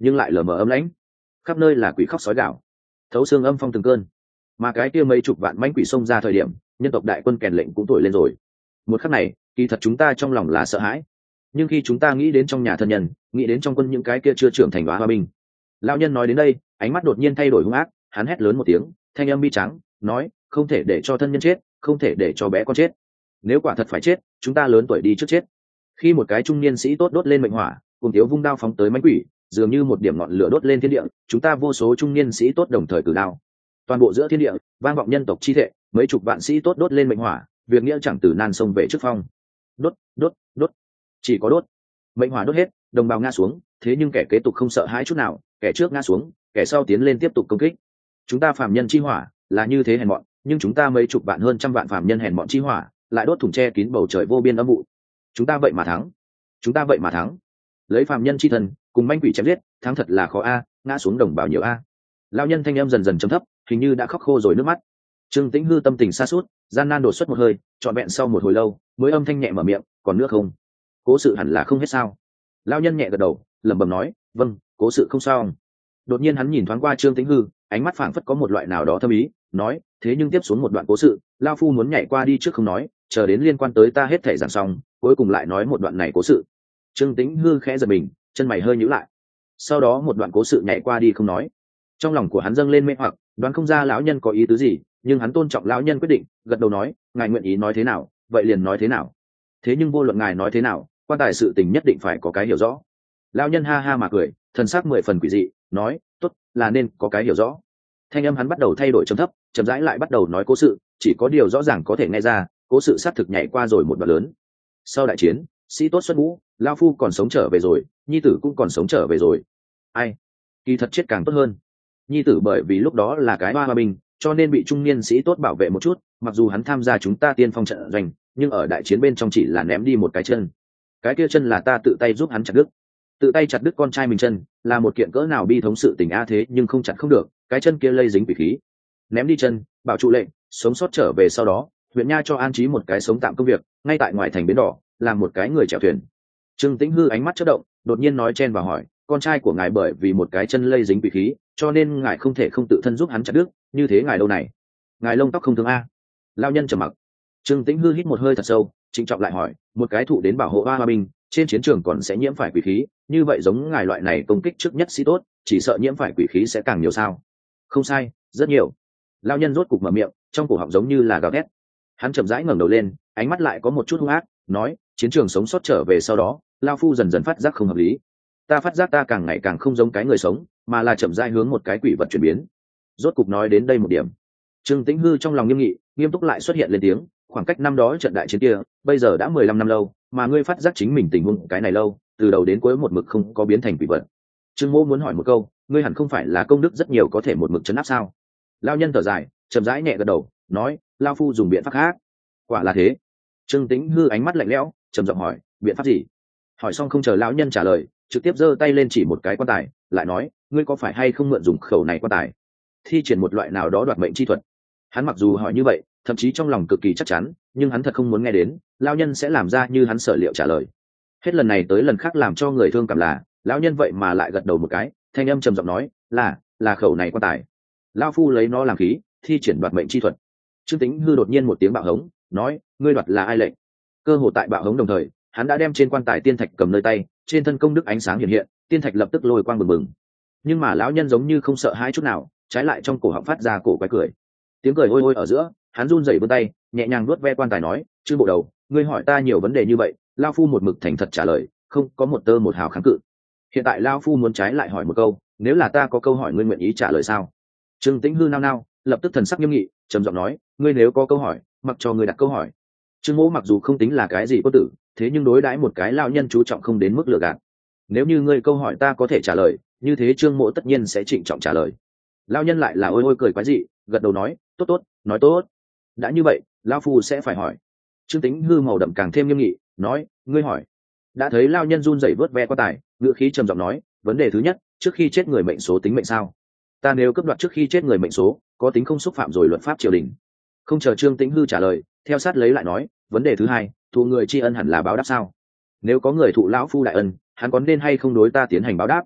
S1: nhưng lại lờ mờ ấm lãnh, khắp nơi là quỷ khóc sói gạo, thấu xương âm phong từng cơn. Mà cái kia mấy chục vạn mãnh quỷ xông ra thời điểm, nhân tộc đại quân kèn lệnh cũng thổi lên rồi. Một khắc này, kỳ thật chúng ta trong lòng là sợ hãi, nhưng khi chúng ta nghĩ đến trong nhà thân nhân, nghĩ đến trong quân những cái kia chưa trưởng thành hóa hòa bình. Lão nhân nói đến đây, ánh mắt đột nhiên thay đổi hung ác, hắn hét lớn một tiếng, thanh âm bi trắng, nói, không thể để cho thân nhân chết, không thể để cho bé con chết. Nếu quả thật phải chết, chúng ta lớn tuổi đi trước chết. Khi một cái trung niên sĩ tốt đốt lên mệnh hỏa, cùng tiếu vung đao phóng tới mãnh quỷ, dường như một điểm ngọn lửa đốt lên thiên địa, chúng ta vô số trung niên sĩ tốt đồng thời cử đao. Toàn bộ giữa thiên địa vang vọng nhân tộc chi thệ, mấy chục vạn sĩ tốt đốt lên mệnh hỏa, việc nghĩa chẳng từ nan sông về trước phong. Đốt, đốt, đốt, chỉ có đốt. Mệnh hỏa đốt hết, đồng bào ngã xuống, thế nhưng kẻ kế tục không sợ hãi chút nào, kẻ trước ngã xuống, kẻ sau tiến lên tiếp tục công kích. Chúng ta phàm nhân chi hỏa là như thế hèn mọn, nhưng chúng ta mấy chục vạn hơn trăm vạn phàm nhân hèn mọn chi hỏa lại đốt thủng che kín bầu trời vô biên âm vụ. Chúng ta vậy mà thắng, chúng ta vậy mà thắng. Lấy phàm nhân chi thần cùng manh quỷ chém giết, thắng thật là khó a, ngã xuống đồng bào nhiều a. Lão nhân thanh âm dần dần trầm thấp, hình như đã khóc khô rồi nước mắt. Trương Tĩnh Hư tâm tình sa sút, gian nan đổ xuất một hơi, trọn vẹn sau một hồi lâu mới âm thanh nhẹ mở miệng, còn nước không? Cố sự hẳn là không hết sao? Lão nhân nhẹ gật đầu, lẩm bẩm nói, vâng, cố sự không sao. Đột nhiên hắn nhìn thoáng qua Trương Tĩnh Hư, ánh mắt phảng phất có một loại nào đó thâm ý, nói, thế nhưng tiếp xuống một đoạn cố sự, lão phu muốn nhảy qua đi trước không nói, chờ đến liên quan tới ta hết thể giảng xong, cuối cùng lại nói một đoạn này cố sự. Trương Tĩnh Hư khẽ giật mình, chân mày hơi nhíu lại. Sau đó một đoạn cố sự nhảy qua đi không nói. Trong lòng của hắn dâng lên mê hoặc, đoán không ra lão nhân có ý tứ gì, nhưng hắn tôn trọng lão nhân quyết định, gật đầu nói, ngài nguyện ý nói thế nào, vậy liền nói thế nào. Thế nhưng vô luận ngài nói thế nào, quan tài sự tình nhất định phải có cái hiểu rõ. Lão nhân ha ha mà cười, thần sắc 10 phần quỷ dị, nói, tốt, là nên có cái hiểu rõ. Thanh âm hắn bắt đầu thay đổi trầm thấp, chậm rãi lại bắt đầu nói cố sự, chỉ có điều rõ ràng có thể nghe ra, cố sự xác thực nhảy qua rồi một đoạn lớn. Sau đại chiến, sĩ tốt xuất ngũ, lão phu còn sống trở về rồi, nhi tử cũng còn sống trở về rồi. Ai? Kỳ thật chết càng tốt hơn. Nhi tử bởi vì lúc đó là cái hoa binh, cho nên bị trung niên sĩ tốt bảo vệ một chút, mặc dù hắn tham gia chúng ta tiên phong trận doanh, nhưng ở đại chiến bên trong chỉ là ném đi một cái chân. Cái kia chân là ta tự tay giúp hắn chặt đứt. Tự tay chặt đứt con trai mình chân, là một kiện cỡ nào bi thống sự tình a, thế nhưng không chặt không được, cái chân kia lây dính quỷ khí. Ném đi chân, bảo trụ lệnh, sống sót trở về sau đó, huyện nha cho an trí một cái sống tạm công việc, ngay tại ngoài thành bến đỏ, làm một cái người chèo thuyền. Trương Tĩnh Hư ánh mắt chớp động, đột nhiên nói chen vào hỏi, con trai của ngài bởi vì một cái chân lây dính quỷ khí, cho nên ngài không thể không tự thân giúp hắn chặt đứt, như thế ngài đâu này? Ngài lông tóc không thương a? Lão nhân trầm mặc. Trương Tĩnh Hư hít một hơi thật sâu, trịnh trọng lại hỏi, một cái thụ đến bảo hộ hoa binh, trên chiến trường còn sẽ nhiễm phải quỷ khí, như vậy giống ngài loại này công kích trước nhất sĩ tốt, chỉ sợ nhiễm phải quỷ khí sẽ càng nhiều sao? Không sai, rất nhiều. Lão nhân rốt cục mở miệng, trong cổ họng giống như là gào thét. Hắn chậm rãi ngẩng đầu lên, ánh mắt lại có một chút hung ác, nói, chiến trường sống sót trở về sau đó, lão phu dần dần phát giác không hợp lý. Ta phát giác ta càng ngày càng không giống cái người sống, mà là chậm rãi hướng một cái quỷ vật chuyển biến. Rốt cục nói đến đây một điểm, Trương Tĩnh Hư trong lòng nghiêm nghị, nghiêm túc lại xuất hiện lên tiếng, khoảng cách năm đó trận đại chiến kia, bây giờ đã 15 năm lâu, mà ngươi phát giác chính mình tình huống cái này lâu, từ đầu đến cuối một mực không có biến thành quỷ vật. Trương Mỗ muốn hỏi một câu, ngươi hẳn không phải là công đức rất nhiều có thể một mực trấn áp sao? Lão nhân thở dài, chậm rãi nhẹ gật đầu, nói, lão phu dùng biện pháp khác. Quả là thế. Trương Tĩnh Hư ánh mắt lạnh lẽo, trầm giọng hỏi, biện pháp gì? Hỏi xong không chờ lão nhân trả lời, trực tiếp giơ tay lên chỉ một cái quan tài, lại nói, ngươi có phải hay không mượn dùng khẩu này quan tài thi triển một loại nào đó đoạt mệnh chi thuật? Hắn mặc dù hỏi như vậy, thậm chí trong lòng cực kỳ chắc chắn, nhưng hắn thật không muốn nghe đến lão nhân sẽ làm ra như hắn sở liệu trả lời. Hết lần này tới lần khác làm cho người thương cảm là, lão nhân vậy mà lại gật đầu một cái, thanh âm trầm giọng nói, là khẩu này quan tài. Lão phu lấy nó làm khí, thi triển đoạt mệnh chi thuật. Trương Tĩnh Hư đột nhiên một tiếng bạo hống, nói, ngươi đoạt là ai lệnh? Cơ hồ tại bạo hống đồng thời, hắn đã đem trên quan tài tiên thạch cầm nơi tay, trên thân công đức ánh sáng hiện hiện, tiên thạch lập tức lôi quang bừng bừng. Nhưng mà lão nhân giống như không sợ hãi chút nào, trái lại trong cổ họng phát ra cổ quái cười. Tiếng cười ôi ôi ở giữa, hắn run rẩy vươn tay, nhẹ nhàng vuốt ve quan tài nói, "Trương bộ đầu, ngươi hỏi ta nhiều vấn đề như vậy." Lão phu một mực thành thật trả lời, không có một tơ một hào kháng cự. Hiện tại lão phu muốn trái lại hỏi một câu, nếu là ta có câu hỏi ngươi nguyện ý trả lời sao? Trương Tĩnh Hư nao nao, lập tức thần sắc nghiêm nghị, trầm giọng nói, "Ngươi nếu có câu hỏi, mặc cho ngươi đặt câu hỏi." Trương Mỗ mặc dù không tính là cái gì quân tử, thế nhưng đối đãi một cái lão nhân chú trọng không đến mức lừa gạt. Nếu như ngươi câu hỏi ta có thể trả lời, như thế Trương Mỗ tất nhiên sẽ trịnh trọng trả lời. Lão nhân lại là ôi ôi cười quái dị, gật đầu nói, tốt tốt, nói tốt. Đã như vậy, lão phu sẽ phải hỏi. Trương Tĩnh Hư màu đậm càng thêm nghiêm nghị, nói, ngươi hỏi. Đã thấy lão nhân run rẩy vớt ve quan tài, ngữ khí trầm giọng nói, vấn đề thứ nhất, trước khi chết người mệnh số tính mệnh sao? Ta nếu cấp đoạt trước khi chết người mệnh số, có tính không xúc phạm rồi luật pháp triều đình? Không chờ Trương Tĩnh Hư trả lời, theo sát lấy lại nói, vấn đề thứ hai, thụ người tri ân hẳn là báo đáp sao? Nếu có người thụ lão phu đại ân, hắn có nên hay không đối ta tiến hành báo đáp?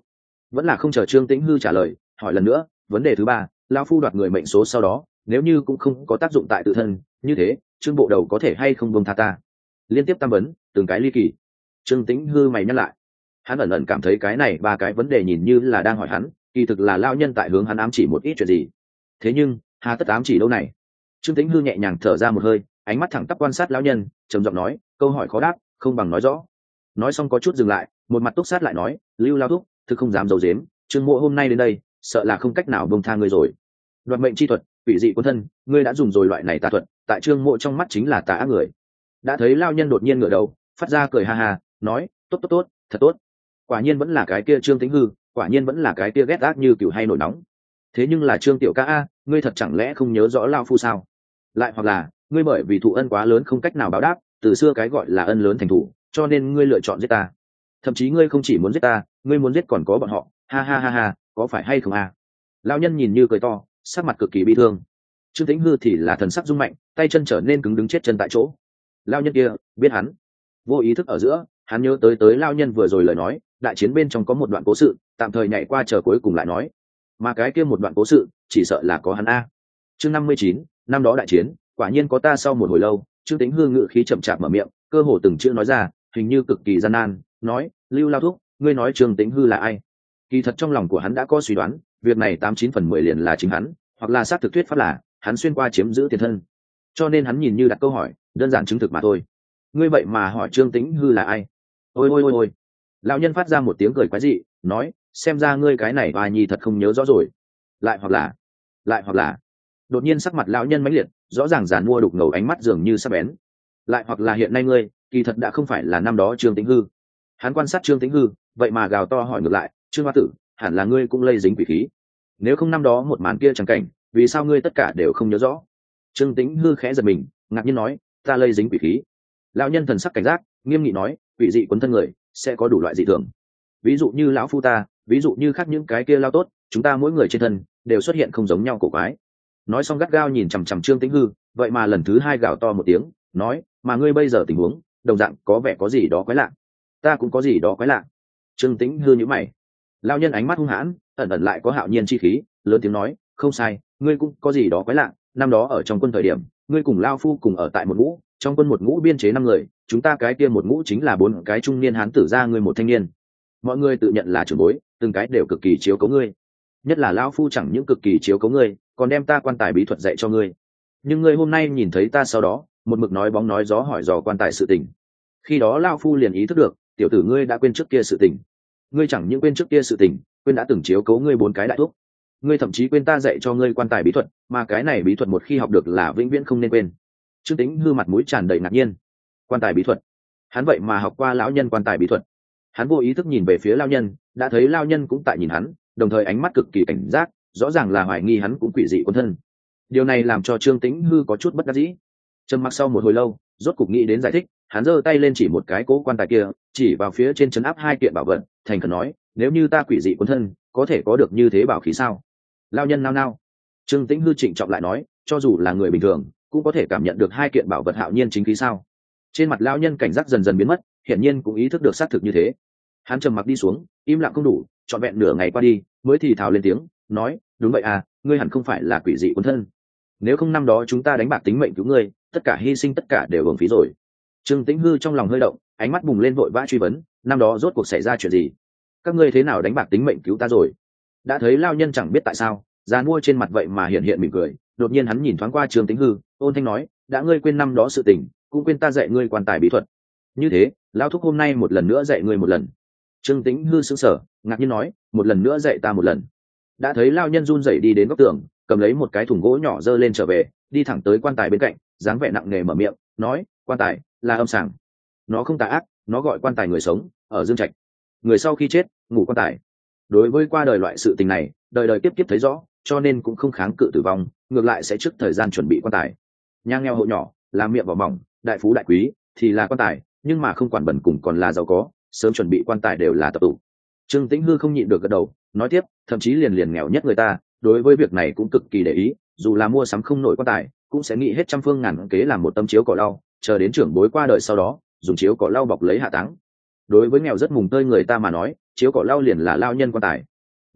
S1: vẫn là không chờ Trương Tĩnh Hư trả lời, hỏi lần nữa, vấn đề thứ ba, lão phu đoạt người mệnh số sau đó, nếu như cũng không có tác dụng tại tự thân, như thế Trương bộ đầu có thể hay không buông tha ta? Liên tiếp tam vấn, từng cái ly kỳ. Trương Tĩnh Hư mày nhắc lại, hắn ẩn ẩn cảm thấy cái này ba cái vấn đề nhìn như là đang hỏi hắn, kỳ thực là lão nhân tại hướng hắn ám chỉ một ít chuyện gì. Thế nhưng hà tất ám chỉ đâu này? Trương Tĩnh Hư nhẹ nhàng thở ra một hơi, ánh mắt thẳng tắp quan sát lão nhân, trầm giọng nói, câu hỏi khó đáp, không bằng nói rõ. Nói xong có chút dừng lại, một mặt túc sát lại nói, Lưu Lao thúc, thực không dám giấu giếm, Trương mộ hôm nay đến đây, sợ là không cách nào buông tha ngươi rồi. Đoạt mệnh chi thuật, quỷ dị quân thân, ngươi đã dùng rồi loại này tà thuật, tại Trương mộ trong mắt chính là tà ác người. Đã thấy lão nhân đột nhiên ngửa đầu, phát ra cười ha ha, nói, tốt tốt tốt, thật tốt. Quả nhiên vẫn là cái kia Trương Tĩnh Hư, quả nhiên vẫn là cái kia ghét ác như cừu hay nổi nóng. Thế nhưng là Trương tiểu ca a, ngươi thật chẳng lẽ không nhớ rõ lao phu sao? Lại hoặc là ngươi bởi vì thụ ân quá lớn không cách nào báo đáp, từ xưa cái gọi là ân lớn thành thủ, cho nên ngươi lựa chọn giết ta. Thậm chí ngươi không chỉ muốn giết ta, ngươi muốn giết còn có bọn họ, ha ha ha ha, có phải hay không a? Lão nhân nhìn như cười to, sắc mặt cực kỳ bi thương. Trương Tĩnh Hư thì là thần sắc rung mạnh, tay chân trở nên cứng đứng chết chân tại chỗ. Lão nhân kia biết hắn, vô ý thức ở giữa, hắn nhớ tới lão nhân vừa rồi lời nói, đại chiến bên trong có một đoạn cố sự, tạm thời nhảy qua chờ cuối cùng lại nói, mà cái kia một đoạn cố sự chỉ sợ là có hắn a. Chương 59, năm đó đại chiến, quả nhiên có ta. Sau một hồi lâu, Trương Tĩnh Hư ngự khí chậm chạp mở miệng, cơ hồ từng chữ nói ra, hình như cực kỳ gian nan, nói, Lưu Lao thúc, ngươi nói Trương Tĩnh Hư là ai? Kỳ thật trong lòng của hắn đã có suy đoán, việc này 89/10 liền là chính hắn, hoặc là xác thực thuyết pháp là hắn xuyên qua chiếm giữ tiền thân, cho nên hắn nhìn như đặt câu hỏi, đơn giản chứng thực mà thôi. Ngươi vậy mà hỏi Trương Tĩnh Hư là ai? Ôi ôi ôi ôi! Lão nhân phát ra một tiếng cười quái dị, nói, xem ra ngươi cái này oai nhi thật không nhớ rõ rồi. Lại hoặc là đột nhiên sắc mặt lão nhân mãnh liệt, rõ ràng giàn mua đục ngầu, ánh mắt dường như sắc bén. Lại hoặc là hiện nay ngươi kỳ thật đã không phải là năm đó Trương Tĩnh Hư. Hắn quan sát Trương Tĩnh Hư, vậy mà gào to hỏi ngược lại, Trương Hoa Tử, hẳn là ngươi cũng lây dính quỷ khí. Nếu không năm đó một màn kia chẳng cảnh, vì sao ngươi tất cả đều không nhớ rõ? Trương Tĩnh Hư khẽ giật mình, ngạc nhiên nói, ta lây dính quỷ khí? Lão nhân thần sắc cảnh giác, nghiêm nghị nói, quỷ dị quấn thân người sẽ có đủ loại dị thường. Ví dụ như lão phu ta, ví dụ như khác những cái kia lao tốt, chúng ta mỗi người trên thân đều xuất hiện không giống nhau cổ quái. Nói xong gắt gao nhìn chằm chằm Trương Tĩnh Hư, vậy mà lần thứ hai gào to một tiếng, nói, mà ngươi bây giờ tình huống đồng dạng có vẻ có gì đó quái lạ. Ta cũng có gì đó quái lạ. Trương Tĩnh Hư nhíu mày. Lão nhân ánh mắt hung hãn, ẩn ẩn lại có hạo nhiên chi khí, lớn tiếng nói, không sai, ngươi cũng có gì đó quái lạ. Năm đó ở trong quân thời điểm, ngươi cùng lao phu cùng ở tại một ngũ, trong quân một ngũ biên chế 5 người, chúng ta cái kia một ngũ chính là 4 cái trung niên hán tử, ra ngươi một thanh niên. Mọi người tự nhận là trưởng bối, từng cái đều cực kỳ chiếu cố ngươi, nhất là lão phu chẳng những cực kỳ chiếu cố ngươi, còn đem ta quan tài bí thuật dạy cho ngươi. Nhưng ngươi hôm nay nhìn thấy ta sau đó, một mực nói bóng nói gió hỏi dò quan tài sự tình. Khi đó lão phu liền ý thức được, tiểu tử ngươi đã quên trước kia sự tình. Ngươi chẳng những quên trước kia sự tình, quên đã từng chiếu cố ngươi 4 cái đại thúc. Ngươi thậm chí quên ta dạy cho ngươi quan tài bí thuật, mà cái này bí thuật một khi học được là vĩnh viễn không nên quên. Trương Tĩnh Hư mặt mũi tràn đầy ngạc nhiên. Quan tài bí thuật? Hắn vậy mà học qua lão nhân quan tài bí thuật? Hắn vô ý thức nhìn về phía lão nhân, đã thấy lão nhân cũng tại nhìn hắn, đồng thời ánh mắt cực kỳ cảnh giác, rõ ràng là hoài nghi hắn cũng quỷ dị quân thân. Điều này làm cho Trương Tĩnh Hư có chút bất đắc dĩ. Trầm mặc sau một hồi lâu, rốt cục nghĩ đến giải thích, hắn giơ tay lên chỉ một cái cố quan tài kia, chỉ vào phía trên trấn áp 2 kiện bảo vật, thành khẩn nói, nếu như ta quỷ dị quân thân, có thể có được như thế bảo khí sao? Lão nhân nao nao. Trương Tĩnh Hư trịnh trọng lại nói, cho dù là người bình thường cũng có thể cảm nhận được 2 kiện bảo vật hạo nhiên chính khí sao? Trên mặt lão nhân cảnh giác dần dần biến mất, hiển nhiên cũng ý thức được xác thực như thế. Hắn trầm mặc đi xuống, im lặng không đủ, trọn vẹn nửa ngày qua đi, mới thì thào lên tiếng, nói, đúng vậy à, ngươi hẳn không phải là quỷ dị quân thân. Nếu không năm đó chúng ta đánh bạc tính mệnh cứu ngươi, tất cả hy sinh tất cả đều uổng phí rồi. Trương Tĩnh Hư trong lòng hơi động, ánh mắt bùng lên vội vã truy vấn, năm đó rốt cuộc xảy ra chuyện gì? Các ngươi thế nào đánh bạc tính mệnh cứu ta rồi? Đã thấy lão nhân chẳng biết tại sao, già mua trên mặt vậy mà hiện hiện mỉm cười, đột nhiên hắn nhìn thoáng qua Trương Tĩnh Hư, ôn thanh nói, đã ngươi quên năm đó sự tình, cũng quên ta dạy ngươi quan tài bí thuật. Như thế, lão thúc hôm nay một lần nữa dạy ngươi một lần. Trương Tĩnh Hư sững sờ, ngạc nhiên nói, một lần nữa dạy ta một lần. Đã thấy lão nhân run rẩy đi đến góc tường, cầm lấy một cái thùng gỗ nhỏ dơ lên trở về, đi thẳng tới quan tài bên cạnh, dáng vẻ nặng nề mở miệng, nói, quan tài là âm sàng, nó không tà ác, nó gọi quan tài người sống, ở dương trạch, người sau khi chết ngủ quan tài. Đối với qua đời loại sự tình này, đời đời tiếp tiếp thấy rõ, cho nên cũng không kháng cự tử vong, ngược lại sẽ trước thời gian chuẩn bị quan tài. Nhang nghèo hộ nhỏ, làm miệng vào mỏng, đại phú đại quý thì là quan tài, nhưng mà không quản bẩn cùng còn là giàu có, sớm chuẩn bị quan tài đều là tập tụ. Trương Tĩnh Hư không nhịn được gật đầu, nói tiếp, thậm chí liền nghèo nhất người ta, đối với việc này cũng cực kỳ để ý, dù là mua sắm không nổi quan tài, cũng sẽ nghĩ hết trăm phương ngàn kế làm một tấm chiếu cỏ lau, chờ đến trưởng bối qua đời sau đó, dùng chiếu cỏ lau bọc lấy hạ táng. Đối với nghèo rất mùng tơi người ta mà nói, chiếu cỏ lau liền là lao nhân quan tài,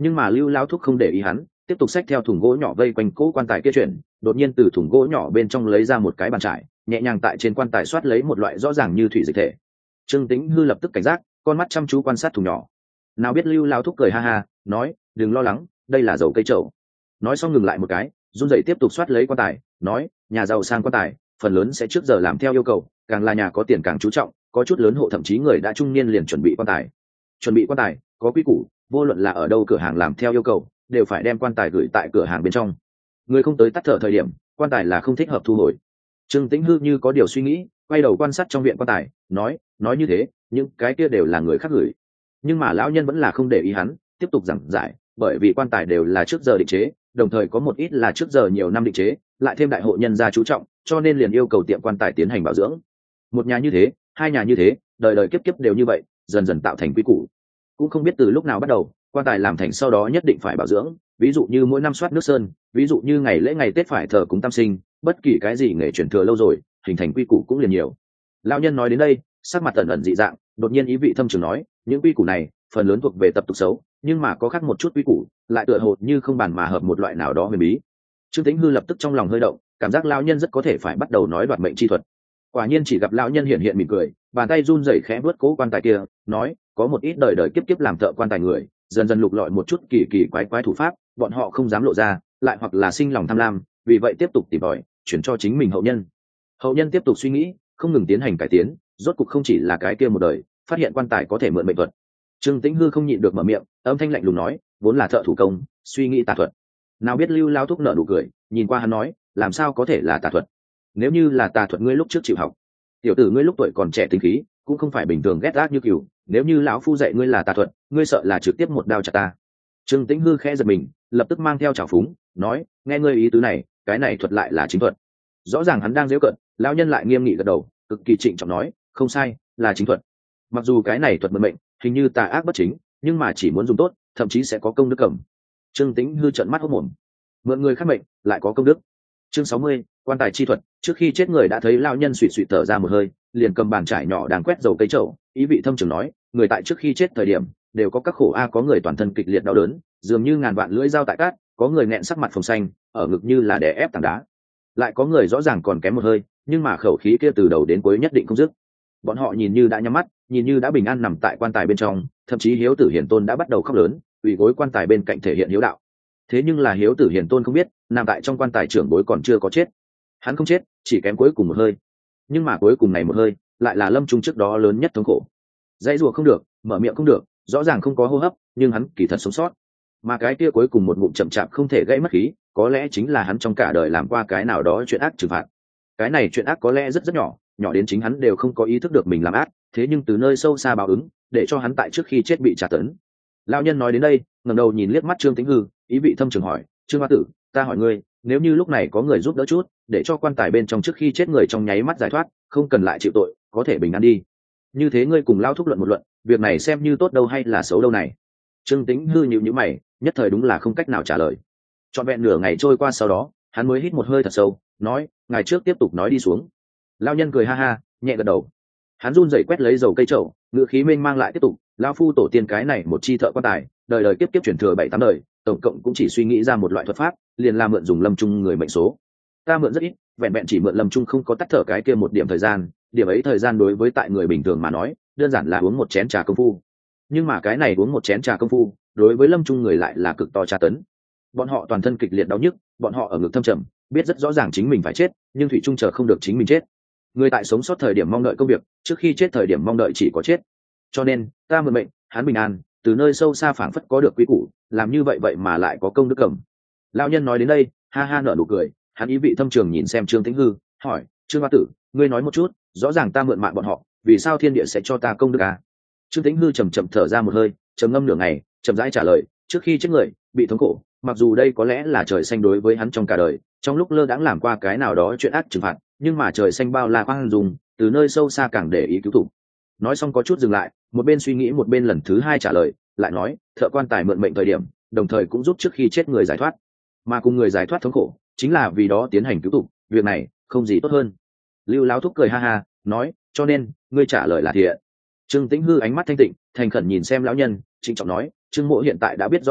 S1: Nhưng mà Lưu Lao Thúc không để ý hắn, tiếp tục xách theo thùng gỗ nhỏ vây quanh cỗ quan tài kia chuyển, đột nhiên từ thùng gỗ nhỏ bên trong lấy ra một cái bàn trải, nhẹ nhàng tại trên quan tài xoát lấy một loại rõ ràng như thủy dịch thể. Trương Tĩnh Hư lập tức cảnh giác, con mắt chăm chú quan sát thùng nhỏ. Nào biết Lưu Lao Thúc cười ha ha, nói, đừng lo lắng, đây là dầu cây trầu. Nói xong ngừng lại một cái, run rẩy tiếp tục xoát lấy quan tài, nói, nhà giàu sang quan tài phần lớn sẽ trước giờ làm theo yêu cầu, càng là nhà có tiền càng chú trọng, có chút lớn hộ thậm chí người đã trung niên liền chuẩn bị quan tài. Chuẩn bị quan tài có quy củ, vô luận là ở đâu cửa hàng làm theo yêu cầu đều phải đem quan tài gửi tại cửa hàng bên trong. Người không tới tắt thở thời điểm, quan tài là không thích hợp thu hồi. Trương Tĩnh Hư như có điều suy nghĩ, quay đầu quan sát trong viện quan tài, nói như thế những cái kia đều là người khác gửi. Nhưng mà lão nhân vẫn là không để ý hắn, tiếp tục giảng giải, bởi vì quan tài đều là trước giờ định chế, đồng thời có một ít là trước giờ nhiều năm định chế, lại thêm đại hộ nhân gia chú trọng, cho nên liền yêu cầu tiệm quan tài tiến hành bảo dưỡng. Một nhà như thế, hai nhà như thế, đời đời kiếp kiếp đều như vậy, dần dần tạo thành quy củ. Cũng không biết từ lúc nào bắt đầu, quan tài làm thành sau đó nhất định phải bảo dưỡng, ví dụ như mỗi năm soát nước sơn, ví dụ như ngày lễ ngày Tết phải thờ cúng tam sinh, bất kỳ cái gì nghề truyền thừa lâu rồi, hình thành quy củ cũng liền nhiều. Lão nhân nói đến đây, sắc mặt ẩn ẩn dị dạng, đột nhiên ý vị thâm trường nói, những quy củ này phần lớn thuộc về tập tục xấu, nhưng mà có khác một chút quy củ lại tựa hồ như không bàn mà hợp một loại nào đó huyền bí. Trương Tĩnh Hư lập tức trong lòng hơi động, cảm giác lão nhân rất có thể phải bắt đầu nói đoạt mệnh chi thuật. Quả nhiên chỉ gặp lão nhân hiện hiện mỉm cười, bàn tay run rẩy khẽ vớt cố quan tài kia, nói, có một ít đời đời kiếp kiếp làm thợ quan tài người, dần dần lục lọi một chút kỳ kỳ quái quái thủ pháp, bọn họ không dám lộ ra, lại hoặc là sinh lòng tham lam, vì vậy tiếp tục tìm tòi, chuyển cho chính mình hậu nhân. Hậu nhân tiếp tục suy nghĩ, không ngừng tiến hành cải tiến, rốt cục không chỉ là cái kia một đời, phát hiện quan tài có thể mượn mệnh thuật. Trương Tĩnh Hư không nhịn được mở miệng, âm thanh lạnh lùng nói, vốn là thợ thủ công, suy nghĩ tà thuật. Nào biết Lưu Lao Thúc nở nụ cười, nhìn qua hắn nói, làm sao có thể là tà thuật? Nếu như là tà thuật ngươi lúc trước chịu học, tiểu tử ngươi lúc tuổi còn trẻ tính khí, cũng không phải bình thường ghét gác như cừu, nếu như lão phu dạy ngươi là tà thuật, ngươi sợ là trực tiếp một đao chặt ta. Trương Tĩnh Hư khẽ giật mình, lập tức mang theo trào phúng, nói, nghe ngươi ý tứ này, cái này thuật lại là chính thuật. Rõ ràng hắn đang giễu cợt, lão nhân lại nghiêm nghị gật đầu, cực kỳ trịnh trọng nói, không sai, là chính thuật. Mặc dù cái này thuật mượn mệnh, hình như tà ác bất chính, nhưng mà chỉ muốn dùng tốt, thậm chí sẽ có công đức cầm. Trương Tĩnh Hư trợn mắt hốt mồm, mượn người khác mệnh lại có công đức. Chương 60, quan tài chi thuật. Trước khi chết người đã thấy lão nhân suỵt suỵt thở ra một hơi, liền cầm bàn trải nhỏ đang quét dầu cây trầu, ý vị thâm trường nói, người tại trước khi chết thời điểm đều có các khổ a, có người toàn thân kịch liệt đau đớn, dường như ngàn vạn lưỡi dao tại cát, có người nghẹn sắc mặt phồng xanh, ở ngực như là đè ép tảng đá, lại có người rõ ràng còn kém một hơi, nhưng mà khẩu khí kia từ đầu đến cuối nhất định không dứt. Bọn họ nhìn như đã nhắm mắt, nhìn như đã bình an nằm tại quan tài bên trong, thậm chí Hiếu Tử Hiền Tôn đã bắt đầu khóc lớn, quỳ gối quan tài bên cạnh thể hiện hiếu đạo. Thế nhưng là Hiếu Tử Hiền Tôn không biết, nằm tại trong quan tài trưởng bối còn chưa có chết. Hắn không chết, chỉ kém cuối cùng một hơi. Nhưng mà cuối cùng này một hơi, lại là lâm trung trước đó lớn nhất thống khổ. Dãy rùa không được, mở miệng không được, rõ ràng không có hô hấp, nhưng hắn kỳ thật sống sót. Mà cái kia cuối cùng một ngụm chậm chạp không thể gãy mất khí, có lẽ chính là hắn trong cả đời làm qua cái nào đó chuyện ác trừng phạt. Cái này chuyện ác có lẽ rất rất nhỏ, nhỏ đến chính hắn đều không có ý thức được mình làm ác, thế nhưng từ nơi sâu xa báo ứng, để cho hắn tại trước khi chết bị trả tấn. Lão nhân nói đến đây, ngẩng đầu nhìn liếc mắt Trương Tĩnh Hư, ý vị thâm trường hỏi, Trương Hoa Tử, ta hỏi ngươi, nếu như lúc này có người giúp đỡ chút, để cho quan tài bên trong trước khi chết người trong nháy mắt giải thoát, không cần lại chịu tội, có thể bình an đi. Như thế ngươi cùng Lão thúc luận một luận, việc này xem như tốt đâu hay là xấu đâu này? Trương Tĩnh Hư nhíu nhíu mày, nhất thời đúng là không cách nào trả lời. Trọn vẹn nửa ngày trôi qua sau đó, hắn mới hít một hơi thật sâu, nói, ngày trước tiếp tục nói đi xuống. Lão nhân cười ha ha, nhẹ gật đầu. Hắn run rẩy quét lấy dầu cây trầu, ngựa khí mênh mang lại tiếp tục, lão phu tổ tiên cái này một chi thợ quan tài, đời đời kiếp kiếp truyền thừa 7-8 đời, tổng cộng cũng chỉ suy nghĩ ra một loại thuật pháp, liền là mượn dùng lâm trung người mệnh số. Ta mượn rất ít, vẹn vẹn chỉ mượn lâm trung không có tắt thở cái kia một điểm thời gian, điểm ấy thời gian đối với tại người bình thường mà nói, đơn giản là uống một chén trà công phu. Nhưng mà cái này uống một chén trà công phu, đối với lâm trung người lại là cực to tra tấn. Bọn họ toàn thân kịch liệt đau nhức, bọn họ ở ngực thâm trầm, biết rất rõ ràng chính mình phải chết, nhưng thủy trung chờ không được chính mình chết. Người tại sống sót thời điểm mong đợi công việc, trước khi chết thời điểm mong đợi chỉ có chết. Cho nên ta mượn mệnh, hắn bình an, từ nơi sâu xa phảng phất có được quý củ, làm như vậy vậy mà lại có công đức cầm. Lão nhân nói đến đây, ha ha nở nụ cười, hắn ý vị thâm trường nhìn xem Trương Tĩnh Hư, hỏi, Trương Hoa Tử, ngươi nói một chút, rõ ràng ta mượn mạng bọn họ, vì sao thiên địa sẽ cho ta công đức à? Trương Tĩnh Hư chậm chậm thở ra một hơi, trầm ngâm nửa ngày, chậm rãi trả lời, trước khi chết người bị thống khổ, mặc dù đây có lẽ là trời xanh đối với hắn trong cả đời, trong lúc lơ đãng làm qua cái nào đó chuyện ác trừng phạt, nhưng mà trời xanh bao la khoan dung, từ nơi sâu xa càng để ý cứu thủ. Nói xong có chút dừng lại, một bên suy nghĩ một bên lần thứ hai trả lời, lại nói, thợ quan tài mượn mệnh thời điểm, đồng thời cũng giúp trước khi chết người giải thoát, mà cùng người giải thoát thống khổ, chính là vì đó tiến hành cứu thủ, việc này không gì tốt hơn. Lưu Lão thúc cười ha ha, nói, cho nên ngươi trả lời là thiện. Trương Tĩnh Hư ánh mắt thanh tịnh, thành khẩn nhìn xem lão nhân, trịnh trọng nói, Trương mộ hiện tại đã biết rõ rồi,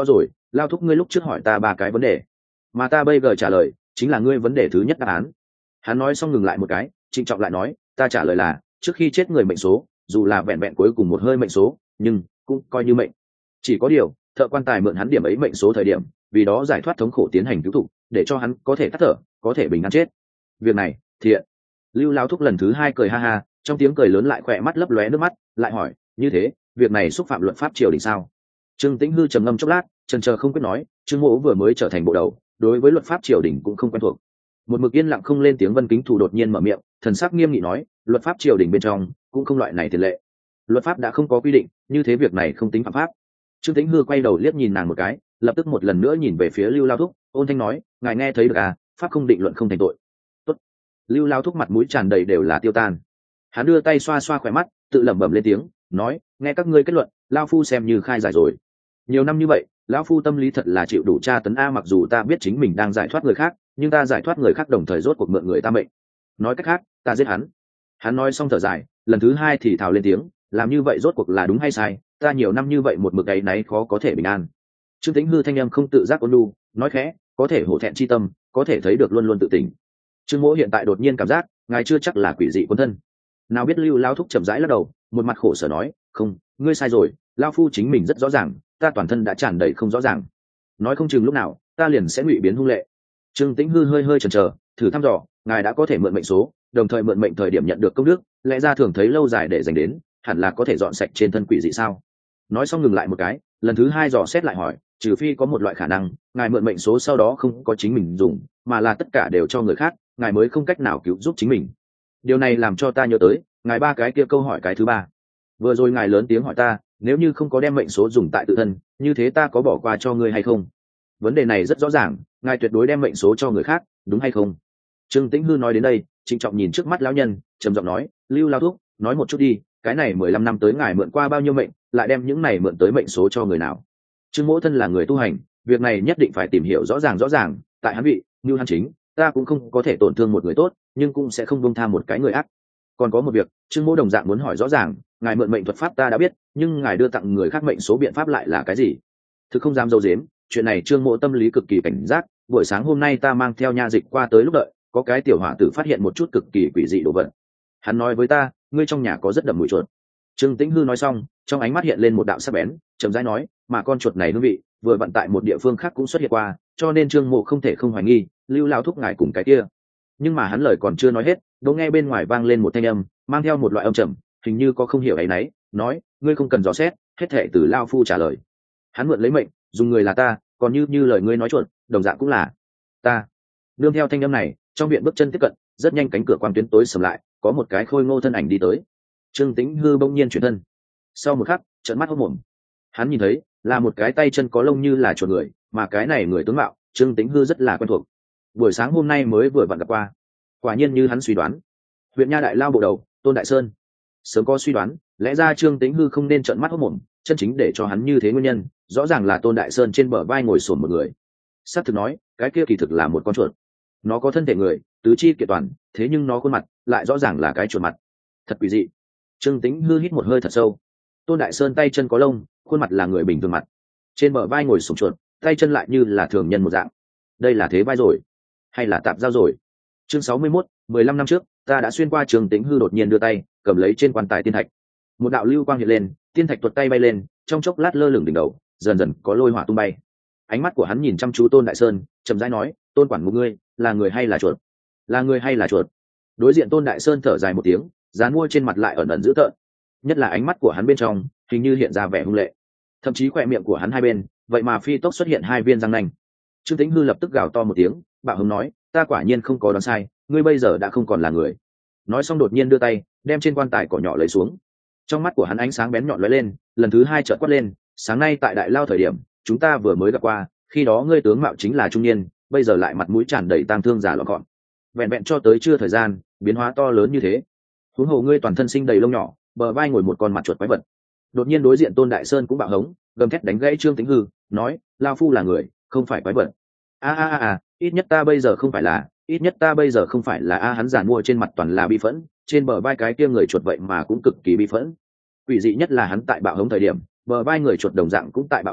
S1: Lao thúc ngươi lúc trước hỏi ta ba cái vấn đề mà ta bây giờ trả lời chính là ngươi vấn đề thứ nhất đáp án. Hắn nói xong ngừng lại một cái, trịnh trọng lại nói, ta trả lời là trước khi chết người mệnh số dù là vẹn vẹn cuối cùng một hơi mệnh số nhưng cũng coi như mệnh. Chỉ có điều thợ quan tài mượn hắn điểm ấy mệnh số thời điểm, vì đó giải thoát thống khổ tiến hành cứu thục, để cho hắn có thể tắt thở, có thể bình an chết. Việc này thiện. Lưu Lao thúc lần thứ hai cười ha ha, trong tiếng cười lớn lại khỏe mắt lấp lóe nước mắt, lại hỏi, như thế việc này xúc phạm luật pháp triều đình sao? Trương Tĩnh Hư trầm ngâm chốc lát, chần chờ không quyết nói. Trương Mỗ vừa mới trở thành bộ đầu, đối với luật pháp triều đình cũng không quen thuộc. Một mực yên lặng không lên tiếng Vân Kính Thủ đột nhiên mở miệng, thần sắc nghiêm nghị nói, luật pháp triều đình bên trong cũng không loại này tiền lệ. Luật pháp đã không có quy định, như thế việc này không tính phạm pháp. Trương Tĩnh Hư quay đầu liếc nhìn nàng một cái, lập tức một lần nữa nhìn về phía Lưu Lao thúc, ôn thanh nói, ngài nghe thấy được à, pháp không định luận không thành tội. Tốt. Lưu Lao thúc mặt mũi tràn đầy đều là tiêu tan. Hắn đưa tay xoa xoa khóe mắt, tự lẩm bẩm lên tiếng, nói, nghe các ngươi kết luận, lao phu xem như khai giải rồi. Nhiều năm như vậy, lão phu tâm lý thật là chịu đủ tra tấn a, mặc dù ta biết chính mình đang giải thoát người khác, nhưng ta giải thoát người khác đồng thời rốt cuộc mượn người ta mệnh. Nói cách khác, ta giết hắn. Hắn nói xong thở dài, lần thứ hai thì thào lên tiếng, làm như vậy rốt cuộc là đúng hay sai, ta nhiều năm như vậy một mực ấy náy khó có thể bình an. Trương Tĩnh Hư thanh âm không tự giác ôn nhu, nói khẽ, có thể hổ thẹn chi tâm, có thể thấy được luôn luôn tự tỉnh. Trương Mỗ hiện tại đột nhiên cảm giác, ngài chưa chắc là quỷ dị quân thân. Nào biết Lưu Lao thúc chậm rãi lắc đầu, một mặt khổ sở nói, không, ngươi sai rồi, lao phu chính mình rất rõ ràng, ta toàn thân đã tràn đầy không rõ ràng, nói không chừng lúc nào ta liền sẽ ngụy biến hung lệ. Trương Tĩnh Hư hơi hơi chần chờ, thử thăm dò, ngài đã có thể mượn mệnh số, đồng thời mượn mệnh thời điểm nhận được công đức, lẽ ra thường thấy lâu dài để dành đến, hẳn là có thể dọn sạch trên thân quỷ dị sao? Nói xong ngừng lại một cái, lần thứ hai dò xét lại hỏi, trừ phi có một loại khả năng, ngài mượn mệnh số sau đó không có chính mình dùng, mà là tất cả đều cho người khác, ngài mới không cách nào cứu giúp chính mình. Điều này làm cho ta nhớ tới ngài ba cái kia câu hỏi cái thứ ba. Vừa rồi ngài lớn tiếng hỏi ta, nếu như không có đem mệnh số dùng tại tự thân, như thế ta có bỏ qua cho ngươi hay không? Vấn đề này rất rõ ràng, ngài tuyệt đối đem mệnh số cho người khác, đúng hay không? Trương Tĩnh Hư nói đến đây, trịnh trọng nhìn trước mắt lão nhân, trầm giọng nói, Lưu Lao thúc, nói một chút đi, cái này 15 năm tới ngài mượn qua bao nhiêu mệnh, lại đem những này mượn tới mệnh số cho người nào? Trương Mỗ thân là người tu hành, việc này nhất định phải tìm hiểu rõ ràng, tại hắn vị, như hắn chính, ta cũng không có thể tổn thương một người tốt, nhưng cũng sẽ không buông tha một cái người ác. Còn có một việc, Trương Mỗ đồng dạng muốn hỏi rõ ràng, ngài mượn mệnh thuật pháp ta đã biết, nhưng ngài đưa tặng người khác mệnh số biện pháp lại là cái gì? Thực không dám dâu dếm, chuyện này Trương Mỗ tâm lý cực kỳ cảnh giác, buổi sáng hôm nay ta mang theo nha dịch qua tới lúc đợi, có cái tiểu hỏa tử phát hiện một chút cực kỳ quỷ dị đồ vật. Hắn nói với ta, ngươi trong nhà có rất đậm mùi chuột. Trương Tĩnh Hư nói xong, trong ánh mắt hiện lên một đạo sắc bén, chậm rãi nói, mà con chuột này hương vị, vừa vận tại một địa phương khác cũng xuất hiện qua, cho nên Trương Mộ không thể không hoài nghi, Lưu Lao thúc ngài cùng cái kia. Nhưng mà hắn lời còn chưa nói hết, đột nghe bên ngoài vang lên một thanh âm, mang theo một loại âm trầm, hình như có không hiểu ấy nấy, nói, ngươi không cần dò xét, hết thệ từ Lao phu trả lời. Hắn mượn lấy mệnh, dùng người là ta, còn như lời ngươi nói chuột, đồng dạng cũng là ta. Nương theo thanh âm này, trong viện bước chân tiếp cận, rất nhanh cánh cửa quan tuyến tối sầm lại, có một cái khôi ngô thân ảnh đi tới. Trương Tĩnh Hư bỗng nhiên chuyển thân, sau một khắc trợn mắt hốt mồm. Hắn nhìn thấy là một cái tay chân có lông như là chuột người, mà cái này người tướng mạo Trương Tĩnh Hư rất là quen thuộc, buổi sáng hôm nay mới vừa vặn gặp qua. Quả nhiên như hắn suy đoán, huyện nha đại lao bộ đầu Tôn Đại Sơn. Sớm có suy đoán, lẽ ra Trương Tĩnh Hư không nên trợn mắt hốt mồm, chân chính để cho hắn như thế nguyên nhân rõ ràng là Tôn Đại Sơn trên bờ vai ngồi xổm một người. Sát thực nói, cái kia kỳ thực là một con chuột. Nó có thân thể người, tứ chi kiện toàn, thế nhưng nó khuôn mặt lại rõ ràng là cái chuột mặt. Thật quỷ dị. Trương Tĩnh Hư hít một hơi thật sâu. Tôn Đại Sơn tay chân có lông, khuôn mặt là người bình thường mặt, trên bờ vai ngồi sổng chuột, tay chân lại như là thường nhân một dạng. Đây là thế vai rồi, hay là tạp giao rồi? Chương 61, 15 năm trước, ta đã xuyên qua. Trương Tĩnh Hư đột nhiên đưa tay, cầm lấy trên quan tài tiên thạch. Một đạo lưu quang hiện lên, tiên thạch tuột tay bay lên, trong chốc lát lơ lửng đỉnh đầu, dần dần có lôi hỏa tung bay. Ánh mắt của hắn nhìn chăm chú Tôn Đại Sơn, chậm rãi nói, Tôn quản mục ngươi, là người hay là chuột? Là người hay là chuột? Đối diện Tôn Đại Sơn thở dài một tiếng, dán mua trên mặt lại ẩn ẩn dữ tợn, nhất là ánh mắt của hắn bên trong hình như hiện ra vẻ hung lệ, thậm chí khỏe miệng của hắn hai bên vậy mà phi tốc xuất hiện hai viên răng nanh. Trương Tĩnh Hư lập tức gào to một tiếng, bạo hứng nói, ta quả nhiên không có đoán sai, ngươi bây giờ đã không còn là người. Nói xong đột nhiên đưa tay đem trên quan tài cỏ nhỏ lấy xuống. Trong mắt của hắn ánh sáng bén nhọn lóe lên, lần thứ hai chợt quát lên, sáng nay tại đại lao thời điểm chúng ta vừa mới gặp qua, khi đó ngươi tướng mạo chính là trung niên, bây giờ lại mặt mũi tràn đầy tang thương giả lọn gọn, vẹn vẹn cho tới chưa thời gian biến hóa to lớn như thế. Huống hồ ngươi toàn thân sinh đầy lông nhỏ, bờ vai ngồi một con mặt chuột quái vật. Đột nhiên đối diện Tôn Đại Sơn cũng bạo hống, gầm thét đánh gãy Trương Tĩnh Hư, nói, lao phu là người, không phải quái vật. Ít nhất ta bây giờ không phải là, hắn giàn mua trên mặt toàn là bi phẫn, trên bờ vai cái kia người chuột vậy mà cũng cực kỳ bi phẫn. Quỷ dị nhất là hắn tại bạo hống thời điểm, bờ vai người chuột đồng dạng cũng tại bạo hống,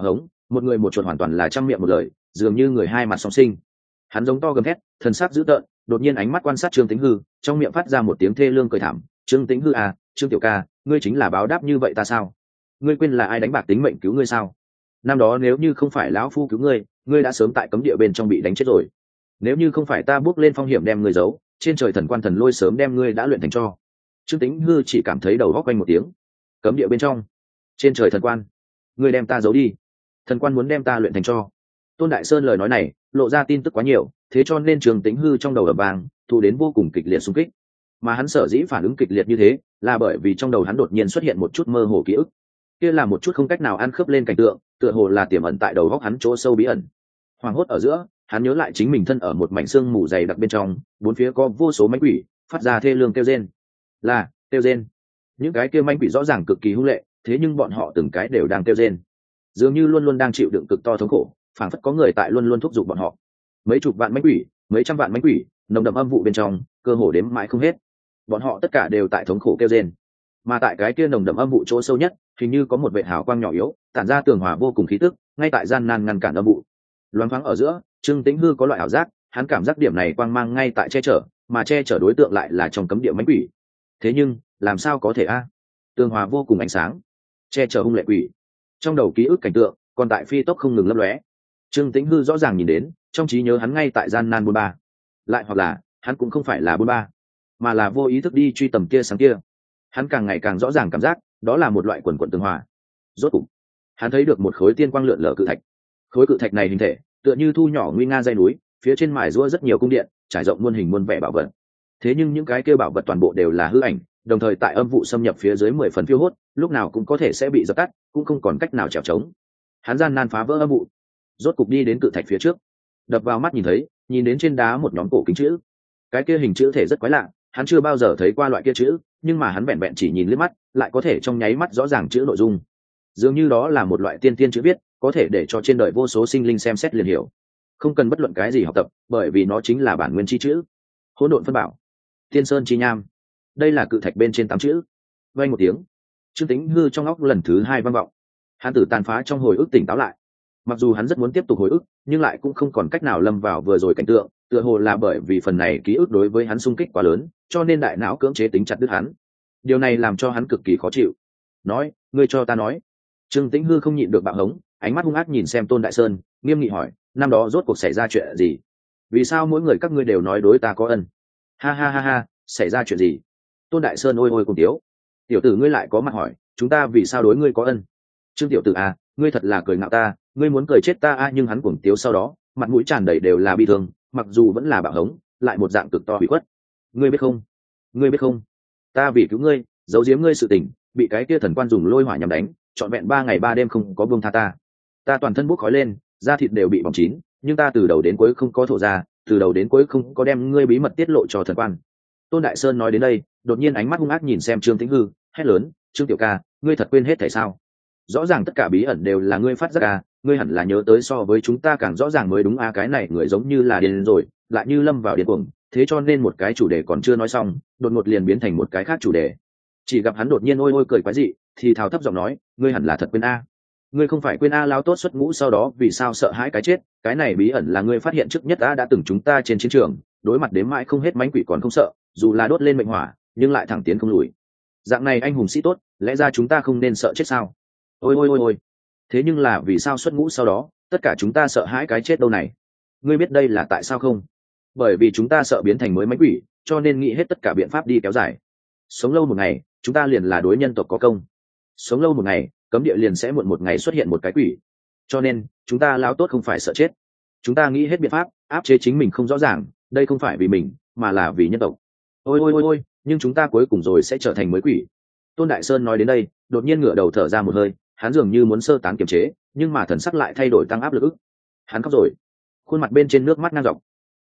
S1: một người một chuột hoàn toàn là trăm miệng một lời, dường như người hai mặt song sinh. Hắn giống to gầm thét, thần sắc dữ tợn, đột nhiên ánh mắt quan sát Trương Tĩnh Hư, trong miệng phát ra một tiếng thê lương cười thảm. Trương Tĩnh Hư à, Trương tiểu ca, ngươi chính là báo đáp như vậy ta sao? Ngươi quên là ai đánh bạc tính mệnh cứu ngươi sao? Năm đó nếu như không phải lão phu cứu ngươi, ngươi đã sớm tại cấm địa bên trong bị đánh chết rồi. Nếu như không phải ta bước lên phong hiểm đem ngươi giấu, trên trời thần quan thần lôi sớm đem ngươi đã luyện thành tro. Trương Tĩnh Hư chỉ cảm thấy đầu góc quanh một tiếng. Cấm địa bên trong, trên trời thần quan, ngươi đem ta giấu đi. Thần quan muốn đem ta luyện thành tro. Tôn Đại Sơn lời nói này lộ ra tin tức quá nhiều, thế cho nên Trương Tĩnh Hư trong đầu ầm vang, thu đến vô cùng kịch liệt xung kích. Mà hắn sở dĩ phản ứng kịch liệt như thế, là bởi vì trong đầu hắn đột nhiên xuất hiện một chút mơ hồ ký ức. Kia là một chút không cách nào ăn khớp lên cảnh tượng, tựa hồ là tiềm ẩn tại đầu góc hắn chỗ sâu bí ẩn. Hoàng hốt ở giữa, hắn nhớ lại chính mình thân ở một mảnh xương mù dày đặc bên trong, bốn phía có vô số mãnh quỷ phát ra thê lương kêu rên. Là kêu rên. Những cái kia mãnh quỷ rõ ràng cực kỳ hung lệ, thế nhưng bọn họ từng cái đều đang kêu rên, dường như luôn luôn đang chịu đựng cực to thống khổ, phảng phất có người tại luôn luôn thúc giục bọn họ. Mấy chục vạn mãnh quỷ, mấy trăm vạn mãnh quỷ, nồng đậm âm vụ bên trong, cơ hồ đếm mãi không hết. Bọn họ tất cả đều tại thống khổ kêu rên. Mà tại cái kia nồng đậm âm vụ chỗ sâu nhất, hình như có một vệt hào quang nhỏ yếu, tản ra tường hòa vô cùng khí tức, ngay tại gian nan ngăn cản âm vụ. Loáng thoáng ở giữa, Trương Tĩnh Hư có loại ảo giác, hắn cảm giác điểm này quang mang ngay tại che chở, mà che chở đối tượng lại là trong cấm địa mãnh quỷ. Thế nhưng, làm sao có thể a? Tường hòa vô cùng ánh sáng, che chở hung lệ quỷ. Trong đầu ký ức cảnh tượng, còn tại phi tốc không ngừng lấp lóe. Trương Tĩnh Hư rõ ràng nhìn đến, trong trí nhớ hắn ngay tại gian nan bôn ba. Lại hoặc là, hắn cũng không phải là bôn ba, mà là vô ý thức đi truy tầm kia sáng kia. Hắn càng ngày càng rõ ràng cảm giác, đó là một loại quần quần tường hòa. Rốt cục, hắn thấy được một khối tiên quang lượn lờ cự thạch. Khối cự thạch này hình thể tựa như thu nhỏ nguy nga dãy núi, phía trên mài giũa rất nhiều cung điện, trải rộng muôn hình muôn vẻ bảo vật. Thế nhưng những cái kia bảo vật toàn bộ đều là hư ảnh, đồng thời tại âm vụ xâm nhập phía dưới 10 phần phiêu hốt, lúc nào cũng có thể sẽ bị dập tắt, cũng không còn cách nào trèo trống. Hắn gian nan phá vỡ âm vụ, rốt cục đi đến cự thạch phía trước, đập vào mắt nhìn đến trên đá một nhóm cổ kính chữ. Cái kia hình chữ thể rất quái lạ, hắn chưa bao giờ thấy qua loại kia chữ, nhưng mà hắn vẹn vẹn chỉ nhìn liếc mắt, lại có thể trong nháy mắt rõ ràng chữ nội dung. Dường như đó là một loại tiên tiên chữ viết, có thể để cho trên đời vô số sinh linh xem xét liền hiểu, không cần bất luận cái gì học tập, bởi vì nó chính là bản nguyên chi chữ. Hỗn độn phân bảo, Tiên Sơn chi nham. Đây là cự thạch bên trên 8 chữ. Vang một tiếng, Trương Tĩnh Hư trong óc lần thứ 2 vang vọng. Hắn tử tàn phá trong hồi ức tỉnh táo lại. Mặc dù hắn rất muốn tiếp tục hồi ức, nhưng lại cũng không còn cách nào lâm vào vừa rồi cảnh tượng, tựa hồ là bởi vì phần này ký ức đối với hắn xung kích quá lớn, cho nên đại não cưỡng chế tính chặt đứt hắn. Điều này làm cho hắn cực kỳ khó chịu. Nói, ngươi cho ta nói. Trương Tĩnh Hư không nhịn được bạo hống, ánh mắt hung ác nhìn xem Tôn Đại Sơn, nghiêm nghị hỏi, năm đó rốt cuộc xảy ra chuyện gì? Vì sao mỗi người các ngươi đều nói đối ta có ân? Ha ha ha ha, xảy ra chuyện gì? Tôn Đại Sơn ôi ôi cùng tiếu. Tiểu tử ngươi lại có mặt hỏi, chúng ta vì sao đối ngươi có ân? Trương tiểu tử à, ngươi thật là cười ngạo ta, ngươi muốn cười chết ta à, nhưng hắn cuồng tiếu sau đó, mặt mũi tràn đầy đều là bi thương, mặc dù vẫn là bạo hống, lại một dạng cực to bị khuất. Ngươi biết không? Ngươi biết không? Ta vì cứu ngươi, giấu giếm ngươi sự tình, bị cái kia thần quan dùng lôi hỏa nhằm đánh, trọn vẹn 3 ngày 3 đêm không có buông tha ta. Ta toàn thân bốc khói lên, da thịt đều bị bỏng chín, nhưng ta từ đầu đến cuối không có thổ ra, từ đầu đến cuối không có đem ngươi bí mật tiết lộ cho thần quan. Tôn Đại Sơn nói đến đây, đột nhiên ánh mắt hung ác nhìn xem Trương Tĩnh Hư, hét lớn, Trương tiểu ca, ngươi thật quên hết tại sao? Rõ ràng tất cả bí ẩn đều là ngươi phát giác à, ngươi hẳn là nhớ tới so với chúng ta càng rõ ràng mới đúng à, cái này người giống như là điên rồi, lại như lâm vào điên cuồng, thế cho nên một cái chủ đề còn chưa nói xong, đột ngột liền biến thành một cái khác chủ đề. Chỉ gặp hắn đột nhiên ôi ôi cười quái dị, thì thào thấp giọng nói, ngươi hẳn là thật quên a. Ngươi không phải quên a lao tốt xuất ngũ sau đó vì sao sợ hãi cái chết, cái này bí ẩn là ngươi phát hiện trước nhất đã từng chúng ta trên chiến trường, đối mặt đến mãi không hết mánh quỷ còn không sợ, dù là đốt lên mệnh hỏa, nhưng lại thẳng tiến không lùi. Dạng này anh hùng sĩ tốt, lẽ ra chúng ta không nên sợ chết sao? Ôi ôi ôi ôi. Thế nhưng là vì sao xuất ngũ sau đó, tất cả chúng ta sợ hãi cái chết đâu này? Ngươi biết đây là tại sao không? Bởi vì chúng ta sợ biến thành mới mánh quỷ, cho nên nghĩ hết tất cả biện pháp đi kéo dài. Sống lâu một ngày, chúng ta liền là đối nhân tộc có công. Sống lâu một ngày, cấm địa liền sẽ muộn một ngày xuất hiện một cái quỷ. Cho nên chúng ta lão tốt không phải sợ chết, chúng ta nghĩ hết biện pháp áp chế chính mình không rõ ràng, đây không phải vì mình mà là vì nhân tộc. Ôi ôi ôi ôi, nhưng chúng ta cuối cùng rồi sẽ trở thành mới quỷ. Tôn Đại Sơn nói đến đây, đột nhiên ngửa đầu thở ra một hơi, hắn dường như muốn sơ tán kiềm chế, nhưng mà thần sắc lại thay đổi tăng áp lực ức. Hắn khóc rồi, khuôn mặt bên trên nước mắt ngang dọc,